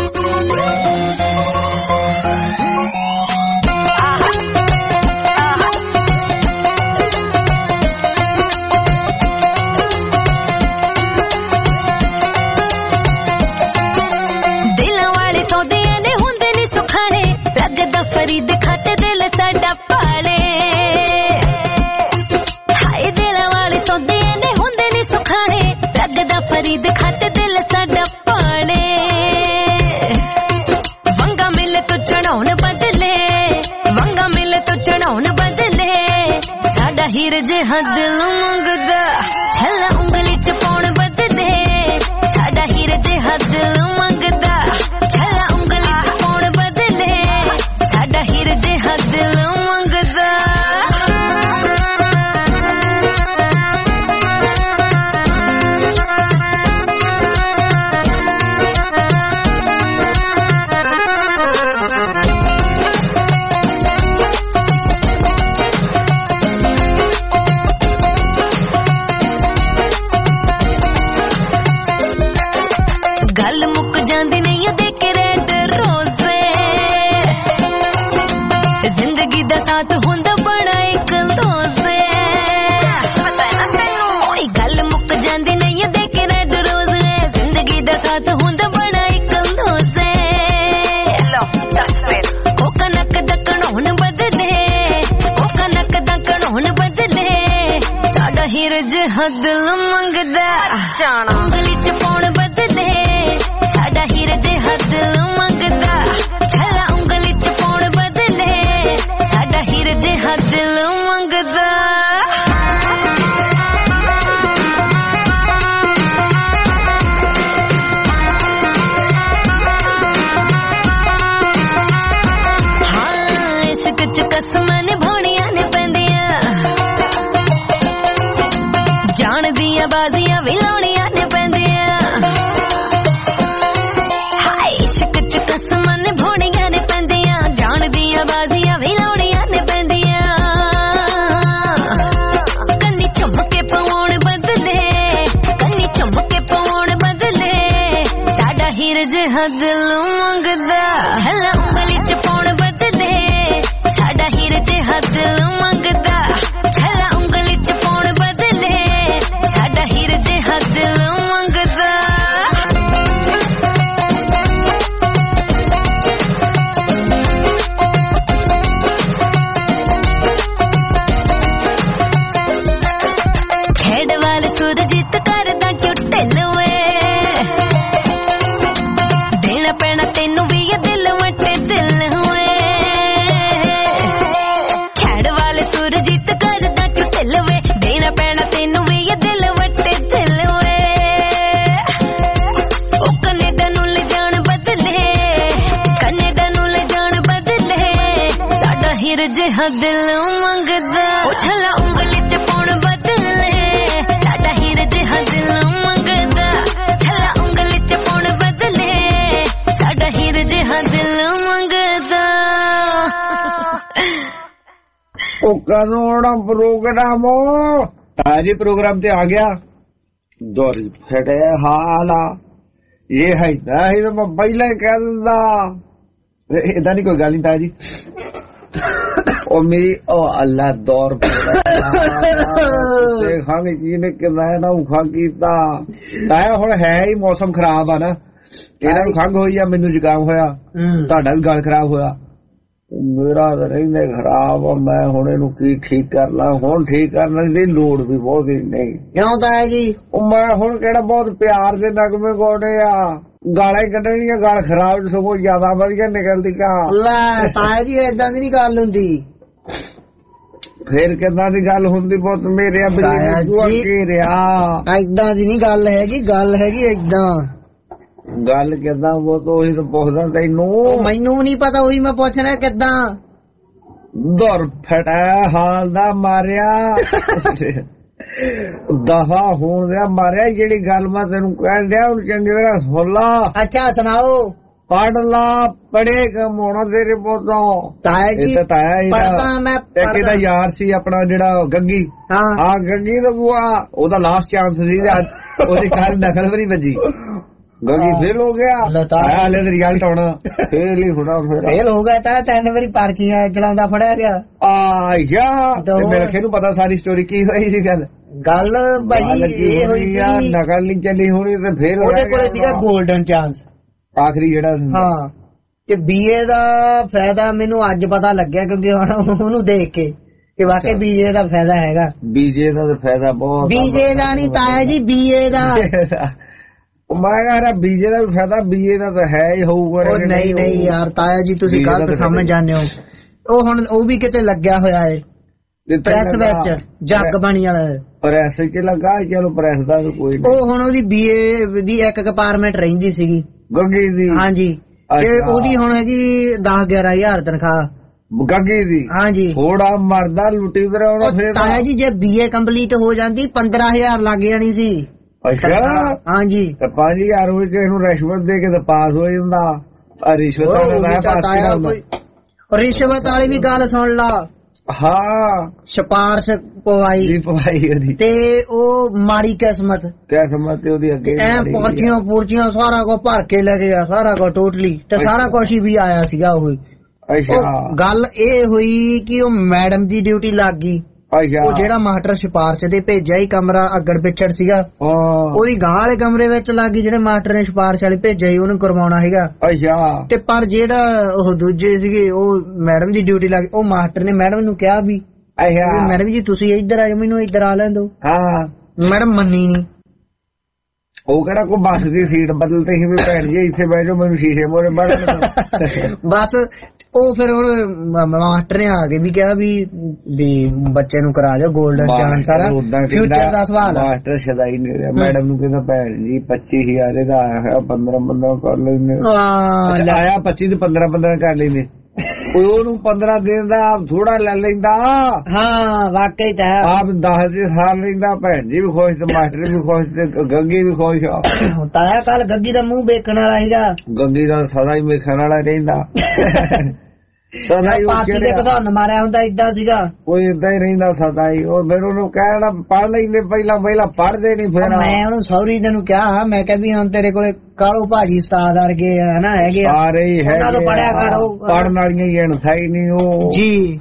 ਦਿਲਾਂ ਵਾਲੇ ਸੌਦਿਆਂ ਨੇ ਹੁੰਦੇ ਨੇ ਸੁਖਾਣੇ ਲੱਗਦਾ ਫਰੀਦ ਖਾਤੇ ਦਿਲ ਸਾਡਾ ਪਾਲੇ। ਫਰੀਦ ਖਾਤੇ ਦਿਲ ਸਾਡਾ ਪਾਲੇ ਵੰਗਾ ਮਿਲ ਤੋਂ ਚੜਾਉਣ ਬਦਲੇ ਵੰਗਾ ਮਿਲ ਤੋਂ ਚੜਾਉਣ ਬਦਲੇ ਸਾਡਾ ਹੀਰ ਜਿਹਾ ਦਿਲ ਮੰਗਦਾ ਛੱਲਾ ਉਂਗਲੀ ਚ ਪਾਉਣ ਬਦਲੇ ਸਾਡਾ ਹੀਰ ਜਿਹਾ ਦਿਲ ਮੰਗਦਾ ਛੱਲਾ ਉਂਗਲੀ ਚ ਪਾਉਣ ਬਦਲੇ ਸਾਡਾ ਹੀਰ ਜਿਹਾ ਦਿਲ ਮੰਗਦਾ। ਗੱਲ ਮੁੱਕ ਜਾਂਦੀ ਨਹੀਂ ਦੇਖ ਕੇ ਰੈਡ ਰੋਜ਼ੇ ਜ਼ਿੰਦਗੀ ਦਾ ਸਾਥ ਹੁੰਦਾ ਬੜਾ ਇੱਕ ਦੋਜ਼ੇ ਓਏ ਗੱਲ ਮੁੱਕ ਜਾਂਦੀ ਨਹੀਂ ਦੇਖ ਕੇ ਰੈਡ ਰੋਜ਼ੇ ਜ਼ਿੰਦਗੀ ਦਾ ਸਾਥ ਹੁੰਦਾ ਬੜਾ ਇੱਕ ਦੋਜ਼ੇ ਕੋਕਾ ਨੱਕ ਦਾ ਕਣਾਉਣ ਬਦਲੇ ਕੋਕਾ ਨੱਕ ਦਾ ਕਣਾਉਣ ਬਦਲੇ ਸਾਡਾ ਹੀਰ ਜਿਹਾ ਦਿਲ ਮੰਗਦਾ ਉਂਗਲੀ ਚ ਪਾਉਣ ਬਦਲੇ ਸਾਡਾ ਹੀਰ ਜਿਹਾ ਦਿਲ ਮੰਗਦਾ ਛੱਲਾ ਉਂਗਲੀ ਚ ਪਾਉਣ ਬਦਲੇ ਸਾਡਾ ਹੀਰ ਜਿਹਾ ਦਿਲ ਮੰਗਦਾ। ਹਾਂ ਇਸ਼ਕ ਚ ਕਸਮਾਂ ਨਿਭਾਉਣੀਆਂ ਨੇ ਪੈਂਦੀਆਂ ਜਾਣ ਦੀਆਂ ਬਾਜ਼ੀਆਂ ਵੀ ਲਾਉਣੀਆਂ ਨੇ ਪੈਂਦੀਆਂ ਬਾਜ਼ੀਆਂ ਵੀ ਲਾਉਣੀਆਂ ਨੇ ਪੈਂਦੀਆਂ ਕੰਨੀ ਝੁਮਕੇ ਪਾਉਣ ਬਦਲੇ ਕੰਨੀ ਝੁਮਕੇ ਪਾਉਣ ਬਦਲੇ ਸਾਡਾ ਹੀਰ ਜਿਹਾ ਦਿਲ ਮੰਗਦਾ ਹੱਲਾ ਉਂਗਲੀ ਚ ਪਾਉਣ ਬਦਲੇ ਸਾਡਾ ਹੀਰ ਜਿਹਾ ਦਿਲ ਮੰਗਦਾ ਹੱਲਾ ਉਂਗਲੀ ਚ ਪਾਉਣ ਬਦਲੇ ਸਾਡਾ ਹੀਰ ਜਿਹਾ ਦਿਲ ਮੰਗਦਾ। ਸੁਰਜੀਤ ਕਰਦਾ ਕਿਉਂ ਢਿੱਲਵੇ ਦੇਣਾ ਪੈਣਾ ਤੈਨੂੰ ਵੀ ਇਹ ਦਿਲ ਵਟੇ ਦਿਲ ਹੋਏ ਖੇਡ ਵਾਲੇ ਸੁਰਜੀਤ ਕਰਦਾ ਕਿਉਂ ਢਿੱਲਵੇ ਦੇਣਾ ਪੈਣਾ ਤੈਨੂੰ ਵੀ ਇਹ ਦਿਲ ਵਟੇ ਦਿਲ ਹੋਏ ਉਹ ਕੈਨੇਡਾ ਨੂੰ ਲੈ ਜਾਣ ਬਦਲੇ ਕੈਨੇਡਾ ਨੂੰ ਲੈ ਜਾਣ ਬਦਲੇ ਸਾਡਾ ਹੀਰ ਜਿਹਾ ਦਿਲ ਮੰਗਦਾ ਉਹ ਛੱਲਾ ਉਂਗਲੀ ਚ ਪਾਉਣ ਬਦਲੇ ਸਾਡਾ ਹੀਰ ਜਿਹਾ ਦਿਲ ਮੰਗਦਾ ਛੱਲਾ ਉਂਗਲੀ ਚ ਪਾਉਣ ਬਦਲੇ ਸਾਡਾ ਹੀਰ ਜਿਹਾ ਦਿਲ ਮੰਗਦਾ। ਉਹ ਕਦੋਂ ਪ੍ਰੋਗਰਾਮ ਤਾਜੀ ਪ੍ਰੋਗਰਾਮ ਤੇ ਆ ਗਿਆ ਦੌਰ ਫਟੇ ਹਾਲਾ ਇਹ ਹੈ ਤਾਂ ਇਹ ਮੈਂ ਪਹਿਲਾਂ ਹੀ ਕਹਿ ਦਿੰਦਾ ਇਦਾਂ ਨਹੀਂ ਕੋਈ ਗੱਲ ਨਹੀਂ ਤਾਜੀ ਉਹ ਮੇਰੀ ਉਹ ਅੱਲਾ ਦੌਰ ਦੇਖਾਂਗੇ ਕੀ ਨੇ ਕਿੰਨਾ ਨਾ ਉਖਾ ਕੀਤਾ ਤਾਇਆ ਹੁਣ ਹੈ ਹੀ ਮੌਸਮ ਖਰਾਬ ਆ ਨਾ ਇਹਨਾਂ ਨੂੰ ਖੰਘ ਹੋਈ ਆ ਮੈਨੂੰ ਜ਼ੁਕਾਮ ਹੋਇਆ ਤੁਹਾਡਾ ਵੀ ਗਲ ਖਰਾਬ ਹੋਇਆ ਮੇਰਾ ਤਾਂ ਰਹਿੰਦਾ ਖਰਾਬ ਆ। ਮੈਂ ਹੁਣ ਇਹਨੂੰ ਕੀ ਠੀਕ ਕਰ ਲਾਂ? ਹੁਣ ਠੀਕ ਕਰਨ ਦੀ ਲੋੜ ਵੀ ਬਹੁਤ ਨਹੀਂ। ਕਿਉਂ ਤਾਇਆ ਜੀ? ਉਹ ਮੈਂ ਹੁਣ ਕਿਹੜਾ ਬਹੁਤ ਪਿਆਰ ਦੇ ਨਗਮੇ ਗਾਉਣੇ ਆ, ਗਾਲਾਂ ਹੀ ਕੱਢਣੀਆਂ। ਗਾਲ ਖਰਾਬ ਸਗੋਂ ਜ਼ਿਆਦਾ ਵਧੀਆ ਨਿਕਲਦੀ ਕਾ। ਲੈ ਤਾਇਆ ਜੀ ਏਦਾਂ ਦੀ ਨੀ ਗੱਲ ਹੁੰਦੀ। ਫੇਰ ਕਿੱਦਾਂ ਦੀ ਗੱਲ ਹੁੰਦੀ? ਬਹੁਤ ਮੇਰੇ ਏਦਾਂ ਦੀ ਨੀ ਗੱਲ ਹੈਗੀ, ਗੱਲ ਹੈਗੀ ਏਦਾਂ। ਗੱਲ ਕਿੱਦਾਂ? ਉਹ ਤਾਂ ਉਹੀ ਤਾਂ ਪੁੱਛਦਾ ਤੈਨੂੰ। ਮੈਨੂੰ ਨੀ ਪਤਾ, ਉਹੀ ਮੈਂ ਪੁੱਛਣਾ ਕਿੱਦਾਂ। ਦੁਰ ਫਟਾ ਹਾਲ ਦਾ ਮਾਰਿਆ ਦਫਾ ਹੋਣ ਦਾ ਮਾਰਿਆ। ਜਿਹੜੀ ਗੱਲ ਮੈਂ ਤੈਨੂੰ ਕਹਿਣ ਡਿਆ ਉਹਨੂੰ ਚੰਗੀ ਤਰ੍ਹਾਂ ਸੁਣ ਲਾ। ਅੱਛਾ ਸੁਣਾਓ। ਪੜ ਲਾ, ਪੜੇ ਕਮਾਉਣਾ ਤੇਰੇ ਪੋਤੋਂ। ਤਾਇਆ ਜੀ ਪੜਦਾ ਮੈਂ। ਇੱਕ ਇਹਦਾ ਯਾਰ ਸੀ ਆਪਣਾ ਜਿਹੜਾ ਗੱਗੀ। ਹਾਂ ਗੱਗੀ ਦਾ ਬੂਆ, ਉਹਦਾ ਲਾਸਟ ਚਾਂਸ ਸੀ। ਉਹਦੀ ਕੱਲ ਨਕਲ ਵੀ ਨਹੀਂ ਵੱਜੀ। ਗੱਗੀ ਫੇਲ ਹੋ ਗਿਆ। ਹਾਲੇ ਤੇ ਰਿਜ਼ਲਟ ਆਉਣਾ। ਫੇਲ ਹੀ ਹੋਣਾ। ਫੇਲ ਹੋ ਗਿਆ ਤਾਂ ਤਿੰਨ ਵਾਰੀ ਪਰਚੀਆਂ ਚਲਾਉਂਦਾ ਫੜਿਆ ਗਿਆ। ਆਇਆ ਮੇਰੇ ਖੇ ਨੂੰ ਪਤਾ ਸਾਰੀ ਸਟੋਰੀ ਕੀ ਹੋਈ ਸੀ। ਗੱਲ ਗੱਲ ਭਾਈ ਇਹ ਹੋਈ ਸੀ, ਨਕਲ ਨਹੀਂ ਚੱਲੀ ਹੋਣੀ ਤੇ ਫੇਰ ਉਹਦੇ ਕੋਲੇ ਸੀਗਾ 골ਡਨ ਚਾਂਸ ਆਖਰੀ ਜਿਹੜਾ। ਹਾਂ ਤੇ ਬੀਏ ਦਾ ਫਾਇਦਾ ਮੈਨੂੰ ਅੱਜ ਪਤਾ ਲੱਗਿਆ, ਕਿਉਂਕਿ ਹੁਣ ਉਹਨੂੰ ਦੇਖ ਕੇ ਕਿ ਵਾਕਈ ਬੀਏ ਦਾ ਫਾਇਦਾ ਹੈਗਾ। ਬੀਜੇ ਦਾ ਫਾਇਦਾ ਬਹੁਤ। ਬੀਜੇ ਦਾ ਨਹੀਂ ਤਾਇਆ ਜੀ, ਬੀਏ ਦਾ। ਮੈਂ ਕਹਾਂ ਬੀਜੇ ਦਾ ਵੀ ਫਾਇਦਾ, ਬੀਏ ਦਾ ਤਾਂ ਹੈ ਹੀ ਹੋਊਗਾ। ਨਹੀਂ ਨਹੀਂ ਯਾਰ ਤਾਇਆ ਜੀ ਤੁਸੀਂ ਗਲਤ ਸਮਝ ਜਾਂਦੇ ਹੋ। ਉਹ ਹੁਣ ਉਹ ਵੀ ਕਿਤੇ ਲੱਗਿਆ ਹੋਇਆ ਹੈ ਪ੍ਰੈਸ ਵਿੱਚ, ਜੱਗ ਬਾਣੀ ਵਾਲਾ ਪ੍ਰੈਸ ਚ ਲੱਗਾ। ਚਲੋ ਪ੍ਰੈਸ ਦਾ ਕੋਈ ਨਹੀਂ। ਉਹ ਹੁਣ ਉਹਦੀ ਬੀਏ ਦੀ ਇੱਕ ਕੰਪਾਰਟਮੈਂਟ ਰਹਿੰਦੀ ਸੀਗੀ ਗੱਗੀ ਦੀ। ਹਾਂਜੀ ਤੇ ਉਹਦੀ ਹੁਣ ਹੈਗੀ ਦਸ ਗਿਆਰਾਂ ਹਜ਼ਾਰ ਤਨਖਾਹ ਗੱਗੀ ਦੀ। ਹਾਂਜੀ ਥੋੜਾ ਮਰਦਾ ਲੁੱਟੀ ਕਰਾਉਣਾ। ਫਿਰ ਤਾਇਆ ਜੀ ਜੇ ਬੀਏ ਕੰਪਲੀਟ ਹੋ ਜਾਂਦੀ ਪੰਦਰਾਂ ਹਜ਼ਾਰ ਲੱਗ ਜਾਣੀ ਸੀ। ਅੱਛਾ ਹਾਂਜੀ ਤੇ ਪੰਜ ਹਜ਼ਾਰ ਹੋਈ ਕਿਸੇ ਨੂੰ ਰਿਸ਼ਵਤ ਦੇ ਕੇ ਤਾਂ ਪਾਸ ਹੋ ਜਾਂਦਾ। ਰਿਸ਼ਵਤ ਰਿਸ਼ਵਤ ਵਾਲੀ ਵੀ ਗੱਲ ਸੁਣ ਲਾ। ਹਾਂ ਸਿਫਾਰਸ਼ ਪਵਾਈ ਪਵਾਈ ਤੇ ਉਹ ਮਾੜੀ ਕਿਸਮਤ ਕਿਸਮਤ ਉਹਦੀ ਅੱਗੇ ਐ ਪਰਚੀਆਂ ਪੂਰਚੀਆਂ ਸਾਰਾ ਕੁਝ ਭਰ ਕੇ ਲੈ ਗਿਆ, ਸਾਰਾ ਕੁਝ ਟੋਟਲੀ ਤੇ ਸਾਰਾ ਕੁਝ ਹੀ ਵੀ ਆਇਆ ਸੀਗਾ। ਉਹ ਗੱਲ ਇਹ ਹੋਈ ਕਿ ਉਹ ਮੈਡਮ ਦੀ ਡਿਊਟੀ ਲੱਗ ਗਈ। ਉਹ ਜਿਹੜਾ ਮਾਸਟਰ ਸਿਫਾਰਸ਼ ਦੇ ਭੇਜਿਆ ਹੀ ਕਮਰਾ ਅੱਗੜ ਪਿੱਛੜ ਸੀਗਾ, ਉਹਦੀ ਗਾਂ ਵਾਲੇ ਕਮਰੇ ਵਿੱਚ ਲੱਗ ਗਈ। ਜਿਹੜੇ ਮਾਸਟਰ ਨੇ ਸਿਫਾਰਸ਼ ਵਾਲੇ ਭੇਜਿਆ ਸੀ ਉਹਨੂੰ ਕਰਵਾਉਣਾ ਹੈਗਾ। ਤੇ ਪਰ ਜਿਹੜਾ ਉਹ ਦੂਜੇ ਸੀਗੇ ਉਹ ਮੈਡਮ ਦੀ ਡਿਊਟੀ ਲੱਗ ਗਈ। ਉਹ ਮਾਸਟਰ ਨੇ ਮੈਡਮ ਨੂੰ ਕਿਹਾ ਵੀ ਮੈਡਮ ਜੀ ਤੁਸੀਂ ਇੱਧਰ ਆ ਜਾਓ, ਮੈਨੂੰ ਇੱਧਰ ਆ ਲੈਣ ਦਿਓ। ਮੈਡਮ ਮੰਨੀ ਨੀ। ਉਹ ਕਿਹੜਾ ਕੋਈ ਬੱਸ ਦੀ ਸੀਟ ਬਦਲਦੇ ਸੀ ਵੀ ਭੈਣ ਜੀ ਇੱਥੇ ਬਹਿ ਜਾਓ, ਮੈਨੂੰ ਸ਼ੀਸ਼ੇ ਮੋਰੇ ਬਸ ਉਹ ਫਿਰ ਮਾਸਟਰ ਨੇ ਆ ਕੇ ਵੀ ਕਿਹਾ ਵੀ ਵੀ ਬੱਚੇ ਨੂੰ ਕਰਾ ਜਾਓ 골ਡਨ ਚਾਂਸ। ਸਾਰਾ ਫਿਊਚਰ ਦਾ ਸਵਾਲ। ਮਾਸਟਰ ਸ਼ਦਾਈ ਨੇ ਮੈਡਮ ਨੂੰ ਕਹਿੰਦਾ ਭੈਣ ਜੀ ਪੱਚੀ ਹਜ਼ਾਰ ਇਹਦਾ ਆਇਆ ਹੈ, ਪੰਦਰਾਂ ਪੰਦਰਾਂ ਕਰ ਲੈਂਦੇ। ਆਇਆ ਪੱਚੀ ਤੇ ਪੰਦਰਾਂ ਪੰਦਰਾਂ ਕਰ ਲੈਂਦੇ। ਉਹਨੂੰ ਪੰਦਰਾਂ ਦਿਨ ਦਾ ਥੋੜਾ ਲੈ ਲੈਂਦਾ। ਹਾਂ ਵਾਕਈ ਤਾਂ ਆਪ ਦਸ ਦੇ ਸਾਲ ਲੈਂਦਾ। ਭੈਣ ਜੀ ਵੀ ਖੁਸ਼ ਤੇ ਮਾਸਟਰ ਵੀ ਖੁਸ਼ ਤੇ ਗੱਗੀ ਵੀ ਖੁਸ਼। ਤਾਇਆ ਕੱਲ ਗੱਗੀ ਦਾ ਮੂੰਹ ਵੇਖਣ ਵਾਲਾ ਸੀਗਾ। ਗੱਗੀ ਦਾ ਸਦਾ ਹੀ ਵੇਖਣ ਵਾਲਾ ਰਹਿੰਦਾ। ਸਦਾ ਹੀ ਪਾਰਟੀ ਦੇ ਘਸਾਨ ਮਾਰਿਆ ਹੁੰਦਾ ਏਦਾਂ ਸੀਗਾ। ਕੋਈ ਏਦਾਂ ਹੀ ਰਹਿੰਦਾ ਸਦਾ ਹੀ। ਉਹ ਫਿਰ ਉਹਨੂੰ ਕਹਿਣਾ ਪੜ੍ਹ ਲੈਂਦੇ ਪਹਿਲਾਂ ਪਹਿਲਾਂ ਪੜ੍ਹਦੇ ਨੀ। ਫਿਰ ਮੈਂ ਉਹਨੂੰ ਸੌਰੀ ਤੈਨੂੰ ਕਿਹਾ, ਮੈਂ ਕਿਹਾ ਵੀ ਹੁਣ ਤੇਰੇ ਕੋਲੇ ਕਾਲੋ ਭਾਜੀ ਉਸਤਾਦ ਵਰਗੇ ਹਨਾ ਹੈਗੇ ਸਾਰੇ ਹੀ ਹੈ, ਉਹਨਾਂ ਤੋਂ ਪੜਿਆ ਕਰੋ। ਪੜ੍ਹਨ ਵਾਲੀਆਂ ਹੀ ਅਣਥਾਈ ਨਹੀਂ ਉਹ ਜੀ।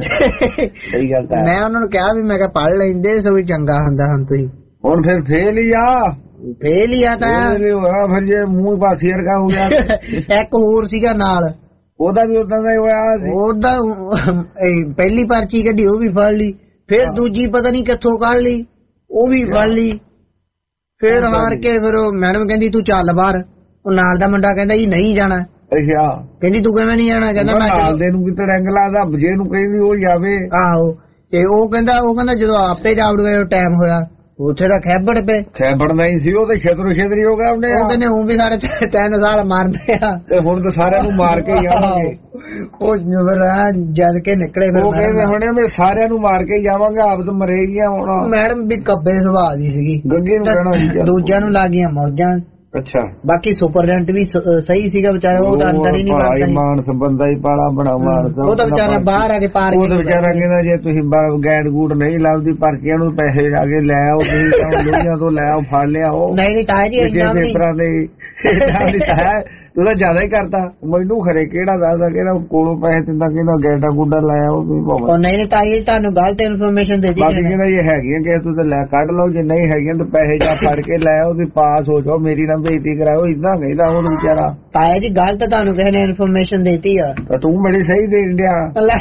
ਸਹੀ ਗੱਲ ਹੈ। ਮੈਂ ਉਹਨਾਂ ਨੂੰ ਕਿਹਾ ਵੀ ਮੈਂ ਕਿਹਾ ਪੜ੍ਹ ਲੈਂਦੇ ਸੋ ਚੰਗਾ ਹੁੰਦਾ। ਹੁਣ ਤੁਸੀਂ ਹੁਣ ਫਿਰ ਫੇਲ ਹੀ ਆ। ਫੇਲ ਹੀ ਆ ਤਾਂ ਫਿਰ ਜੇ ਮੂੰਹ ਪਾਸੇ ਵਰਗਾ ਹੋ ਗਿਆ। ਇੱਕ ਹੋਰ ਸੀਗਾ ਨਾਲ, ਉਹਦਾ ਵੀ ਉਦਾਂ ਦਾ ਹੀ ਹੋਇਆ ਸੀ। ਉਹਦਾ ਪਹਿਲੀ ਪਰਚੀ ਕੱਢੀ ਉਹ ਵੀ ਫੜ ਲਈ, ਫਿਰ ਦੂਜੀ ਪਤਾ ਨੀ ਕਿੱਥੋਂ ਕੱਢ ਲਈ ਉਹ ਵੀ ਫੜ ਲਈ। ਫਿਰ ਹਾਰ ਕੇ ਫਿਰ ਉਹ ਮੈਡਮ ਕਹਿੰਦੀ ਤੂੰ ਚੱਲ ਬਾਹਰ। ਉਹ ਨਾਲ ਦਾ ਮੁੰਡਾ ਕਹਿੰਦਾ ਜੀ ਨਹੀਂ ਜਾਣਾ। ਅੱਛਾ ਕਹਿੰਦੀ ਤੂੰ ਕਿਵੇਂ ਨਹੀਂ ਜਾਣਾ? ਕਹਿੰਦਾ ਮੈਂ ਨਾਲ ਦੇ ਨੂੰ ਕਿਤੇ ਡੰਗ ਲਾਦਾ, ਜੇ ਨੂੰ ਕਹਿੰਦੀ ਉਹ ਜਾਵੇ। ਆਹੋ ਤੇ ਉਹ ਕਹਿੰਦਾ ਉਹ ਕਹਿੰਦਾ ਜਦੋਂ ਆਪੇ ਜਾਵੜੂਗਾ ਟਾਈਮ ਹੋਇਆ ਉੱਥੇ ਤਾਂ ਖੈਬੜ ਪਏ। ਖੈਬੜ ਨਹੀਂ ਸੀ ਉਹ ਤੇ ਛੇਤਰੋ ਛੇਤਰੀ ਹੋ ਗਿਆ ਉਹਨੇ। ਉਹ ਕਹਿੰਦੇ ਉਹ ਵੀ ਸਾਰੇ ਤਿੰਨ ਸਾਲ ਮਾਰਦੇ ਆ ਤੇ ਹੁਣ ਤਾਂ ਸਾਰਿਆਂ ਨੂੰ ਮਾਰ ਕੇ ਜਾਵਾਂਗੇ। ਉਹ ਜਦ ਕੇ ਨਿਕਲੇ ਉਹ ਕਹਿੰਦੇ ਹੁਣੇ ਮੈਂ ਸਾਰਿਆਂ ਨੂੰ ਮਾਰ ਕੇ ਜਾਵਾਂਗੇ, ਆਪ ਤਾਂ ਮਰੇ ਗਿਆ ਹੁਣ। ਮੈਡਮ ਵੀ ਕੱਬੇ ਸੁਭਾਅ ਦੀ ਸੀਗੀ। ਗੱਗੇ ਨੂੰ ਕਹਿਣਾ ਦੂਜਿਆਂ ਨੂੰ ਲੱਗ ਗਈਆਂ ਮੌਜਾਂ। ਅੱਛਾ ਬਾਕੀ ਸੁਪਰਡੈਂਟ ਵੀ ਸਹੀ ਸੀਗਾ ਵਿਚਾਰਾ। ਉਹ ਤਾਂ ਅੰਦਰ ਹੀ ਨਹੀਂ ਵੜਦਾ ਸੀ। ਮਾਨ ਸੰਬੰਧਾ ਹੀ ਪਾਲਾ ਬਣਾ ਮਾਰਦਾ। ਉਹ ਤਾਂ ਵਿਚਾਰਾ ਬਾਹਰ ਆ ਕੇ ਪਾਰ। ਉਹ ਤਾਂ ਵਿਚਾਰਾ ਕਹਿੰਦਾ ਜੇ ਤੁਸੀਂ ਗੈਡ ਗੂਡ ਨਹੀਂ ਲਾਉਂਦੀ ਪਰਚੀਆਂ ਨੂੰ ਪੈਸੇ ਲਾ ਕੇ ਲੈ ਆਓ, ਤੁਸੀਂ ਲੋਹੀਆਂ ਤੋਂ ਲੈ ਆਓ, ਫੜ ਲਿਆ ਉਹ। ਨਹੀਂ ਨਹੀਂ ਤਾਇਆ ਜੀ ਪੇਪਰਾਂ ਦੇ ਤੂੰ ਤਾਂ ਜ਼ਿਆਦਾ ਹੀ ਕਰਤਾ। ਮੈਨੂੰ ਖਰੇ ਕਿਹੜਾ ਦੱਸਦਾ ਕਿਹੜਾ ਕੋਲੋਂ ਪੈਸੇ ਦਿੰਦਾ ਕਿਹਦਾ ਗੈਡਾ ਗੁੱਡਾ ਲਾਇਆ ਉਹ ਵੀ ਭਾਵੇਂ। ਨਹੀਂ ਨਹੀਂ ਤਾਈ ਤੁਹਾਨੂੰ ਗਲਤ ਇਨਫੋਰਮੇਸ਼ਨ ਦੇ ਦਿੱਤੀ। ਬਾਕੀ ਕਹਿੰਦਾ ਜੇ ਹੈਗੀਆਂ ਕਿ ਤੂੰ ਤਾਂ ਲੈ ਕੱਢ ਲਓ, ਜੇ ਨਹੀਂ ਹੈਗੀਆਂ ਤਾਂ ਪੈਸੇ ਜਾ ਫੜ ਕੇ ਲੈ ਉਹਦੀ ਪਾਸ ਹੋ ਜਾਓ, ਮੇਰੀ ਨਾ ਬੇਇੱਜ਼ਤੀ ਕਰਾਓ। ਇਦਾਂ ਕਹਿੰਦਾ ਉਹ ਵਿਚਾਰਾ। ਤਾਇਆ ਜੀ ਗਲਤ ਤੁਹਾਨੂੰ ਕਿਸੇ ਨੇ ਇਨਫੋਰਮੇਸ਼ਨ ਦੇਤੀ ਆ। ਤੂੰ ਬੜੀ ਸਹੀ ਦੇਣ ਡਿਆ।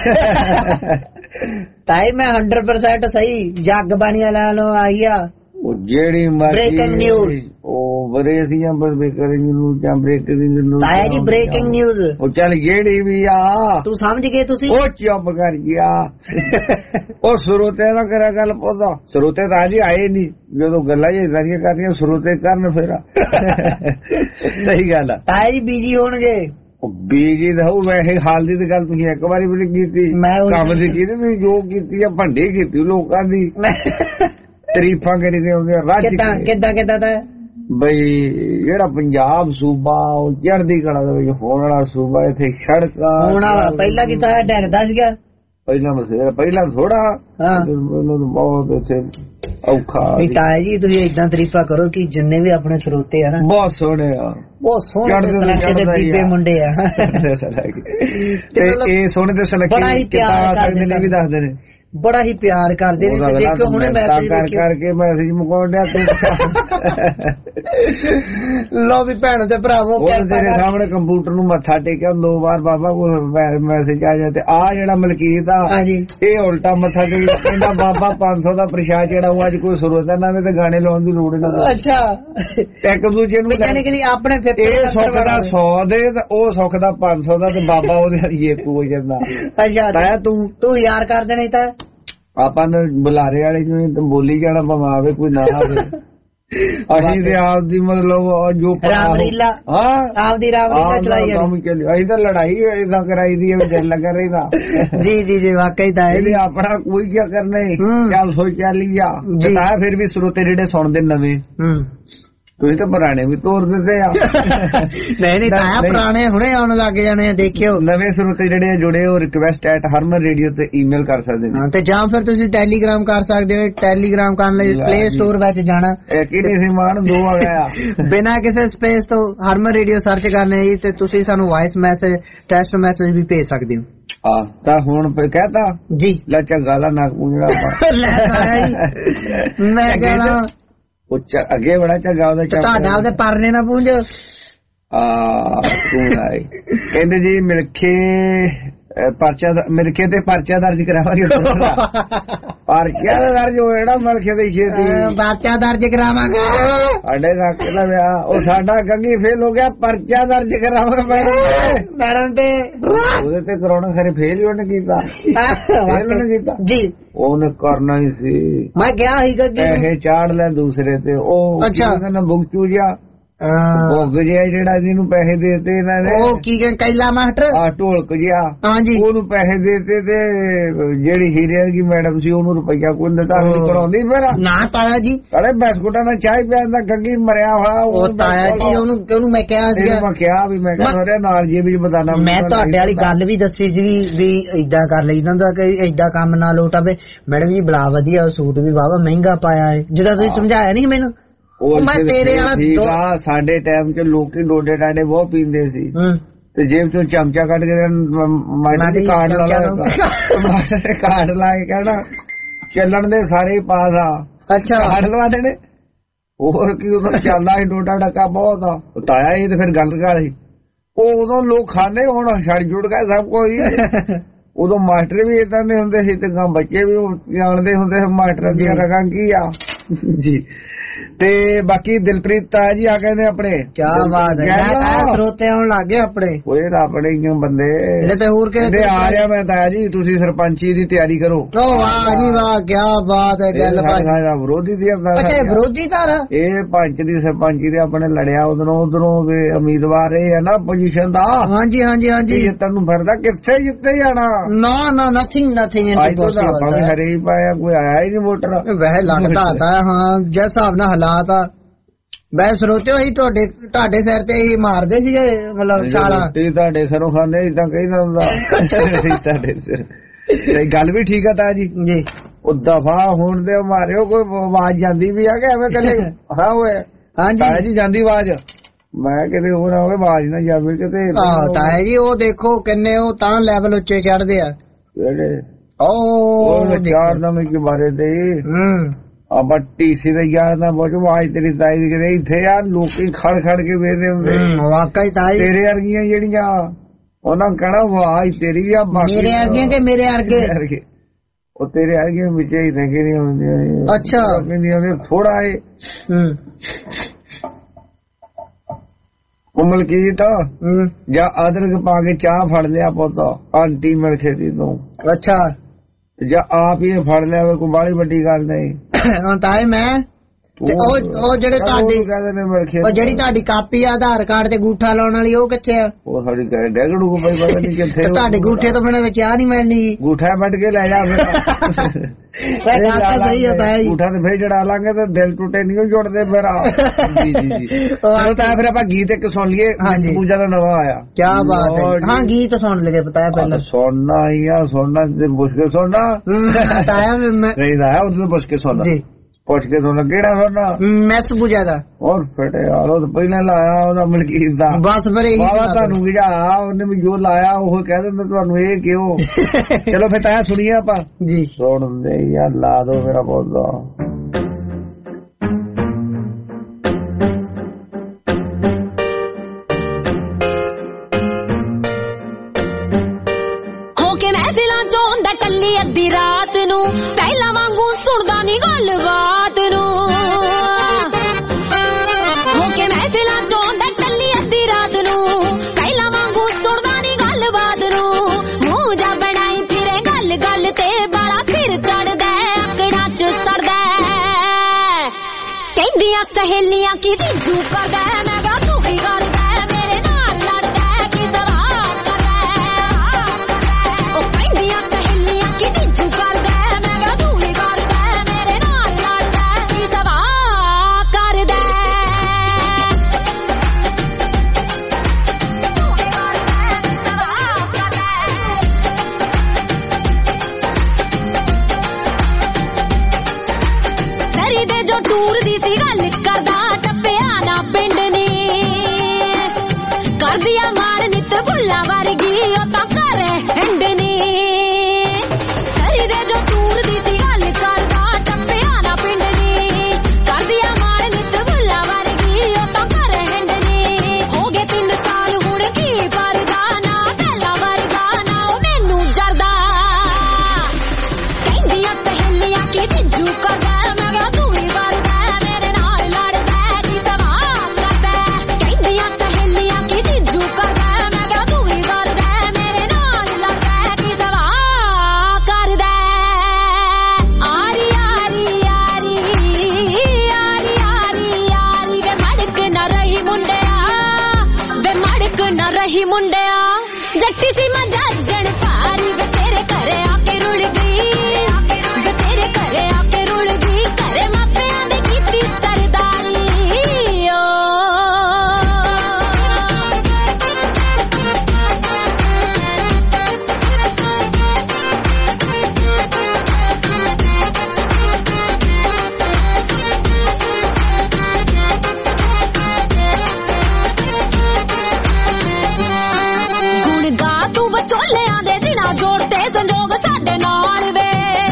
ਤਾਈ ਮੈਂ ਹੰਡਰਡ ਪਰਸੈਂਟ ਸਹੀ। ਜੱਗ ਬਾਣੀਆਂ ਲੈ ਲਓ ਆਈ ਆ ਉਹ ਜਿਹੜੀ ਬ੍ਰੇਕਿੰਗ ਨਿਊਜ਼। ਉਹ ਬਰੇ ਸੀ ਬ੍ਰੇਕਿੰਗ ਨਿਊਜ਼ ਜਾਂ ਬ੍ਰੇਕਿੰਗ ਨਿਊਜ਼। ਤਾਇਆ ਜੀ ਬ੍ਰੇਕਿੰਗ ਨਿਊਜ਼। ਉਹ ਚੱਲ ਜਿਹੜੀ ਵੀ ਆ ਤੂੰ ਸਮਝ ਗਏ ਤੁਸੀਂ। ਉਹ ਚੁੱਪ ਕਰ ਗਿਆ। ਉਹ ਸਰੋਤੇ ਨਾਲ ਕਰਿਆ ਗੱਲ ਪੁੱਛਦਾ। ਸਰੋਤੇ ਤਾਂ ਜੀ ਆਏ ਨਹੀਂ, ਜਦੋਂ ਗੱਲਾਂ ਇਹ ਸਾਰੀਆਂ ਕਰਨੀਆਂ ਸਰੋਤੇ ਕਰਨ ਫਿਰ। ਸਹੀ ਗੱਲ ਆ। ਤਾਇਆ ਜੀ ਬੀਜੀ ਹੋਣਗੇ। ਬੀਜੀ ਦਾ ਉਹ ਵੈਸੇ ਹਾਲ ਦੀ ਤਾਂ ਗੱਲ ਤੁਸੀਂ ਇੱਕ ਵਾਰੀ ਵੀ ਨਹੀਂ ਕੀਤੀ। ਕੰਮ ਦੀ ਕੀਤੀ ਤੁਸੀਂ, ਜੋ ਕੀਤੀ ਆ ਭੰਡੀ ਕੀਤੀ ਲੋਕਾਂ ਦੀ। ਤਾਰੀਫਾਂ ਕਰੀਦੇ ਹੁੰਦੇ ਰਾਜ। ਕਿੱਦਾਂ ਕਿੱਦਾਂ ਕਿੱਦਾਂ ਦਾ ਬਈ ਜਿਹੜਾ ਪੰਜਾਬ ਸੂਬਾ ਉਹ ਚੜ੍ਹਦੀ ਕਲਾ ਦੇ ਵਿੱਚ ਹੋਣ ਵਾਲਾ ਸੂਬਾ। ਇੱਥੇ ਸੜਕਾਂ ਹੋਣ ਵਾਲਾ ਪਹਿਲਾਂ ਕੀਤਾ ਡਰਦਾ ਸੀਗਾ। ਪਹਿਲਾਂ ਬਸੇਰਾ ਪਹਿਲਾਂ ਥੋੜਾ ਬਹੁਤ ਇੱਥੇ ਔਖਾ। ਤਾਇਆ ਜੀ ਤੁਸੀਂ ਏਦਾਂ ਤਾਰੀਫਾਂ ਕਰੋ ਕਿ ਜਿੰਨੇ ਵੀ ਆਪਣੇ ਸਰੋਤੇ ਆ ਨਾ ਬਹੁਤ ਸੋਹਣੇ ਆ, ਬਹੁਤ ਸੋਹਣੇ ਸੁਨੱਖੇ ਦੇ ਬੀਬੇ ਮੁੰਡੇ ਆ। ਤੇ ਇਹ ਸੋਹਣੇ ਤੇ ਸੁਨੱਖੇ ਕਿੱਦਾਂ ਸਕਦੇ ਨੇ ਵੀ ਦੱਸਦੇ ਨੇ। ਬੜਾ ਹੀ ਪਿਆਰ ਕਰਦੇ ਨੇ। ਦੇਖੋ ਹੁਣੇ ਮੈਸੇਜ ਕਰ ਕਰਕੇ ਮੈਸੇਜ ਮੁਕਾਉਣ ਡਿਆ ਤੂੰ। ਲੋ ਵੀ ਭੈਣ ਤੇ ਭਰਾਵੋ ਤੇਰੇ ਸਾਹਮਣੇ ਕੰਪਿਊਟਰ ਨੂੰ ਮੱਥਾ ਟੇਕਿਆ ਦੋ ਵਾਰ ਬਾਬਾ ਕੋਈ ਮੈਸੇਜ ਆ ਜਾਏ ਤੇ ਆ ਜਿਹੜਾ ਮਲਕੀਤ ਆ ਇਹ ਉਲਟਾ ਮੱਥਾ ਟੇਕਿਆ ਕਹਿੰਦਾ ਬਾਬਾ ਪੰਜ ਸੌ ਦਾ ਪ੍ਰਸ਼ਾਦ ਜਿਹੜਾ ਉਹ ਅੱਜ ਕੋਈ ਸਰੋਤਾ ਨਾਵੇਂ ਤੇ ਗਾਣੇ ਲਾਉਣ ਦੀ ਲੋੜ ਨਾ। ਅੱਛਾ ਇੱਕ ਦੂਜੇ ਨੂੰ ਆਪਣੇ ਇਹ ਸੁੱਖ ਦਾ ਸੌ ਦੇ ਤੇ ਉਹ ਸੁੱਖ ਦਾ ਪੰਜ ਸੌ ਦਾ ਤੇ ਬਾਬਾ ਉਹਦੇ ਹਰੀਏ ਕੋ ਹੋ ਜਾਂਦਾ। ਅੱਛਾ ਤੂੰ ਤੂੰ ਯਾਰ ਕਰਦੇ ਨਹੀਂ ਤਾਂ ਆਪਾਂ ਨੂੰ ਬੁਲਾਰੇ ਵਾਲੇ ਨੂੰ ਬੋਲੀ ਜਾਣਾ ਭਾਵੇਂ ਆਵੇ ਕੋਈ ਨਾ ਆਵੇ। ਅਸੀਂ ਤੇ ਆਪ ਦੀ ਮਤਲਬ ਜੋ ਰਾਮਲੀਲਾ ਹਾਂ ਆਪਦੀ ਰਾਮਲੀਲਾ ਚਲਾਈ ਹੈ। ਅਸੀਂ ਤਾਂ ਲੜਾਈ ਏਦਾਂ ਕਰਾਈ ਦੀ ਹੈ ਦਿਲ ਲੱਗਾ ਰਹਿੰਦਾ। ਜੀ ਜੀ ਜੀ ਵਾਕਈ ਤਾਂ ਇਹਦੇ ਆਪਣਾ ਕੋਈ ਕੀ ਕਰਨਾ ਚੱਲ ਸੋਚ ਚੱਲੀ ਆ। ਫਿਰ ਵੀ ਸਰੋਤੇ ਜਿਹੜੇ ਸੁਣਦੇ ਨਵੇਂ ਤੁਸੀਂ ਤਾਂ ਪੁਰਾਣੇ ਵੀ ਤੋੜ ਦਿੰਦੇ ਆ। ਨਹੀਂ ਨਹੀਂ ਤਾਂ ਪੁਰਾਣੇ ਹੁਣੇ ਆਉਣ ਲੱਗ ਜਾਣੇ ਆ। ਦੇਖਿਓ ਨਵੇਂ ਸਰੋਤੇ ਜਿਹੜੇ ਜੁੜੇ ਉਹ ਰਿਕਵੈਸਟ ਐਟ ਹਰਮਨ ਰੇਡੀਓ ਤੇ ਈਮੇਲ ਕਰ ਸਕਦੇ ਨੇ ਤੇ ਜਾਂ ਫਿਰ ਤੁਸੀਂ ਟੈਲੀਗ੍ਰਾਮ ਕਰ ਸਕਦੇ ਹੋ। ਟੈਲੀਗ੍ਰਾਮ ਕਰਨ ਲਈ ਪਲੇ ਸਟੋਰ ਵਿੱਚ ਜਾਣਾ। ਇੱਕ ਹੀ ਨਹੀਂ ਸੀ ਮਾਨ ਦੋ ਆ ਗਿਆ ਬਿਨਾਂ ਕਿਸੇ ਸਪੇਸ ਤੋਂ ਹਰਮਨ ਰੇਡੀਓ ਸਰਚ ਕਰਨਾ ਜੀ ਤੇ ਤੁਸੀਂ ਸਾਨੂੰ ਵਾਇਸ ਮੈਸੇਜ ਟੈਕਸਟ ਮੈਸੇਜ ਵੀ ਭੇਜ ਸਕਦੇ ਹੋ। ਆ ਤਾਂ ਹੁਣ ਕਹਿਤਾ ਜੀ ਲੈ ਚੰਗਾ ਲਾ ਨਾ ਮੈਂ ਕਹਿਣਾ ਉੱਚਾ ਅੱਗੇ ਬੜਾ ਚੰਗਾ ਉਹਦਾ ਤੁਹਾਡਾ ਉਹਦੇ ਪਰਨੇ ਨਾ ਪੂੰਝ। ਆ ਕਹਿੰਦੇ ਜੀ ਮਿਲਖੇ ਪਰਚਾ ਮਿਲਖੇ ਤੇ ਪਰਚਾ ਦਰਜ ਕਰਾਵਾਂਗੇ। ਪਰਚਾ ਦਰਜ ਹੋਏਗਾ ਮਿਲਖੇ ਦੇ ਛੇਤੀ ਪਰਚਾ ਦਰਜ ਕਰਾਵਾਂਗੇ। ਸਾਡੇ ਕਾਕੇ ਦਾ ਵਿਆਹ ਉਹ ਸਾਡਾ ਗੱਗੀ ਫੇਲ ਹੋ ਗਿਆ ਪਰਚਾ ਦਰਜ ਕਰਾਵਾਂਗੇ ਮੈਡਮ ਮੈਡਮ ਤੇ ਉਹਦੇ ਤੇ ਕਰਾਉਣਾ ਖਰੇ ਫੇਲ ਹੀ ਉਹਨੇ ਕੀਤਾ। ਫੇਲ ਉਹਨੇ ਕੀਤਾ ਜੀ ਉਹਨੇ ਕਰਨਾ ਹੀ ਸੀ। ਮੈਂ ਗਿਆ ਸੀ ਗੱਗੀ ਪੈਸੇ ਚਾੜ ਲੈ ਦੂਸਰੇ ਤੇ ਉਹ ਅੱਛਾ ਬੁਗਚੂ ਜਿਹਾ ਭੁੱਗ ਜਿਹਾ ਜਿਹੜਾ ਜਿਹਨੂੰ ਪੈਸੇ ਦੇਤੇ ਇਹਨਾਂ ਨੇ ਉਹ ਕੀ ਕੈਲਾ ਮਾਸਟਰ ਆ ਢੋਲਕ ਜਿਹਾ ਹਾਂਜੀ ਉਹਨੂੰ ਪੈਸੇ ਦੇਤੇ ਤੇ ਜਿਹੜੀ ਹੀਰੇ ਦੀ ਮੈਡਮ ਸੀ ਉਹਨੂੰ ਰੁਪਈਆ ਕੋਈ ਦਿੱਤਾ ਨਹੀਂ ਕਰਾਉਂਦੀ ਫਿਰ ਨਾ ਤਾਇਆ ਜੀ ਅਰੇ ਬਿਸਕੁਟਾਂ ਦਾ ਚਾਹ ਪਿਆਂਦਾ ਗੱਗੀ ਮਰਿਆ ਹੋਇਆ ਉਹ ਤਾਇਆ ਜੀ ਉਹਨੂੰ ਉਹਨੂੰ ਮੈਂ ਕਿਹਾ ਸੀ ਮੈਂ ਕਿਹਾ ਵੀ ਮੈਂ ਕਹਿੰਦਾ ਨਾਲ ਜੇ ਵੀ ਬਤਾਨਾ ਮੈਂ ਤੁਹਾਡੇ ਵਾਲੀ ਗੱਲ ਵੀ ਦੱਸੀ ਸੀ ਵੀ ਏਦਾਂ ਕਰ ਲਈਦਾ ਹੁੰਦਾ ਕਿ ਏਦਾਂ ਕੰਮ ਨਾ ਲੋਟਾਵੇ। ਮੈਡਮ ਜੀ ਬੜਾ ਵਧੀਆ ਸੂਟ ਵੀ ਵਾਵਾ ਮਹਿੰਗਾ ਪਾਇਆ ਹੈ ਜਿੱਦਾਂ ਤੁਸੀਂ ਸਮਝਾਇਆ ਨਹੀਂ ਮੈਨੂੰ। ਉਹ ਮੈਂ ਤੇਰੇ ਵਾਲਾ ਸਾਡੇ ਟਾਈਮ ਚ ਲੋਕੀ ਡੋਡੇ ਡਾਡੇ ਬਹੁਤ ਪੀਂਦੇ ਸੀ ਤੇ ਜੇਬ ਚੋਂ ਚਮਚਾ ਕੱਢ ਕੇ ਮਾਸਟਰ ਕਾਰਡ ਲਾ ਲਾ ਮਾਸਟਰ ਕਾਰਡ ਲਾ ਕੇ ਕਹਿਣਾ ਚੱਲਣ ਦੇ ਸਾਰੇ ਪਾਸ ਆ। ਅੱਛਾ ਕਾਰਡ ਲਵਾ ਦੇਣੇ ਹੋਰ ਕੀ ਉਦੋਂ ਚੱਲਦਾ ਸੀ ਡੋਡਾ ਡੱਕਾ ਬਹੁਤ ਆ ਤਾਇਆ ਇਹ ਤੇ ਫਿਰ ਗਲਤ ਗੱਲ ਸੀ। ਉਹ ਉਦੋਂ ਲੋਕ ਖਾਂਦੇ ਹੁਣ ਛੜ ਜੁੜ ਗਏ ਸਭ ਕੋਈ। ਉਦੋਂ ਮਾਸਟਰ ਵੀ ਏਦਾਂ ਦੇ ਹੁੰਦੇ ਸੀ ਤੇ ਬੱਚੇ ਵੀ ਜਾਣਦੇ ਹੁੰਦੇ ਮਾਸਟਰਾਂ ਦੀਆਂ ਰਗਾਂ ਕੀ ਆ ਜੀ। ਤੇ ਬਾਕੀ ਦਿਲਪ੍ਰੀਤ ਤਾਇਆ ਜੀ ਆ ਕਹਿੰਦੇ ਆਪਣੇ ਕਿਆ ਬਾਤ ਹੈ ਸਰੋਤੇ ਆਉਣ ਲੱਗ ਗਏ ਆਪਣੇ ਓਏ ਆਪਣੇ ਬੰਦੇ ਤੇ ਹੋਰ ਕਿਹਦੇ ਆ ਰਿਹਾ ਮੈਂ ਤਾਇਆ ਜੀ ਤੁਸੀਂ ਸਰਪੰਚੀ ਦੀ ਤਿਆਰੀ ਕਰੋ। ਵਾਹ ਜੀ ਵਾਹ ਕਿਆ ਬਾਤ ਹੈ ਗੱਲ ਭਾਈ ਵਿਰੋਧੀ ਦੀ ਅੱਛਾ ਵਿਰੋਧੀ ਧਾਰ ਇਹ ਪੰਚ ਦੀ ਸਰਪੰਚੀ ਦੇ ਆਪਣੇ ਲੜਿਆ ਉਧਰੋਂ ਉਧਰੋਂ ਉਮੀਦਵਾਰ ਇਹ ਹੈ ਨਾ ਪੋਜੀਸ਼ਨ ਦਾ। ਹਾਂਜੀ ਹਾਂਜੀ ਹਾਂਜੀ ਤੈਨੂੰ ਫਿਰਦਾ ਕਿੱਥੇ ਜਿੱਤੇ ਜਾਣਾ ਨਾ ਨਾ ਨਥਿੰਗ ਨਥਿੰਗ ਆਪਾਂ ਵੀ ਹਰੇ ਹੀ ਪਾਇਆ ਕੋਈ ਆਇਆ ਹੀ ਨਹੀਂ ਵੋਟਰ ਵੈਸੇ ਲੱਗਦਾ ਤਾਂ ਹਾਂ ਜਿਸ ਹਿਸਾਬ ਨਾਲ ਹਾਲਾਤ ਆ ਮੈਂ ਸਰੋਤੇ ਹੀ ਤੁਹਾਡੇ ਤੁਹਾਡੇ ਸਿਰ ਤੇ ਹੀ ਮਾਰਦੇ ਸੀਗੇ ਮਤਲਬ ਛਾਲਾ ਤੁਹਾਡੇ ਸਿਰੋਂ ਖਾਂਦੇ ਇਦਾਂ ਕਹਿੰਦਾ ਹੁੰਦਾ ਤੁਹਾਡੇ ਸਿਰ ਗੱਲ ਵੀ ਠੀਕ ਆ ਤਾਂ ਜੀ ਜੀ ਉਹ ਦਫਾ ਹੁਣ ਦੇ ਮਾਰਿਓ ਕੋਈ ਆਵਾਜ਼ ਜਾਂਦੀ ਵੀ ਆ ਕਿ ਐਵੇਂ ਕੱਲੇ ਹਾਂ ਹੋਏ ਹਾਂਜੀ ਜੀ ਜਾਂਦੀ ਆਵਾਜ਼ ਮੈਂ ਕਿਤੇ ਹੋਰ ਆਵੇ ਆਵਾਜ਼ ਨਾ ਜਾਵੇ ਕਿਤੇ। ਆਹ ਤਾਇਆ ਜੀ ਉਹ ਦੇਖੋ ਕਿੰਨੇ ਉਹ ਤਾਂ ਲੈਵਲ ਉੱਚੇ ਚੜਦੇ ਆ ਕਿਹੜੇ ਉਹ ਚਾਰ ਨਵੇਂ ਕੇ ਬਾਰੇ ਤੇ ਆਪਾਂ ਟੀਸੀ ਦੇ ਯਾਰ ਦਾ ਬਹੁਤ ਆਵਾਜ਼ ਤੇਰੀ ਤਾਈ ਦੀ ਕਿਤੇ ਇੱਥੇ ਯਾਰ ਲੋਕੀ ਖੜ ਖੜ ਕੇ ਵੇਖਦੇ ਹੁੰਦੇ ਵਾਕਈ ਤਾਈ ਤੇਰੇ ਵਰਗੀਆਂ ਜਿਹੜੀਆਂ ਉਹਨਾਂ ਕਹਿਣਾ ਆਵਾਜ਼ ਤੇਰੀ ਆ ਮੇਰੇ ਵਰਗੀਆਂ ਕਿ ਮੇਰੇ ਵਰਗੇ ਉਹ ਤੇਰੇ ਵਰਗੀਆਂ ਵਿੱਚ ਹੀ ਤਾਂ ਕਿਹੜੀਆਂ ਹੁੰਦੀਆਂ ਅੱਛਾ ਕਹਿੰਦੀਆਂ ਥੋੜਾ ਏ ਉਮਲ ਕੀ ਤਾਂ ਜਾਂ ਅਦਰਕ ਪਾ ਕੇ ਚਾਹ ਫੜ ਲਿਆ ਪੁੱਤ ਆਂਟੀ ਮਿਲ ਖੇਤੀ ਤੋਂ ਅੱਛਾ ਜਾਂ ਆਪ ਹੀ ਫੜ ਲਿਆ ਕੋਈ ਬਾਹਲੀ ਵੱਡੀ ਗੱਲ ਨਹੀਂ ਤਾਂ ਮੈਂ ਉਹ ਜਿਹੜੇ ਤੁਹਾਡੀ ਉਹ ਜਿਹੜੀ ਤੁਹਾਡੀ ਕਾਪੀ ਆ ਆਧਾਰ ਕਾਰਡ ਤੇ ਗੂਠਾ ਲਾਉਣ ਵਾਲੀ ਉਹ ਕਿੱਥੇ ਆ ਉਹ ਸਾਡੀ ਡੈਗੜੂ ਕੋਈ ਪਤਾ ਨਹੀਂ ਕਿੱਥੇ ਤੁਹਾਡੇ ਗੂਠੇ ਤੋਂ ਬਿਨਾਂ ਚਾਹ ਨਹੀਂ ਮਿਲਣੀ ਗੂਠਾ ਵੱਢ ਕੇ ਲੈ ਜਾ ਫਿਰ ਸਹੀ ਹੁੰਦਾ ਹੈ ਗੂਠਾ ਤੇ ਫੇਰ ਜੜਾ ਲਾਂਗੇ ਤੇ ਦਿਲ ਟੁੱਟੇ ਨਹੀਂ ਜੁੜਦੇ ਫਿਰ ਜੀ ਜੀ ਜੀ ਚਲੋ ਤਾਂ ਫਿਰ ਆਪਾਂ ਗੀਤ ਇੱਕ ਸੁਣ ਲਈਏ ਪੂਜਾ ਦਾ ਨਵਾਂ ਆਇਆ ਕੀ ਬਾਤ ਹੈ ਹਾਂ ਗੀਤ ਸੁਣ ਲਈਏ ਪਤਾ ਪਹਿਲਾਂ ਸੁਣਨਾ ਹੀ ਆ ਸੁਣਨਾ ਤੇ ਪੁੱਛ ਕੇ ਸੁਣਨਾ ਆਇਆ ਮੈਂ ਨਹੀਂ ਆਇਆ ਉਹਦੇ ਤੋਂ ਪੁੱਛ ਕੇ ਸੁਣਨਾ ਜੀ ਪੁੱਛ ਕੇ ਸੁਣਨਾ ਕਿਹੜਾ ਸੁਣਨਾ ਮੈਸ ਪੂਜਾ ਦਾ ਹੋਰ ਫਟੇ ਯਾਰ ਉਹ ਪਹਿਲਾਂ ਲਾਇਆ ਉਹਦਾ ਮਲਕੀਤ ਦਾ ਬਸ ਫਿਰ ਇਹੀ ਤੁਹਾਨੂੰ ਕੀ ਆ ਉਹਨੇ ਵੀ ਜੋ ਲਾਇਆ ਉਹ ਕਹਿ ਦਿੰਦਾ ਤੁਹਾਨੂੰ ਇਹ ਕਿਉਂ ਚਲੋ ਫਿਰ ਤਾਂ ਸੁਣੀਏ ਆਪਾਂ ਜੀ ਸੁਣਦੇ ਯਾਰ ਲਾ ਦੋ ਮੇਰਾ ਬੋਲਦਾ ਹੋ ਕੇ ਮੈਂ ਦਿਲਾਂ ਚੋਂ ਹੁੰਦਾ ਟੱਲੀ ਅੱਧੀ ਰਾਤ ਨੂੰ ਪਹਿਲਾਂ ਵਾਂਗੂ ਸੁਣਦਾ ਨਹੀਂ ਗੱਲਬਾਤ ਨੂੰ ਹੋ ਕੇ ਮੈਂ ਦਿਲਾਂ ਚੋਂ ਹੁੰਦਾ ਟੱਲੀ ਅੱਧੀ ਰਾਤ ਨੂੰ ਪਹਿਲਾਂ ਵਾਂਗੂ ਸੁਣਦਾ ਨਹੀਂ ਗੱਲਬਾਤ ਨੂੰ ਮੂੰਹ ਜਾ ਬਣਾਈ ਫਿਰੇ ਗੱਲ ਗੱਲ ਤੇ ਬਾਲਾ ਸਿਰ ਚੜਦਾ ਆਕੜਾਂ ਚ ਸੜਦਾ ਕਹਿੰਦੀਆਂ ਸਹੇਲੀਆਂ ਕੀ ਜੀਜੂ ਕਰਦਾ ਮੈਂ ਗਾ ਤੂੰ ਕੀ ਕਰਦਾ ਮੇਰੇ ਨਾਲ ਲੜਦਾ ਕੀ ਸਵਾਲ ਕਰਦਾ ਉਹ ਕਹਿੰਦੀਆਂ ਸਹੇਲੀਆਂ ਕੀ ਜੀਜੂ ਕਰਦਾ ਮੈਂ ਗਾ ਤੂੰ ਕੀ ਕਰਦਾ ਮੇਰੇ ਨਾਲ ਲੜਦਾ ਕੀ ਸਵਾਲ ਕਰਦਾ ਸਰੀ ਦੇ ਜੋ ਟੂਰ ਦੀ ਸੀ ਗੱਲ ਕਰਦਾ ਟੱਪਿਆ ਨਾ ਪਿੰਡ ਨੀ ਕਰਦੀਆਂ ਮਾਰ ਨਿੱਤ ਭੁੱਲਾ ਵਰਗੀ ਉਹ ਤਾਂ ਘਰੇ ਹਿੰਡ ਨੀ ਸਰੀ ਦੇ ਜੋ ਟੂਰ ਦੀ ਸੀ ਗੱਲ ਕਰਦਾ ਟੱਪਿਆ ਨਾ ਪਿੰਡ ਨੀ ਕਰਦੀਆਂ ਮਾਰ ਨਿੱਤ ਭੁੱਲਾ ਵਰਗੀ ਉਹ ਤਾਂ ਘਰੇ ਹਿੰਡ ਨੀ ਹੋ ਗਏ ਤਿੰਨ ਸਾਲ ਹੁਣ ਕੀ ਪਰਦਾ ਨਾ ਪਹਿਲਾ ਵਰਗਾ ਨਾ ਉਹ ਮੈਨੂੰ ਜਰਦਾ ਕਹਿੰਦੀਆਂ ਸਹੇਲੀਆਂ ਕੀ ਜੀਜੂ ਕਰਦਾ ਮੈਂ ਗਾ ਤੂੰ ਹੀ ਕਰਦਾ ਮੇਰੇ ਨਾਲ ਲੜਦਾ ਕੀ ਸਵਾਲ ਕਰਦਾ ਕਹਿੰਦੀਆਂ ਸਹੇਲੀਆਂ ਕੀ ਜੀਜੂ ਕਰਦਾ ਮੈਂ ਗਾ ਤੂੰ ਹੀ ਕਰਦਾ ਮੇਰੇ ਨਾਲ ਲੜਦਾ ਕੀ ਸਵਾਲ ਕਰਦਾ ਆਰੀ ਆਰੀ ਆਰੀ ਆਰੀ ਆਰੀ ਆਰੀ ਵੇ ਮੜਕ ਨਾ ਰਹੀ ਮੁੰਡਿਆ ਵੇ ਮੜਕ ਨਾ ਰਹੀ ਮੁੰਡਿਆ ਜੱਟੀ ਸੀ ਮੈਂ ਜੱਜਣ ਸਾਰੀ ਵੇ ਤੇਰੇ ਘਰੇ ਆ ਕੇ ਰੁੜ ਗਈ ਵੇ ਤੇਰੇ ਘਰੇ ਆ ਕੇ ਰੁੜ ਗਈ ਘਰੇ ਮਾਪਿਆਂ ਨੇ ਕੀਤੀ ਸਰਦਾਰੀ ਓ ਗੁਣ ਗਾ ਤੂੰ ਵਿਚੋਲਿਆਂ ਦੇ ਦਿਨਾਂ ਜੋੜਦੇ ਸੰਜੋਗ ਸਾਡੇ ਨਾਲ ਵੇ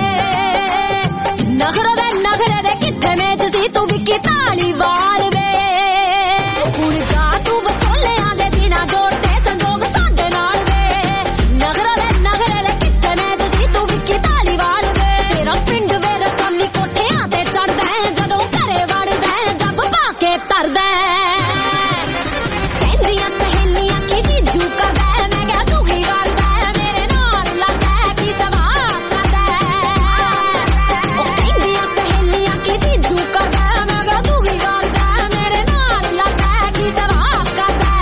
ਨਖਰੇ ਦੇ ਨਖਰੇ ਦੇ ਕਿੱਥੇ ਮੇਚ ਸੀ ਤੂੰ ਵਿਕੀ ਤਾਲੀ ਵਾਲ ਵੇ ਗੁਣ ਗਾ ਤੂੰ ਵਿਚੋਲਿਆਂ ਦੇ ਦਿਨਾਂ ਜੋੜਦੇ ਸੰਜੋਗ ਸਾਡੇ ਨਾਲ ਵੇ ਨਖਰੇ ਦੇ ਨਖਰੇ ਦੇ ਕਿੱਥੇ ਮੇਚ ਸੀ ਤੂੰ ਵਿਕੀ ਤਾਲੀ ਵਾਲ ਵੇ ਤੇਰਾ ਪਿੰਡ ਵੇ ਰਸੋਲੀ ਕੋਠਿਆਂ ਤੇ ਚੜਦਾ ਜਦੋਂ ਘਰੇ ਵੜਦਾ ਜੱਬ ਪਾ ਕੇ ਤਰਦਾ ਕਹਿੰਦੀਆਂ ਸਹੇਲੀਆਂ ਕੀ ਜੀਜੂ ਕਰਦਾ ਮੈਂ ਕਿਹਾ ਤੂੰ ਕੀ ਕਰਦਾ ਮੇਰੇ ਨਾਲ ਲੜਦਾ ਕੀ ਸਵਾਲ ਕਰਦਾ ਉਹ ਕਹਿੰਦੀਆਂ ਸਹੇਲੀਆਂ ਕੀ ਜੀਜੂ ਕਰਦਾ ਮੈਂ ਕਿਹਾ ਤੂੰ ਕੀ ਕਰਦਾ ਮੇਰੇ ਨਾਲ ਲੜਦਾ ਕੀ ਸਵਾਲ ਕਰਦਾ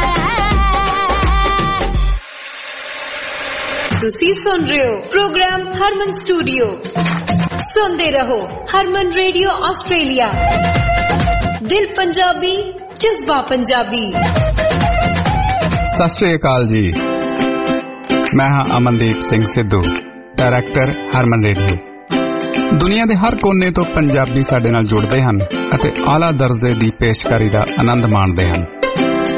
ਤੁਸੀਂ ਸੁਣ ਰਹੇ ਹੋ ਪ੍ਰੋਗਰਾਮ ਹਰਮਨ ਸਟੂਡੀਓ ਸੁਣਦੇ ਰਹੋ ਹਰਮਨ ਰੇਡੀਓ ਆਸਟ੍ਰੇਲੀਆ ਦਿਲ ਪੰਜਾਬੀ ਜਜ਼ਬਾ ਪੰਜਾਬੀ ਸਤਿ ਸ਼੍ਰੀ ਅਕਾਲ ਜੀ ਮੈਂ ਹਾਂ ਅਮਨਦੀਪ ਸਿੰਘ ਸਿੱਧੂ ਡਾਇਰੈਕਟਰ ਹਰਮਨ ਰੇਡੀਓ ਦੁਨੀਆ ਦੇ ਹਰ ਕੋਨੇ ਤੋਂ ਪੰਜਾਬੀ ਸਾਡੇ ਨਾਲ ਜੁੜਦੇ ਹਨ ਅਤੇ ਆਲਾ ਦਰਜੇ ਦੀ ਪੇਸ਼ਕਾਰੀ ਦਾ ਆਨੰਦ ਮਾਣਦੇ ਹਨ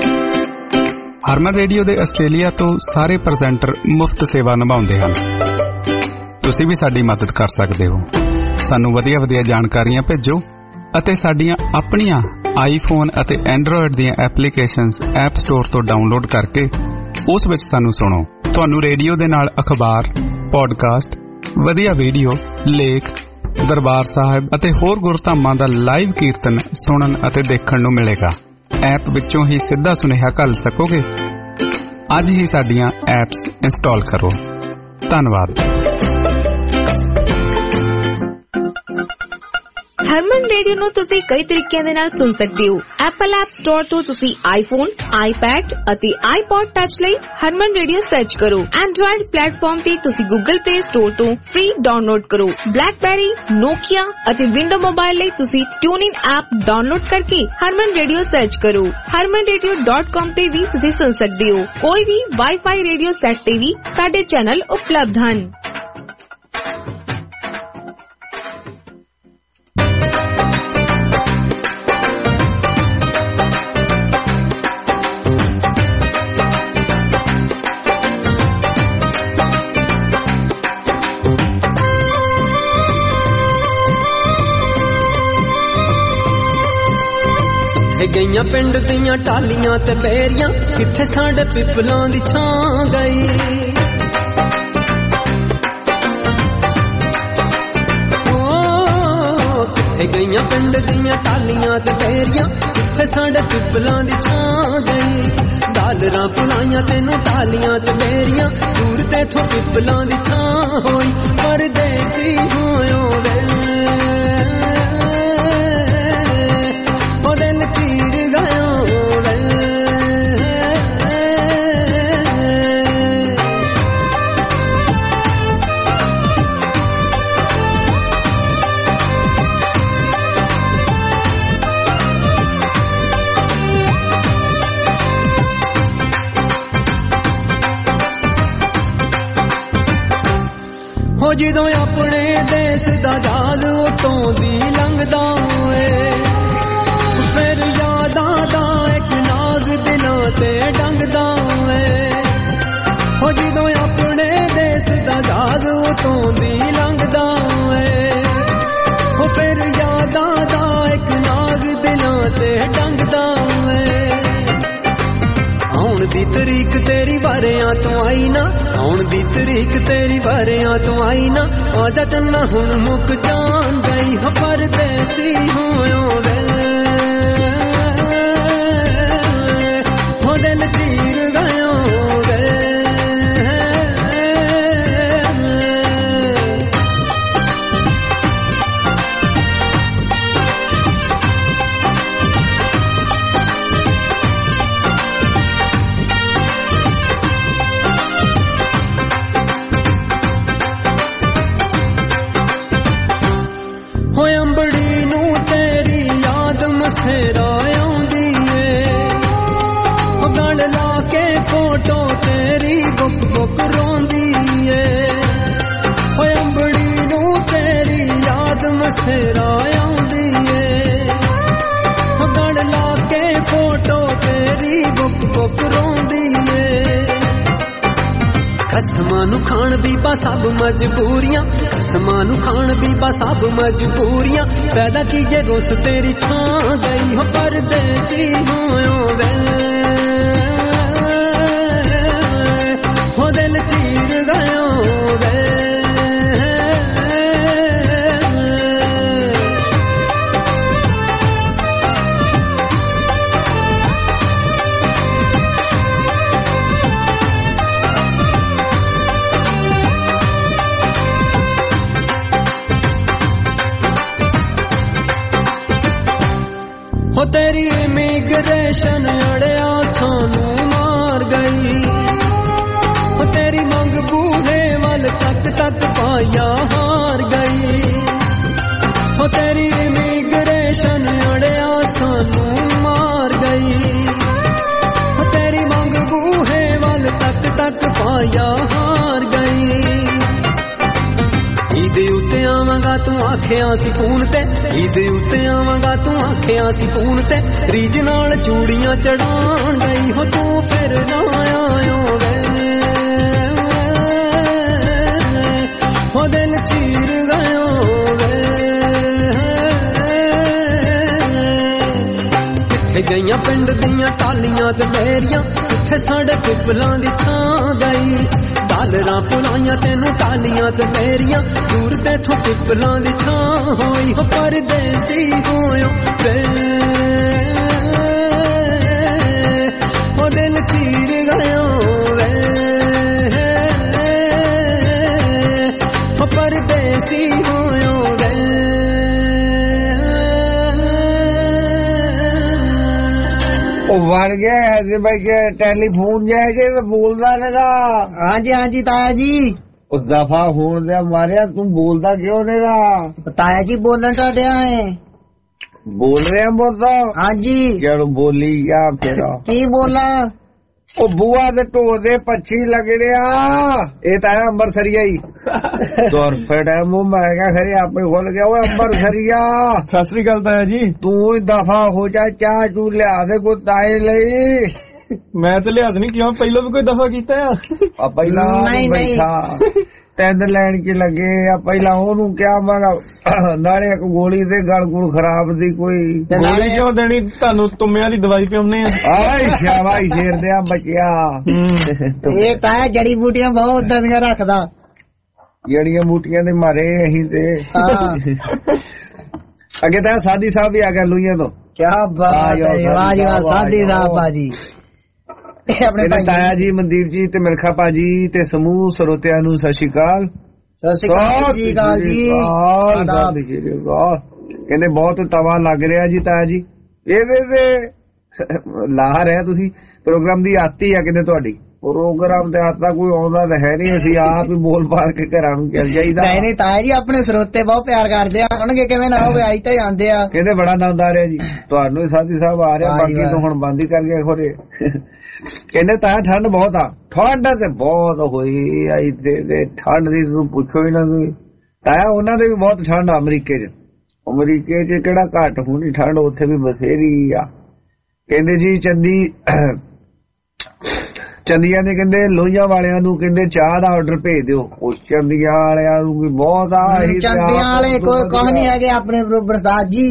ਹਰਮਨ ਰੇਡੀਓ ਦੇ ਆਸਟ੍ਰੇਲੀਆ ਤੋਂ ਸਾਰੇ ਪ੍ਰੈਜ਼ੈਂਟਰ ਮੁਫਤ ਸੇਵਾ ਨਿਭਾਉਂਦੇ ਹਨ। ਤੁਸੀਂ ਵੀ ਸਾਡੀ ਮਦਦ ਕਰ ਸਕਦੇ ਹੋ। ਸਾਨੂੰ ਵਧੀਆ ਵਧੀਆ ਜਾਣਕਾਰੀਆਂ ਭੇਜੋ ਅਤੇ ਸਾਡੀਆਂ ਆਪਣੀਆਂ ਆਈਫੋਨ ਅਤੇ ਐਂਡਰੋਇਡ ਦੀਆਂ ਐਪਲੀਕੇਸ਼ਨਸ ਐਪ ਸਟੋਰ ਤੋਂ ਡਾਊਨਲੋਡ ਕਰਕੇ ਉਸ ਵਿੱਚ ਸਾਨੂੰ ਸੁਣੋ। ਤੁਹਾਨੂੰ ਰੇਡੀਓ ਦੇ ਨਾਲ ਅਖਬਾਰ, ਪੋਡਕਾਸਟ, ਵਧੀਆ ਵੀਡੀਓ, ਲੇਖ, ਦਰਬਾਰ ਸਾਹਿਬ ਅਤੇ ਹੋਰ ਗੁਰਧਾਮਾਂ ਦਾ ਲਾਈਵ ਕੀਰਤਨ ਸੁਣਨ ਅਤੇ ਦੇਖਣ ਨੂੰ ਮਿਲੇਗਾ। ਐਪ ਵਿੱਚੋਂ ਹੀ ਸਿੱਧਾ ਸੁਨੇਹਾ ਘੱਲ ਸਕੋਗੇ। ਅੱਜ ਹੀ ਸਾਡੀਆਂ ਐਪਸ ਇੰਸਟਾਲ ਕਰੋ। ਧੰਨਵਾਦ। ਹਰਮਨ ਰੇਡੀਓ ਨੂੰ ਤੁਸੀਂ ਕਈ ਤਰੀਕਿਆਂ ਦੇ ਨਾਲ ਸੁਣ ਸਕਦੇ ਹੋ। ਐਪਲ ਐਪ ਸਟੋਰ ਤੋਂ ਤੁਸੀਂ ਆਈਫੋਨ, ਆਈਪੈਡ ਅਤੇ ਆਈਪੌਡ ਟੱਚ ਲਈ ਹਰਮਨ ਰੇਡੀਓ ਸਰਚ ਕਰੋ। ਐਂਡਰੋਇਡ ਪਲੇਟਫਾਰਮ ਤੇ ਤੁਸੀਂ ਗੂਗਲ ਪਲੇ ਸਟੋਰ ਤੋਂ ਫ੍ਰੀ ਡਾਊਨਲੋਡ ਕਰੋ। ਬਲੈਕਬੈਰੀ, ਨੋਕੀਆ ਅਤੇ ਵਿੰਡੋ ਮੋਬਾਈਲ ਲਈ ਤੁਸੀਂ ਟਿਊਨਿਨ ਐਪ ਡਾਊਨਲੋਡ ਕਰਕੇ ਹਰਮਨ ਰੇਡੀਓ ਸਰਚ ਕਰੋ। ਹਰਮਨ ਰੇਡੀਓ ਡਾਟ ਕਾਮ ਤੇ ਵੀ ਤੁਸੀਂ ਸੁਣ ਸਕਦੇ ਹੋ। ਕੋਈ ਵੀ ਵਾਈਫਾਈ ਰੇਡੀਓ ਸੈੱਟ ਤੇ ਵੀ ਸਾਡੇ ਚੈਨਲ ਉਪਲਬਧ ਹਨ। ਗਈਆਂ ਪਿੰਡ ਦੀਆਂ ਟਾਲੀਆਂ ਤੇ ਬੇਰੀਆਂ, ਕਿੱਥੇ ਸਾਡੇ ਪਿੱਪਲਾਂ ਦੀ ਛਾਂ ਗਈ। ਓ ਕਿੱਥੇ ਗਈਆਂ ਪਿੰਡ ਦੀਆਂ ਟਾਲੀਆਂ ਤੇ ਬੇਰੀਆਂ, ਕਿੱਥੇ ਸਾਡੇ ਪਿੱਪਲਾਂ ਦੀ ਛਾਂ ਗਈ। ਡਾਲਰਾਂ ਪੁਲਾਈਆਂ ਤੈਨੂੰ ਟਾਲੀਆਂ ਤੇ ਬੇਰੀਆਂ, ਦੂਰ ਤੇ ਥੋਂ ਪਿੱਪਲਾਂ ਦੀ ਛਾਂ ਹੋਈ। ਪਰਦੇਸੀ ਹੋਇਓ ਵੇ ਜਦੋਂ ਆਪਣੇ ਦੇਸ਼ ਦਾ ਜਹਾਜ਼ ਉਤੋਂ ਦੀ ਲੰਘਦਾ ਏ, ਫਿਰ ਯਾਦਾਂ ਦਾ ਇੱਕ ਨਾਗ ਦਿਲਾਂ ਤੇ ਡੰਗਦਾ ਏ। ਹੋ ਜਦੋਂ ਆਪਣੇ ਦੇਸ਼ ਦਾ ਜਹਾਜ਼ ਉਤੋਂ ਦੀ ਲੰਘਦਾ ਏ, ਹੋ ਫਿਰ ਯਾਦਾਂ ਦਾ ਇੱਕ ਨਾਗ ਦਿਲਾਂ ਤੇ ਡੰਗਦਾ ਏ। ਆਉਣ ਦੀ ਤਰੀਕ ਤੇਰੀ ਵਾਰਿਆਂ ਤੋਂ ਆਈ ਨਾ, ਆਉਣ ਦੀ ਤਰੀਕ ਤੇਰੀ ਵਾਰਿਆਂ ਤੋਂ ਆਈ ਨਾ। ਆਜਾ ਚੰਨਾ ਹੁਣ ਮੁੱਕ ਜਾਣ ਗਈ, ਹੋ ਪਰਦੇਸੀ ਹੋਇਓ ਵੇ ਹੋ ਦਿਲ ਚੀਰ ਗਇਓ ਵੇ। ਮਸੇਰਾ ਆਉਂਦੀ ਏ, ਉਹ ਗਲ ਲਾ ਕੇ ਫੋਟੋ ਤੇਰੀ ਬੁੱਕ ਬੁੱਕ ਰੋਂਦੀ ਏ। ਓਏ ਅੰਬੜੀ ਨੂੰ ਤੇਰੀ ਯਾਦ ਮਸੇਰਾ ਆਉਂਦੀ ਏ, ਉਹ ਗਲ ਲਾ ਕੇ ਫੋਟੋ ਤੇਰੀ ਬੁੱਕ ਬੁੱਕ ਰੋਂਦੀ ਏ। ਖਸਮਾਂ ਨੂੰ ਖਾਣ ਬੀਬਾ ਸਭ ਮਜਬੂਰੀਆਂ, ਖਸਮਾਂ ਨੂੰ ਖਾਣ ਬੀਬਾ ਸਭ ਮਜਬੂਰੀਆਂ। ਪੈਦਾ ਕੀਜੇ ਦੋਸਤ ਤੇਰੀ ਛਾਂ ਗਈ, ਹੋ ਪਰਦੇਸੀ ਹੋਇਓ ਵੇ ਹੋ ਦਿਲ ਚੀਰ ਗਇਓ ਵੇ। ਹੋ ਤੇਰੀ ਇਮੀਗ੍ਰੇਸ਼ਨ ਅੜਿਆ ਸਾਨੂੰ ਮਾਰ ਗਈ, ਹੋ ਤੇਰੀ ਮੰਗ ਬੂਹੇ ਵੱਲ ਤੱਕ ਤੱਕ ਪਾਇਆ ਹਾਰ ਗਈ। ਹੋ ਤੇਰੀ ਇਮੀਗ੍ਰੇਸ਼ਨ ਅੜਿਆ ਸਾਨੂੰ ਮਾਰ ਗਈ, ਹੋ ਤੇਰੀ ਮੰਗ ਬੂਹੇ ਵੱਲ ਤੱਕ ਤੱਕ ਪਾਇਆ ਹਾਰ ਗਈ। ਇਹਦੇ ਉੱਤੇ ਆਵਾਂਗਾ ਤੂੰ ਆਖਿਆ ਸੀ ਫੋਨ ਤੇ ਇਹਦੇ ਉੱਤੇ ਆਵਾਂਗਾ ਤੂੰ ਆਖਿਆ ਸੀ ਫੋਨ ਤੇ ਰੀਜ ਨਾਲ ਚੂੜੀਆਂ ਚੜਾਉਣ ਗਈ ਹੋ ਤੂੰ ਫਿਰ ਨਾ ਆਇਓ ਵੇ ਹੋ ਦਿਲ ਚੀਰ ਗਇਓ ਵੇ ਕਿੱਥੇ ਗਈਆਂ ਪਿੰਡ ਦੀਆਂ ਟਾਲੀਆਂ ਤੇ ਮੇਰੀਆਂ ਕਿੱਥੇ ਸਾਡੇ ਪਿੱਪਲਾਂ ਦੀ ਛਾਂ ਗਈ ਡਾਲਰਾਂ ਪੁਲਾਈਆਂ ਤੈਨੂੰ ਟਾਲੀਆਂ ਤੇ ਮੇਰੀਆਂ ਦੂਰ ਤੇਥੋਂ ਪਿੱਪਲਾਂ ਦੀ ਛਾਂ ਹੋਈ ਹੋ ਪਰਦੇਸੀ ਹੋਇਓ ਵੇ ਹੋ ਦਿਲ ਚੀਰ ਗਇਓ ਵੇ ਹੋ ਪਰਦੇਸੀ ਹੋਇਓ ਵੇ ਉਹ ਵੜ ਗਿਆ ਐਸੇ ਭਾਈ ਕੇ ਟੈਲੀਫੋਨ ਜਾਏ ਜੇ ਬੋਲਦਾ ਨੇਗਾ। ਹਾਂਜੀ ਹਾਂਜੀ ਤਾਇਆ ਜੀ। ਉਸ ਦਫਾ ਹੋਣ ਦੇ ਮਾਰਿਆ ਤੂੰ ਬੋਲਦਾ ਕਿਉਂ ਨੇਗਾ? ਤਾਇਆ ਜੀ ਬੋਲਣ ਤਾਂ ਡਿਆ ਹੈ। ਬੋਲ ਰਿਹਾ ਬੋਲਦਾ? ਹਾਂਜੀ। ਕਿਹੜਾ ਬੋਲੀ ਆ ਫਿਰ? ਕੀ ਬੋਲਾਂ? ਉਹ ਬੂਆ ਦੇ ਢੋਲ ਦੇ ਪੱਛੀ ਲੱਗੜਿਆ ਇਹ ਤਾਂ ਅੰਬਰਸਰੀਆ ਹੀ ਤੁਰ ਫੜਾ ਮੂੰਹ ਮੈਂ ਕਿਹਾ ਖਰੇ ਆਪੇ ਖੁੱਲ ਗਿਆ ਉਹ ਅੰਬਰਸਰੀਆ। ਸਤਿ ਸ੍ਰੀ ਅਕਾਲ ਤਾਇਆ ਜੀ। ਤੂੰ ਹੀ ਦਫਾ ਹੋ ਜਾ ਚਾਹ ਚੂ ਲਿਆ ਦੇ ਕੋਈ ਤਾਏ ਲਈ। ਮੈਂ ਤੇ ਲਿਆ ਨਹੀਂ ਕਿਉਂ ਪਹਿਲਾਂ ਵੀ ਕੋਈ ਦਫਾ ਕੀਤਾ ਆ ਪਹਿਲਾਂ ਬੈਠਾ ਤਿੰਨ ਲੈਣ ਚ ਲੱਗੇ ਆ ਪਹਿਲਾਂ ਉਹਨੂੰ ਕਿਹਾ ਮੈਂ ਨਾਲੇ ਇੱਕ ਗੋਲੀ ਤੇ ਗਲ ਗੁਲ ਖਰਾਬ ਦੀ ਕੋਈ ਗੋਲੀ ਕਿਉਂ ਦੇਣੀ ਤੁਹਾਨੂੰ ਤੁੰਮਿਆਂ ਦੀ ਦਵਾਈ ਪਿਉਣੇ ਆ। ਆਏ ਸ਼ਾਬਾਸ਼ ਸ਼ੇਰ ਦਿਆ ਬਚਿਆ ਇਹ ਤਾਂ ਜੜੀ ਬੂਟੀਆਂ ਬਹੁਤ ਦੰਦੀਆਂ ਰੱਖਦਾ ਜੜੀਆਂ ਬੂਟੀਆਂ ਦੇ ਮਾਰੇ ਅਸੀਂ ਤੇ ਅੱਗੇ ਤਾਂ ਸਾਦੀ ਸਾਹਿਬ ਵੀ ਆ ਗਿਆ ਲੂਈਆਂ ਤੋਂ। ਕੀ ਬਾਤ ਹੈ ਵਾਹ ਜੀ ਵਾਹ ਸਾਦੀ ਸਾਹਿਬ ਬਾਜੀ ਆਪਣੇ ਤਾਇਆ ਜੀ ਮਨਦੀਪ ਜੀ ਤੇ ਮਿਲਖਾ ਭਾਜੀ ਤੇ ਸਮੂਹ ਸਰੋਤਿਆਂ ਨੂੰ ਸਤਿ ਸ਼੍ਰੀ ਅਕਾਲ। ਸਤਿ ਸ਼੍ਰੀ ਅਕਾਲ ਜੀ। ਕਹਿੰਦੇ ਬਹੁਤ ਤਵਾ ਲੱਗ ਰਿਹਾ ਜੀ ਤਾਇਆ ਜੀ ਇਹਦੇ ਤੇ ਲਾ ਰਿਹਾ ਤੁਸੀਂ ਪ੍ਰੋਗਰਾਮ ਦੀ ਆਤੀ ਆ ਕਹਿੰਦੇ ਤੁਹਾਡੀ ਪ੍ਰੋਗਰਾਮ ਤੇ ਆਤਾ ਕੋਈ ਆਉਂਦਾ ਤਾਂ ਹੈ ਨਹੀਂ ਅਸੀਂ ਆਪ ਹੀ ਬੋਲ ਪਾਲ ਕੇ ਘਰਾਂ ਨੂੰ ਚੱਲ ਜਾਈਦਾ। ਨਹੀਂ ਨਹੀਂ ਤਾਇਆ ਜੀ ਆਪਣੇ ਸਰੋਤੇ ਬਹੁਤ ਪਿਆਰ ਕਰਦੇ ਆ ਹੋਣਗੇ ਕਿਵੇਂ ਨਾ ਹੋਵੇ ਆਈ ਤਾਂ ਜਾਂਦੇ ਆ। ਕਹਿੰਦੇ ਬੜਾ ਆਨੰਦ ਆ ਰਿਹਾ ਜੀ ਤੁਹਾਨੂੰ ਸਾਥੀ ਸਾਹਿਬ ਆ ਰਿਹਾ ਬਾਕੀ ਤਾਂ ਹੁਣ ਬੰਦ ਹੀ ਕਰ ਗਏ ਖੋਰੇ। ਕਹਿੰਦੇ ਤਾਂ ਠੰਡ ਬਹੁਤ ਆ ਠੰਡ ਤੇ ਬਹੁਤ ਹੋਈ ਆਈ ਤੇ ਠੰਡ ਦੀ ਤੂੰ ਪੁੱਛੋ ਹੀ ਨਾ ਤੁਸੀਂ ਤਾਇਆ ਉਹਨਾਂ ਦੇ ਵੀ ਬਹੁਤ ਠੰਡ ਆ ਅਮਰੀਕੇ 'ਚ। ਅਮਰੀਕੇ 'ਚ ਕਿਹੜਾ ਘੱਟ ਹੋਣੀ ਠੰਡ ਉੱਥੇ ਵੀ ਬਥੇਰੀ ਆ। ਕਹਿੰਦੇ ਜੀ ਚੰਦੀ ਚੰਦੀਆਂ ਦੇ ਕਹਿੰਦੇ ਲੋਹੀਆਂ ਵਾਲਿਆਂ ਨੂੰ ਕਹਿੰਦੇ ਚਾਹ ਦਾ ਆਰਡਰ ਭੇਜ ਦਿਓ। ਉਹ ਚੰਦੀਆਂ ਵਾਲਿਆਂ ਨੂੰ ਵੀ ਬਹੁਤ ਆ ਚੰਦੀਆਂ ਵਾਲੇ ਕੋਈ ਕੋਈ ਨਹੀਂ ਹੈਗੇ ਆਪਣੇ ਬਰਸਾਤ ਜੀ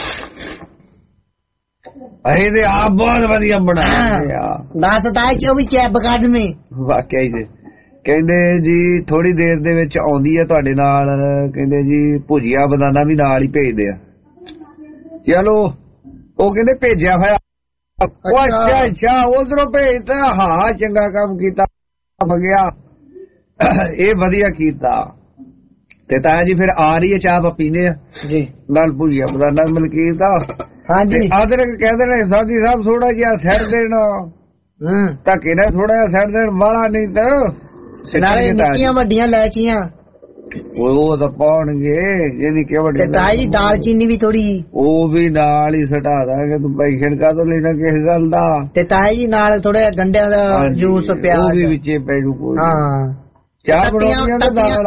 ਅਸੀਂ ਤੇ ਆਪ ਬਹੁਤ ਵਧੀਆ ਬਣਾਏ ਆ। ਦੱਸ ਤਾਇਆ ਕਿਉਂ ਵੀ ਚੈਪ ਕੱਢ ਮੇ ਵਾਕਿਆ ਜੀ। ਕਹਿੰਦੇ ਜੀ ਥੋੜੀ ਦੇਰ ਦੇ ਵਿੱਚ ਆਉਂਦੀ ਆ ਤੁਹਾਡੇ ਨਾਲ ਕਹਿੰਦੇ ਜੀ ਭੁਜੀਆ ਬਨਾਨਾ ਵੀ ਨਾਲ ਹੀ ਭੇਜਦੇ ਆ। ਚਲੋ ਉਹ ਕਹਿੰਦੇ ਭੇਜਿਆ ਹੋਇਆ ਅੱਛਾ ਅੱਛਾ ਉਧਰੋਂ ਭੇਜਦਾ ਹਾਂ ਚੰਗਾ ਕੰਮ ਕੀਤਾ ਗਿਆ ਇਹ ਵਧੀਆ ਕੀਤਾ। ਤੇ ਤਾਇਆ ਜੀ ਫਿਰ ਆ ਰਹੀ ਹੈ ਚਾਹ ਪੀਨੇ ਆ ਜੀ ਨਾਲ ਭੁਜੀਆ ਬਨਾਨਾ ਮਲਕੀਤ ਦਾ। ਹਾਂਜੀ ਅਦਰਕ ਕਹਿੰਦੇ ਨੇ ਸਾਡੀ ਸਾਹਿਬ ਥੋੜਾ ਜਿਹਾ ਸੈੱਟ ਦੇਣਾ ਧੱਕੇ ਨਾਲ ਥੋੜਾ ਜਿਹਾ ਸੈੱਟ ਦੇਣ ਵਾਲਾ ਨਹੀਂ ਤਾਂ ਨਾਲੇ ਨਿੱਕੀਆਂ ਵੱਡੀਆਂ ਲੈਚੀਆਂ ਉਹ ਤਾਂ ਪਾਉਣਗੇ ਜਿਹਦੀ ਕਿ ਵੱਡੀ ਤਾਈ ਜੀ ਦਾਲ ਚੀਨੀ ਵੀ ਥੋੜੀ ਉਹ ਵੀ ਨਾਲ ਹੀ ਸਟਾ ਦਾਂਗੇ ਤੂੰ ਭਾਈ ਛਿੜਕਾ ਤੋਂ ਲੈਣਾ ਕਿਸ ਗੱਲ ਦਾ। ਤੇ ਤਾਈ ਜੀ ਨਾਲ ਥੋੜਾ ਗੰਡਿਆਂ ਦਾ ਜੂਸ ਪਿਆ ਉਹ ਵੀ ਵਿੱਚੇ ਪੈ ਜੂ ਕੋਈ। ਹਾਂ ਚਾਹ ਬਣਾਉਣੀਆਂ ਤਾਂ ਦਾਲ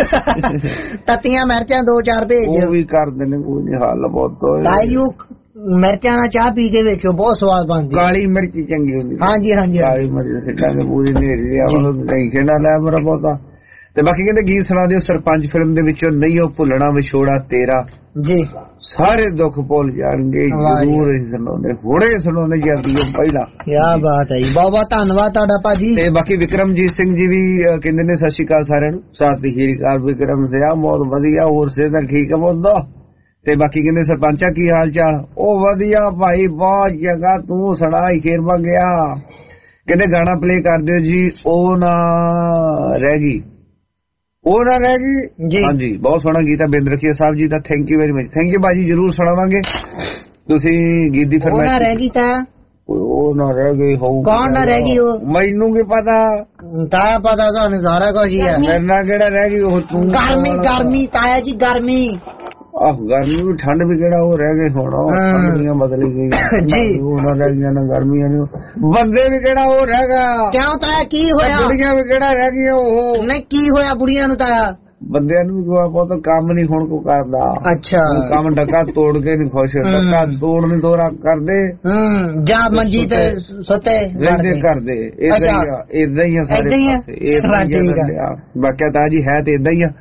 ਤੱਤੀਆਂ ਮਿਰਚਾਂ ਦੋ ਚਾਰ ਭੇਜ ਉਹ ਵੀ ਕਰ ਦੇਣੇ ਕੋਈ ਨਹੀਂ ਹਾਲ ਬਹੁਤ ਤਾਈ ਜੀ ਮਿਰਚਾਂ ਨਾਲ ਚਾਹ ਪੀ ਕੇ ਵੇਖਿਓ ਬਹੁਤ ਸਵਾਦ ਬਣਦੀ। ਕਾਲੀ ਮਿਰਚ ਚੰਗੀ ਹੁੰਦੀ। ਹਾਂਜੀ ਹਾਂਜੀ ਕਾਲੀ ਮਿਰਚ ਸਿੱਟਾਂਗੇ ਪੂਰੀ ਨੇਰੀ ਆ ਟੈਨਸ਼ਨ ਨਾ ਲੈ ਮੇਰਾ ਬਹੁਤਾ। ਤੇ ਬਾਕੀ ਕਹਿੰਦੇ ਗੀਤ ਸੁਣਾ ਦਿਓ ਸਰਪੰਚ ਫਿਲਮ ਦੇ ਵਿੱਚੋਂ ਨਹੀਂ ਉਹ ਭੁੱਲਣਾ ਵਿਛੋੜਾ ਤੇਰਾ ਜੀ ਸਾਰੇ ਦੁੱਖ ਭੁੱਲ ਜਾਣਗੇ ਜ਼ਰੂਰ ਸੁਣਾਉਂਦੇ ਹੁਣੇ ਸੁਣਾਉਂਦੇ ਜਾਂਦੀ ਹੈ ਪਹਿਲਾਂ। ਕੀ ਬਾਤ ਹੈ ਜੀ ਬਹੁਤ ਬਹੁਤ ਧੰਨਵਾਦ ਤੁਹਾਡਾ ਭਾਜੀ। ਤੇ ਬਾਕੀ ਵਿਕਰਮਜੀਤ ਸਿੰਘ ਜੀ ਵੀ ਕਹਿੰਦੇ ਨੇ ਸਤਿ ਸ਼੍ਰੀ ਅਕਾਲ ਸਾਰਿਆਂ ਨੂੰ ਸਾਥੀ ਸ਼੍ਰੀ ਅਕਾਲ ਵਿਕਰਮ ਸਿਆ ਬਹੁਤ ਵਧੀਆ ਹੋਰ ਸੇ ਤਾਂ ਠੀਕ ਹੈ ਬੋਲਦਾ। ਤੇ ਬਾਕੀ ਕਹਿੰਦੇ ਸਰਪੰਚਾ ਕੀ ਹਾਲ ਚਾਲ? ਉਹ ਵਧੀਆ ਭਾਈ ਬਹੁਤ ਜਗ੍ਹਾ ਤੂੰ ਸੁਣਾ ਹੀ ਖੇਰ ਮੰਗਿਆ। ਕਹਿੰਦੇ ਗਾਣਾ ਪਲੇ ਕਰ ਦਿਓ ਜੀ ਉਹ ਨਾ ਰਹਿ ਗਈ ਉਹ ਨਾ ਰਹਿ ਗਈ ਜੀ। ਹਾਂਜੀ ਬਹੁਤ ਸੋਹਣਾ ਗੀਤ ਹੈ ਬਿੰਦ ਰਖੀਆ ਸਾਹਿਬ ਜੀ ਦਾ thank you very much. Thank you ਬਾਜੀ ਜ਼ਰੂਰ ਸੁਣਾਵਾਂਗੇ। ਤੁਸੀਂ ਗੀਤ ਦੀ ਫਰਮਾਇਸ਼ ਉਹ ਨਾ ਰਹਿ ਗਈ ਤਾਂ ਉਹ ਨਾ ਰਹਿ ਗਈ ਹੋਊ ਕੌਣ ਨਾ ਰਹਿ ਗਈ ਉਹ ਮੈਨੂੰ ਕੀ ਪਤਾ ਤਾਇਆ ਪਤਾ ਤੁਹਾਨੂੰ ਸਾਰਾ ਕੁਝ ਹੀ ਹੈ। ਮੇਰੇ ਨਾਲ ਕਿਹੜਾ ਰਹਿ ਗਈ ਉਹ ਤੂੰ ਗਰਮੀ ਗਰਮੀ ਤਾਇਆ ਜੀ ਗਰਮੀ ਆਹ ਗਰਮੀ ਵੀ ਠੰਡ ਵੀ ਕਿਹੜਾ ਉਹ ਰਹਿ ਗਏ ਹੁਣ ਠੰਡੀਆਂ ਬਦਲ ਗਈਆਂ ਜੀ ਉਹਨਾਂ ਰਹਿ ਗਈਆਂ ਨਾ ਗਰਮੀਆਂ ਨੇ ਬੰਦੇ ਵੀ ਕਿਹੜਾ ਉਹ ਰਹਿ ਗਿਆ। ਕਿਉਂ ਤਾਇਆ ਕੀ ਹੋਇਆ? ਬੁੜੀਆਂ ਵੀ ਕਿਹੜਾ ਰਹਿ ਗਈਆਂ ਉਹ ਨਹੀਂ ਕੀ ਹੋਇਆ ਬੁੜੀਆਂ ਨੂੰ ਤਾਇਆ? ਬੰਦਿਆਂ ਨੂੰ ਬਹੁਤ ਕੰਮ ਨਹੀਂ ਹੁਣ ਕੋ ਕਰਦਾ। ਅੱਛਾ ਕੰਮ ਡੱਕਾ ਤੋੜ ਕੇ ਨਹੀਂ ਖੁਸ਼, ਡੱਕਾ ਤੋੜ ਨਹੀਂ ਦੋਰਾ ਕਰਦੇ ਜਾਂ ਮੰਜੀ ਤੇ ਸੁੱਤੇ ਰਹਿੰਦੇ ਕਰਦੇ। ਏਦਾਂ ਹੀ ਆ, ਏਦਾਂ ਹੀ ਆ ਸਾਰੇ ਪਾਸੇ। ਬਾਕੀ ਤਾਂ ਜੀ ਹੈ ਤੇ ਏਦਾਂ ਹੀ ਆ,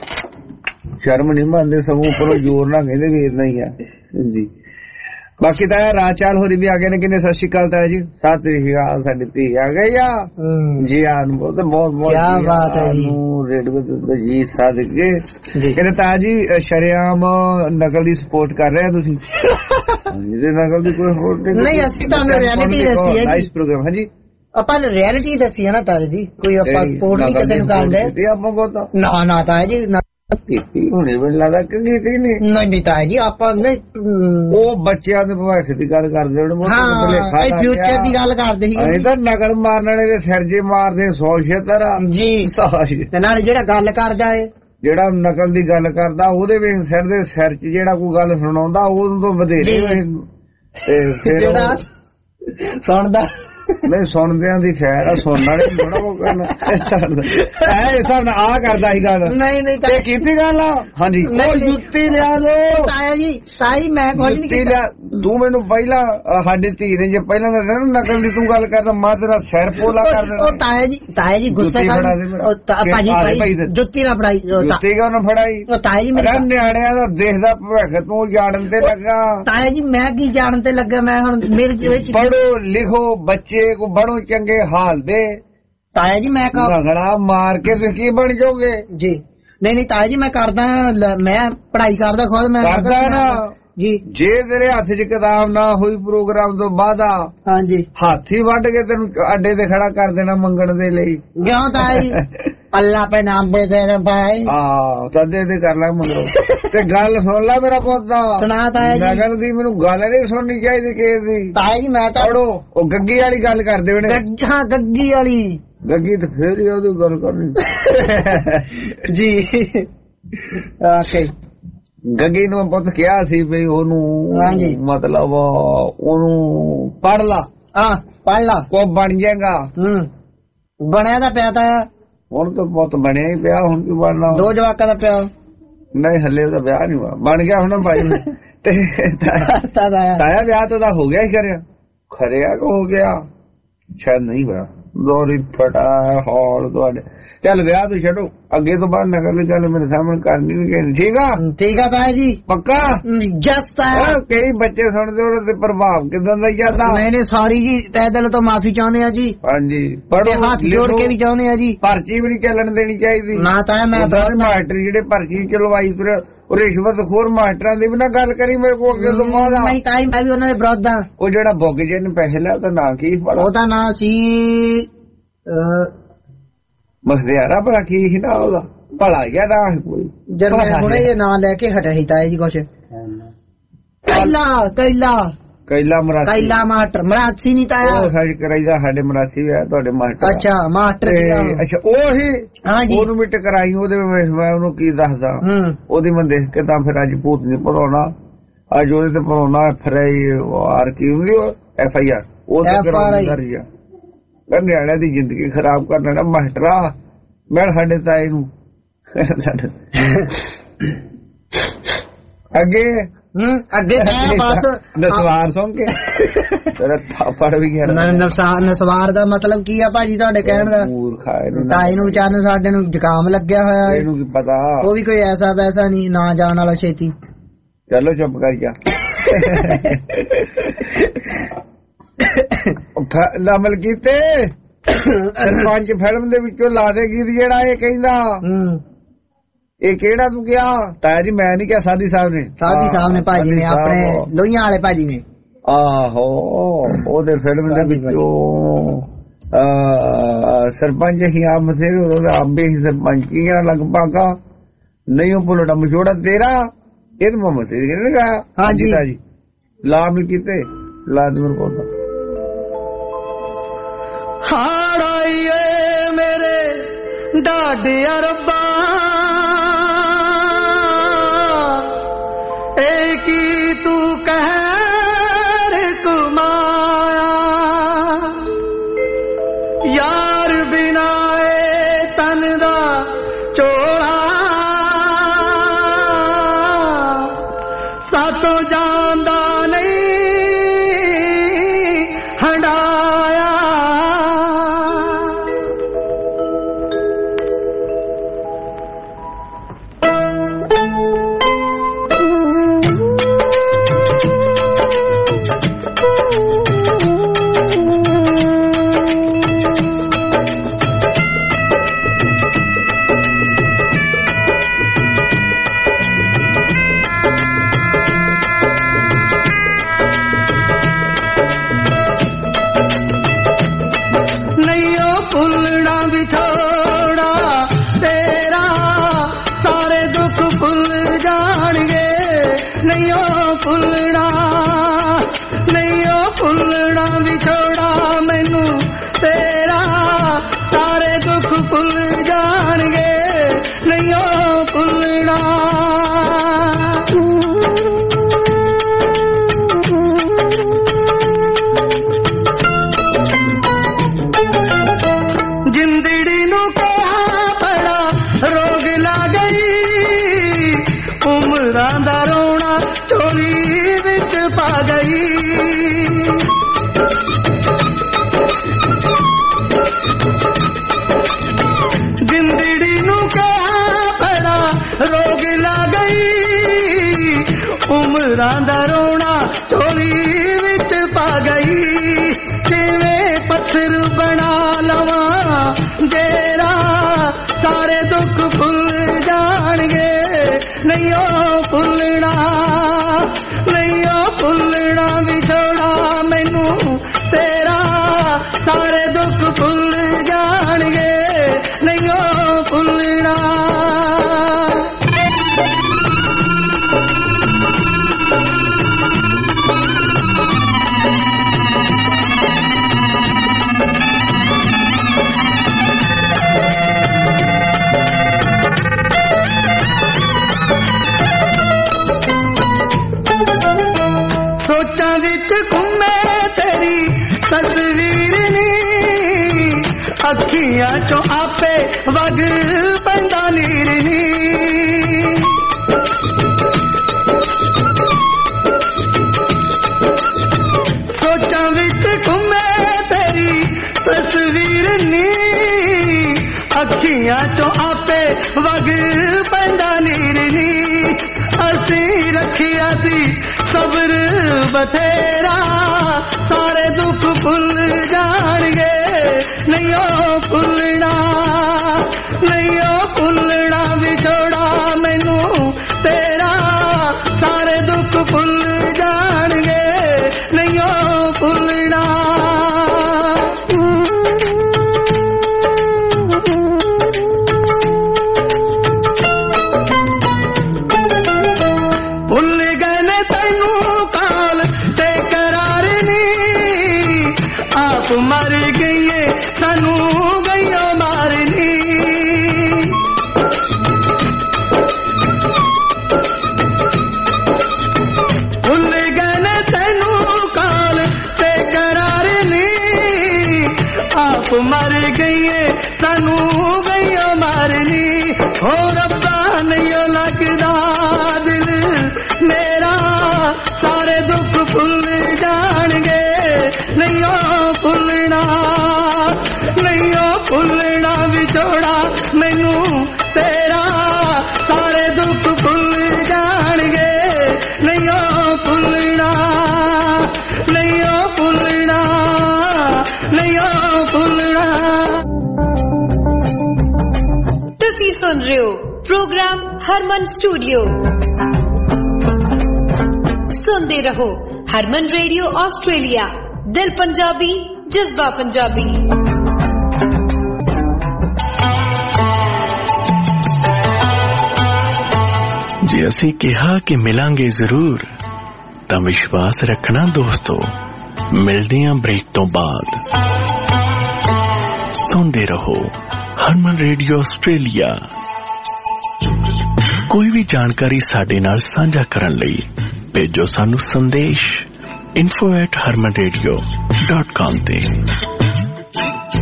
ਸ਼ਰਮ ਨਹੀਂ ਮੰਨਦੇ, ਸਗੋਂ ਉੱਪਰੋਂ ਜ਼ੋਰ ਨਾਲ ਕਹਿੰਦੇ ਵੀ ਏਦਾਂ ਹੀ ਆ ਜੀ। ਬਾਕੀ ਤਾਂ ਰਾਜ ਚਾਲ ਹੋਰੀ ਵੀ ਆ ਗਏ ਨੇ, ਕਿੰਨੇ ਸਤਿ ਸ਼੍ਰੀ ਅਕਾਲ ਤਾਇਆ ਜੀ। ਸਤਿ ਸ਼੍ਰੀ ਅਕਾਲ, ਸਾਡੀ ਧੀ ਆ ਗਈ ਆ ਜੀ। ਆਨ ਬਹੁਤ ਬਹੁਤ ਬਹੁਤ ਕੀ ਬਾਤ ਹੈ ਰੇਡੀਓ ਤੇ ਜੀ ਸਾਦਕੇ ਕਹਿੰਦੇ ਤਾਇਆ ਜੀ ਸ਼ਰੇਆਮ ਨਕਲ ਦੀ ਸਪੋਰਟ ਕਰ ਰਹੇ ਆ ਤੁਸੀਂ। ਇਹਦੇ ਨਕਲ ਦੀ ਕੋਈ ਸਪੋਰਟ ਨਹੀਂ, ਅਸੀਂ ਤੁਹਾਨੂੰ ਰਿਐਲਿਟੀ ਦੱਸੀ ਹੈ ਨਾਈਸ ਪ੍ਰੋਗਰਾਮ। ਹਾਂਜੀ ਆਪਾਂ ਨੇ ਰਿਐਲਿਟੀ ਦੱਸੀ ਹੈ ਨਾ ਤਾਇਆ ਜੀ, ਕੋਈ ਆਪਾਂ ਸਪੋਰਟ ਨਹੀਂ ਕਿਸੇ ਨੂੰ ਕਰਦੇ ਆਪਾਂ ਬਹੁਤ ਨਾ ਨਾ ਤਾਇਆ ਜੀ ਕੀਤੀ ਹੁਣੇ ਮੈਨੂੰ ਲੱਗਦਾ ਕਿ ਕੀਤੀ ਨਹੀਂ ਨਹੀਂ ਤਾਇਆ ਜੀ ਆਪਾਂ ਨਹੀਂ ਉਹ ਬੱਚਿਆਂ ਦੇ ਭਵਿੱਖ ਦੀ ਗੱਲ ਕਰਦੇ ਹੁਣ। ਹਾਂ ਫਿਊਚਰ ਦੀ ਗੱਲ ਕਰਦੇ ਸੀ। ਇਹ ਤਾਂ ਨਕਲ ਮਾਰਨ ਵਾਲੇ ਦੇ ਸਿਰ ਜੇ ਮਾਰਦੇ ਸੌ ਛੇਤਰ ਜੀ। ਤੇ ਨਾਲ ਜਿਹੜਾ ਗੱਲ ਕਰਦਾ ਏ, ਜਿਹੜਾ ਨਕਲ ਦੀ ਗੱਲ ਕਰਦਾ ਉਹਦੇ ਵਿੱਚ ਸਿਰ ਦੇ ਸਿਰ ਚ ਜਿਹੜਾ ਕੋਈ ਗੱਲ ਸੁਣਾਉਂਦਾ ਉਹ ਤੋਂ ਵਧੇਰੇ ਜਿਹੜਾ ਸੁਣਦਾ ਨਹੀਂ ਸੁਣਦਿਆਂ ਦੀ ਖੈਰ ਆ, ਸੁਣਨ ਵਾਲੇ ਥੋੜਾ ਕੋ ਕਰਨਾ ਇਹ ਹਿਸਾਬ ਨਾਲ ਆ ਕਰਦਾ ਸੀ ਗੱਲ। ਨਹੀਂ ਨਹੀਂ ਤੇ ਕੀਤੀ ਗੱਲ ਆ। ਹਾਂਜੀ ਉਹ ਜੁੱਤੀ ਲਿਆ ਦੋ ਤਾਇਆ ਜੀ, ਸਾਈ ਮੈਂ ਕੁਝ ਨਹੀਂ ਕੀਤਾ। ਤੂੰ ਮੈਨੂੰ ਪਹਿਲਾਂ ਸਾਡੀ ਧੀ ਨੇ ਜੇ ਪਹਿਲਾਂ ਦੱਸਿਆ ਨਾ ਨਕਲ ਦੀ ਤੂੰ ਗੱਲ ਕਰਦਾ ਮੈਂ ਤੇਰਾ ਸਿਰ ਪੋਲਾ ਕਰ ਦੇਣਾ। ਉਹ ਤਾਇਆ ਜੀ ਤਾਇਆ ਜੀ ਗੁੱਸੇ ਕਰ ਭਾਜੀ ਜੁੱਤੀ ਨਾ ਫੜਾਈ, ਜੁੱਤੀ ਕਿਉਂ ਨਾ ਫੜਾਈ। ਉਹ ਤਾਇਆ ਜੀ ਮੇਰੇ ਨਿਆਣਿਆਂ ਦਾ ਦੇਖਦਾ ਭਵਿੱਖ ਤੂੰ ਜਾਣਨ ਤੇ ਲੱਗਾ। ਤਾਇਆ ਜੀ ਮੈਂ ਕੀ ਜਾਣਨ ਤੇ ਲੱਗਾ, ਮੈਂ ਹੁਣ ਮੇਰੇ ਪੜੋ ਲਿਖੋ ਬੱਚੇ ਕੋ ਬੜੋ ਚੰਗੇ ਹਾਲ ਦੇ। ਤਾਇਆ ਜੀ ਮੈਂ ਰਗੜਾ ਮਾਰ ਕੇ ਤੁਸੀਂ ਕੀ ਬਣ ਜਾਓਗੇ ਜੀ। ਨਹੀਂ ਨਹੀਂ ਤਾਇਆ ਜੀ ਮੈਂ ਕਰਦਾ, ਮੈਂ ਪੜ੍ਹਾਈ ਕਰਦਾ ਖੁਦ ਮੈਂ ਕਰਦਾ ਨਾ ਜੀ। ਜੇ ਤੇਰੇ ਹੱਥ 'ਚ ਕਿਤਾਬ ਨਾ ਹੋਈ ਪ੍ਰੋਗਰਾਮ ਤੋਂ ਬਾਅਦ ਆ ਹਾਂਜੀ ਹਾਥੀ ਵੱਢ ਕੇ ਤੈਨੂੰ ਅੱਡੇ ਤੇ ਖੜਾ ਕਰ ਦੇਣਾ ਮੰਗਣ ਦੇ ਲਈ। ਕਿਉਂ ਤਾਇਆ ਜੀ ਅੱਲਾ ਪੇ ਨਾਮ ਦੇ ਦੇ ਭਾਈ। ਹਾਂ ਤਦੇ ਤੇ ਕਰ ਲੈ ਮੰਗੋ। ਤੇ ਗੱਲ ਸੁਣ ਲੈ ਮੇਰਾ ਪੁੱਤ, ਸੁਣਾ ਤਾਇਆ ਜੀ। ਨਗਲ ਦੀ ਮੈਨੂੰ ਗੱਲ ਨਹੀਂ ਸੁਣਨੀ ਚਾਹੀਦੀ ਕਿਸੇ ਦੀ। ਤਾਇਆ ਜੀ ਮੈਂ ਤਾਂ ਪੜੋ ਉਹ ਗੱਗੀ ਵਾਲੀ ਗੱਲ ਕਰਦੇ ਹੋਣੇ। ਹਾਂ ਗੱਗੀ ਵਾਲੀ ਗੱਗੀ ਤੇ ਫੇਰ ਹੀ ਉਹਦੀ ਗੱਲ ਕਰਨੀ ਜੀ। ਓਕੇ ਗੱਗੀ ਨੂੰ ਪੁੱਤ ਕਿਹਾ ਸੀ ਵੀ ਉਹਨੂੰ ਮਤਲਬ ਉਹਨੂੰ ਪੜ ਲਾ। ਹਾਂ ਪੜ ਲਾ ਕੋ ਬਣ ਜਾਏਗਾ। ਹੂੰ ਬਣਿਆ ਤਾਂ ਪਿਆ ਤਾਂ ਹੁਣ ਤਾਂ ਬਹੁਤ ਬਣਿਆ ਹੀ ਪਿਆ, ਹੁਣ ਕੀ ਬਣਨਾ। ਦੋ ਜਵਾਕਾਂ ਦਾ ਪਿਆ ਨਹੀਂ ਹੱਲੇ ਉਹਦਾ ਵਿਆਹ ਨਹੀਂ ਹੋਇਆ, ਬਣ ਗਿਆ ਹੁਣ ਭਾਈ। ਤੇ ਤਾਇਆ ਵਿਆਹ ਤਾਂ ਹੋ ਗਿਆ ਹੀ ਕਰਿਆ ਖਰਿਆ ਕੋ ਹੋ ਗਿਆ ਸ਼ਾਇਦ ਨਹੀਂ ਹੋਇਆ। ਦੋਰੀ ਫਟਾ ਹਾਲ ਤੁਹਾਡੇ ਚੱਲ ਵਿਆਹ ਤੋਂ ਛੱਡੋ, ਅੱਗੇ ਤੋਂ ਬਾਅਦ ਨਗਰ ਦੀ ਗੱਲ ਮੇਰੇ ਸਾਹਮਣੇ ਕਰਨੀ ਨਹੀਂ। ਠੀਕ ਆ ਠੀਕ ਆ ਤਾਇਆ ਜੀ ਪੱਕਾ ਜਸਟ ਤਾਇਆ। ਕਈ ਬੱਚੇ ਸੁਣਦੇ ਉਹਦੇ ਤੇ ਪ੍ਰਭਾਵ ਕਿਦਾਂ ਦਾ ਜਾਂਦਾ। ਨਹੀਂ ਨਹੀਂ ਸੌਰੀ ਜੀ, ਤਹਿ ਦਿਲ ਤੋਂ ਮਾਫੀ ਚਾਹੁੰਦੇ ਆ ਜੀ। ਹਾਂਜੀ ਪੜੋ ਹੱਥ ਜੋੜ ਕੇ ਵੀ ਚਾਹੁੰਦੇ ਆ ਜੀ। ਪਰਚੀ ਵੀ ਨਹੀਂ ਚੱਲਣ ਦੇਣੀ ਚਾਹੀਦੀ ਨਾ ਤਾਇਆ। ਮੈਂ ਮਾਸਟਰ ਜਿਹੜੇ ਪਰਚੀ ਚਲਵਾਈ ਤੁਰੇ ਉਹ ਰਿਸ਼ਵਤ ਖੋਰ ਮਾਸਟਰਾਂ ਦੀ ਵੀ ਨਾ ਗੱਲ ਕਰੀ ਮੇਰੇ ਕੋਲ ਅੱਗੇ ਤੋਂ ਬਾਅਦ। ਨਹੀਂ ਤਾਈ ਮੈਂ ਵੀ ਉਹਨਾਂ ਦੇ ਵਿਰੋਧ ਆ। ਉਹ ਜਿਹੜਾ ਬੁੱਗ ਜੇ ਨੇ ਪੈਸੇ ਲਿਆ ਉਹਦਾ ਨਾਂ ਕੀ? ਉਹਦਾ ਨਾਂ ਸੀ ਮਸਦਿਆਰਾ ਭਲਾ ਕੀ ਸੀ ਨਾ ਉਹਦਾ ਭਲਾ ਗਿਆ ਨਾ ਕੋਈ। ਜਦ ਮੈਂ ਹੁਣੇ ਇਹ ਨਾਂ ਲੈ ਕੇ ਹਟਿਆ ਸੀ ਤਾਇਆ ਜੀ ਕੁਛ ਕੈਲਾ ਕੈਲਾ ਕੈਲਾ ਮਰਾਸੀ ਕੈਲਾ ਮਾਸਟਰ ਮਰਾਸੀ ਨਹੀਂ ਤਾਇਆ। ਉਹ ਸਾਡੀ ਕਰਾਈਦਾ ਸਾਡੇ ਮਰਾਸੀ ਹੋਇਆ ਤੁਹਾਡੇ ਮਾਸਟਰ। ਅੱਛਾ ਮਾਸਟਰ ਅੱਛਾ ਉਹ ਹੀ ਉਹਨੂੰ ਵੀ ਟਕਰਾਈ ਉਹਦੇ ਵਿੱਚ ਮੈਂ ਉਹਨੂੰ ਕੀ ਦੱਸਦਾ ਉਹਦੀ ਮੈਂ ਦੇਖ ਕੇ ਤਾਂ ਫਿਰ ਅੱਜ ਭੂਤ ਨਹੀਂ ਪੜਾਉਣਾ, ਅੱਜ ਉਹਦੇ ਤੇ ਪੜਾਉਣਾ ਐਫ ਆਈ ਆਰ ਕੀ ਹੁੰਦੀ ਐਫ ਆਈ ਆਰ ਉਹ ਕਰਾਉਣੀ ਆ। ਨਿਆਣਿਆਂ ਦੀ ਜ਼ਿੰਦਗੀ ਖਰਾਬ ਕਰਨਾ ਨਾ ਮਾਸਟਰਾ। ਮੈਂ ਸਾਡੇ ਤਾਏ ਨੂੰ ਅੱਗੇ ਅੱਗੇ ਬਸ ਨਸਵਾਰ ਸੁਣ ਕੇ ਤੇਰਾ ਥਾਪੜ ਵੀ ਗਿਆ। ਨਸਵਾਰ ਦਾ ਮਤਲਬ ਕੀ ਆ ਭਾਜੀ ਤੁਹਾਡੇ ਕਹਿਣ ਦਾ? ਤਾਏ ਨੂੰ ਵਿਚਾਰਨ ਸਾਡੇ ਨੂੰ ਜ਼ੁਕਾਮ ਲੱਗਿਆ ਹੋਇਆ। ਇਹਨੂੰ ਕੀ ਪਤਾ, ਉਹ ਵੀ ਕੋਈ ਐਸਾ ਵੈਸਾ ਨਹੀਂ ਨਾ ਜਾਣ ਵਾਲਾ ਛੇਤੀ। ਚਲੋ ਚੁੱਪ ਕਰ ਜਾ। ਲਾਮਲ ਕੀਤੇ ਸਰਪੰਚ ਫਿਲਮ ਦੇ ਵਿੱਚੋਂ ਲਾ ਦੇ ਗੀਤ ਜਿਹੜਾ ਇਹ ਕਹਿੰਦਾ ਇਹ ਕਿਹੜਾ ਤੂੰ ਕਿਹਾ? ਤਾਇਆ ਜੀ ਮੈਂ ਨਹੀਂ ਕਿਹਾ, ਸਾਧੀ ਸਾਹਿਬ ਨੇ। ਸਾਧੀ ਸਾਹਿਬ ਨੇ ਭਾਜੀ ਨੇ ਆਪਣੇ ਲੋਹੀਆਂ ਵਾਲੇ ਭਾਜੀ ਨੇ। ਆਹੋ ਉਹਦੇ ਫਿਲਮ ਦੇ ਵਿੱਚੋਂ ਸਰਪੰਚ ਹੀ ਆ ਮਸੇ ਆਂਬੇ ਹੀ ਸਰਪੰਚੀਆਂ ਲਗਭਗ ਨਹੀਂ ਉਹ ਪੁਲੜਾ ਮਛੋੜਾ ਤੇਰਾ ਇਹ ਮੁਹੰਮਦ ਤੇ ਕਿਹਨੇ ਕਹਾ? ਹਾਂਜੀ ਜੀ ਲਾਮ ਕੀਤੇ ਲਾਜ਼ਮਰ ਕੋਲ ਹਾੜਾਈਏ ਮੇਰੇ ਡਾਡਿਆ ਰੱਬਾ ਏ ਕੀ ਤੂੰ ਕਹਿਰ ਕੁਮਾਇਆ ਯਾਰ ਬਿਨਾ ਏ ਤਨ ਦਾ ਚੋਲਾ तो जांदा नहीं हंडाया दा रोना चोली विच पा गई किवें पत्थर बना लवा जेरा सारे दुख भुल जाणगे नहीं ओ भुलना नहीं ओ भुलना विछोड़ा मैनू तेरा सारे दुख भुल जाणगे नहीं ओ भुलना अखियां चो आपे वग पंदा नीरनी सोचा विच घूमे तेरी तस्वीर नी अखियां चो आपे वग पंदा नीरनी असी रखिया सी सब्र बथेरा सारे दुख भुल जाणगे नहीं ओ भुलना नहीं ओ भुलना विछोड़ा मैनू तेरा सारे दुख भुल जाणगे नहीं ओ भुलना भुल गए ने तैनू काल ते करार नी आप मर गई सानू गईया मारनी भुल गए ने तैनू काल ते करार नी आप मर गईए सानू गईया मारनी हो रब्बा नहीं लगदा दिल मेरा सारे दुख भुल जाणगे नहीं ओ भुलना नहीं ओ भुलना विछोड़ा मैनू तेरा सारे दुख भुल जाणगे नहीं ओ भुलना नहीं ओ भुलना नहीं ओ भुलना। तुसी सुन रहे हो प्रोग्राम हरमन स्टूडियो सुनते रहो हरमन रेडियो ऑस्ट्रेलिया दिल पंजाबी जज्बा पंजाबी। जे असी कहा कि मिलांगे जरूर तां विश्वास रखना दोस्तों मिलदियां ब्रेक तो बाद सुनते रहो हरमन रेडियो ऑस्ट्रेलिया। कोई भी जानकारी साडे नाल साझा करन लई भेजो सानू संदेश info at harman radio dot com ते।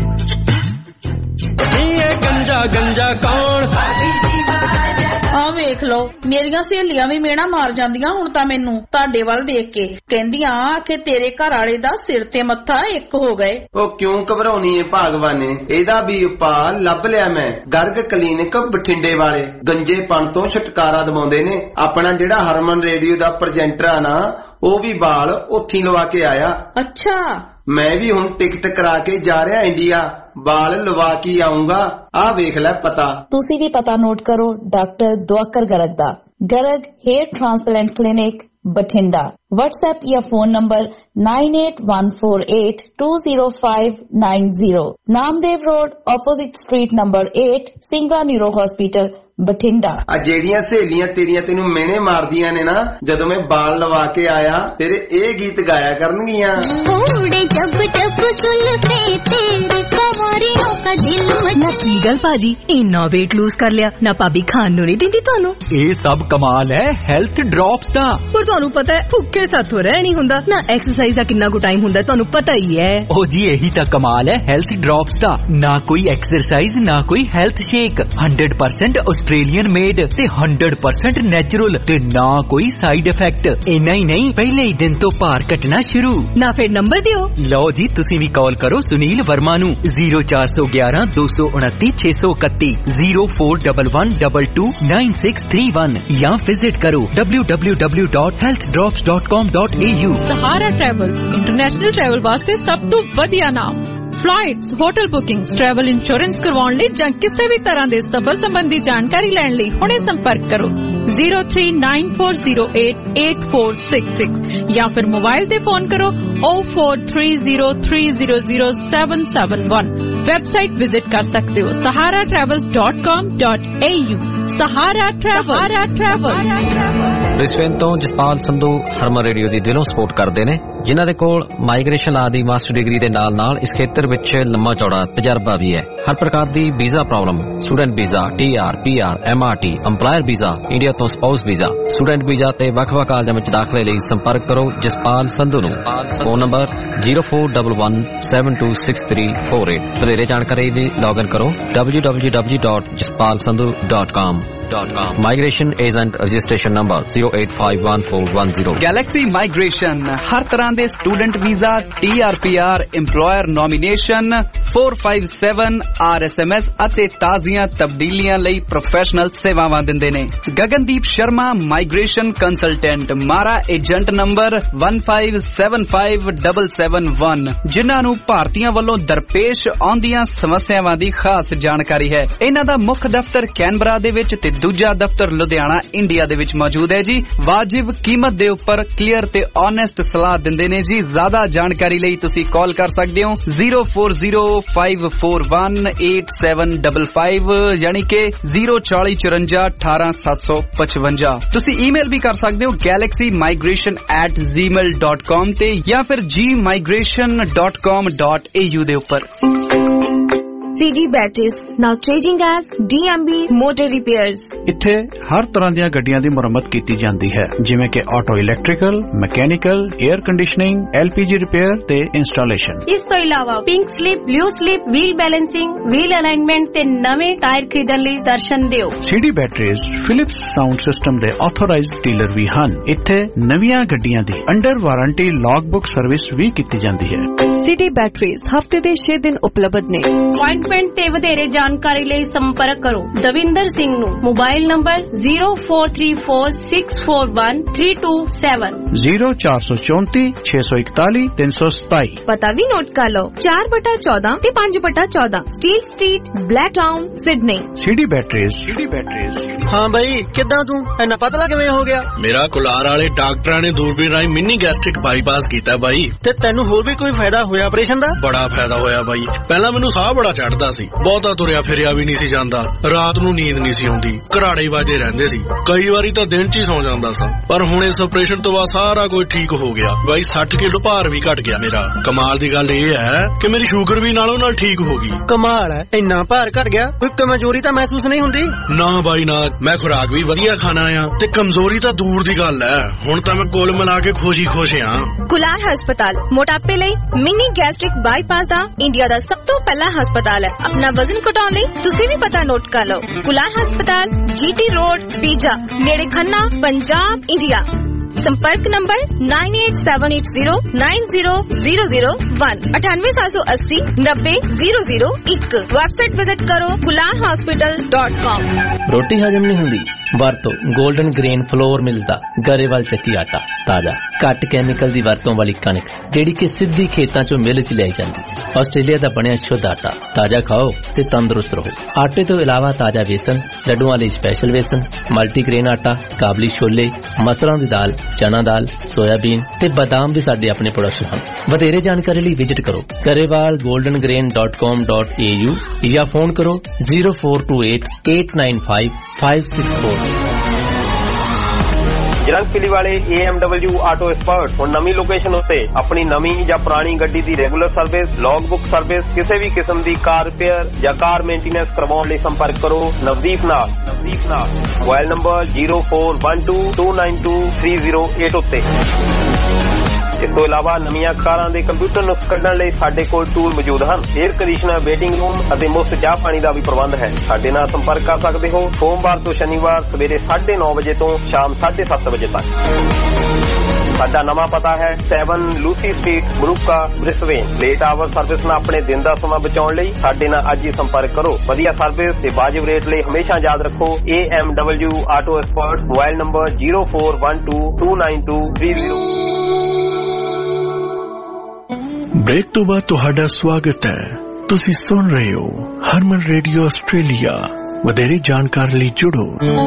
ये गंजा गंजा कौन आवे ਦੇਖ ਲਓ, ਮੇਰੀਆਂ ਸਹੇਲੀਆਂ ਵੀ ਮੇਣਾ ਮਾਰ ਜਾਂਦੀਆਂ ਹੁਣ ਤਾਂ ਮੈਨੂੰ ਤੁਹਾਡੇ ਵੱਲ ਦੇਖ ਕੇ, ਕਹਿੰਦੀਆਂ ਕਿ ਤੇਰੇ ਘਰ ਵਾਲੇ ਦਾ ਸਿਰ ਤੇ ਮੱਥਾ ਇੱਕ ਹੋ ਗਏ। ਉਹ ਕਿਉਂ ਘਬਰਾਉਣੀ ਏ ਭਾਗਵਾਨੇ, ਇਹਦਾ ਵੀ ਉਪਾਅ ਲੱਭ ਲਿਆ ਮੈਂ। ਗਰਗ ਕਲੀਨਿਕ ਬਠਿੰਡੇ ਵਾਲੇ ਗੰਜੇਪਣ ਤੋਂ ਛੁਟਕਾਰਾ ਦਿਵਾਉਂਦੇ ਨੇ। ਆਪਣਾ ਜਿਹੜਾ ਹਰਮਨ ਰੇਡੀਓ ਦਾ ਪ੍ਰੈਜੈਂਟਰ ਆ ਨਾ, ਉਹ ਵੀ ਵਾਲ ਉੱਥੀ ਲਵਾ ਕੇ ਆਇਆ। ਅੱਛਾ, ਮੈਂ ਵੀ ਹੁਣ ਟਿਕਟ ਕਰਾ ਕੇ ਜਾ ਰਿਹਾ ਇੰਡੀਆ, ਵਾਲ ਲਵਾ ਕੇ ਆਉਂਗਾ। ਆਹ ਵੇਖ ਲੈ ਪਤਾ। ਤੁਸੀਂ ਵੀ ਪਤਾ ਨੋਟ ਕਰੋ ਡਾਕਟਰ ਦੁਆਕਰ ਗਰਗ ਦਾ। Garg hair transplant clinic Bathinda. WhatsApp या phone number nine eight one four eight two zero five nine zero. Namdev road opposite street number eight Singla neuro hospital Bathinda. ਆ ਜਿਹੜੀਆਂ ਸਹੇਲੀਆਂ ਤੇਰੀਆਂ ਤੈਨੂੰ ਮਿਹਣੇ ਮਾਰਦੀਆਂ ਨੇ ਨਾ, ਜਦੋਂ ਮੈਂ ਬਾਲ ਲਵਾ ਕੇ ਆਇਆ ਤੇਰੇ ਇਹ ਗੀਤ ਗਾਇਆ ਕਰਨਗੀਆਂ। ਨਾ ਕੀ ਗੱਲ ਭਾਜੀ, ਇੰਨਾ weight lose ਕਰ ਲਿਆ ਨਾ, ਭਾਬੀ ਖਾਣ ਨੂੰ ਨਹੀਂ ਦਿੰਦੀ ਤੁਹਾਨੂੰ? ਇਹ ਸਭ ਕਮਾਲ ਹੈ ਹੈਲਥ ਡ੍ਰੌਪਸ ਦਾ। ਪਰ ਤੁਹਾਨੂੰ ਪਤਾ ਹੈ ਭੁੱਖੇ ਸਾਥੋਂ ਰਹਿ ਨਹੀਂ ਹੁੰਦਾ ਨਾ, ਐਕਸਰਸਾਈਜ਼ ਦਾ ਕਿੰਨਾ ਕੁ ਟਾਈਮ ਹੁੰਦਾ ਤੁਹਾਨੂੰ ਪਤਾ ਹੀ ਹੈ। ਉਹ ਜੀ ਇਹੀ ਤਾਂ ਕਮਾਲ ਹੈ ਹੈਲਥ ਡ੍ਰੌਪਸ ਦਾ। ਨਾ ਕੋਈ ਐਕਸਰਸਾਈਜ਼ ਨਾ ਕੋਈ health shake, hundred percent Australian made ਤੇ हंड्रेड परसेंट ਨੈਚੁਰਲ ਤੇ ਨਾ ਕੋਈ ਸਾਈਡ ਇਫੈਕਟ। ਇੰਨਾ ਹੀ ਨਹੀਂ, ਪਹਿਲੇ ਹੀ ਦਿਨ ਤੋਂ ਭਾਰ ਘਟਣਾ ਸ਼ੁਰੂ। ਨਾ ਫਿਰ ਨੰਬਰ ਦਿਓ। ਲਓ ਜੀ, ਤੁਸੀਂ ਵੀ ਕਾਲ ਕਰੋ ਸੁਨੀਲ ਵਰਮਾ ਨੂੰ ਜ਼ੀਰੋ ਚਾਰ ਸੌ ਗਿਆਰਾਂ ਦੋ ਸੌ ਉਨੱਤੀ ਛੇ ਸੌ ਇਕੱਤੀ zero four one one two two nine six three one ਜਾਂ ਵਿਜ਼ਿਟ ਕਰੋ W W W dot health drops dot com dot A U. Sahara travels international travel वास्ते सब तो वधिया नाम। Flights, hotel bookings, travel insurance ਕਰਵਾਉਣ ਲਈ ਜਾਂ ਕਿਸੇ ਵੀ ਤਰ੍ਹਾਂ ਦੇ ਸਫ਼ਰ ਸੰਬੰਧੀ ਜਾਣਕਾਰੀ ਲੈਣ ਲਈ ਹੁਣੇ ਸੰਪਰਕ ਕਰੋ zero three nine four zero eight eight four six six ਜਾਂ ਫਿਰ ਮੋਬਾਈਲ ਤੇ ਫੋਨ ਕਰੋ o four three zero three zero zero seven seven one. Website visit ਕਰ ਸਕਦੇ ਹੋ Sahara travels dot com dot A U. Sahara travel. Brisbane ਤੋਂ Jaspal Sandhu Harman radio ਦੀ ਦਿਲੋਂ ਸਪੋਰਟ ਕਰਦੇ ਨੇ, ਜਿਨ੍ਹਾਂ ਦੇ ਕੋਲ ਮਾਈਗ੍ਰੇਸ਼ਨ ਲਾ ਦੀ ਮਾਸਟਰ ਡਿਗਰੀ ਦੇ ਨਾਲ ਨਾਲ ਇਸ ਖੇਤਰ ਵਿੱਚ ਲੰਮਾ ਚੌੜਾ ਤਜਰਬਾ ਵੀ ਹੈ। ਹਰ ਪ੍ਰਕਾਰ ਦੀ visa problem, student visa, T R, P R, M R T, employer visa, India ਤੋਂ ਸਪਾਊਸ ਵੀਜ਼ਾ, ਸਟੂਡੈਂਟ ਵੀਜ਼ਾ ਤੇ ਵੱਖ-ਵੱਖ ਕਾਲਜਾਂ ਵਿੱਚ ਦਾਖਲੇ ਲਈ ਸੰਪਰਕ ਕਰੋ ਜਸਪਾਲ ਸੰਧੂ ਨੂੰ। Phone number zero four one one seven two six three four eight. ਵਧੇਰੇ ਜਾਣਕਾਰੀ ਲਈ ਲੌਗਇਨ ਕਰੋ W W W dot Jaspal Sandhu dot com. Migration agent registration number zero eight five one four one zero. Galaxy migration हर तरह के student visa, T R P R, employer nomination, four five seven R S M S ਅਤੇ ਤਾਜ਼ੀਆਂ ਤਬਦੀਲੀਆਂ ਲਈ professional ਸੇਵਾਵਾਂ ਦਿੰਦੇ ਨੇ। Gagandeep Sharma migration consultant, MARA agent number one five seven five seven seven one, ਜਿਨ੍ਹਾਂ ਨੂੰ ਭਾਰਤੀਆਂ ਵੱਲੋਂ ਦਰਪੇਸ਼ ਆਉਂਦੀਆਂ ਸਮੱਸਿਆਵਾਂ ਦੀ ਖਾਸ ਜਾਣਕਾਰੀ ਹੈ। ਇਹਨਾਂ ਦਾ ਮੁੱਖ ਦਫ਼ਤਰ ਕੈਨਬਰਾ ਦੇ ਵਿੱਚ ਤੇ ਦੂਜਾ ਦਫ਼ਤਰ ਲੁਧਿਆਣਾ ਇੰਡੀਆ ਦੇ ਵਿੱਚ ਮੌਜੂਦ ਹੈ ਜੀ। ਵਾਜਿਬ ਕੀਮਤ ਦੇ ਉੱਪਰ ਕਲੀਅਰ ਤੇ ਓਨੈਸਟ ਸਲਾਹ ਦਿੰਦੇ ਨੇ ਜੀ। ਜ਼ਿਆਦਾ ਜਾਣਕਾਰੀ ਲਈ ਤੁਸੀਂ ਕਾਲ ਕਰ ਸਕਦੇ ਹੋ zero four zero five four one eight seven five five ਯਾਨੀ ਕਿ ਜ਼ੀਰੋ ਚਾਲੀ ਚੁਰੰਜਾ ਅਠਾਰਾਂ ਸੱਤ ਸੌ ਪਚਵੰਜਾ। ਤੁਸੀਂ ਈਮੇਲ ਵੀ ਕਰ ਸਕਦੇ ਹੋ galaxy migration at Gmail dot com ਤੇ ਜਾਂ ਫਿਰ G migration dot com dot A U ਦੇ ਉੱਪਰ। C G Batteries, now changing as D M B Motor Repairs। ਇੱਥੇ ਹਰ ਤਰ੍ਹਾਂ ਦੀਆਂ ਗੱਡੀਆਂ ਦੀ ਮੁਰੰਮਤ ਕੀਤੀ ਜਾਂਦੀ ਹੈ, ਜਿਵੇਂ ਕਿ auto electrical, mechanical, air conditioning, L P G repair ਤੇ ਇੰਸਟਾਲੇਸ਼ਨ। ਇਸ ਤੋਂ ਇਲਾਵਾ pink slip, blue slip, wheel balancing, wheel alignment ਤੇ ਨਵੇਂ ਟਾਇਰ ਖਰੀਦਣ ਲਈ ਦਰਸ਼ਨ ਦਿਓ। C D Batteries Philips sound system ਦੇ ਆਥੋਰਾਈਜ਼ਡ ਡੀਲਰ ਵੀ ਹਨ। ਇੱਥੇ ਨਵੀਆਂ ਗੱਡੀਆਂ ਦੀ under warranty log book service ਵੀ ਕੀਤੀ ਜਾਂਦੀ ਹੈ। C D Batteries ਹਫਤੇ ਦੇ ਛੇ ਦਿਨ ਉਪਲਬਧ ਨੇ। ਅਪਾਇੰਟਮੈਂਟ ਤੇ ਵਧੇਰੇ ਜਾਣਕਾਰੀ ਲਈ ਸੰਪਰਕ ਕਰੋ ਦਵਿੰਦਰ ਸਿੰਘ ਨੂੰ। Mobile number zero four three four six four one three two seven zero ਚਾਰ ਸੌ ਚੌਂਤੀ ਛੇ ਸੌ ਇਕਤਾਲੀ ਤਿੰਨ ਸੌ ਸਤਾਈ। ਪਤਾ ਵੀ ਨੋਟ ਕਰ ਲਓ ਚਾਰ ਬਟਾ ਚੌਦਾਂ ਤੇ ਪੰਜ ਬਟਾ ਚੌਦਾਂ steel street, Blacktown, Sydney. C D Batteries। C D Batteries। ਹਾਂ ਬਾਈ, ਕਿੱਦਾਂ ਤੂੰ ਇੰਨਾ ਪਤਲਾ ਕਿਵੇਂ ਹੋ ਗਿਆ? ਮੇਰਾ ਕੁਲਾਰ ਵਾਲੇ ਡਾਕਟਰਾਂ ਨੇ ਦੂਰਬੀਨ ਰਾਹੀਂ ਮਿਨੀ ਗੈਸਟ੍ਰਿਕ ਬਾਈਪਾਸ ਕੀਤਾ ਬਾਈ। ਤੇ ਤੈਨੂੰ ਹੋਰ ਵੀ ਕੋਈ ਫਾਇਦਾ ਹੋਇਆ ਆਪਰੇਸ਼ਨ ਦਾ? ਬੜਾ ਫਾਇਦਾ ਹੋਇਆ ਬਾਈ। ਪਹਿਲਾਂ ਮੈਨੂੰ ਸਾਹ ਬੜਾ ਚੜਦਾ ਸੀ, ਬਹੁਤਾ ਤੁਰਿਆ ਫਿਰਿਆ ਵੀ ਨਹੀਂ ਸੀ ਜਾਂਦਾ, ਰਾਤ ਨੂੰ ਨੀਂਦ ਨਹੀਂ ਸੀ ਆਉਂਦੀ, ਘਰਾੜੇ ਵਾਜੇ ਰਹਿੰਦੇ ਸੀ, ਕਈ ਵਾਰੀ ਤਾਂ ਦਿਨ 'ਚ ਹੀ ਸੌ ਜਾਂਦਾ ਸਾਂ। ਪਰ ਹੁਣ ਇਸ ਆਪਰੇਸ਼ਨ ਤੋਂ ਬਾਅਦ ਸਾਰਾ ਕੁਝ ਠੀਕ ਹੋ ਗਿਆ ਬਾਈ। ਸੱਠ ਕਿਲੋ ਭਾਰ ਵੀ ਘਟ ਗਿਆ ਮੇਰਾ। ਕਮਾਲ ਦੀ ਗੱਲ ਇਹ ਹੈ ਕਿ ਮੇਰੀ ਸ਼ੂਗਰ ਵੀ ਨਾਲੋਂ ਨਾਲ ਠੀਕ ਹੋ ਗਈ। ਕਮਾਲ ਹੈ, ਇੰਨਾ ਭਾਰ ਘਟ ਗਿਆ, ਕੋਈ ਕਮਜ਼ੋਰੀ ਤਾਂ ਮਹਿਸੂਸ ਨਹੀਂ ਹੁੰਦੀ? ਨਾ ਬਾਈ ਨਾ, ਮੈਂ ਖੁਰਾਕ ਵੀ ਵਧੀਆ ਖਾਣਾ ਆ ਤੇ ਕਮਜ਼ੋਰੀ ਤਾਂ ਦੂਰ ਦੀ ਗੱਲ ਹੈ। ਹੁਣ ਤਾਂ ਮੈਂ ਕੁੱਲ ਮਿਲਾ ਕੇ ਖੋਜੀ ਖੁਸ਼ ਆ। ਕੁਲਾਰ ਹਸਪਤਾਲ ਮੋਟਾਪੇ ਲਈ ਮਿਨੀ ਗੈਸਟ੍ਰਿਕ ਬਾਈਪਾਸ ਦਾ ਇੰਡੀਆ ਦਾ ਸਭ ਤੋਂ ਪਹਿਲਾ ਹਸਪਤਾਲ ਹੈ। अपना वजन घटाने ਲਈ ਤੁਸੀਂ ਵੀ ਪਤਾ ਨੋਟ ਕਰ ਲਓ। ਕੁਲਾਰ ਹਸਪਤਾਲ, ਜੀਟੀ ਰੋਡ, ਪੀਜਾ, ਨੇੜੇ ਖੰਨਾ, ਪੰਜਾਬ, ਇੰਡੀਆ। संपर्क number nine eight seven eight zero nine zero zero zero one अठानवे सात सौ अस्सी नब्बे जीरो जीरो एक। वेबसाइट विजिट करो कुलार हॉस्पिटल डॉट कॉम। रोटी हजम नहीं हुंदी वरतो गोल्डन ग्रेन फ्लोर मिलदा गरेवाल ਚੱਕੀ आटा ताजा घट कैमिकल दी वरतों वाली कणक ਜਿਹੜੀ कि सिद्धी खेतां चों मिल च लियाई जांदी। ਆਸਟ੍ਰੇਲੀਆ ਦਾ ਬਣਿਆ ਸ਼ੁੱਧ ਆਟਾ ਤਾਜ਼ਾ ਖਾਓ ਤੇ ਤੰਦਰੁਸਤ ਰਹੋ। ਆਟੇ ਤੋਂ ਇਲਾਵਾ ਤਾਜ਼ਾ ਵੇਸਣ, ਲੱਡੂਆਂ ਲਈ ਸਪੈਸ਼ਲ ਵੇਸਣ, ਮਲਟੀਗ੍ਰੇਨ ਆਟਾ, ਕਾਬਲੀ ਛੋਲੇ, ਮਸਰਾਂ ਦੀ ਦਾਲ, ਚਨਾ ਦਾਲ, ਸੋਇਆਬੀਨ ਤੇ ਬਾਦਾਮ ਵੀ ਸਾਡੇ ਆਪਣੇ ਪ੍ਰੋਡਕਟ ਹਨ। ਵਧੇਰੇ ਜਾਣਕਾਰੀ ਲਈ ਵਿਜ਼ਿਟ ਕਰੋ Grewal golden grain dot com dot a u ਜਾਂ ਫੋਨ ਕਰੋ zero four two eight eight nine five five six four। ਜਰੰਗਪਿਲੀ ਵਾਲੇ A M W auto expert ਹੁਣ ਨਵੀਂ ਲੋਕੇਸ਼ਨ ਉੱਤੇ ਆਪਣੀ ਨਵੀਂ ਜਾਂ ਪੁਰਾਣੀ ਗੱਡੀ ਦੀ regular service, log book service, ਕਿਸੇ ਵੀ ਕਿਸਮ ਦੀ ਕਾਰ ਰਿਪੇਅਰ ਜਾਂ ਕਾਰ ਮੇਨਟੇਨੈਂਸ ਕਰਵਾਉਣ ਲਈ ਸੰਪਰਕ ਕਰੋ ਨਵਦੀਪ ਨਾਲ। ਨਵਦੀਪ ਨਾਲ mobile number zero four one two two nine two three zero eight ਉੱਤੇ। ਇਸ ਤੋਂ ਇਲਾਵਾ ਨਵੀਆਂ ਕਾਰਾਂ ਦੇ ਕੰਪਿਊਟਰ ਨੁਕਸ ਕੱਢਣ ਲਈ ਸਾਡੇ ਕੋਲ ਟੂਲ ਮੌਜੂਦ ਹਨ। 에ਅਰ ਕੰਡੀਸ਼ਨਰ, ਵੇਟਿੰਗ ਰੂਮ ਅਤੇ ਮੁਫਤ ਚਾਹ ਪਾਣੀ ਦਾ ਵੀ ਪ੍ਰਬੰਧ ਹੈ। ਸਾਡੇ ਨਾਲ ਸੰਪਰਕ ਕਰ ਸਕਦੇ ਹੋ ਸੋਮਵਾਰ ਤੋਂ ਸ਼ਨੀਵਾਰ ਸਵੇਰੇ ਸਾਢੇ ਨੌ ਵਜੇ ਤੋਂ ਸ਼ਾਮ ਸਾਢੇ ਸੱਤ ਵਜੇ ਤੱਕ। ਸਾਡਾ ਨਵਾਂ ਪਤਾ ਹੈ seven Lucy street, Moorooka, Brisbane. Late hour service ਨਾਲ ਆਪਣੇ ਦਿਨ ਦਾ ਸਮਾਂ ਬਚਾਉਣ ਲਈ ਸਾਡੇ ਨਾਲ ਅੱਜ ਹੀ ਸੰਪਰਕ ਕਰੋ। ਵਧੀਆ ਸਰਵਿਸ ਤੇ ਵਾਜਿਬ ਰੇਟ ਲਈ ਹਮੇਸ਼ਾ ਯਾਦ ਰੱਖੋ A M W auto expert. Mobile number zero four one two two nine two three zero। Break तो बाद ਤੁਹਾਡਾ ਸਵਾਗਤ ਹੈ। ਤੁਸੀਂ ਸੁਣ ਰਹੇ ਹੋ ਹਰਮਨ ਰੇਡੀਓ ਆਸਟ੍ਰੇਲੀਆ। ਵਧੇਰੇ ਜਾਣਕਾਰੀ ਲਈ ਜੁੜੋ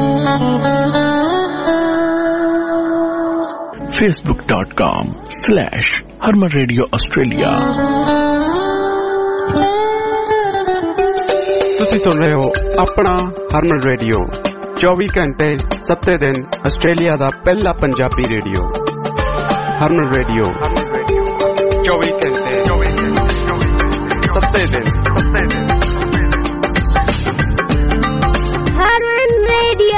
facebook dot com slash harman radio australia। ਤੁਸੀਂ ਸੁਣ ਰਹੇ ਹੋ ਆਪਣਾ ਹਰਮਨ ਰੇਡੀਓ ਚੌਵੀ ਘੰਟੇ ਸੱਤੇ ਦਿਨ ਆਸਟ੍ਰੇਲੀਆ ਦਾ ਪਹਿਲਾ ਪੰਜਾਬੀ ਰੇਡੀਓ ਹਰਮਨ ਰੇਡੀਓ ਚੌਵੀ ਘੰਟੇ ਸੱਤੇ ਦਿਨ ਹਰਮਨ ਰੇਡੀਓ।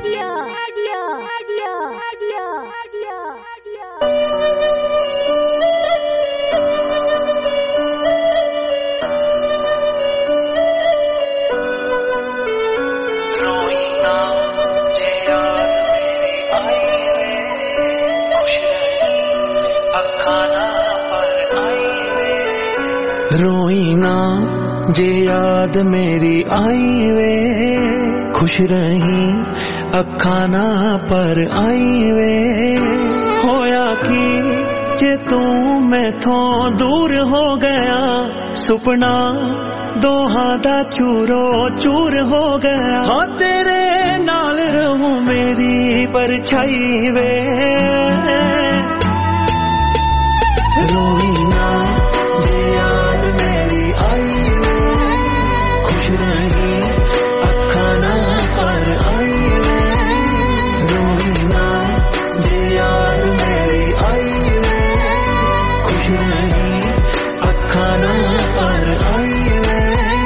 रोई ना जे याद मेरी आई वे, खुश रही अखा ना पर आई वे। होया कि जे तू मैथों दूर हो गया, सुपना दोहां दा चूरो चूर हो गया। हाँ तेरे नाल रहूं मेरी परछाई वे। रोई ना जे याद मेरी आई वे, खुश रही अखा ना पर आई वे। रोई ना जे याद मेरी आई वे, खुश रही अखा ना पर आई वे।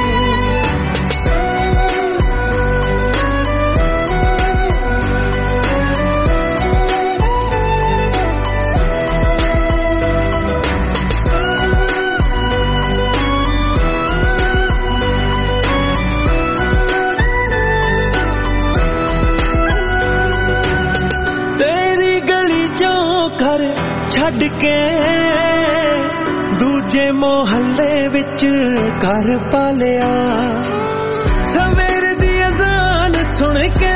छड़ के दूजे मोहल्ले विच घर पालिया, सवेर दी अजान सुन के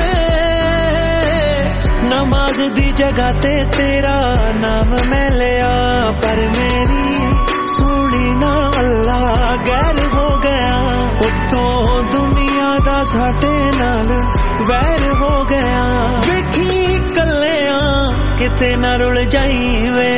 नमाज दी जगह ते तेरा नाम मैं लिया। पर मेरी सुनी ना अल्लाह गैर हो गया, उतों दुनिया दा साडे नाल वैर हो गया। वेखी कल्लिया किते ना रुल जाई वे।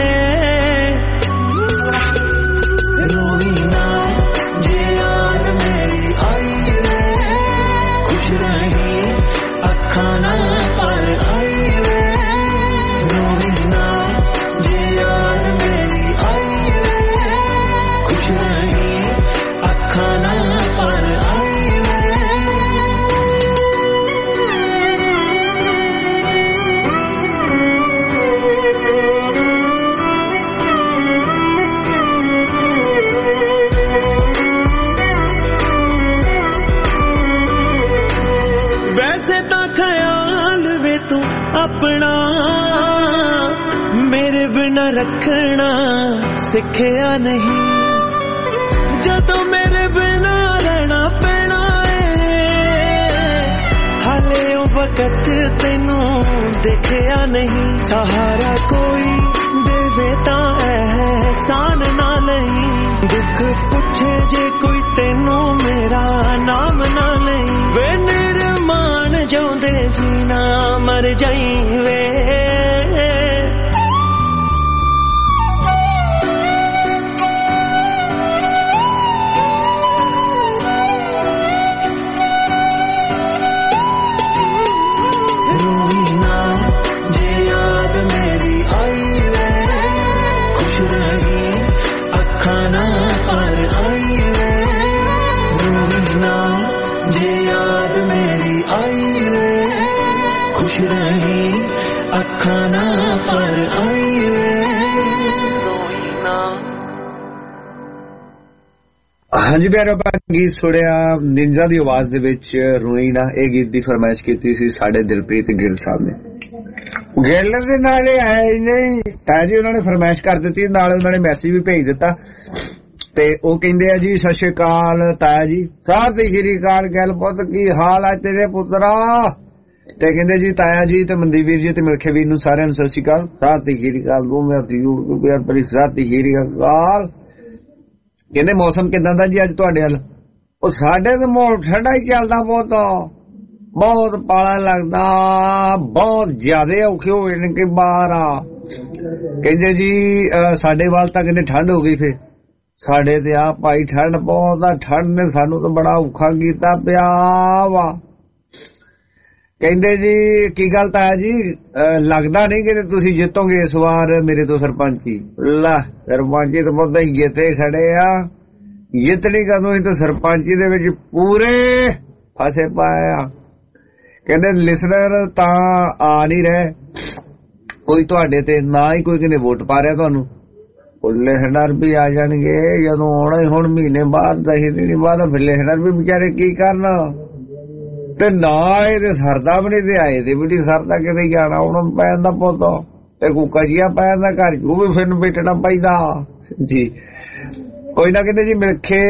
रोई ना जे याद मेरी आई वे, खुश रही अखा ना पर आई वे। रोई ना जे याद मेरी आई वे, खुश रही अखा ना पर आई वे। ख्याल वे तू अपना मेरे बिना रखना सिखया नहीं जदों मेरे बिना रहना पैना हाले ओ वक्त तेनू देखया नहीं सहारा कोई देवे तां एहसान ना लई दुख पुछे जे कोई तेनू मेरा नाम ना लई वे निर्माण जोंदे जीना मर जाई वे खाना पर आई ਹਾਂਜੀ ਪਿਆਰੇ ਗੀਤ ਸੁਣਿਆ ਨਿੰਜਾ ਦੀ ਆਵਾਜ਼ ਦੇ ਵਿੱਚ ਰੋਈਨਾ। ਇਹ ਗੀਤ ਦੀ ਫਰਮਾਇਸ਼ ਕੀਤੀ ਸੀ ਸਾਡੇ ਦਿਲਪ੍ਰੀਤ ਗਿੱਲ ਸਾਹਿਬ ਨੇ। ਗਿੱਲ ਦੇ ਨਾਲ ਇਹ ਆਇਆ ਹੀ ਨਹੀਂ ਤਾਂ ਜੀ ਉਹਨਾਂ ਨੇ ਫਰਮਾਇਸ਼ ਕਰ ਦਿੱਤੀ ਨਾਲ ਉਹਨਾਂ ਨੇ ਮੈਸੇਜ ਵੀ ਭੇਜ ਦਿੱਤਾ ਤੇ ਉਹ ਕਹਿੰਦੇ ਆ ਜੀ ਸਤਿ ਸ਼੍ਰੀ ਅਕਾਲ ਤਾਇਆ ਜੀ ਸਤਿ ਸ਼੍ਰੀ ਅਕਾਲ ਗੱਲ ਪੁੱਤ ਕੀ ਹਾਲ ਹੈ ਤੇਰੇ ਪੁੱਤਰਾ ਤੇ ਕਹਿੰਦੇ ਜੀ ਤਾਇਆ ਜੀ ਤੇ ਮਨਦੀਪ ਵੀਰ ਜੀ ਤੇ ਮਿਲਖੇ ਵੀਰ ਨੂੰ ਸਾਰਿਆਂ ਨੂੰ ਸਤਿ ਸ਼੍ਰੀ ਅਕਾਲ ਸਤਿ ਸ਼੍ਰੀ ਅਕਾਲ ਸਤਿ ਸ਼੍ਰੀ ਅਕਾਲ। ਕਹਿੰਦੇ ਮੌਸਮ ਕਿਦਾਂ ਦਾ ਜੀ ਅੱਜ ਤੁਹਾਡੇ ਵੱਲ? ਉਹ ਸਾਡੇ ਤਾਂ ਮੌਸਮ ਠੰਡਾ ਹੀ ਚੱਲਦਾ ਬਹੁਤ ਬਹੁਤ ਪਾਲਾ ਲੱਗਦਾ ਬਹੁਤ ਜ਼ਿਆਦਾ ਔਖੇ ਹੋਏ ਨੇ ਕਿ ਬਾਹਰ ਆ। ਕਹਿੰਦੇ ਜੀ ਸਾਡੇ ਵੱਲ ਤਾਂ ਕਹਿੰਦੇ ਠੰਡ ਹੋ ਗਈ ਫੇਰ ਸਾਡੇ ਤੇ ਆ ਭਾਈ ਠੰਡ ਬਹੁਤ ਆ ਠੰਡ ਨੇ ਸਾਨੂੰ ਤਾਂ ਬੜਾ ਔਖਾ ਕੀਤਾ ਪਿਆ ਵਾ। ਕਹਿੰਦੇ ਜੀ ਕੀ ਗੱਲ ਤਾਂ ਜੀ ਲੱਗਦਾ ਨਹੀਂ ਕਿ ਤੁਸੀਂ ਜਿੱਤੋਗੇ ਇਸ ਵਾਰ ਮੇਰੇ ਤੋਂ ਸਰਪੰਚੀ ਲਾ ਸਰਪੰਚੀ ਤਾਂ ਬਹੁਤ ਹੀ ਜਿੱਤੇ ਖੜੇ ਆ ਜਿੱਤਣੀ ਕਦੋਂ ਹੀ ਤਾਂ ਸਰਪੰਚੀ ਦੇ ਵਿੱਚ ਪੂਰੇ ਫਸੇ ਪਾਏ ਆ। ਕਹਿੰਦੇ ਲਿਸਨਰ ਤਾਂ ਆ ਨਹੀਂ ਰਹੇ ਕੋਈ ਤੁਹਾਡੇ ਤੇ ਨਾ ਹੀ ਕੋਈ ਕਹਿੰਦੇ ਵੋਟ ਪਾ ਰਿਹਾ ਤੁਹਾਨੂੰ ਲਿਸਨਰ ਵੀ ਆ ਜਾਣਗੇ ਜਦੋਂ ਆਉਣਾ ਹੁਣ ਮਹੀਨੇ ਬਾਅਦ ਦਸ ਦਿਨ ਬਾਅਦ ਫਿਰ ਲਿਸਨਰ ਵੀ ਵਿਚਾਰੇ ਕੀ ਕਰਨ ਤੇ ਨਾ ਇਹਦੇ ਸਰਦਾ ਵੀ ਨਹੀਂ ਤੇ ਆਏ ਤੇ ਵੀ ਸਰਦਾ ਕਿਤੇ ਜਾਣਾ ਉਹਨਾਂ ਨੂੰ ਪੈ ਜਾਂਦਾ ਪੁੱਤ ਤੇ ਕੁੱਕਾ ਜੀਆ ਪੈ ਜਾਂਦਾ ਘਰ ਉਹ ਵੀ ਫਿਰ ਬੇਟਣਾ ਪੈਂਦਾ ਜੀ। ਕੋਈ ਨਾ ਕਹਿੰਦੇ ਜੀ ਮਿਲਖੇ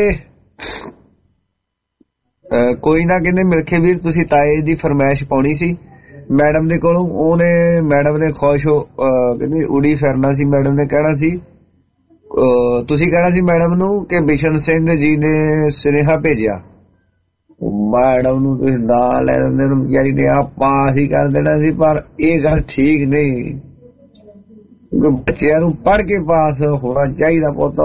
ਕੋਈ ਨਾ ਕਹਿੰਦੇ ਮਿਲਖੇ ਵੀਰ ਤੁਸੀਂ ਤਾਏ ਦੀ ਫਰਮਾਇਸ਼ ਪਾਉਣੀ ਸੀ ਮੈਡਮ ਦੇ ਕੋਲੋਂ ਉਹਨੇ ਮੈਡਮ ਨੇ ਖੁਸ਼ ਹੋ ਕਹਿੰਦੇ ਉਡੀ ਫਿਰਨਾ ਸੀ ਮੈਡਮ ਨੇ ਕਹਿਣਾ ਸੀ ਤੁਸੀਂ ਕਹਿਣਾ ਸੀ ਮੈਡਮ ਨੂੰ ਕਿ ਬਿਸ਼ਨ ਸਿੰਘ ਜੀ ਨੇ ਸੁਨੇਹਾ ਭੇਜਿਆ ਮੈਡਮ ਨੂੰ ਤੁਸੀਂ ਨਾਂ ਲੈ ਦਿੰਦੇ ਨੂੰ ਵਿਚਾਰੀ ਨੇ ਆ ਪਾਸ ਹੀ ਕਰ ਦੇਣਾ ਸੀ ਪਰ ਇਹ ਗੱਲ ਠੀਕ ਨਹੀਂ ਬੱਚਿਆਂ ਨੂੰ ਪੜ੍ਹ ਕੇ ਪਾਸ ਹੋਣਾ ਚਾਹੀਦਾ ਪੁੱਤ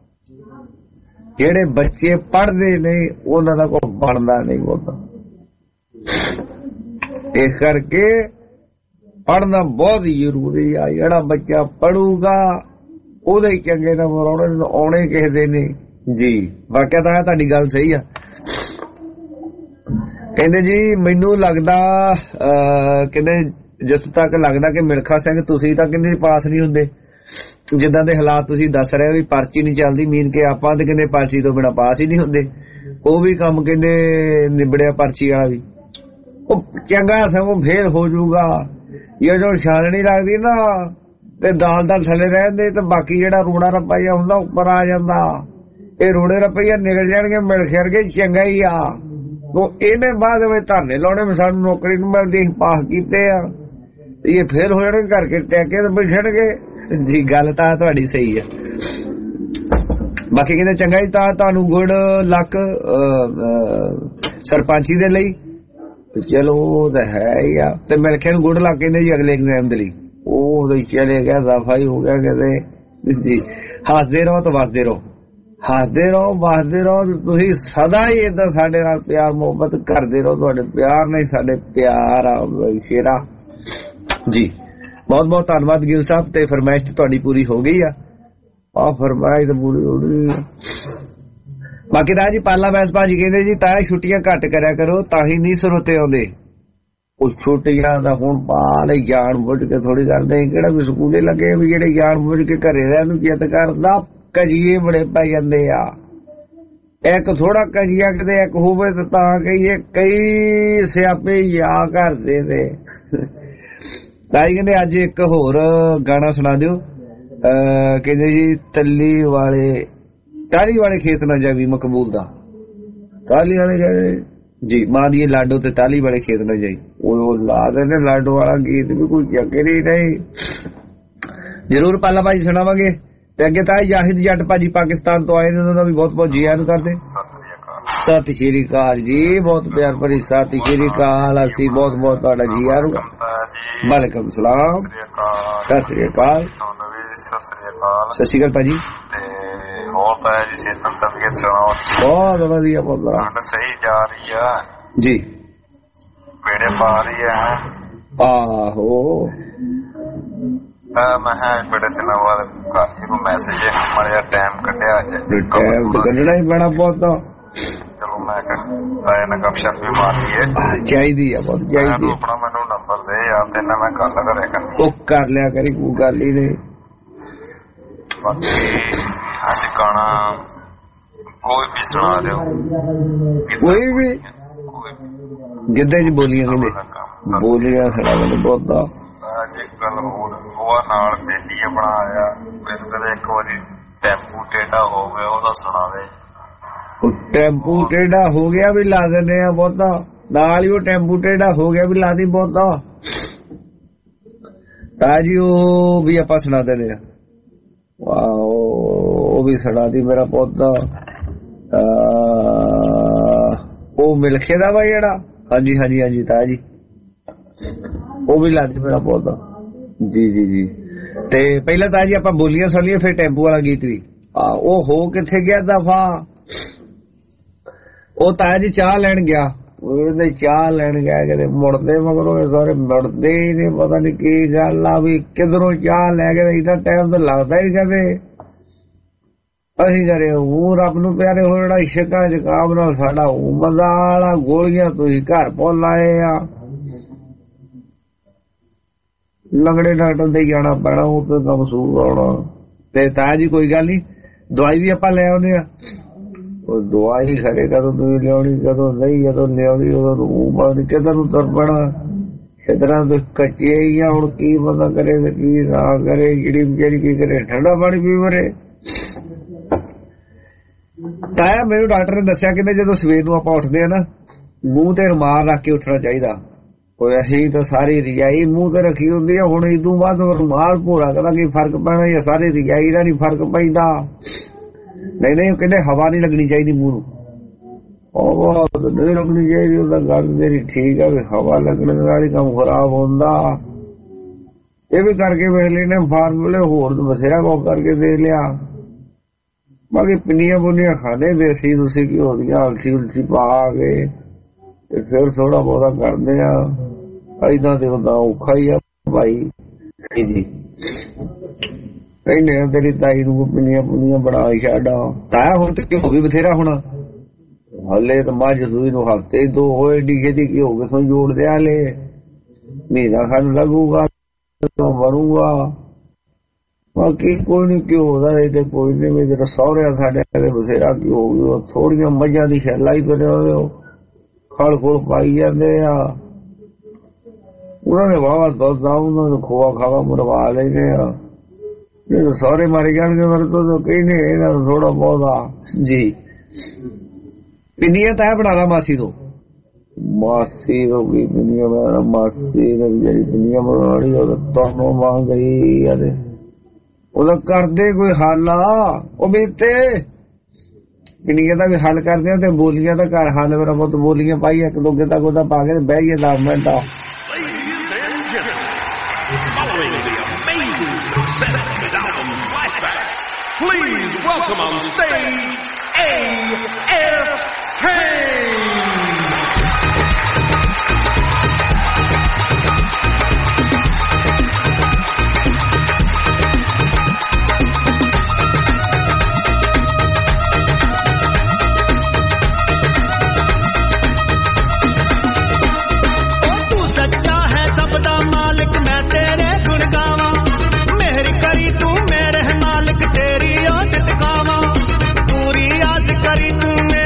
ਜਿਹੜੇ ਬੱਚੇ ਪੜ੍ਹਦੇ ਨਹੀਂ ਉਹਨਾਂ ਦਾ ਕੋਈ ਬਣਦਾ ਨਹੀਂ ਪੁੱਤ ਇਸ ਕਰਕੇ ਪੜ੍ਹਨਾ ਬਹੁਤ ਜ਼ਰੂਰੀ ਆ। ਜਿਹੜਾ ਬੱਚਾ ਪੜੂਗਾ ਉਹਦੇ ਹੀ ਚੰਗੇ ਨੰਬਰ ਆਉਣੇ ਆਉਣੇ ਕਿਸੇ ਦੇ ਨਹੀਂ ਜੀ। ਵਾਕਿਆ ਤਾਂ ਤੁਹਾਡੀ ਗੱਲ ਸਹੀ ਆ। ਕਹਿੰਦੇ ਜੀ ਮੈਨੂੰ ਲੱਗਦਾ ਕਹਿੰਦੇ ਜਿੱਥੋਂ ਤੱਕ ਲੱਗਦਾ ਕਿ ਮਿਲਖਾ ਸਿੰਘ ਤੁਸੀਂ ਤਾਂ ਕਹਿੰਦੇ ਪਾਸ ਨਹੀਂ ਹੁੰਦੇ ਜਿੱਦਾਂ ਦੇ ਹਾਲਾਤ ਤੁਸੀਂ ਦੱਸ ਰਹੇ ਵੀ ਪਰਚੀ ਨਹੀਂ ਚੱਲਦੀ ਮੀਨ ਕੇ ਆਪਾਂ ਤੇ ਕਹਿੰਦੇ ਪਰਚੀ ਤੋਂ ਬਿਨਾਂ ਪਾਸ ਹੀ ਨਹੀਂ ਹੁੰਦੇ ਉਹ ਵੀ ਕੰਮ ਕਹਿੰਦੇ ਨਿਬੜਿਆ ਪਰਚੀ ਵਾਲਾ ਵੀ ਉਹ ਚੰਗਾ ਸਗੋਂ ਫੇਲ ਹੋ ਜਾਊਗਾ ਜਦੋਂ ਛਾਲਣੀ ਲੱਗਦੀ ਨਾ ਤੇ ਦਾਲ ਦਾ ਥੱਲੇ ਰਹਿੰਦੇ ਤੇ ਬਾਕੀ ਜਿਹੜਾ ਰੋੜਾ ਰੁਪਈਆ ਹੁੰਦਾ ਉੱਪਰ ਆ ਜਾਂਦਾ ਇਹ ਰੋੜੇ ਰੁਪਈਆ ਨਿਕਲ ਜਾਣਗੇ ਮਿਲ ਖਿਰ ਕੇ ਚੰਗਾ ਹੀ ਆ। ਉਹ ਇਹਨੇ ਬਾਅਦ ਵਿੱਚ ਧਰਨੇ ਲਾਉਣੇ ਸਾਨੂੰ ਨੌਕਰੀ ਨੂੰ ਮਿਲਦੀ ਪਾਸ ਕੀਤੇ ਆ ਇਹ ਫੇਲ ਹੋ ਜਾਣਗੇ ਕਰਕੇ ਟੈਕੇ ਤੇ ਬੈਠਣਗੇ ਜੀ। ਗੱਲ ਤਾਂ ਤੁਹਾਡੀ ਸਹੀ ਆ। ਬਾਕੀ ਕਹਿੰਦੇ ਚੰਗਾ ਜੀ ਤਾਂ ਤੁਹਾਨੂੰ ਗੁੱਡ ਲੱਕ ਸਰਪੰਚੀ ਦੇ ਲਈ ਚਲੋ ਉਹ ਤਾਂ ਹੈ ਹੀ ਆ ਤੇ ਮੇਰੇ ਖਿਆਲ ਗੁੱਡ ਲੱਕ ਕਹਿੰਦੇ ਜੀ ਅਗਲੇ ਐਗਜ਼ਾਮ ਦੇ ਲਈ ਉਹ ਚਲੇ ਗਿਆ ਦਫਾ ਹੀ ਹੋ ਗਿਆ ਕਹਿੰਦੇ ਜੀ। ਹੱਸਦੇ ਰਹੋ ਤਾਂ ਵਸਦੇ ਰਹੋ ਹੱਸਦੇ ਰਹੋ ਵਸਦੇ ਰਹੋ ਤੁਸੀਂ ਸਦਾ ਹੀ ਏਦਾਂ ਸਾਡੇ ਨਾਲ ਪਿਆਰ ਮੁਹੱਬਤ ਕਰਦੇ ਰਹੋ ਤੁਹਾਡੇ ਪਿਆਰ ਨਹੀਂ ਸਾਡੇ ਪਿਆਰ ਆ ਸ਼ੇਰਾ ਜੀ। ਬਹੁਤ ਬਹੁਤ ਧੰਨਵਾਦ ਗਿੱਲ ਸਾਹਿਬ ਤੇ ਫਰਮਾਇਸ਼ ਤੁਹਾਡੀ ਪੂਰੀ ਹੋ ਗਈ ਆ ਆ ਫਰਮਾਇਸ਼ ਪੂਰੀ ਹੋ ਗਈ। ਬਾਕੀ ਤਾਂ ਜੀ ਪਾਲਾ ਵੈਸ ਭਾਜੀ ਕਹਿੰਦੇ ਜੀ ਤਾਂ ਛੁੱਟੀਆਂ ਘੱਟ ਕਰਿਆ ਕਰੋ ਤਾਂ ਹੀ ਨਹੀਂ ਸਰੋਤੇ ਆਉਂਦੇ ਉਹ ਛੁੱਟੀਆਂ ਦਾ ਹੁਣ ਪਾਲ ਜਾਣ ਬੁੱਝ ਕੇ ਥੋੜੀ ਕਰਦੇ ਕਿਹੜਾ ਵੀ ਸਕੂਲੇ ਲੱਗੇ ਵੀ ਜਿਹੜੇ ਜਾਣ ਬੁੱਝ ਕੇ ਘਰੇ ਰਹਿਣ ਨੂੰ ਜਿੱਦ ਕਰਦਾ ਕਜੀਏ ਬੜੇ ਪੈ ਜਾਂਦੇ ਆ ਇੱਕ ਥੋੜਾ ਕਜੀਆ ਕਿਤੇ ਇੱਕ ਹੋਵੇ ਤਾਂ ਤਾਂ ਕਹੀਏ ਕਈ ਸਿਆਪੇ ਯਾ ਕਰਦੇ ਨੇ। ਤਾਈ ਕਹਿੰਦੇ ਅੱਜ ਇੱਕ ਹੋਰ ਗਾਣਾ ਸੁਣਾ ਦਿਓ। ਕਹਿੰਦੇ ਜੀ ਤੱਲੀ ਵਾਲੇ ਟਾਹਲੀ ਵਾਲੇ ਖੇਤ ਨਾ ਜਾਵੀ ਮਕਬੂਲ ਦਾ। ਟਾਹਲੀ ਵਾਲੇ ਜੀ ਮਾਂ ਦੀ ਲਾਡੋ ਤੇ ਟਾਹਲੀ ਵਾਲੇ ਖੇਤ ਨਾ ਜਾਈ। ਉਹ ਲਾ ਦੇ ਲਾਡੋ ਵਾਲਾ ਗੀਤ ਵੀ ਕੋਈ ਚੱਕਰ ਹੀ ਨਹੀਂ। ਜ਼ਰੂਰ ਪਾਲਾ ਭਾਜੀ ਸੁਣਾਵਾਂਗੇ। ਤੇ ਅੱਗੇ ਤਾਂ ਜਾਹਿਦ ਜੱਟ ਭਾਜੀ ਪਾਕਿਸਤਾਨ ਤੋਂ ਆਏ ਨੇ, ਉਹਨਾਂ ਦਾ ਵੀ ਬਹੁਤ ਬਹੁਤ ਜੀ ਆਇਆਂ ਨੂੰ ਕਰਦੇ। ਸਤਿ ਸ਼੍ਰੀ ਅਕਾਲ ਜੀ, ਬਹੁਤ ਪਿਆਰ ਭਰੀ ਸਤਿ ਸ਼੍ਰੀ ਅਕਾਲ। ਅਸੀਂ ਬਹੁਤ ਬਹੁਤ ਤੁਹਾਡਾ ਜੀ ਆਇਆਂ ਨੂੰ। ਵਾਲੇਕੁਮ ਸਲਾਮ, ਸਤਿ ਸ਼੍ਰੀ ਅਕਾਲ। ਸਤਿ ਸ਼੍ਰੀ ਅਕਾਲ ਭਾਜੀ। ਹੋਰ ਤਾਂ ਜੀ ਸਿਹਤ ਤਬੀਅਤ ਸੁਣਾਓ? ਬਹੁਤ ਵਧੀਆ ਬਹੁਤ ਸਹੀ ਜਾ ਰਹੀ ਆ ਜੀ, ਵੇੜੇ ਪਾ ਰਹੀ ਹੈ। ਆਹੋ ਮੈਂ ਬੜੇ ਦਿਨਾਂ ਬਾਅਦ ਕਾਫੀ ਨੂੰ ਮੈਸੇਜ ਮਾਰਿਆ, ਟਾਈਮ ਕੱਢਿਆ ਅੱਜ। ਟਾਈਮ ਤਾਂ ਕੱਢਣਾ ਹੀ ਪੈਣਾ ਬਹੁਤ। ਚਲੋ ਮੈਂ ਆਇਆ ਨਾ ਗੱਪਸ਼ਪ ਵੀ ਮਾਰ ਲਈਏ। ਚਾਹੀਦੀ ਆ ਬਹੁਤ ਚਾਹੀਦੀ। ਆਪਣਾ ਮੈਨੂੰ ਨੰਬਰ ਦੇ ਯਾਰ, ਤੇ ਨਾਲ ਮੈਂ ਗੱਲ ਕਰਿਆ ਕਰਨੀ। ਉਹ ਕਰ ਲਿਆ ਕਰੀ, ਕੋਈ ਗੱਲ ਹੀ ਨਹੀਂ। ਬਾਕੀ ਅੱਜ ਗਾਣਾ ਕੋਈ ਵੀ ਸੁਣਾ ਦਿਓ, ਕੋਈ ਵੀ ਗਿੱਧੇ ਚ ਬੋਲੀਆਂ ਕਹਿੰਦੇ ਬੋਲੀਆਂ ਸੁਣਾ ਦਿੰਦੇ ਬਹੁਤਾ। ਅੱਜ ਇੱਕ ਗੱਲ ਹੋਰ, ਉਹ ਨਾਲ ਬੇਲੀ ਬਣਾਇਆ ਮੈਨੂੰ ਕਦੇ ਇੱਕ ਵਾਰੀ ਟੈਂਪੂ ਟੇਢਾ ਹੋ ਗਿਆ ਉਹਦਾ ਸੁਣਾ ਦੇ। ਟੈਂਪੂ ਟੇਢਾ ਹੋ ਗਿਆ ਵੀ ਲਾ ਦਿੰਦੇ ਆ ਬਹੁਤਾ, ਨਾਲ ਹੀ ਉਹ ਟੈਂਪੂ ਟੇਢਾ ਹੋ ਗਿਆ ਵੀ ਲਾ ਦੀ ਬਹੁਤਾ। ਤਾਂ ਜੀ ਉਹ ਵੀ ਆਪਾਂ ਸੁਣਾ ਦਿੰਦੇ ਆ। ਵਾਹ ਉਹ ਵੀ ਸੁਣਾ ਦੀ ਮੇਰਾ ਪੌਦਾ। ਉਹ ਮਿਲਖੇ ਦਾ ਵਾ ਜਿਹੜਾ, ਹਾਂਜੀ ਹਾਂਜੀ ਹਾਂਜੀ ਤਾਂ ਜੀ ਉਹ ਵੀ ਲਾ ਦੀ ਮੇਰਾ ਪੌਦਾ। ਜੀ ਜੀ ਜੀ। ਤੇ ਪਹਿਲਾਂ ਤਾਂ ਜੀ ਆਪਾਂ ਬੋਲੀਆਂ ਸੁਣ ਲਈਏ, ਫਿਰ ਟੈਂਪੂ ਵਾਲਾ ਗੀਤ ਵੀ। ਆ ਉਹ ਹੋ ਕਿੱਥੇ ਗਿਆ ਦਫਾ, ਉਹ ਤਾਂ ਜੀ ਚਾਹ ਲੈਣ ਗਿਆ। ਉਹਦੇ ਚਾਹ ਲੈਣ ਗਿਆ ਕਿਤੇ ਮੁੜਦੇ ਮਗਰੋਂ ਸਾਰੇ ਮੁੜਦੇ ਹੀ ਨਹੀਂ, ਪਤਾ ਨੀ ਕੀ ਗੱਲ ਆ ਵੀ ਕਿਧਰੋਂ ਚਾਹ ਲੈ ਕੇ। ਇੰਨਾ ਟਾਈਮ ਤਾਂ ਲੱਗਦਾ ਹੀ ਕਦੇ ਅਸੀਂ ਕਰੇ ਉਹ ਰੱਬ ਨੂੰ ਪਿਆਰੇ ਹੋ ਜਿਹੜਾ ਇਸ਼ਕਾਂ ਜ਼ੁਕਾਮ ਨਾਲ ਸਾਡਾ ਉਹ ਮਜ਼ਾ ਵਾਲਾ ਗੋਲੀਆਂ ਤੁਸੀਂ ਘਰ ਪਹੁੰਚ ਲਾਏ ਆ। ਲੰਗੜੇ ਡਾਕਟਰ ਦੇ ਜਾਣਾ ਪੈਣਾ, ਉਹ ਤੇ ਕੰਮ ਸੂਰ ਆਉਣਾ। ਤੇ ਤਾਂ ਜੀ ਕੋਈ ਗੱਲ ਨੀ, ਦਵਾਈ ਵੀ ਆਪਾਂ ਲੈ ਆਉਂਦੇ ਆ। ਉਹ ਦਵਾਈ ਖਰੇ ਕਦੋਂ ਤੁਸੀਂ ਲਿਆਉਣੀ, ਕਦੋਂ ਨਹੀਂ, ਜਦੋਂ ਲਿਆਉਣੀ ਉਦੋਂ ਮਨ ਕਿਧਰ ਨੂੰ ਤੁਰ ਪੈਣਾ। ਖੇਤਰਾਂ ਤੋਂ ਕੱਚੇ ਹੀ ਆ, ਹੁਣ ਕੀ ਬੰਦਾ ਕਰੇ ਤੇ ਕੀ ਨਾ ਕਰੇ। ਜਿਹੜੀ ਵਿਚਾਰੀ ਕੀ ਕਰੇ, ਠੰਡਾ ਪਾਣੀ ਪੀ ਮਰੇ। ਤਾਇਆ ਮੈਨੂੰ ਡਾਕਟਰ ਨੇ ਦੱਸਿਆ ਕਹਿੰਦੇ ਜਦੋਂ ਸਵੇਰ ਨੂੰ ਆਪਾਂ ਉੱਠਦੇ ਆ ਨਾ, ਮੂੰਹ ਤੇ ਰੁਮਾਲ ਰੱਖ ਕੇ ਉੱਠਣਾ ਚਾਹੀਦਾ। ਕੋਈ ਅਸੀਂ ਤਾਂ ਸਾਰੀ ਰਜਾਈ ਮੂੰਹ ਤੇ ਰੱਖੀ ਹੁੰਦੀ ਆ, ਹੁਣ ਇਦੋਂ ਬਾਅਦ ਰੁਮਾਲ ਭੋਰਾ ਕਦਾ ਕੀ ਫਰਕ ਪੈਣਾ, ਜਾਂ ਸਾਰੀ ਰਜਾਈ ਦਾ ਨੀ ਫਰਕ ਪੈਂਦਾ। ਨਹੀਂ ਨਹੀਂ ਉਹ ਕਹਿੰਦੇ ਹਵਾ ਨੀ ਲੱਗਣੀ ਚਾਹੀਦੀ ਮੂੰਹ ਨੂੰ, ਉਹ ਨਹੀਂ ਲੱਗਣੀ ਚਾਹੀਦੀ। ਉਹਦਾ ਗੱਲ ਮੇਰੀ ਠੀਕ ਆ ਵੀ ਹਵਾ ਲੱਗਣ ਨਾਲ ਹੀ ਕੰਮ ਖਰਾਬ ਹੁੰਦਾ। ਇਹ ਵੀ ਕਰਕੇ ਵੇਖ ਲੈਣੇ ਫਾਰਮੂਲੇ, ਹੋਰ ਬਥੇਰਾ ਕੁਝ ਕਰਕੇ ਦੇਖ ਲਿਆ। ਬਾਕੀ ਪਿੰਨੀਆਂ ਪੁੰਨੀਆਂ ਖਾਣੇ ਦੇਸੀ ਤੁਸੀਂ ਘਿਓ ਦੀਆਂ ਅਲਸੀ ਉਲਸੀ ਪਾ ਕੇ ਤੇ ਫਿਰ ਥੋੜਾ ਬਹੁਤਾ ਕਰਦੇ ਆ। ਏਦਾਂ ਤੇ ਹੁੰਦਾ ਔਖਾ ਹੀ ਆ ਭਾਈ ਜੀ। ਕਹਿੰਦੇ ਤੇਰੀ ਤਾਈ ਨੂੰ ਪਿੰਨੀਆਂ ਪੁੰਨੀਆਂ ਬਣਾ ਛੱਡ। ਤਾਇਆ ਹੁਣ ਤੇ ਘਿਓ ਵੀ ਬਥੇਰਾ ਹੋਣਾ, ਹਲੇ ਤਾਂ ਮੱਝ ਸੂਈ ਨੂੰ ਹਫ਼ਤੇ ਦੋ ਹੋਏ ਡੀਗੇ ਦੀ ਘਿਓ ਕਿਥੋਂ ਜੋੜਦੇ ਆ। ਹਲੇ ਮਹੀਨਾ ਖਾਣ ਲੱਗੂਗਾ ਬਣੂਗਾ। ਬਾਕੀ ਕੋਈ ਨੀ ਘਿਓ ਦਾ ਤੇ ਕੋਈ ਨੀ, ਮੇਰੇ ਸਹੁਰਿਆਂ ਸਾਡੇ ਬਥੇਰਾ ਘਿਓ, ਥੋੜੀਆਂ ਮੱਝਾਂ ਦੀ ਛੈਲਾ ਹੀ ਕਰਿਆ ਉਹਦੇ ਖਲ ਖੁਲ ਪਾਈ ਜਾਂਦੇ ਆ। ਉਹਨਾਂ ਨੇ ਵਾਹਵਾ ਦੁੱਧ ਆ, ਉਹਨਾਂ ਨੂੰ ਖੋਆ ਖਾਵਾ ਮਰਵਾ ਲੈਂਦੇ ਆ। ਜਦੋਂ ਸਾਰੇ ਮਾਰੇ ਜਾਣਗੇ ਮੇਰੇ ਤੋਂ ਕਹਿੰਦੇ ਇਹਨਾਂ ਨੂੰ ਥੋੜਾ ਬਹੁਤਾ ਜੀ। ਪਿੰਨੀਆਂ ਤਾਂ ਬਣਾ ਲਾ ਮਾਸੀ ਤੋਂ, ਮਾਸੀ ਤੋਂ ਵੀ ਪਿੰਨੀਆਂ ਬਣਾ। ਮਾਸੀ ਨੇ ਜਿਹੜੀ ਪਿੰਨੀਆਂ ਬਣਾਉਣੀ ਉਹ ਤੁਹਾਨੂੰ ਮੰਗ ਗਈ ਆ ਤੇ ਉਹਦਾ ਕਰਦੇ ਕੋਈ ਹੱਲ ਆ। ਉਹ ਵੀ ਤੇ ਪਿੰਨੀਆਂ ਦਾ ਵੀ ਹੱਲ ਕਰਦੇ ਆ ਤੇ ਬੋਲੀਆਂ ਦਾ ਘਰ ਹੱਲ। ਮੇਰਾ ਬਹੁਤ ਬੋਲੀਆਂ ਪਾਈ ਇੱਕ ਦੋ ਤੱਕ ਉਹਦਾ ਪਾ ਕੇ ਬਹਿ ਗਏ ਦਸ ਮਿੰਟ ਆ। Please welcome on stage A F K. तेरी आदत कावा पूरी आज करी तूने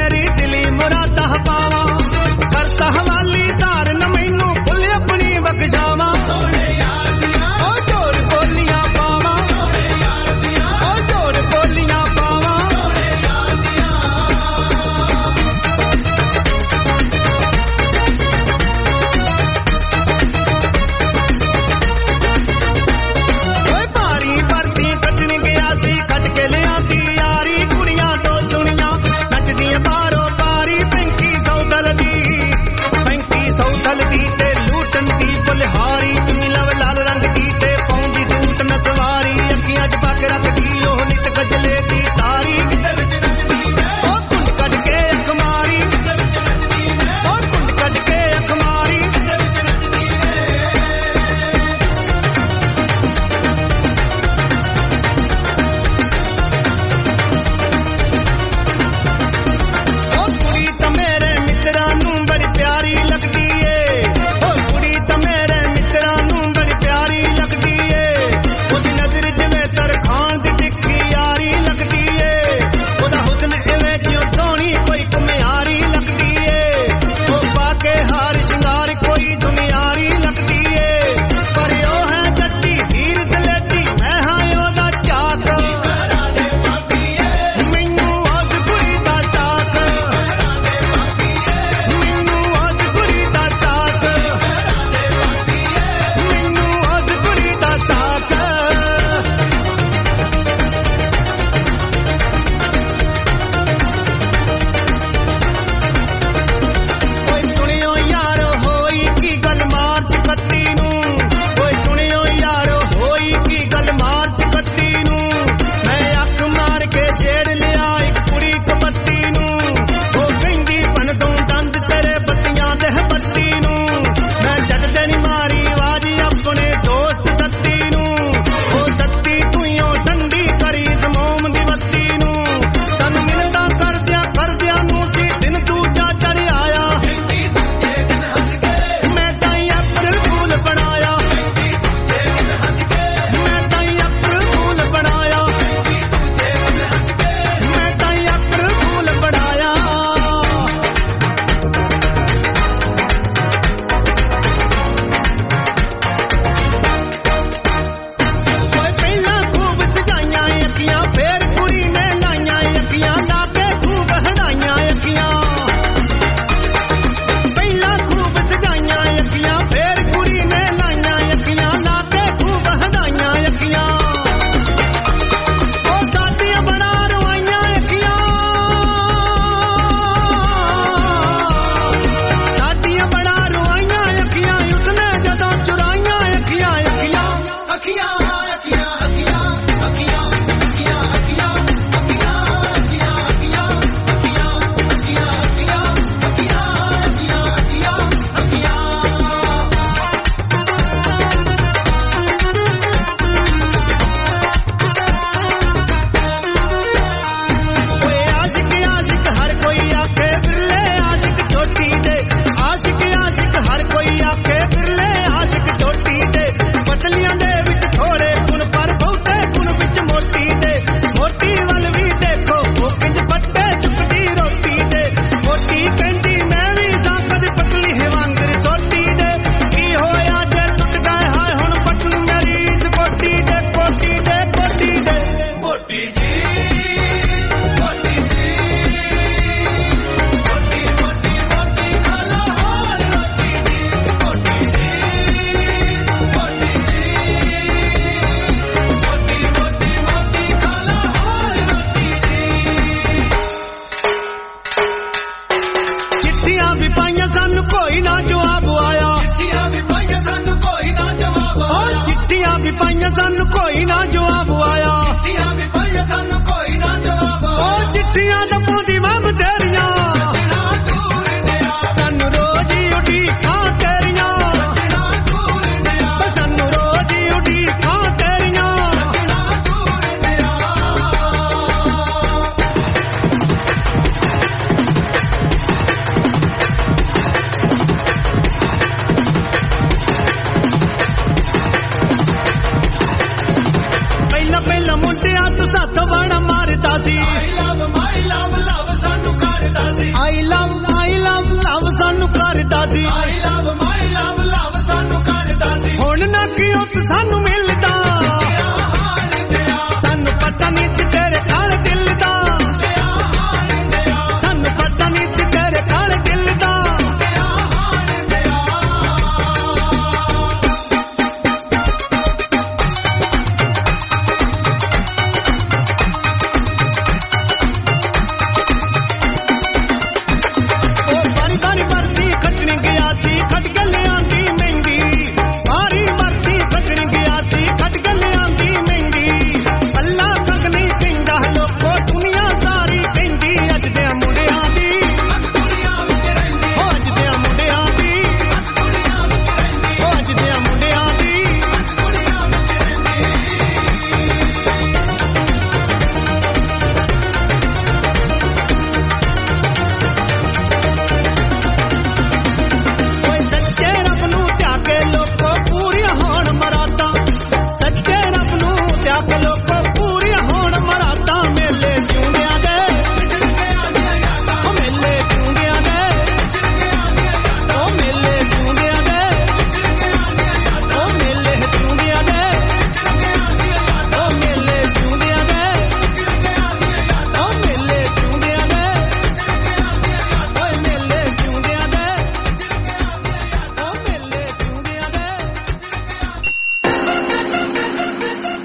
ਸੌਦਲ ਦੀ ਤੇ ਲੂਟਣ ਦੀ ਬੁਲਹਾਰੀ ਨੀ ਲਵ ਲਾਲ ਰੰਗ ਦੀ ਤੇ ਪਾਉਂਦੀ ਸੂਟ ਨਸਵਾਰੀ ਅੱਖੀਆਂ 'ਚ ਪਾ ਕੇ ਰੱਖਦੀ ਉਹ ਨਿਤ ਗਜਲੇ ਦੀ ਤਾਰੀ ਉਹ ਕੁੰਡ ਕੱਢ ਕੇ ਅੱਖ ਮਾਰੀ ਉਹ ਕੁੰਡ ਕੱਢ ਕੇ ਅੱਖ ਮਾਰੀ ਉਹ ਕੁੜੀ ਤਾਂ ਮੇਰੇ ਮਿੱਤਰਾਂ ਨੂੰ ਬੜੀ ਪਿਆਰੀ ਲੱਗਦੀ ਏ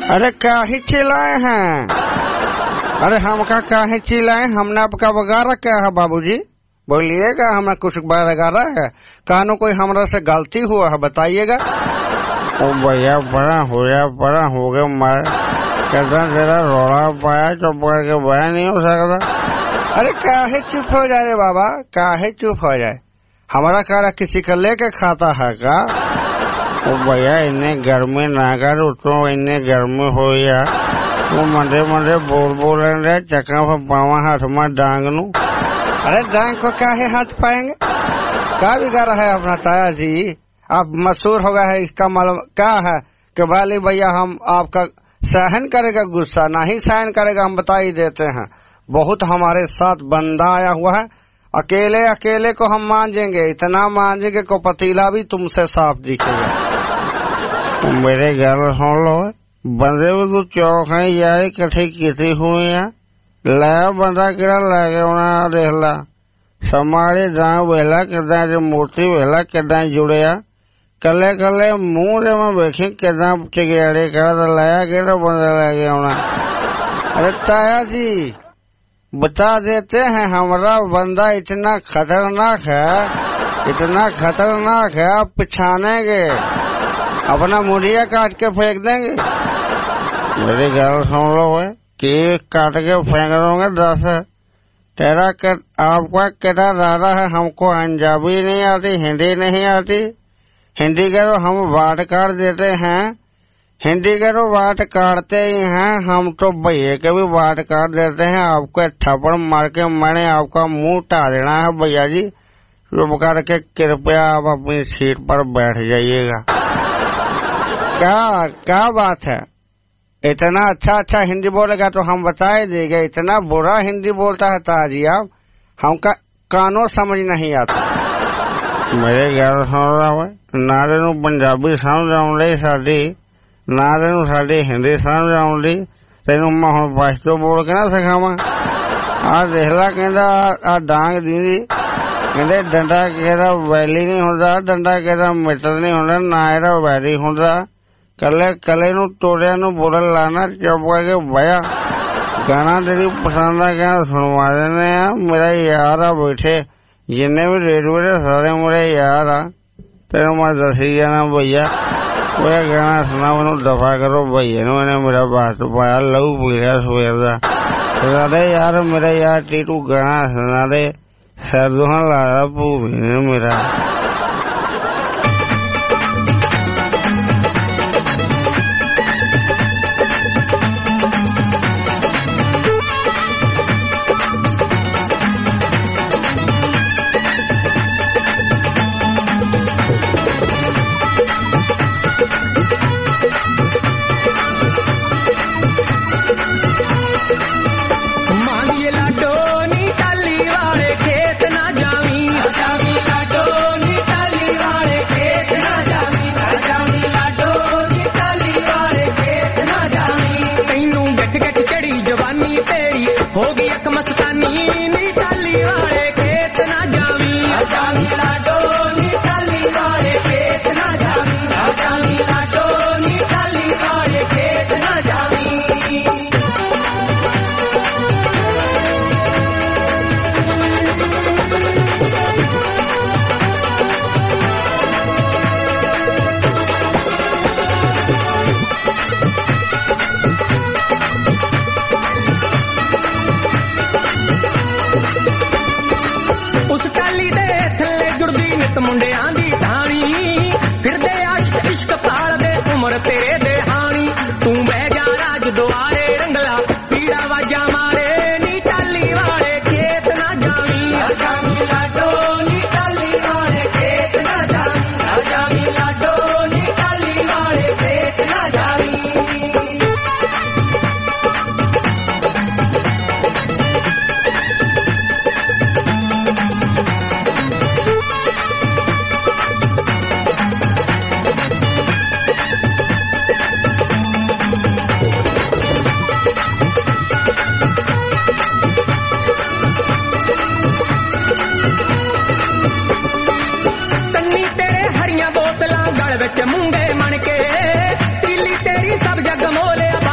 अरे काहे चिल्लाए हैं? अरे हमका काहे चिल्लाए? हमने आपका बगारा क्या है बाबूजी? बोलिएगा, हमें कुछ बगारा है? कानो कोई हमरा से गलती हुआ है बताइएगा। ओ भैया बड़ा हो गया बड़ा हो गया मैं कहता तेरा रोड़ा पाया चुप करके बया नहीं हो सकता। अरे काहे चुप हो जाए बाबा, काहे चुप हो जाए? हमारा कारा किसी का लेके खाता है का? ओ भैया इन्ने गर्मी ना कर तो इन्ने गर्मी हो या तू मंडे मंडे बोल बोल रहे चक्का पर पावा हाथ में डांग नू। अरे डांग को काहे हाथ पाएंगे? क्या बिगाड़ा है अपना ताया जी? आप मशहूर हो गया है, इसका मालूम क्या है कि वाली भैया हम आपका सहन करेगा गुस्सा नहीं सहन करेगा, हम बता ही देते हैं। बहुत हमारे साथ बंदा आया हुआ है, अकेले अकेले को हम मांझेंगे, इतना मांझेंगे को पतीला भी तुमसे साफ दिखेगा। मेरे घर सुन लो बंदे में तू चौक है यार कठे किसी हुई है लाया बंदा किड़ा लगे उन्हें देख ला समारे दांव वेला किदा जो मूर्ति वेला किदा जुड़िया कले कले मुंह से मैं देखे किदा चिगड़े कर लाया किड़ा बंदा लगे उन्हें। अरे ताया जी बता देते हैं हमारा बंदा इतना खतरनाक है, इतना खतरनाक है आप पिछानेंगे, अपना मुड़िया काट के फेंक देंगे। मेरी गल सुन लो है कि काट के फेंक दोगे दस तेरा कर, आपका केटा दादा है, हमको पंजाबी नहीं आती हिंदी नहीं आती। हिंदी का तो हम वाट काट देते हैं, हिंदी का तो वाट काटते ही हैं, हम तो भैया के भी वाट काट देते हैं। आपको थप्पड़ मार के मैंने आपका मुंह टालना है भैया जी, चुप करके कृपया आप अपनी सीट पर बैठ जाइएगा। क्या क्या बात है? इतना अच्छा अच्छा हिंदी बोलेगा तो हम बता ही देंगे, इतना बुरा हिंदी बोलता है ताजी आप, हमका कानों समझ नहीं आता। मेरे घर सुन रहा है ना तेन पंजाबी समझ आउंदी साडी ना तेन साडी हिंदी समझ आउंदी, तेन मैं हुण पछतो बोल के ना सिखावा। आ देख ला कहंदा आ डांग दीदी कहंदे डंडा कहदा वैली नहीं हुंदा, डंडा कहदा मित्र नहीं हुंदा, ना एदा वैरी हुंदा। कले कले नू तोड़िया नू बोल लाना चुप करके बया गाना तेरी पसंद का गाना सुनवा देने आ। मेरा यार आ बैठे जिन्ने भी रेडियो दे सारे मेरे यार आ, तेरे मैं दसी जाना भैया वो गाना सुना मैनू दफा करो भैया नू इन्हें मेरा बात पाया लहू पी लिया सवेर का। सुना दे यार मेरा यार टीटू गाना सुना दे सर दुहन ला रहा भूवी ने मेरा। बोतलां गल विच मुंगे मन के तीली तेरी सब जग मोले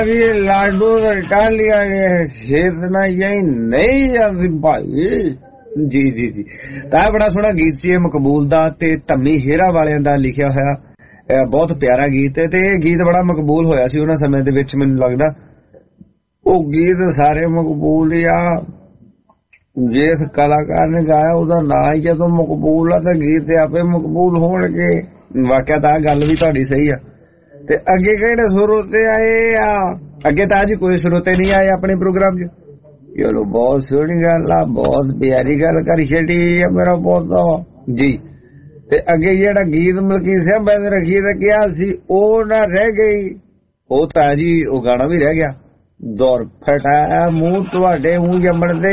भी लाडू टालिया खेत ना यही नहीं जाती भाई। जी जी जी ਤਾਂ ਬੜਾ ਸੋਹਣਾ ਗੀਤ ਸੀ ਇਹ ਮਕਬੂਲ ਦਾ ਤੇ ਧੰਮੀ ਹੇਰਾ ਵਾਲਿਆਂ ਦਾ ਲਿਖਿਆ ਹੋਇਆ ਬਹੁਤ ਪਿਆਰਾ ਗੀਤ ਹੈ ਤੇ ਇਹ ਗੀਤ ਬੜਾ ਮਕਬੂਲ ਹੋਇਆ ਸੀ ਉਹਨਾਂ ਸਮੇਂ ਦੇ ਵਿੱਚ। ਮੈਨੂੰ ਲੱਗਦਾ ਉਹ ਗੀਤ ਸਾਰੇ ਮਕਬੂਲ ਆ, ਜਿਸ ਕਲਾਕਾਰ ਨੇ ਗਾਇਆ ਉਹਦਾ ਨਾਂ ਹੀ ਜਦੋਂ ਮਕਬੂਲ ਆ ਤਾਂ ਗੀਤ ਆਪੇ ਮਕਬੂਲ ਹੋਣਗੇ। ਵਾਕਿਆ ਤਾਂ ਗੱਲ ਵੀ ਤੁਹਾਡੀ ਸਹੀ ਆ। ਤੇ ਅੱਗੇ ਕਿਹੜੇ ਸਰੋਤੇ ਆਏ ਆ? ਅੱਗੇ ਤਾਂ ਅੱਜ ਕੋਈ ਸਰੋਤੇ ਨਹੀਂ ਆਏ ਆਪਣੇ ਪ੍ਰੋਗਰਾਮ 'ਚ। ਚਲੋ ਬਹੁਤ ਸੋਹਣੀ ਗੱਲ ਆ, ਬਹੁਤ ਪਿਆਰੀ ਗੱਲ ਕਰ ਛੱਡੀ ਆ ਮੇਰਾ ਪੋਤਾ ਜੀ। ਤੇ ਅੱਗੇ ਜਿਹੜਾ ਗੀਤ ਮਲਕੀਤ ਸਿੰਘ ਬਾਈ ਨੇ ਰੱਖੀ ਤੇ ਕਿਹਾ ਸੀ ਉਹ ਨਾ ਰਹਿ ਗਈ, ਉਹ ਤਾਂ ਜੀ ਉਹ ਗਾਣਾ ਵੀ ਰਹਿ ਗਿਆ। ਦੌਰ ਫਟਾਇਆ ਮੂੰਹ ਤੁਹਾਡੇ ਮੂੰਹ ਜੰਮਣਦੇ।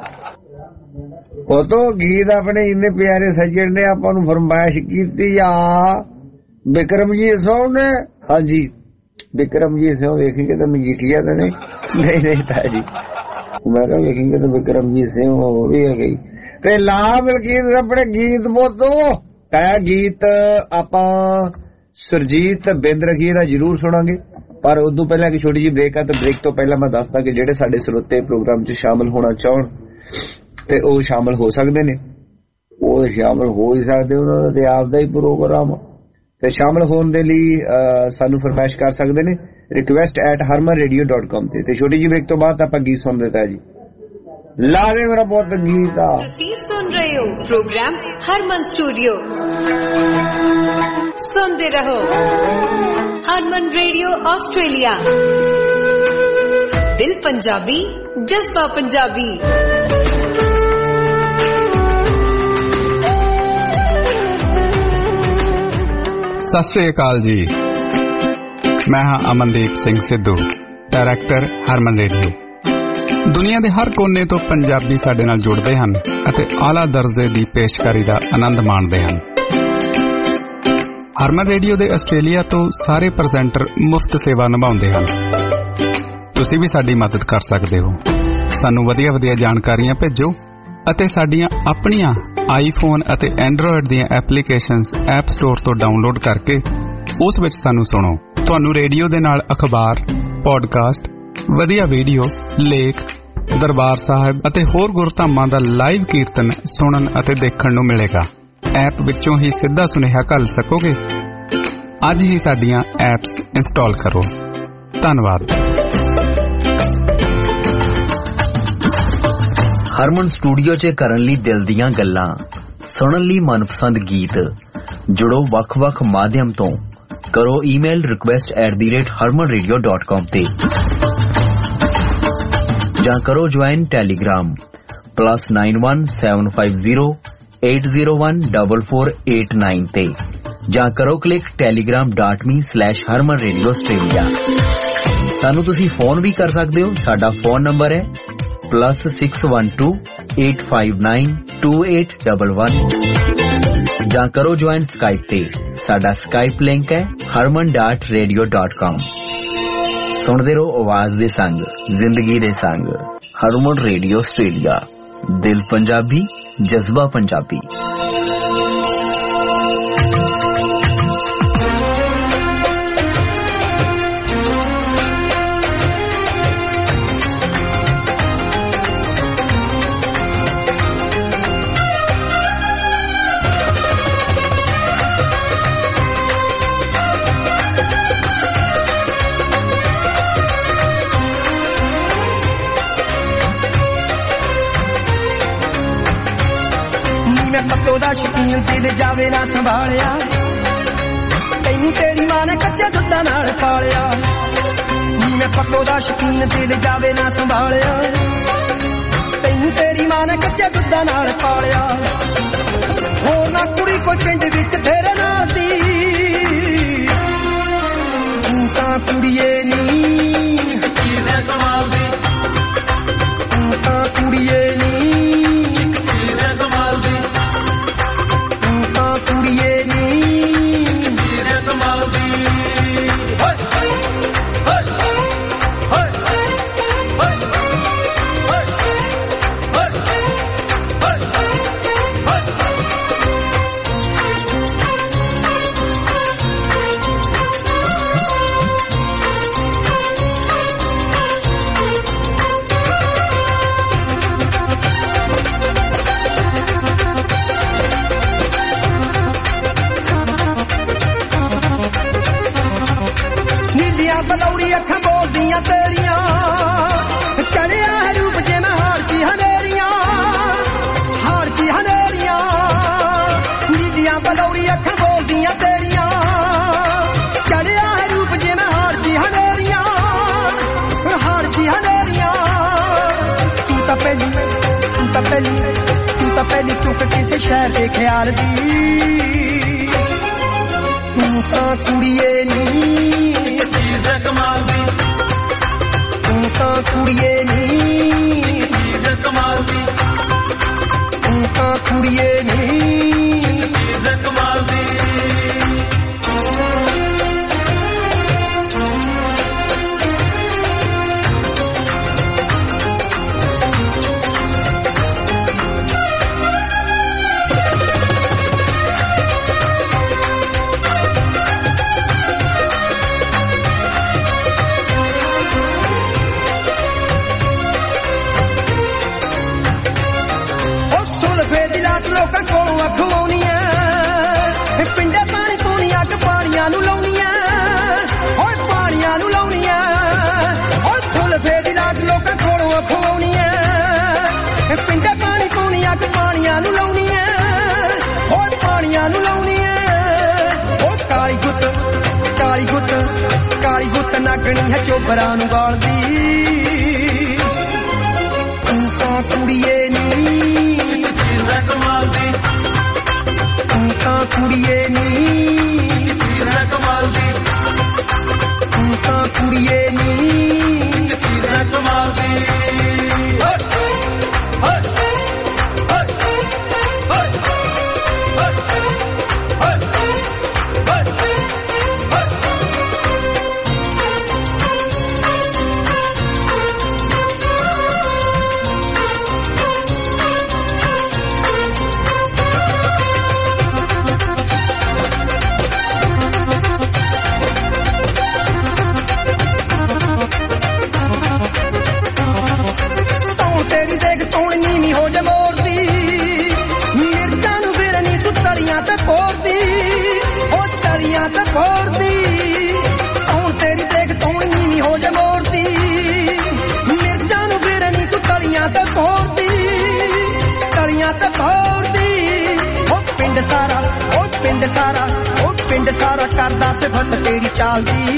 ਉਹ ਤੋਂ ਗੀਤ ਆਪਣੇ ਇੰਨੇ ਪਿਆਰੇ ਸੱਜਣ ਨੇ ਆਪਾਂ ਨੂੰ ਫਰਮਾਇਸ਼ ਕੀਤੀ ਆ ਬਿਕਰਮਜੀਤ ਸਿੰਘ ਨੇ। ਹਾਂਜੀ ਬਿਕਰਮਜੀਤ ਸਿੰਘ ਵੇਖੀਏ ਤਾਂ ਮਜੀਠੀਆ ਤਾਂ ਨਹੀਂ ਨਹੀਂ ਨਹੀਂ ਤਾਂ ਜੀ ਮੈਂ ਕਿਹਾ ਵੇਖੀਏ ਤਾਂ ਬਿਕਰਮਜੀਤ ਸਿੰਘ ਉਹ ਵੀ ਹੈ ਗਈ। ਤੇ ਲਾ ਮਲਕੀਤ ਆਪਣੇ ਗੀਤ ਬੋਤੋ ਇਹ ਗੀਤ ਆਪਾਂ ਸੁਰਜੀਤ ਬਿੰਦ ਰਖੀਏ ਦਾ ਜ਼ਰੂਰ ਸੁਣਾਂਗੇ, ਪਰ ਉਦੋਂ ਪਹਿਲਾਂ ਇੱਕ ਛੋਟੀ ਜਿਹੀ ਬ੍ਰੇਕ ਆ। ਤੇ ਬ੍ਰੇਕ ਤੋਂ ਪਹਿਲਾਂ ਮੈਂ ਦੱਸਦਾ ਕਿ ਜਿਹੜੇ ਸਾਡੇ ਸਰੋਤੇ ਪ੍ਰੋਗਰਾਮ 'ਚ ਸ਼ਾਮਲ ਹੋਣਾ ਚਾਹਣ ਤੇ ਉਹ ਸ਼ਾਮਲ ਹੋ ਸਕਦੇ ਨੇ, ਉਹ ਸ਼ਾਮਲ ਹੋ ਹੀ ਸਕਦੇ, ਉਹਨਾਂ ਦਾ ਤੇ ਆਪਦਾ ਹੀ ਪ੍ਰੋਗਰਾਮ। ਤੇ ਸ਼ਾਮਲ ਹੋਣ ਦੇ ਲਈ ਸਾਨੂੰ ਫਰਮਾਇਸ਼ ਕਰ ਸਕਦੇ ਨੇ request at Harman radio dot com ਤੇ। ਤੇ ਛੋਟੀ ਜਿਹੀ ਬ੍ਰੇਕ ਤੋਂ ਬਾਅਦ ਆਪਾਂ ਗੀਤ ਸੁਣ ਦਿੱਤਾ ਜੀ। ਲਾ ਦੇ ਮੇਰਾ ਬਹੁਤ ਗੀਤ ਆ। ਤੁਸੀਂ ਸੁਣ ਰਹੇ ਹੋ ਪ੍ਰੋਗਰਾਮ ਹਰਮਨ ਸਟੂਡੀਓ। ਸੁਣਦੇ ਰਹੋ ਹਰਮਨ ਰੇਡੀਓ ਆਸਟ੍ਰੇਲੀਆ। ਦਿਲ ਪੰਜਾਬੀ ਜਜ਼ਬਾ ਪੰਜਾਬੀ। ਸਤਿ ਸ਼੍ਰੀ ਅਕਾਲ ਜੀ, ਮੈਂ ਹਾਂ ਅਮਨਦੀਪ ਸਿੰਘ ਸਿੱਧੂ, ਡਾਇਰੈਕਟਰ ਹਰਮਨ ਰੇਡੀਓ। ਦੁਨੀਆ ਦੇ ਹਰ ਕੋਨੇ ਤੋਂ ਪੰਜਾਬੀ ਸਾਡੇ ਨਾਲ ਜੁੜਦੇ ਹਨ ਅਤੇ ਆਲਾ ਦਰਜੇ ਦੀ ਪੇਸ਼ਕਾਰੀ ਦਾ ਆਨੰਦ ਮਾਣਦੇ ਹਨ। ਹਰਮਨ ਰੇਡੀਓ ਦੇ ਆਸਟ੍ਰੇਲੀਆ ਤੋਂ ਸਾਰੇ ਪ੍ਰੈਜ਼ੈਂਟਰ ਮੁਫਤ ਸੇਵਾ ਨਿਭਾਉਂਦੇ ਹਨ। ਤੁਸੀਂ ਵੀ ਸਾਡੀ ਮਦਦ ਕਰ ਸਕਦੇ ਹੋ। ਸਾਨੂੰ ਵਧੀਆ ਵਧੀਆ ਜਾਣਕਾਰੀਆਂ ਭੇਜੋ ਅਤੇ ਸਾਡੀਆਂ ਆਪਣੀਆਂ ਆਈਫੋਨ ਅਤੇ ਐਂਡਰੋਇਡ ਦੀਆਂ ਐਪਲੀਕੇਸ਼ਨਸ ਐਪ ਸਟੋਰ ਤੋਂ ਡਾਊਨਲੋਡ ਕਰਕੇ ਉਸ ਵਿੱਚ ਸਾਨੂੰ ਸੁਣੋ। ਤੁਹਾਨੂੰ ਰੇਡੀਓ ਦੇ ਨਾਲ ਅਖਬਾਰ, ਪੋਡਕਾਸਟ, ਵਧੀਆ ਵੀਡੀਓ, ਲੇਖ, ਦਰਬਾਰ ਸਾਹਿਬ ਅਤੇ ਹੋਰ ਗੁਰਧਾਮਾਂ ਦਾ ਲਾਈਵ ਕੀਰਤਨ ਸੁਣਨ ਅਤੇ ਦੇਖਣ ਨੂੰ ਮਿਲੇਗਾ। ਐਪ ਵਿੱਚੋਂ ਹੀ ਸਿੱਧਾ ਸੁਨੇਹਾ ਘੱਲ ਸਕੋਗੇ। ਅੱਜ ਹੀ ਸਾਡੀਆਂ ਐਪਸ ਇੰਸਟਾਲ ਕਰੋ। ਧੰਨਵਾਦ। ਹਰਮਨ ਸਟੂਡੀਓ 'ਚ ਕਰਨ ਲਈ ਦਿਲ ਦੀਆਂ ਗੱਲਾਂ, ਸੁਣਨ ਲਈ ਮਨਪਸੰਦ ਗੀਤ। ਜੁੜੋ ਵੱਖ-ਵੱਖ ਮਾਧਿਅਮ ਤੋਂ। ਕਰੋ email request at the rate Harman radio dot com ਤੇ ਜਾਂ ਕਰੋ join Telegram plus nine one seven five zero eight zero one double four eight nine ਤੇ ਜਾਂ ਕਰੋ click Telegram dot me slash Harman radio Australia. ਸਾਨੂੰ ਤੁਸੀਂ ਫੋਨ ਵੀ ਕਰ ਸਕਦੇ ਹੋ। ਸਾਡਾ ਫੋਨ ਨੰਬਰ ਹੈ plus six one two eight five nine two eight double one ਜਾਂ ਕਰੋ ਜੁਆਇਨ ਸਕਾਈਪ ਤੇ। ਸਾਡਾ ਸਕਾਈਪ ਲਿੰਕ ਹੈ ਹਰਮਨ ਡਾਟ ਰੇਡੀਓ ਡਾਟ ਕਾਮ। ਸੁਣਦੇ ਰਹੋ ਆਵਾਜ਼ ਦੇ ਸੰਗ, ਜ਼ਿੰਦਗੀ ਦੇ ਸੰਗ। Harman radio Australia. ਦਿਲ ਪੰਜਾਬੀ, ਜਜ਼ਬਾ ਪੰਜਾਬੀ। ਸ਼ਕੀਨ ਦਿਲ ਜਾਵੇ ਨਾ ਸੰਭਾਲਿਆ, ਤੈਨੂੰ ਤੇਰੀ ਮਾਂ ਨੇ ਕੱਚੇ ਦੁੱਧਾਂ ਨਾਲ ਪਾਲਿਆ। ਮੈਂ ਪੱਕੋ ਦਾ ਸ਼ਕੀਨ ਦਿਲ ਜਾਵੇ ਨਾ ਸੰਭਾਲਿਆ, ਤੈਨੂੰ ਤੇਰੀ ਮਾਂ ਨੇ ਕੱਚੇ ਦੁੱਧਾਂ ਨਾਲ ਪਾਲਿਆ। ਹੋਰ ਨਾ ਕੁੜੀ ਕੋਈ ਪਿੰਡ ਵਿੱਚ ਤੇਰੇ ਨਾਲ ਦੀ, ਤੂੰ ਤਾਂ ਕੁੜੀਏ ਨੀ ਚੀਜ਼ ਹੈ ਕਮਾਲ ਦੀ, ਤੂੰ ਤਾਂ ਕੁੜੀਏ ਨੀ ਚੁੱਕ ਕਿਸੇ ਸ਼ਹਿਰ ਦੇ ਖਿਆਲ ਦੀ ਤੂੰ ਤਾਂ ਕੁੜੀਏ ਨੀ ਇੱਕ ਚੀਜ਼ ਹੈ ਕਮਾਲ ਦੀ ਤੂੰ ਤਾਂ ਕੁੜੀਏ ਨੀ ਇੱਕ ਚੀਜ਼ ਹੈ ਕਮਾਲ ਦੀ ਤੂੰ ਤਾਂ ਕੁੜੀਏ ਨੀ ਇੱਕ ਚੀਜ਼ ਹੈ ਕਮਾਲ ਦੀ ਲੋਕਾਂ ਕੋਲੋਂ ਅਖਵਾਉਣੀਆਂ ਪਿੰਡੇ ਪਾਣੀ ਪੂਣੀਆਂ ਕਿ ਪਾਣੀਆਂ ਨੂੰ ਲਾਉਣੀਆਂ ਓਏ ਪਾਣੀਆਂ ਨੂੰ ਲਾਉਣੀਆਂ ਓਏ ਫੁੱਲ ਫੇਰੀ ਲਾਟ ਲੋਕਾਂ ਕੋਲੋਂ ਅਖਵਾਉਣੀਆਂ ਪਿੰਡੇ ਪਾਣੀ ਪੂਣੀਆਂ ਕਿ ਪਾਣੀਆਂ ਨੂੰ ਲਾਉਣੀਆਂ ਓਏ ਪਾਣੀਆਂ ਨੂੰ ਲਾਉਣੀਆਂ ਓ ਕਾਲੀ ਗੁੱਤ ਕਾਲੀ ਗੁੱਤ ਕਾਲੀ ਗੁੱਤ ਨਾਗਣੀ ਹੈ ਚੋਬਰਾਂ ਨੂੰ ਗਾਲਦੀ ਤੂੰ ਤਾਂ ਕੁੜੀਏ ਨੀ ਕਮਾਲ ਦੀ ਤੂੰ ਤਾਂ ਕੁੜੀਏ ਨੀ ਇੱਕ ਚੀਜ਼ ਹੈ ਕਮਾਲ ਦੀ ਤੂੰ ਤਾਂ ਕੁੜੀਏ ਨੀ ਇੱਕ ਚੀਜ਼ ਹੈ ਕਮਾਲ ਦੀ ਸਾਰਾ ਉਹ ਪਿੰਡ ਸਾਰਾ ਕਰਦਾ ਸਿਫਤ ਤੇਰੀ ਚਾਲ ਦੀ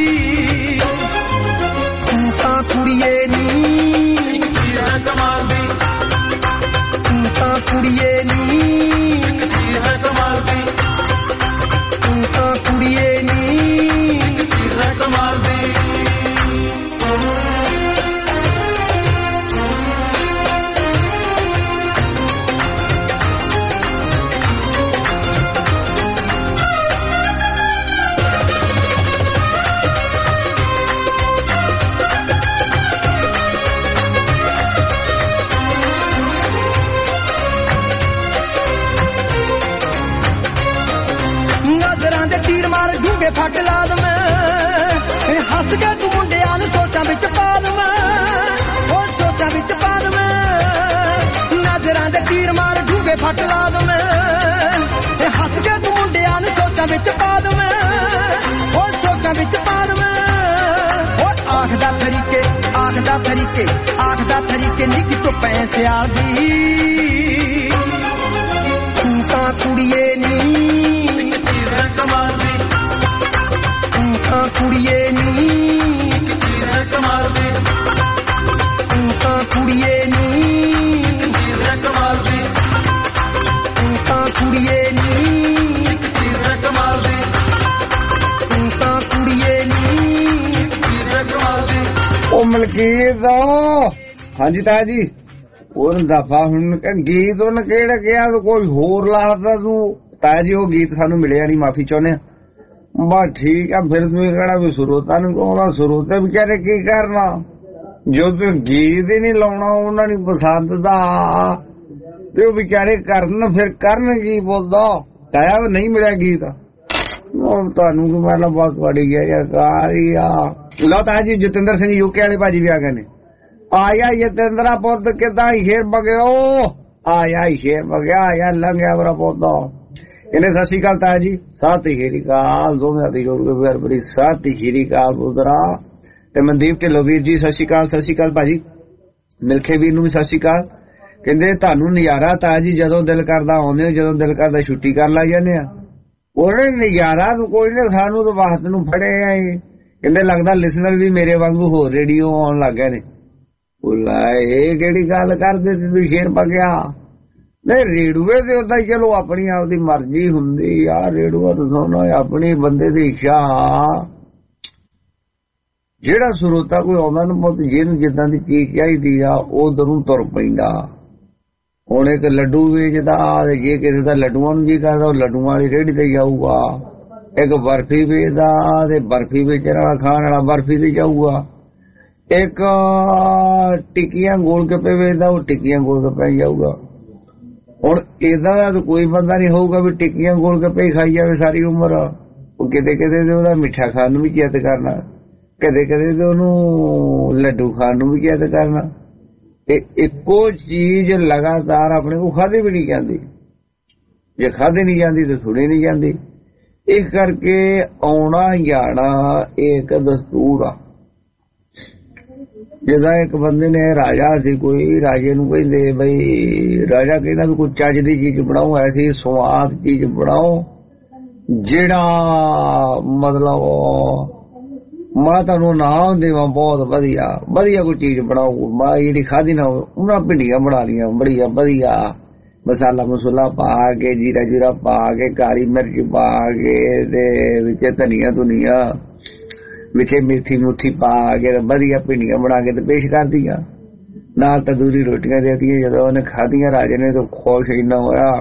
ਤੂੰ ਤਾਂ ਕੁੜੀਏ ਨੀ ਇੱਕ ਚੀਜ਼ ਹੈ ਕਮਾਲ ਦੀ ਤੂੰ ਤਾਂ ਕੁੜੀਏ ਨੀ ਇੱਕ ਚੀਜ਼ ਹੈ ਕਮਾਲ ਦੀ ਤੂੰ ਤਾਂ ਕੁੜੀਏ ਨੀ ਇੱਕ ਚੀਜ਼ ਹੈ ਕਮਾਲ ਦੀ ਫੱਟ ਲਾ ਦਵੇਂ ਹੱਸ ਕੇ ਤੂੰ ਮੁੰਡਿਆਂ ਨੂੰ ਸੋਚਾਂ ਵਿੱਚ ਪਾ ਦਵੇਂ ਉਹ ਸੋਚਾਂ ਵਿੱਚ ਪਾ ਦਵੇਂ ਨਜ਼ਰਾਂ ਦੇ ਤੀਰ ਮਾਰ ਢੂਗੇ ਫੱਟ ਲਾ ਦਵੇਂ ਹੱਸ ਕੇ ਤੂੰ ਮੁੰਡਿਆਂ ਨੂੰ ਸੋਚਾਂ ਵਿੱਚ ਪਾ ਦਵੇਂ ਉਹ ਸੋਚਾਂ ਵਿੱਚ ਪਾ ਦਵੇਂ ਉਹ ਆਖਦਾ ਤਰੀਕੇ ਆਖਦਾ ਤਰੀਕੇ ਆਖਦਾ ਤਰੀਕੇ ਨਿੱਕ ਤੋਂ ਪੈਸੇ ਆਦੀ ਤੂੰ ਤਾਂ ਕੁੜੀਏ ਨੀ ਇੱਕ ਚੀਜ਼ ਹੈ ਕਮਾਲ ਦੀ ਤਾਂ ਕੁੜੀਏ ਨੀ ਇੱਕ ਚੀਜ਼ ਹੈ ਕਮਾਲ ਦੀ ਤੂੰ ਤਾਂ ਕੁੜੀਏ ਨੀ ਇੱਕ ਚੀਜ਼ ਹੈ ਕਮਾਲ ਦੀ ਤੂੰ ਤਾਂ ਕੁੜੀਏ ਨੀ ਇੱਕ ਚੀਜ਼ ਹੈ ਕਮਾਲ ਦੀ ਤੂੰ ਤਾਂ ਕੁੜੀਏ ਨੀ ਇੱਕ ਚੀਜ਼ ਹੈ ਕਮਾਲ ਦੀ ਉਹ ਮਲਕੀਤ ਹਾਂਜੀ ਤਾਇਆ ਜੀ ਉਹਨ ਦਫਾ ਹੁਣ ਗੀਤ ਉਹਨੇ ਕਿਹੜਾ ਕਿਹਾ ਕੋਈ ਹੋਰ ਲਾਦਾ ਤੂੰ ਤਾਇਆ ਜੀ ਉਹ ਗੀਤ ਸਾਨੂੰ ਮਿਲਿਆ ਨਹੀਂ ਮਾਫੀ ਚਾਹੁੰਦੇ ਆ ਬਸ ਠੀਕ ਆ ਫਿਰ ਤੂੰ ਕਿਹੜਾ ਵੀ ਸਰੋਤਾਂ ਨੂੰ ਕਹਣਾ ਸਰੋਤੇ ਵਿਚਾਰੇ ਕੀ ਕਰਨਾ ਜੋ ਤੂੰ ਗੀਤ ਹੀ ਨਹੀਂ ਲਾਉਣਾ ਉਹਨਾਂ ਨੂੰ ਪਸੰਦ ਦਾ ਤੇ ਉਹ ਵਿਚਾਰੇ ਕਰਨ ਫਿਰ ਕਰਨ ਕੀ ਬੋਲਦਾ ਤਾਇਆ ਨਹੀਂ ਮਿਲਿਆ ਗੀਤ ਉਹ ਤੁਹਾਨੂੰ ਕਿ ਪਹਿਲਾਂ ਬਹੁਤ ਵੜੀ ਗਿਆ ਯਾਰ ਕਾਰੀਆ ਲਓ ਤਾਇਆ ਜੀ ਜਤਿੰਦਰ ਸਿੰਘ ਯੂਕੇ ਵਾਲੇ ਭਾਜੀ ਵੀ ਆ ਗਏ ਨੇ ਆਇਆ ਜਤਿੰਦਰਾ ਪੁੱਤ ਕਿਦਾਂ ਸ਼ੇਰ ਬਗਿਓ ਆਇਆ ਸ਼ੇਰ ਬਗਿਆ ਆਇਆ ਲੰਘਿਆ ਬਰਾ ਪੁੱਤ ਇਹਨੇ ਸਤਿ ਸ਼੍ਰੀ ਅਕਾਲ ਤਾਇਆ ਜੀ ਸਤਿ ਸ਼੍ਰੀ ਅਕਾਲ ਦੋਵੇਂ ਦੀ ਜੋੜ ਕੇ ਫਿਰ ਬੜੀ ਸਤਿ ਸ਼੍ਰੀ ਅਕਾਲ ਪੁੱਤਰਾ ਤੇ ਮਨਦੀਪ ਢਿੱਲੋਂ ਵੀਰ ਜੀ ਸਤਿ ਸ਼੍ਰੀ ਅਕਾਲ ਸਤਿ ਸ਼੍ਰੀ ਅਕਾਲ ਭਾਜੀ ਮਿਲਖੇ ਵੀਰ ਨੂੰ ਵੀ ਸਤਿ ਸ਼੍ਰੀ ਅਕਾਲ ਕਹਿੰਦੇ ਤੁਹਾਨੂੰ ਨਜ਼ਾਰਾ ਤਾਇਆ ਜੀ ਜਦੋਂ ਦਿਲ ਕਰਦਾ ਆਉਂਦੇ ਜਦੋਂ ਦਿਲ ਕਰਦਾ ਛੁੱਟੀ ਕਰ ਲੱਗ ਜਾਂਦੇ ਆ ਉਹਨੇ ਨਜ਼ਾਰਾ ਤੂੰ ਕੋਈ ਨਹੀਂ ਸਾਨੂੰ ਤਾਂ ਵਾਹਤ ਨੂੰ ਫੜੇ ਆ ਕਹਿੰਦੇ ਲੱਗਦਾ ਲਿਸਨਰ ਵੀ ਮੇਰੇ ਵਾਂਗੂ ਹੋਰ ਰੇਡੀਓ ਆਉਣ ਲੱਗ ਗਏ ਨੇ ਬੋਲਾ ਇਹ ਕਿਹੜੀ ਗੱਲ ਕਰਦੇ ਤੂੰ ਸ਼ੇਰ ਪਗਿਆ ਨਹੀਂ ਰੇਡੂਏ ਤੇ ਉਦਾਂ ਚਲੋ ਆਪਣੀ ਆਪਦੀ ਮਰਜ਼ੀ ਹੁੰਦੀ ਆ, ਰੇਡੂਆ ਸੁਣਨਾ ਆਪਣੀ ਬੰਦੇ ਦੀ ਇੱਛਾ। ਜਿਹੜਾ ਸਰੋਤਾ ਕੋਈ ਆਉਂਦਾ ਨਾ ਪੁੱਤ ਜਿਹਨੂੰ ਜਿੱਦਾਂ ਦੀ ਚੀਜ਼ ਚਾਹੀਦੀ ਆ ਉਧਰ ਨੂੰ ਤੁਰ ਪੈਂਦਾ। ਹੁਣ ਇੱਕ ਲੱਡੂ ਵੇਚਦਾ, ਜੇ ਕਿਸੇ ਦਾ ਲੱਡੂਆਂ ਨੂੰ ਜੀ ਕਰਦਾ ਉਹ ਲੱਡੂਆਂ ਵਾਲੀ ਰੇਹੜੀ ਤੇ ਜਾਊਗਾ। ਇੱਕ ਬਰਫੀ ਵੇਚਦਾ ਤੇ ਬਰਫੀ ਵੇਚਣ ਵਾਲਾ ਖਾਣ ਵਾਲਾ ਬਰਫੀ ਤੇ ਜਾਊਗਾ। ਇੱਕ ਟਿੱਕੀਆਂ ਗੋਲ ਗੱਪੇ ਵੇਚਦਾ ਉਹ ਟਿੱਕੀਆਂ ਗੋਲ ਗੱਪੇ ਜਾਊਗਾ। ਹੁਣ ਏਦਾਂ ਦਾ ਕੋਈ ਬੰਦਾ ਨਹੀਂ ਹੋਊਗਾ ਵੀ ਟਿੱਕੀਆਂ ਗੋਲ ਗੱਪੇ ਹੀ ਖਾਈ ਜਾਵੇ ਸਾਰੀ ਉਮਰ। ਉਹ ਕਿਤੇ ਕਿਤੇ ਤੇ ਉਹਦਾ ਮਿੱਠਾ ਖਾਣ ਨੂੰ ਵੀ ਚਿੱਤ ਕਰਨਾ, ਕਦੇ ਕਦੇ ਤੇ ਉਹਨੂੰ ਲੱਡੂ ਖਾਣ ਨੂੰ ਵੀ ਚਿੱਤ ਕਰਨਾ। ਇਹ ਇੱਕੋ ਚੀਜ਼ ਲਗਾਤਾਰ ਆਪਣੇ ਕੋਲ ਖਾਧੀ ਵੀ ਨਹੀਂ ਜਾਂਦੀ, ਜੇ ਖਾਧੀ ਨਹੀਂ ਜਾਂਦੀ ਤਾਂ ਸੁਣੀ ਨਹੀਂ ਜਾਂਦੀ। ਇਸ ਕਰਕੇ ਆਉਣਾ ਜਾਣਾ ਇਹ ਇੱਕ ਦਸਤੂਰ ਆ। ਜਿੱਦਾਂ ਇੱਕ ਬੰਦੇ ਨੇ ਰਾਜਾ ਸੀ, ਕੋਈ ਰਾਜੇ ਨੂੰ ਕਹਿੰਦੇ ਬਈ ਰਾਜਾ ਕਹਿੰਦਾ ਵੀ ਕੋਈ ਚੱਜ ਦੀ ਚੀਜ਼ ਬਣਾਓ, ਐਸੀ ਸਵਾਦ ਚੀਜ਼ ਬਣਾਓ ਜਿਹੜਾ ਮਤਲਬ ਮੈਂ ਤੁਹਾਨੂੰ ਨਾਮ ਦੇਵਾਂ ਬਹੁਤ ਵਧੀਆ ਵਧੀਆ ਕੋਈ ਚੀਜ਼ ਬਣਾਓ। ਮੈਂ ਜਿਹੜੀ ਖਾਧੀ ਨਾ ਉਹਨਾਂ ਭਿੰਡੀਆਂ ਬਣਾ ਲਈਆਂ ਬੜੀਆਂ ਵਧੀਆ, ਮਸਾਲਾ ਮਸੂਲਾ ਪਾ ਕੇ ਜੀਰਾ ਜੀਰਾ ਪਾ ਕੇ ਕਾਲੀ ਮਿਰਚ ਪਾ ਕੇ ਤੇ ਵਿੱਚ ਧਨੀਆ ਧੁਨੀਆ ਵਿੱਚ ਮੇਥੀ ਮੁੱਥੀ ਪਾ ਕੇ ਵਧੀਆ ਭਿੰਡੀਆਂ ਬਣਾ ਕੇ ਤੇ ਪੇਸ਼ ਕਰਦੀਆਂ, ਨਾਲ ਤੰਦੂਰੀ ਰੋਟੀਆਂ ਦੇਤੀਆਂ। ਜਦੋਂ ਉਹਨੇ ਖਾਧੀਆਂ ਰਾਜੇ ਨੇ ਤਾਂ ਖੁਸ਼ ਇੰਨਾ ਹੋਇਆ,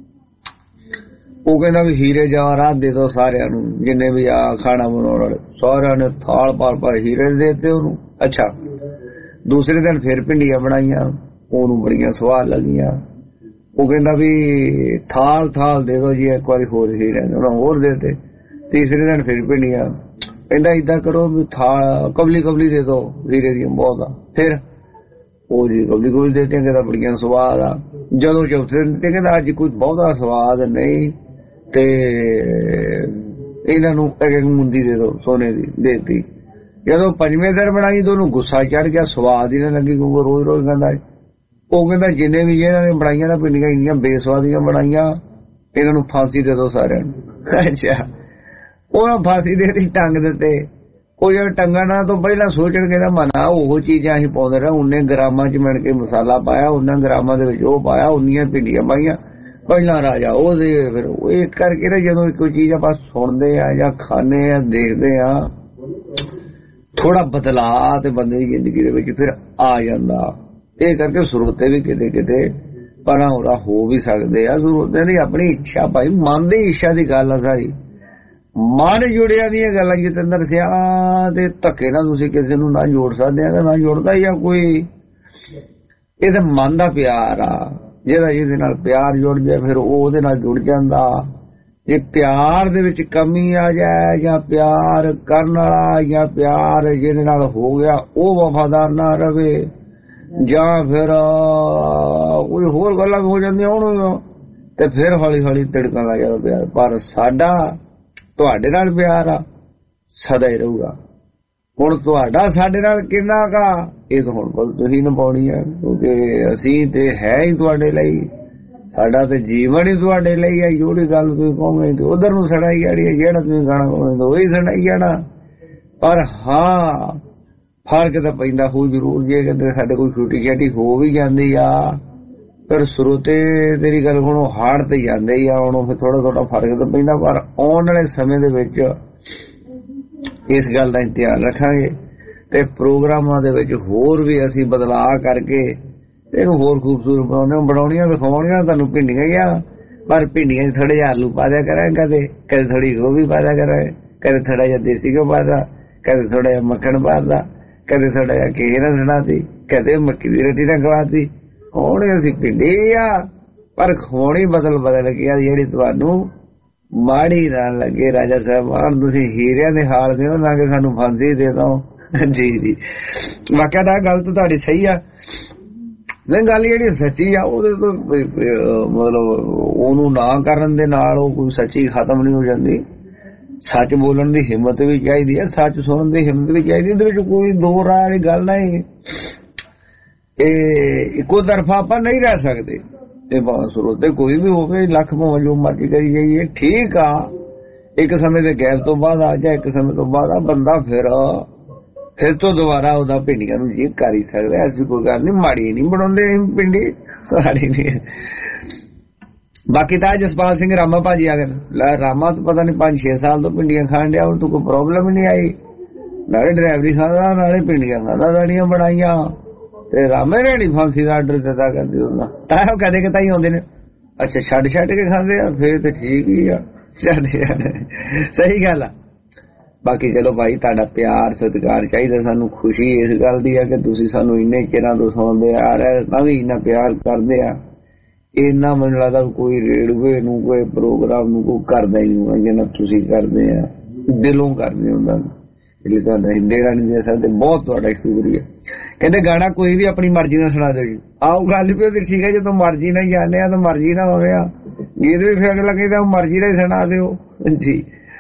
ਉਹ ਕਹਿੰਦਾ ਵੀ ਹੀਰੇ ਜਵਾਹਰਾਤ ਦੇ ਦੋ ਸਾਰਿਆਂ ਨੂੰ, ਜਿੰਨੇ ਵੀ ਆ ਖਾਣਾ ਬਣਾਉਣ ਵਾਲੇ ਸਾਰਿਆਂ ਨੇ ਥਾਲ ਭਰ ਭਰ ਹੀਰੇ ਦੇ ਦਿੱਤੇ ਉਹਨੂੰ। ਅੱਛਾ ਦੂਸਰੇ ਦਿਨ ਫਿਰ ਭਿੰਡੀਆਂ ਬਣਾਈਆਂ, ਉਹਨੂੰ ਬੜੀਆਂ ਸਵਾਦ ਲੱਗੀਆਂ। ਉਹ ਕਹਿੰਦਾ ਵੀ ਥਾਲ ਥਾਲ ਦੇ ਦੋ ਜੀ, ਇੱਕ ਵਾਰੀ ਹੋਰ ਹੀਰੇ ਉਹਨਾਂ ਹੋਰ ਦੇ ਦਿੱਤੇ। ਤੀਸਰੇ ਦਿਨ ਫਿਰ ਭਿੰਡੀਆਂ, ਕਹਿੰਦਾ ਏਦਾਂ ਕਰੋ ਵੀ ਥਾਲ ਕਬਲੀ ਕਬਲੀ ਦੇ ਦੋ ਹੀਰੇ ਦੀਆਂ ਬਹੁਤ ਆ। ਫਿਰ ਉਹ ਜੀ ਕਬਲੀ ਕਬਲੀ ਦੇ ਦਿੱਤੀਆਂ, ਕਹਿੰਦਾ ਬੜੀਆਂ ਸਵਾਦ ਆ। ਜਦੋਂ ਚੌਥੇ ਦਿਨ ਤੇ ਕਹਿੰਦਾ ਅੱਜ ਕੋਈ ਬਹੁਤਾ ਸਵਾਦ ਨਹੀਂ ਤੇ ਇਹਨਾਂ ਨੂੰ ਇੱਕ ਮੁੰਦੀ ਦੇ ਦੋ ਸੋਨੇ ਦੀ ਦੇ ਦਿੱਤੀ। ਜਦੋਂ ਪੰਜਵੇਂ ਦਿਨ ਬਣਾਈ ਤਾਂ ਉਹਨੂੰ ਗੁੱਸਾ ਚੜ ਗਿਆ, ਸਵਾਦ ਹੀ ਨਾ ਲੱਗੀ ਕਿਉਂਕਿ ਰੋਜ਼ ਰੋਜ਼ ਕਹਿੰਦਾ। ਉਹ ਕਹਿੰਦਾ ਜਿੰਨੇ ਵੀ ਇਹਨਾਂ ਨੇ ਬਣਾਈਆਂ ਨਾ ਭਿੰਡੀਆਂ ਇੰਨੀਆਂ ਬੇਸਵਾਦੀਆਂ ਬਣਾਈਆਂ, ਇਹਨਾਂ ਨੂੰ ਫਾਂਸੀ ਦੇ ਦੋ ਸਾਰਿਆਂ ਨੂੰ। ਅੱਛਾ ਉਹਨਾਂ ਫਾਂਸੀ ਦੇ ਦਿੱਤੀ, ਟੰਗ ਦਿੱਤੇ। ਉਹ ਜਦੋਂ ਟੰਗਣਾ ਤੋਂ ਪਹਿਲਾਂ ਸੋਚਣ ਕਹਿੰਦਾ ਮਨਾ ਉਹ ਚੀਜ਼ਾਂ ਅਸੀਂ ਪਾਉਂਦੇ ਰਹੇ, ਉਨੇ ਗ੍ਰਾਮਾਂ ਚ ਮਿਣ ਕੇ ਮਸਾਲਾ ਪਾਇਆ, ਉਹਨਾਂ ਗ੍ਰਾਮਾਂ ਦੇ ਵਿੱਚ ਉਹ ਪਾਇਆ, ਉਨੀਆਂ ਭਿੰਡੀਆਂ ਪਾਈਆਂ ਪਹਿਲਾਂ ਰਾਜਾ ਉਹਦੇ। ਫਿਰ ਇਹ ਕਰਕੇ ਨਾ ਜਦੋਂ ਕੋਈ ਚੀਜ਼ ਆਪਾਂ ਸੁਣਦੇ ਆ ਜਾਂ ਖਾਂਦੇ ਆ ਦੇਖਦੇ ਆ, ਥੋੜਾ ਬਦਲਾਅ ਤੇ ਬੰਦੇ ਦੀ ਜ਼ਿੰਦਗੀ ਦੇ ਵਿੱਚ ਫਿਰ ਆ ਜਾਂਦਾ। ਇਹ ਕਰਕੇ ਸਰੋਤੇ ਵੀ ਕਿਤੇ ਕਿਤੇ ਪਰਾਂ ਹੋਰਾ ਹੋ ਵੀ ਸਕਦੇ ਆ। ਸਰੋਤੇ ਦੀ ਆਪਣੀ ਇੱਛਾ, ਭਾਈ ਮਨ ਦੀ ਇੱਛਾ ਦੀ ਗੱਲ ਆ ਸਾਰੀ। ਮਨ ਜੁੜਿਆ ਦੀਆਂ ਗੱਲਾਂ ਜਤਿੰਦਰ ਸਿਆ ਤੇ ਧੱਕੇ ਨਾਲ ਤੁਸੀਂ ਕਿਸੇ ਨੂੰ ਨਾ ਜੋੜ ਸਕਦੇ ਆ, ਨਾ ਜੋੜਦਾ ਜਾਂ ਕੋਈ। ਇਹ ਤਾਂ ਮਨ ਦਾ ਪਿਆਰ ਆ, ਜਿਹੜਾ ਜਿਹਦੇ ਨਾਲ ਪਿਆਰ ਜੁੜ ਜਾਏ ਫਿਰ ਉਹ ਉਹਦੇ ਨਾਲ ਜੁੜ ਜਾਂਦਾ। ਜੇ ਪਿਆਰ ਦੇ ਵਿੱਚ ਕਮੀ ਆ ਜਾਏ ਜਾਂ ਪਿਆਰ ਕਰਨ ਵਾਲਾ ਜਾਂ ਪਿਆਰ ਜਿਹਦੇ ਨਾਲ ਹੋ ਗਿਆ ਉਹ ਵਫਾਦਾਰ ਨਾ ਰਵੇ ਜਾਂ ਫਿਰ ਕੋਈ ਹੋਰ ਗੱਲਾਂ ਹੋ ਜਾਂਦੀਆਂ ਉਹਨੂੰ, ਤੇ ਫਿਰ ਹੌਲੀ ਹੌਲੀ ਤਿੜਕਣ ਲੱਗ ਜਾਂਦਾ ਪਿਆਰ। ਪਰ ਸਾਡਾ ਤੁਹਾਡੇ ਨਾਲ ਪਿਆਰ ਆ ਸਦਾ ਹੀ ਰਹੂਗਾ। ਹੁਣ ਤੁਹਾਡਾ ਸਾਡੇ ਨਾਲ ਕਿੰਨਾ ਕਾ ਇਹ ਤਾਂ ਹੁਣ ਕੋਲ ਤੁਸੀਂ ਨਿਭਾਉਣੀ ਹੈ, ਕਿਉਂਕਿ ਅਸੀਂ ਤੇ ਹੈ ਹੀ ਤੁਹਾਡੇ ਲਈ, ਸਾਡਾ ਤੇ ਜੀਵਨ ਹੀ ਤੁਹਾਡੇ ਲਈ ਹੈ। ਜਿਹੜੀ ਗੱਲ ਤੁਸੀਂ ਕਹੋਗੇ ਤੇ ਉਧਰ ਨੂੰ ਸੜਾਈ ਜਾਣੀ ਹੈ, ਜਿਹੜਾ ਤੁਸੀਂ ਗਾਣਾ ਕਹੋਗੇ ਉਹੀ ਸੜਾਈ ਜਾਣਾ। ਪਰ ਹਾਂ ਫਰਕ ਤਾਂ ਪੈਂਦਾ ਹੋ ਜ਼ਰੂਰ। ਜੇ ਕਹਿੰਦੇ ਸਾਡੇ ਕੋਈ ਛੋਟੀ ਛਾਟੀ ਹੋ ਵੀ ਜਾਂਦੀ ਆ ਫਿਰ ਸਰੋਤੇ ਤੇਰੀ ਗੱਲ ਹੁਣ ਹਾੜ ਤੇ ਜਾਂਦੇ ਹੀ ਆ, ਹੁਣ ਫਿਰ ਥੋੜਾ ਥੋੜਾ ਫਰਕ ਤਾਂ ਪੈਂਦਾ। ਪਰ ਆਉਣ ਵਾਲੇ ਸਮੇਂ ਦੇ ਵਿੱਚ ਇਸ ਗੱਲ ਦਾ ਧਿਆਨ ਰੱਖਾਂਗੇ ਤੇ ਪ੍ਰੋਗਰਾਮਾਂ ਦੇ ਵਿੱਚ ਹੋਰ ਵੀ ਅਸੀਂ ਬਦਲਾਅ ਕਰਕੇ ਇਹਨੂੰ ਹੋਰ ਖੂਬਸੂਰਤ ਬਣਾਉਣੇ ਬਣਾਉਣੀਆਂ ਦਿਖਾਉਣੀਆਂ ਤੁਹਾਨੂੰ ਭਿੰਡੀਆਂ ਗਿਆ। ਪਰ ਭਿੰਡੀਆਂ 'ਚ ਥੋੜੇ ਜਿਹਾ ਆਲੂ ਪਾ ਦਿਆ ਕਰਾਂਗੇ, ਕਦੇ ਕਦੇ ਥੋੜੀ ਗੋਭੀ ਪਾ ਦਿਆ ਕਰਾਂਗੇ, ਕਦੇ ਥੋੜਾ ਜਿਹਾ ਦੇਸੀ ਘਿਓ ਪਾ ਦਾ, ਕਦੇ ਥੋੜਾ ਜਿਹਾ ਮੱਖਣ ਪਾ ਦਾ, ਕਦੇ ਥੋੜਾ ਜਿਹਾ ਘੀ ਨਾਲ ਸੁਣਾਤੀ, ਕਦੇ ਮੱਕੀ ਦੀ ਰੋਟੀ ਨਾਲ ਖਵਾਤੀ। ਹੁਣ ਅਸੀਂ ਭਿੰਡੀ ਆ ਪਰ ਖਵਾਉਣੀ ਬਦਲ ਬਦਲ ਗਿਆ, ਜਿਹੜੀ ਤੁਹਾਨੂੰ ਮਾੜੀ ਨਾ ਲੱਗੇ। ਰਾਜਾ ਸਾਹਿਬਾਨ ਤੁਸੀਂ ਹੀਰਿਆਂ ਦੇ ਹਾਲ ਦਿਓ ਨਾ ਕਿ ਸਾਨੂੰ ਫਾਂਸੀ ਦੇ ਦੋ। ਜੀ ਜੀ ਵਾਕਿਆ ਤਾਂ ਗੱਲ ਤਾਂ ਤੁਹਾਡੀ ਸਹੀ ਆ। ਨਹੀਂ ਗੱਲ ਜਿਹੜੀ ਸੱਚੀ ਆ ਉਹਦੇ ਤੋਂ ਮਤਲਬ ਉਹਨੂੰ ਨਾ ਕਰਨ ਦੇ ਨਾਲ ਉਹ ਕੋਈ ਸੱਚੀ ਖਤਮ ਨਹੀਂ ਹੋ ਜਾਂਦੀ। ਸੱਚ ਬੋਲਣ ਦੀ ਹਿੰਮਤ ਵੀ ਚਾਹੀਦੀ ਹੈ, ਸੱਚ ਸੁਣਨ ਦੀ ਹਿੰਮਤ ਵੀ ਚਾਹੀਦੀ। ਇਹਦੇ ਵਿੱਚ ਕੋਈ ਦੋ ਰਾਹ ਵਾਲੀ ਗੱਲ ਨਹੀਂ। ਇਹ ਇੱਕੋ ਤਰਫਾ ਆਪਾਂ ਨਹੀਂ ਰਹਿ ਸਕਦੇ। ਤੇ ਸਰੋਤੇ ਕੋਈ ਵੀ ਹੋਵੇ ਲੱਖ ਭਾਵੇਂ ਜੋ ਮਰਜ਼ੀ ਕਰੀ ਜਾਈਏ ਠੀਕ ਆ। ਇੱਕ ਸਮੇਂ ਦੇ ਗੈਪ ਤੋਂ ਬਾਅਦ ਆ ਜਾ, ਇੱਕ ਸਮੇਂ ਤੋਂ ਬਾਅਦ ਆ ਬੰਦਾ ਫਿਰ ਫਿਰ ਤੋਂ ਦੁਬਾਰਾ ਉਹਦਾ ਭਿੰਡੀਆਂ ਨੂੰ ਜੀ ਕਰ ਹੀ ਸਕਦਾ। ਐਸੀ ਕੋਈ ਗੱਲ ਨਹੀਂ, ਮਾੜੀ ਨਹੀਂ ਬਣਾਉਂਦੇ ਭਿੰਡੀ, ਮਾੜੀ ਨਹੀਂ। बाकी तां जसपाल सिंह रामा भाजी आ गए। रामा तो पता नहीं पांच छे साल तो पिंडियां खान दिया, तो कोई प्रॉब्लम ही नहीं आई, नाले ड्राइवरी खादा नाले पिंडियां खादा दाड़ियां बनाइया ते रामे ने नहीं फांसी का आर्डर दिता करदी हुंदा तां कदे कदाई आउंदे ने। अच्छा छड्ड छड्ड के खांदे आ फिर ते ठीक ही आ, छड्ड सही गल आ। बाकी चलो भाई तुहाडा प्यार सत्कार चाहिदा, सानू खुशी इस गल दी है कि तुसीं सानू इन्ने चिरां तो सुणदे आ रहे, तां भी इन्ना प्यार करदे आ। इन्ना मैनूं लगदा कोई रेडवे नूं कोई प्रोग्राम नूं कोई करदा ही नहीं जिन्ना तुसीं करदे आ, दिलों करदे हुंदा इसलिए तुहाडा देना नहीं दे सकदे। बहुत तुहाडा शुक्रिया। कहते गाना कोई भी अपनी मर्जी नाल सुणा दो जी। आओ गल भी होती ठीक है, जो मर्जी नाल जाने तो मर्जी ना होवे, गीत भी फिर लगे तो मर्जी नाल सुणा दिओ जी।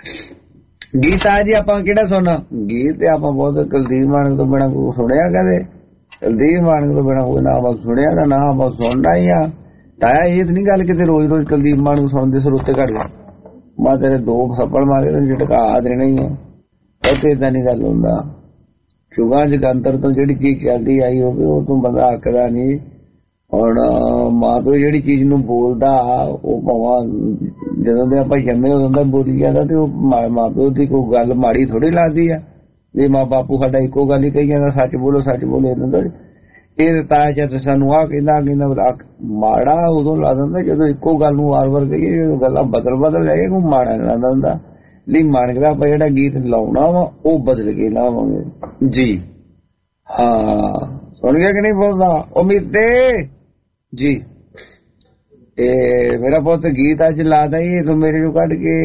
गीत आ जी आपां किहड़ा सुणना? गीत आपां बहुत कुलदीप मानक तो बिना कोई सुणिया, कदे कुलदीप मानक तो बिना कोई ना आपां सुणिया ना ना आपां सुणना ही आ। ताया ये तो नहीं गल कि रोज रोज कुलदीप मानक सुणदे सरोते घट गए, मैं तेरे दो थप्पड़ मारे तो झटका देना ही है, इदा नहीं गल हुंदा। चुगा जगंतर तो जिहड़ी चीज चलदी आई होवे वो तो बंदा आखदा नहीं। हुण मां प्यो जिहड़ी चीज नूं बोलदा वो भावां जदों दे आपां जम्मे उदों दा बोली जांदा ते मां प्यो दी कोई गल माड़ी थोड़ी लगदी आ भी मां बापू साडा इक्को गल ही कही जांदा सच बोलो सच बोलो। इदां ਇਹ ਤਾਇਆ ਚਾਚਾ ਸਾਨੂੰ ਆ ਕਹਿੰਦਾ ਕਹਿੰਦਾ ਮਾੜਾ ਉਦੋਂ ਲਾ ਦਿੰਦਾ ਜਦੋਂ ਇੱਕੋ ਗੱਲ ਨੂੰ ਵਾਰ ਵਾਰ ਕਹੀਏ, ਜਦੋਂ ਗੱਲਾਂ ਬਦਲ ਬਦਲ ਜਾਏ ਕੋਈ ਮਾੜਾ ਨੀ ਲੱਗਦਾ ਹੁੰਦਾ। ਲਈ ਮਾਨਕ ਆਪਾਂ ਜਿਹੜਾ ਗੀਤ ਲਾਉਣਾ ਵਾ ਉਹ ਬਦਲ ਕੇ ਲਾਵਾਂਗੇ ਜੀ। ਹਾਂ ਸੁਣ ਗਿਆ ਕਿ ਨਹੀਂ ਬੋਲਦਾ ਉਮੀਦੇ ਜੀ। ਤੇ ਮੇਰਾ ਪੁੱਤ ਗੀਤ ਅੱਜ ਲਾਦਾ ਹੀ ਤੂੰ ਮੇਰੇ ਨੂੰ ਕੱਢ ਕੇ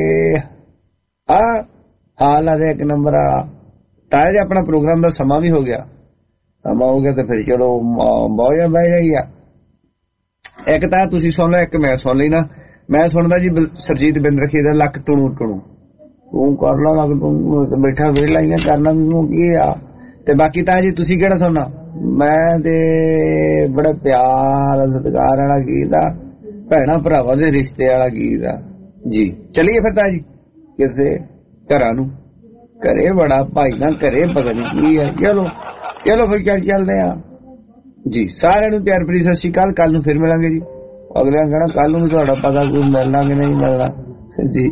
ਆ ਹਾਂ ਲਾ ਦੇ ਇੱਕ ਨੰਬਰ ਵਾਲਾ। ਤਾਇਆ ਜੀ ਆਪਣਾ ਪ੍ਰੋਗਰਾਮ ਦਾ ਸਮਾਂ ਵੀ ਹੋ ਗਿਆ, ਸਮਾਂ ਹੋ ਗਿਆ ਤੇ ਫਿਰ ਚਲੋ ਬਹੁਤ ਬਹਿ ਜਾਈ ਆ। ਇੱਕ ਤਾਂ ਤੁਸੀਂ ਸੁਣ ਲਓ, ਇੱਕ ਮੈਂ ਸੁਣ ਲਈ ਨਾ। ਮੈਂ ਸੁਣਦਾ ਜੀ ਸਰਜੀਤ ਬਿੰਦਰਖੀ ਦਾ ਲੱਕ ਟੁਣੂ ਟੁਣੂ ਤੂੰ ਕਰ ਲਾ ਲੱਕ ਟੁਣੂ ਬੈਠਾ ਵੇਲਾ ਹੀ ਕਰਨਾ ਮੈਨੂੰ ਕੀ ਆ। ਤੇ ਬਾਕੀ ਤਾਂ ਜੀ ਤੁਸੀਂ ਕਿਹੜਾ ਸੁਣਨਾ? ਮੈਂ ਤੇ ਬੜਾ ਪਿਆਰ ਸਤਿਕਾਰ ਵਾਲਾ ਗੀਤ ਆ, ਭੈਣਾ ਭਰਾਵਾਂ ਦੇ ਰਿਸ਼ਤੇ ਵਾਲਾ ਗੀਤ ਆ ਜੀ। ਚਲੀਏ ਫਿਰ ਤਾਂ ਜੀ ਕਿਸੇ ਘਰਾਂ ਨੂੰ ਘਰੇ ਬੜਾ ਭਾਈ ਨਾ ਘਰੇ ਪਤਾ ਨਹੀਂ ਕੀ ਹੈ। ਚਲੋ ਚਲੋ ਫਿਰ ਚੱਲ ਚੱਲਦੇ ਆ ਜੀ। ਸਾਰਿਆਂ ਨੂੰ ਪਿਆਰ ਭਰੀ ਸਤਿ ਸ਼੍ਰੀ ਅਕਾਲ। ਕੱਲ ਨੂੰ ਫਿਰ ਮਿਲਾਂਗੇ ਜੀ। ਅਗਲੇ ਨੂੰ ਕਹਿਣਾ ਕੱਲ ਨੂੰ ਵੀ ਤੁਹਾਡਾ ਪਤਾ ਕੋਈ ਮਿਲਣਾ ਕਿ ਨਹੀਂ ਮਿਲਣਾ ਜੀ।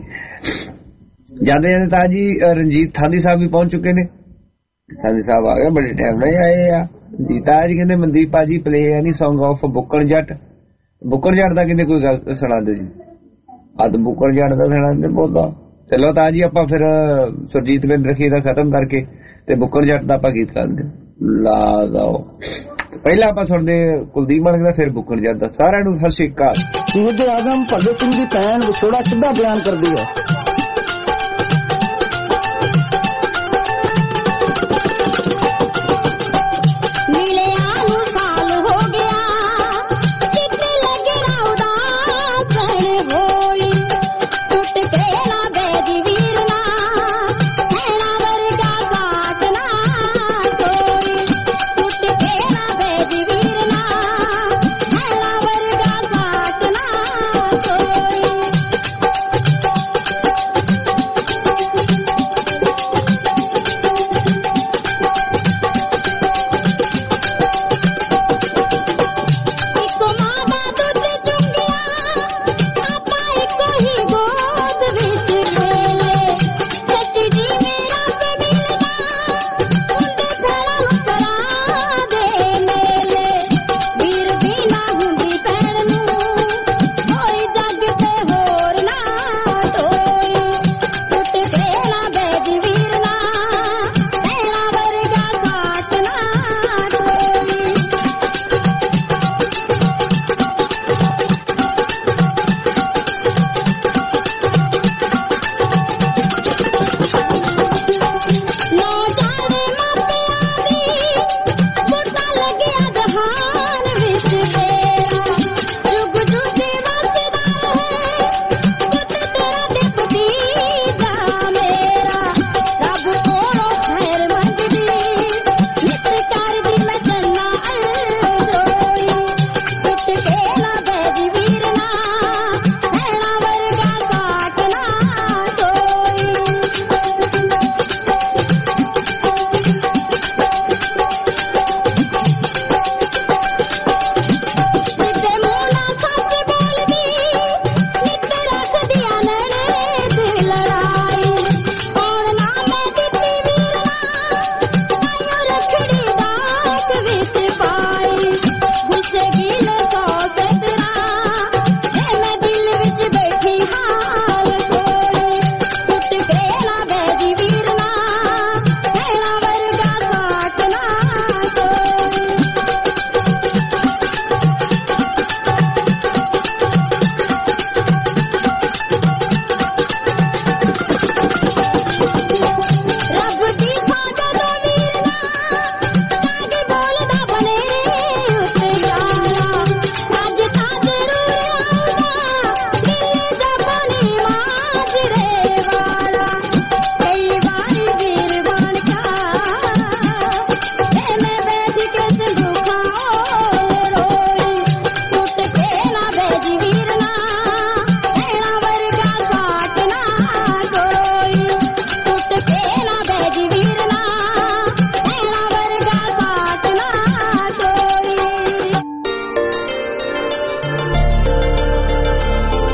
ਜਾਂਦੇ ਜਾਂਦੇ ਤਾਂ ਜੀ ਰਣਜੀਤ ਥਾਂਦੀ ਸਾਹਿਬ ਵੀ ਪਹੁੰਚ ਚੁੱਕੇ ਨੇ। ਥਾਂਦੀ ਸਾਹਿਬ ਆ ਗਏ, ਬੜੇ ਟਾਈਮ ਨਾਲ ਆਏ ਆ ਜੀ। ਤਾਂ ਜੀ ਕਹਿੰਦੇ ਮਨਦੀਪ ਭਾਜੀ play any song of Bukkan Jatt. Bukkan ਜੱਟ ਦਾ ਕਹਿੰਦੇ ਕੋਈ ਗੱਲ ਸੁਣਾ ਦਿਓ ਜੀ। ਅੱਜ ਬੁੱਕਣ ਜੱਟ ਦਾ ਸੁਣਾ ਦਿੰਦੇ ਬੋਲਦਾ। ਚਲੋ ਤਾਂ ਜੀ ਆਪਾਂ ਫਿਰ ਸੁਰਜੀਤ ਬਿੰਦਰਖੀ ਦਾ ਖਤਮ ਕਰਕੇ ਤੇ ਬੁੱਕਣ ਜੱਟ ਦਾ ਆਪਾਂ ਗੀਤ ਕਰਦੇ ਲਾ ਜਾਓ। ਪਹਿਲਾਂ ਆਪਾਂ ਸੁਣਦੇ ਕੁਲਦੀਪ ਮਾਨਕ ਦਾ, ਫਿਰ ਬੁੱਕਣ ਜੱਟ ਦਾ। ਸਾਰਿਆਂ ਨੂੰ ਸਤਿ ਸ਼੍ਰੀ ਅਕਾਲ। ਸ਼ਹੀਦ ਆਜ਼ਮ ਭਗਤ ਸਿੰਘ ਦੀ ਭੈਣ ਵਿਛੋੜਾ ਕਿੱਦਾਂ ਬਿਆਨ ਕਰਦੀ ਹੈ?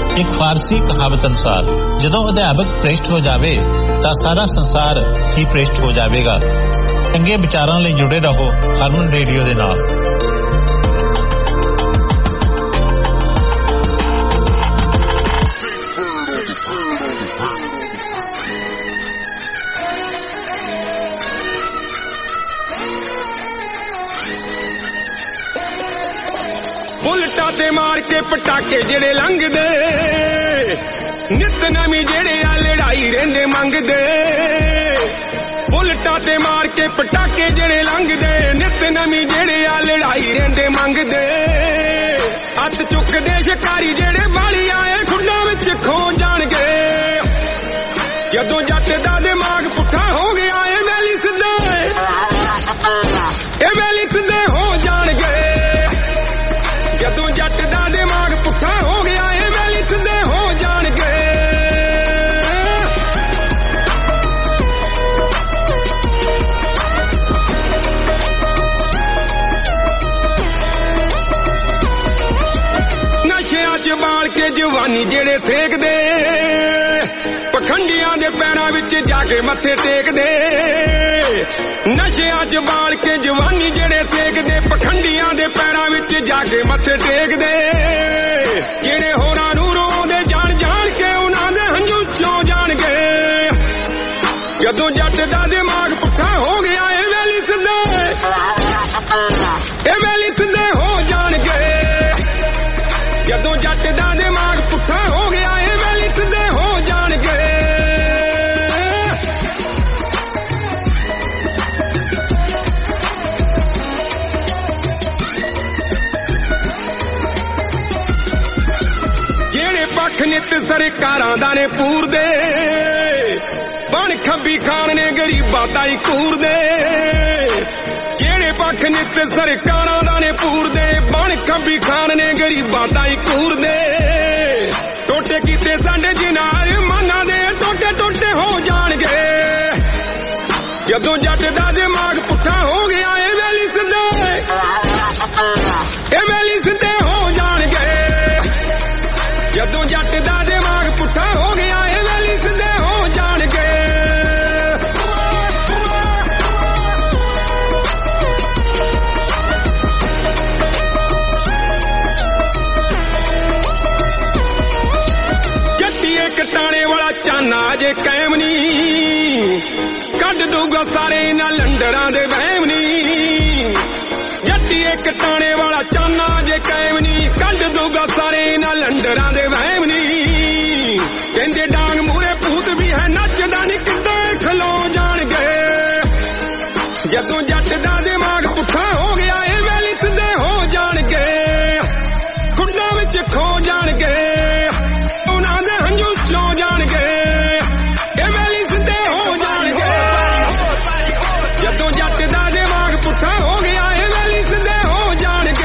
ਇੱਕ ਫਾਰਸੀ ਕਹਾਵਤ ਅਨੁਸਾਰ ਜਦੋਂ ਅਧਿਆਪਕ ਭ੍ਰਿਸ਼ਟ ਹੋ ਜਾਵੇ ਤਾਂ ਸਾਰਾ ਸੰਸਾਰ ਹੀ ਭ੍ਰਿਸ਼ਟ ਹੋ ਜਾਵੇਗਾ। ਚੰਗੇ ਵਿਚਾਰਾਂ ਲਈ ਜੁੜੇ ਰਹੋ ਹਰਮਨ ਰੇਡੀਓ ਦੇ ਨਾਲ। ਬੁਲਟਾਂ ਤੇ ਮਾਰ ਕੇ ਪਟਾਕੇ ਜਿਹੜੇ ਲੰਘਦੇ, ਨਿਤ ਨਵੀਂ ਜਿਹੜੇ ਆ ਲੜਾਈ ਰਹਿੰਦੇ ਮੰਗਦੇ। ਬੁਲਟਾਂ ਤੇ ਮਾਰ ਕੇ ਪਟਾਕੇ ਜਿਹੜੇ ਲੰਘਦੇ, ਨਿਤ ਨਵੀਂ ਜਿਹੜੇ ਆ ਲੜਾਈ ਰਹਿੰਦੇ ਮੰਗਦੇ। ਹੱਥ ਚੁੱਕਦੇ ਸ਼ਿਕਾਰੀ ਜਿਹੜੇ ਬਾਲੀ ਆਏ ਖੁੱਡਾਂ ਵਿੱਚ ਖੋ ਜਾਣਗੇ। ਜਦੋਂ ਜੱਟ ਦਾ ਦਿਮਾਗ ਪੁੱਠਾ ਹੋ ਗਿਆ ਇਹ ਵੈਲੀ ਸਿੱਧੇ, ਇਹ ਵੈਲੀ ਸਿੱਧੇ ਹੋ ਜਾਣਗੇ। ਜਦੋਂ ਜੱਟ ਦਾ ਦਿਮਾਗ ਪੁੱਠਾ ਹੋ ਗਿਆ ਇਹ ਵੈਲੀ ਸਿੱਧੇ ਹੋ ਜਾਣਗੇ। ਨਸ਼ਿਆਂ 'ਚ ਬਾਲ ਕੇ ਜਵਾਨੀ ਜਿਹੜੇ ਸੇਕਦੇ, ਪਖੰਡੀਆਂ ਦੇ ਪੈਰਾਂ ਵਿੱਚ ਜਾ ਕੇ ਮੱਥੇ ਟੇਕਦੇ। ਨਸ਼ਿਆਂ 'ਚ ਬਾਲ ਕੇ ਜਵਾਨੀ ਜਿਹੜੇ ਸੇਕਦੇ, ਪਖੰਡੀਆਂ ਦੇ ਪੈਰਾਂ ਵਿੱਚ ਜਾ ਕੇ ਮੱਥੇ ਟੇਕਦੇ। ਜਿਹੜੇ ਹੋਰਾਂ ਨੂੰ ਰੋਂਦੇ ਜਾਣ ਜਾਣ ਕੇ ਉਹਨਾਂ ਦੇ ਹੰਝੂ ਚੋ ਜਾਣਗੇ। ਜਦੋਂ ਜੱਟ ਦਾ ਦਿਮਾਗ ਪੁੱਠਾ ਹੋ ਗਿਆ ਇਹ ਵੈਲੀ ਸਿੱਧੇ, ਇਹ ਵੈਲੀ ਸਿੱਧੇ ਹੋ ਜਾਣਗੇ। ਜਦੋਂ ਜੱਟ ਦਾ ਦਿਮਾਗ ਪੁੱਠਾ ਹੋ ਗਿਆ ਇਹ ਵੈਲੀ ਸਿੱਧੇ ਹੋ ਜਾਣਗੇ। ਜਿਹੜੇ ਪੱਖ ਨਿੱਤ ਸਰਕਾਰਾਂ ਦਾ ਨੇ ਪੂਰਦੇ, ਬਣ ਖੱਬੀ ਖਾਨ ਨੇ ਗਰੀਬਾਂ ਤਾਈ ਕੂਰਦੇ। ਜਿਹੜੇ ਪੱਖ ਨਿੱਤ ਸਰਕਾਰਾਂ ਦਾ ਨੇ ਪੂਰਦੇ, ਬਣ ਖੱਬੀ ਖਾਨ ਨੇ ਗਰੀਬਾਂ ਤਾਈ ਕੂਰਦੇ। ਟੋਟੇ ਕੀਤੇ ਸਾਡੇ ਜਿਨਾਰ ਮਾਨਾਂ ਦੇ ਟੋਟੇ ਟੋਟੇ ਹੋ ਜਾਣਗੇ। ਜਦੋਂ ਜੱਟ ਦਾ ਦਿਮਾਗ ਪੁੱਠਾ ਹੋ ਗਿਆ ਇਹ ਵੈਲੀ ਸਿੱਧੇ, ਇਹ ਵੈਲੀ ਸਿੱਧੇ ਹੋ ਜਾਣਗੇ। ਜਦੋਂ ਜੱਟ ਦਾ ਦਿਮਾਗ ਪੁੱਠਾ ਹੋ ਗਿਆ ਇਹ ਵੈਲੀ ਸਿੱਧੇ ਹੋ ਜਾਣਗੇ। ਜੱਟੀਏ ਕਟਾਣੇ ਵਾਲਾ ਚਾਨਾ ਜੇ ਕਾਇਮ ਨੀ, ਕੱਢ ਦੂਗਾ ਸਾਰੇ ਇਹਨਾਂ ਲੰਡਰਾਂ ਦੇ ਵਹਿਮ ਨੀ। ਜੱਟੀਏ ਕਟਾਣੇ ਵਾਲਾ ਚਾਨਾ ਜੇ ਕਾਇਮ ਨੀ, ਕੱਢ ਦੂਗਾ ਸਾਰੇ ਇਹਨਾਂ ਲੰਡਰਾਂ ਦੇ ਵਹਿਮ ਨੀ। ਕਹਿੰਦੇ ਡਾਂਗ ਮੂਰੇ ਭੂਤ ਵੀ ਹੈ ਨੱਚਦਾ ਨੀ ਕਿੱਦਾਂ ਖਲੋ ਜਾਣਗੇ। ਜਦੋਂ ਜੱਟ ਦਾ ਦਿਮਾਗ ਪੁੱਠਾ ਹੋ ਗਿਆ ਇਹ ਵੈਲੀ ਸਿੱਧੇ ਹੋ ਜਾਣਗੇ। ਖੁੱਡਾਂ ਵਿੱਚ ਖੋ ਜਾਣਗੇ, ਉਹਨਾਂ ਦੇ ਹੰਝੂ ਚੋ ਜਾਣਗੇ। ਇਹ ਵੈਲੀ ਸਿੱਧੇ ਹੋ ਜਾਣਗੇ। ਜਦੋਂ ਜੱਟ ਦਾ ਦਿਮਾਗ ਪੁੱਠਾ ਹੋ ਗਿਆ ਇਹ ਵੈਲੀ ਸਿੱਧੇ ਹੋ ਜਾਣਗੇ।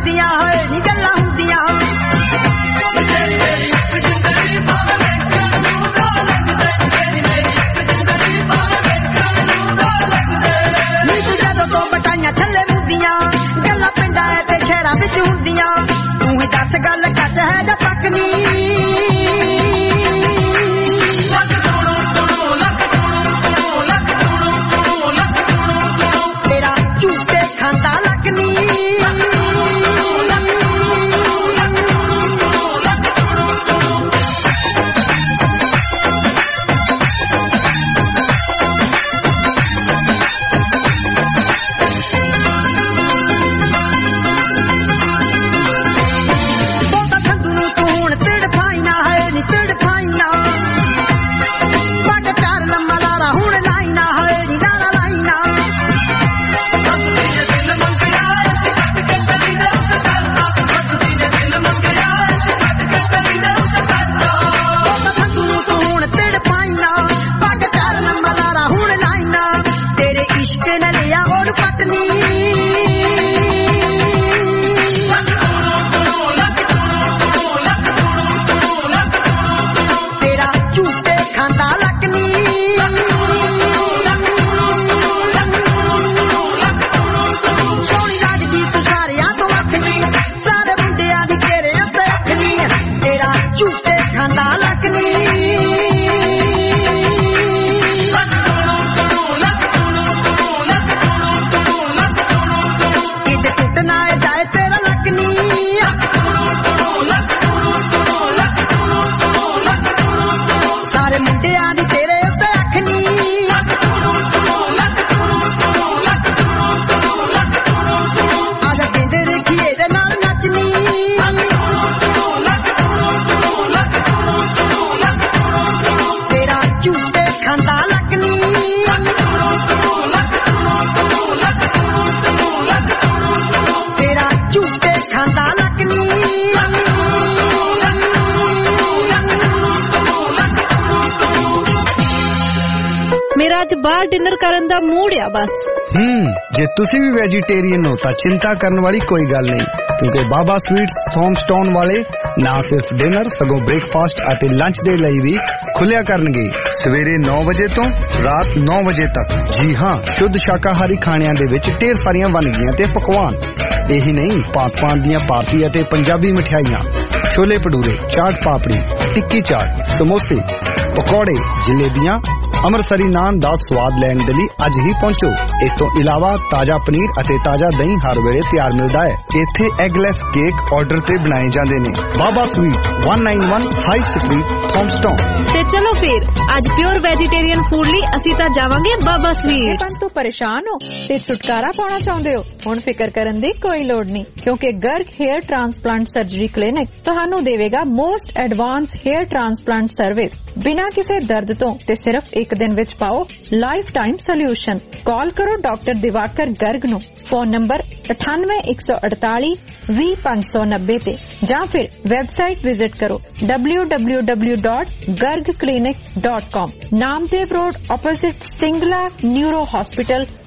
ਹੁੰਦੀਆਂ ਹੋਏ ਨੀ ਗੱਲਾਂ ਹੁੰਦੀਆਂ ਨੀ ਤੂੰ ਜਦੋਂ ਤੋਂ ਬਟਾਈਆਂ ਥੱਲੇ ਮੁੰਦੀਆਂ ਗੱਲਾਂ ਪਿੰਡਾਂ ਤੇ ਸ਼ਹਿਰਾਂ ਵਿੱਚ ਹੁੰਦੀਆਂ ਤੂੰ ਹੀ ਦੱਸ ਗੱਲ ਕੱਚ ਹੈ ਜਾਂ ਪੱਕਨੀ ਤੇਰਾ ਝੂਟੇ ਖਾਂਦਾ ਲੱਗਨੀ ਮੇਰਾ ਅੱਜ ਬਾਹਰ ਡਿਨਰ ਕਰਨ ਦਾ ਮੂਡ ਆ ਬਸ। ਹੂੰ ਜੇ ਤੁਸੀਂ ਵੀ ਵੈਜੀਟੇਰੀਅਨ ਹੋ ਤਾਂ ਚਿੰਤਾ ਕਰਨ ਵਾਲੀ ਕੋਈ ਗੱਲ ਨਹੀਂ ਕਿਉਂਕਿ ਬਾਬਾ ਸਵੀਟਸ ਥੋਮਸਟਾਊਨ ਵਾਲੇ ਨਾ ਸਿਰਫ ਡਿਨਰ ਸਗੋਂ ਬ੍ਰੇਕਫਾਸਟ ਅਤੇ ਲੰਚ ਦੇ ਲਈ ਵੀ ਖੁੱਲਿਆ ਕਰਨਗੇ ਸਵੇਰੇ ਨੌ ਵਜੇ ਤੋਂ ਰਾਤ ਨੌ ਵਜੇ ਤੱਕ। ਜੀ ਹਾਂ, ਸ਼ੁੱਧ ਸ਼ਾਕਾਹਾਰੀ ਖਾਣਿਆਂ ਦੇ ਵਿੱਚ ਢੇਰ ਸਾਰੀਆਂ ਵੰਨਗੀਆਂ ਤੇ ਪਕਵਾਨ। ਇਹੀ ਨਹੀਂ, ਭਾਂਤ-ਭਾਂਤ ਦੀਆਂ ਭਾਰਤੀ ਅਤੇ ਪੰਜਾਬੀ ਮਠਿਆਈਆਂ, ਛੋਲੇ ਭਟੂਰੇ, ਚਾਟ ਪਾਪੜੀ, ਟਿੱਕੀ ਚਾਟ, ਸਮੋਸੇ, ਪਕੌੜੇ, ਜਲੇਬੀਆਂ, ਅੰਮ੍ਰਿਤਸਰੀ ਨਾਨ ਦਾ ਸਵਾਦ ਲੈਣ ਦੇ ਲਈ ਅੱਜ ਹੀ ਪਹੁੰਚੋ। ਇਸ ਤੋਂ ਇਲਾਵਾ ਤਾਜ਼ਾ ਪਨੀਰ ਅਤੇ ਤਾਜ਼ਾ ਦਹੀਂ ਹਰ ਵੇਲੇ ਤਿਆਰ ਮਿਲਦਾ ਹੈ। ਇੱਥੇ ਐਗਲੈਸ ਕੇਕ ਆਰਡਰ ਤੇ ਬਣਾਏ ਜਾਂਦੇ ਨੇ। ਬਾਬਾ ਸਵੀਟ ਇੱਕ ਸੌ ਇਕਾਨਵੇਂ ਹਾਈ ਸਟਰੀਟ ਥੋਮਸਟਾਊਨ। ਤੇ ਚਲੋ ਫਿਰ ਅੱਜ ਪਿਓਰ ਵੈਜੀਟੇਰੀਅਨ ਫੂਡ ਲਈ ਅਸੀਂ ਤਾਂ ਜਾਵਾਂਗੇ ਬਾਬਾ ਸਵੀਟ। ਪਨ ਤੋਂ ਪਰੇਸ਼ਾਨ ਹੋ ਤੇ ਛੁਟਕਾਰਾ ਪਾਉਣਾ ਚਾਹੁੰਦੇ ਹੋ? ਹੁਣ ਫਿਕਰ ਕਰਨ ਦੀ ਕੋਈ ਲੋੜ ਨਹੀਂ ਕਿਉਂਕਿ Garg hair transplant surgery clinic ਤੁਹਾਨੂੰ ਦੇਵੇਗਾ most advance hair transplant service ਬਿਨਾਂ ਕਿਸੇ ਦਰਦ ਤੋਂ ਤੇ ਸਿਰਫ ਇੱਕ ਦਿਨ ਵਿੱਚ ਪਾਓ ਲਾਈਫ ਟਾਈਮ ਸੋਲਿਊਸ਼ਨ। ਕਾਲ ਕਰੋ ਡਾਕਟਰ ਦਿਵਾਕਰ ਗਰਗ ਨੂੰ ਫੋਨ ਨੰਬਰ ਅਠਾਨਵੇਂ ਇੱਕ ਸੌ ਅੜਤਾਲੀ ਵੀਹ ਪੰਜ ਸੌ ਨੱਬੇ ਤੇ ਜਾਂ ਫਿਰ ਵੈਬਸਾਈਟ ਵਿਜ਼ਿਟ ਕਰੋ W W W dot Garg clinic dot com. Namdev road opposite Singla neuro hospital,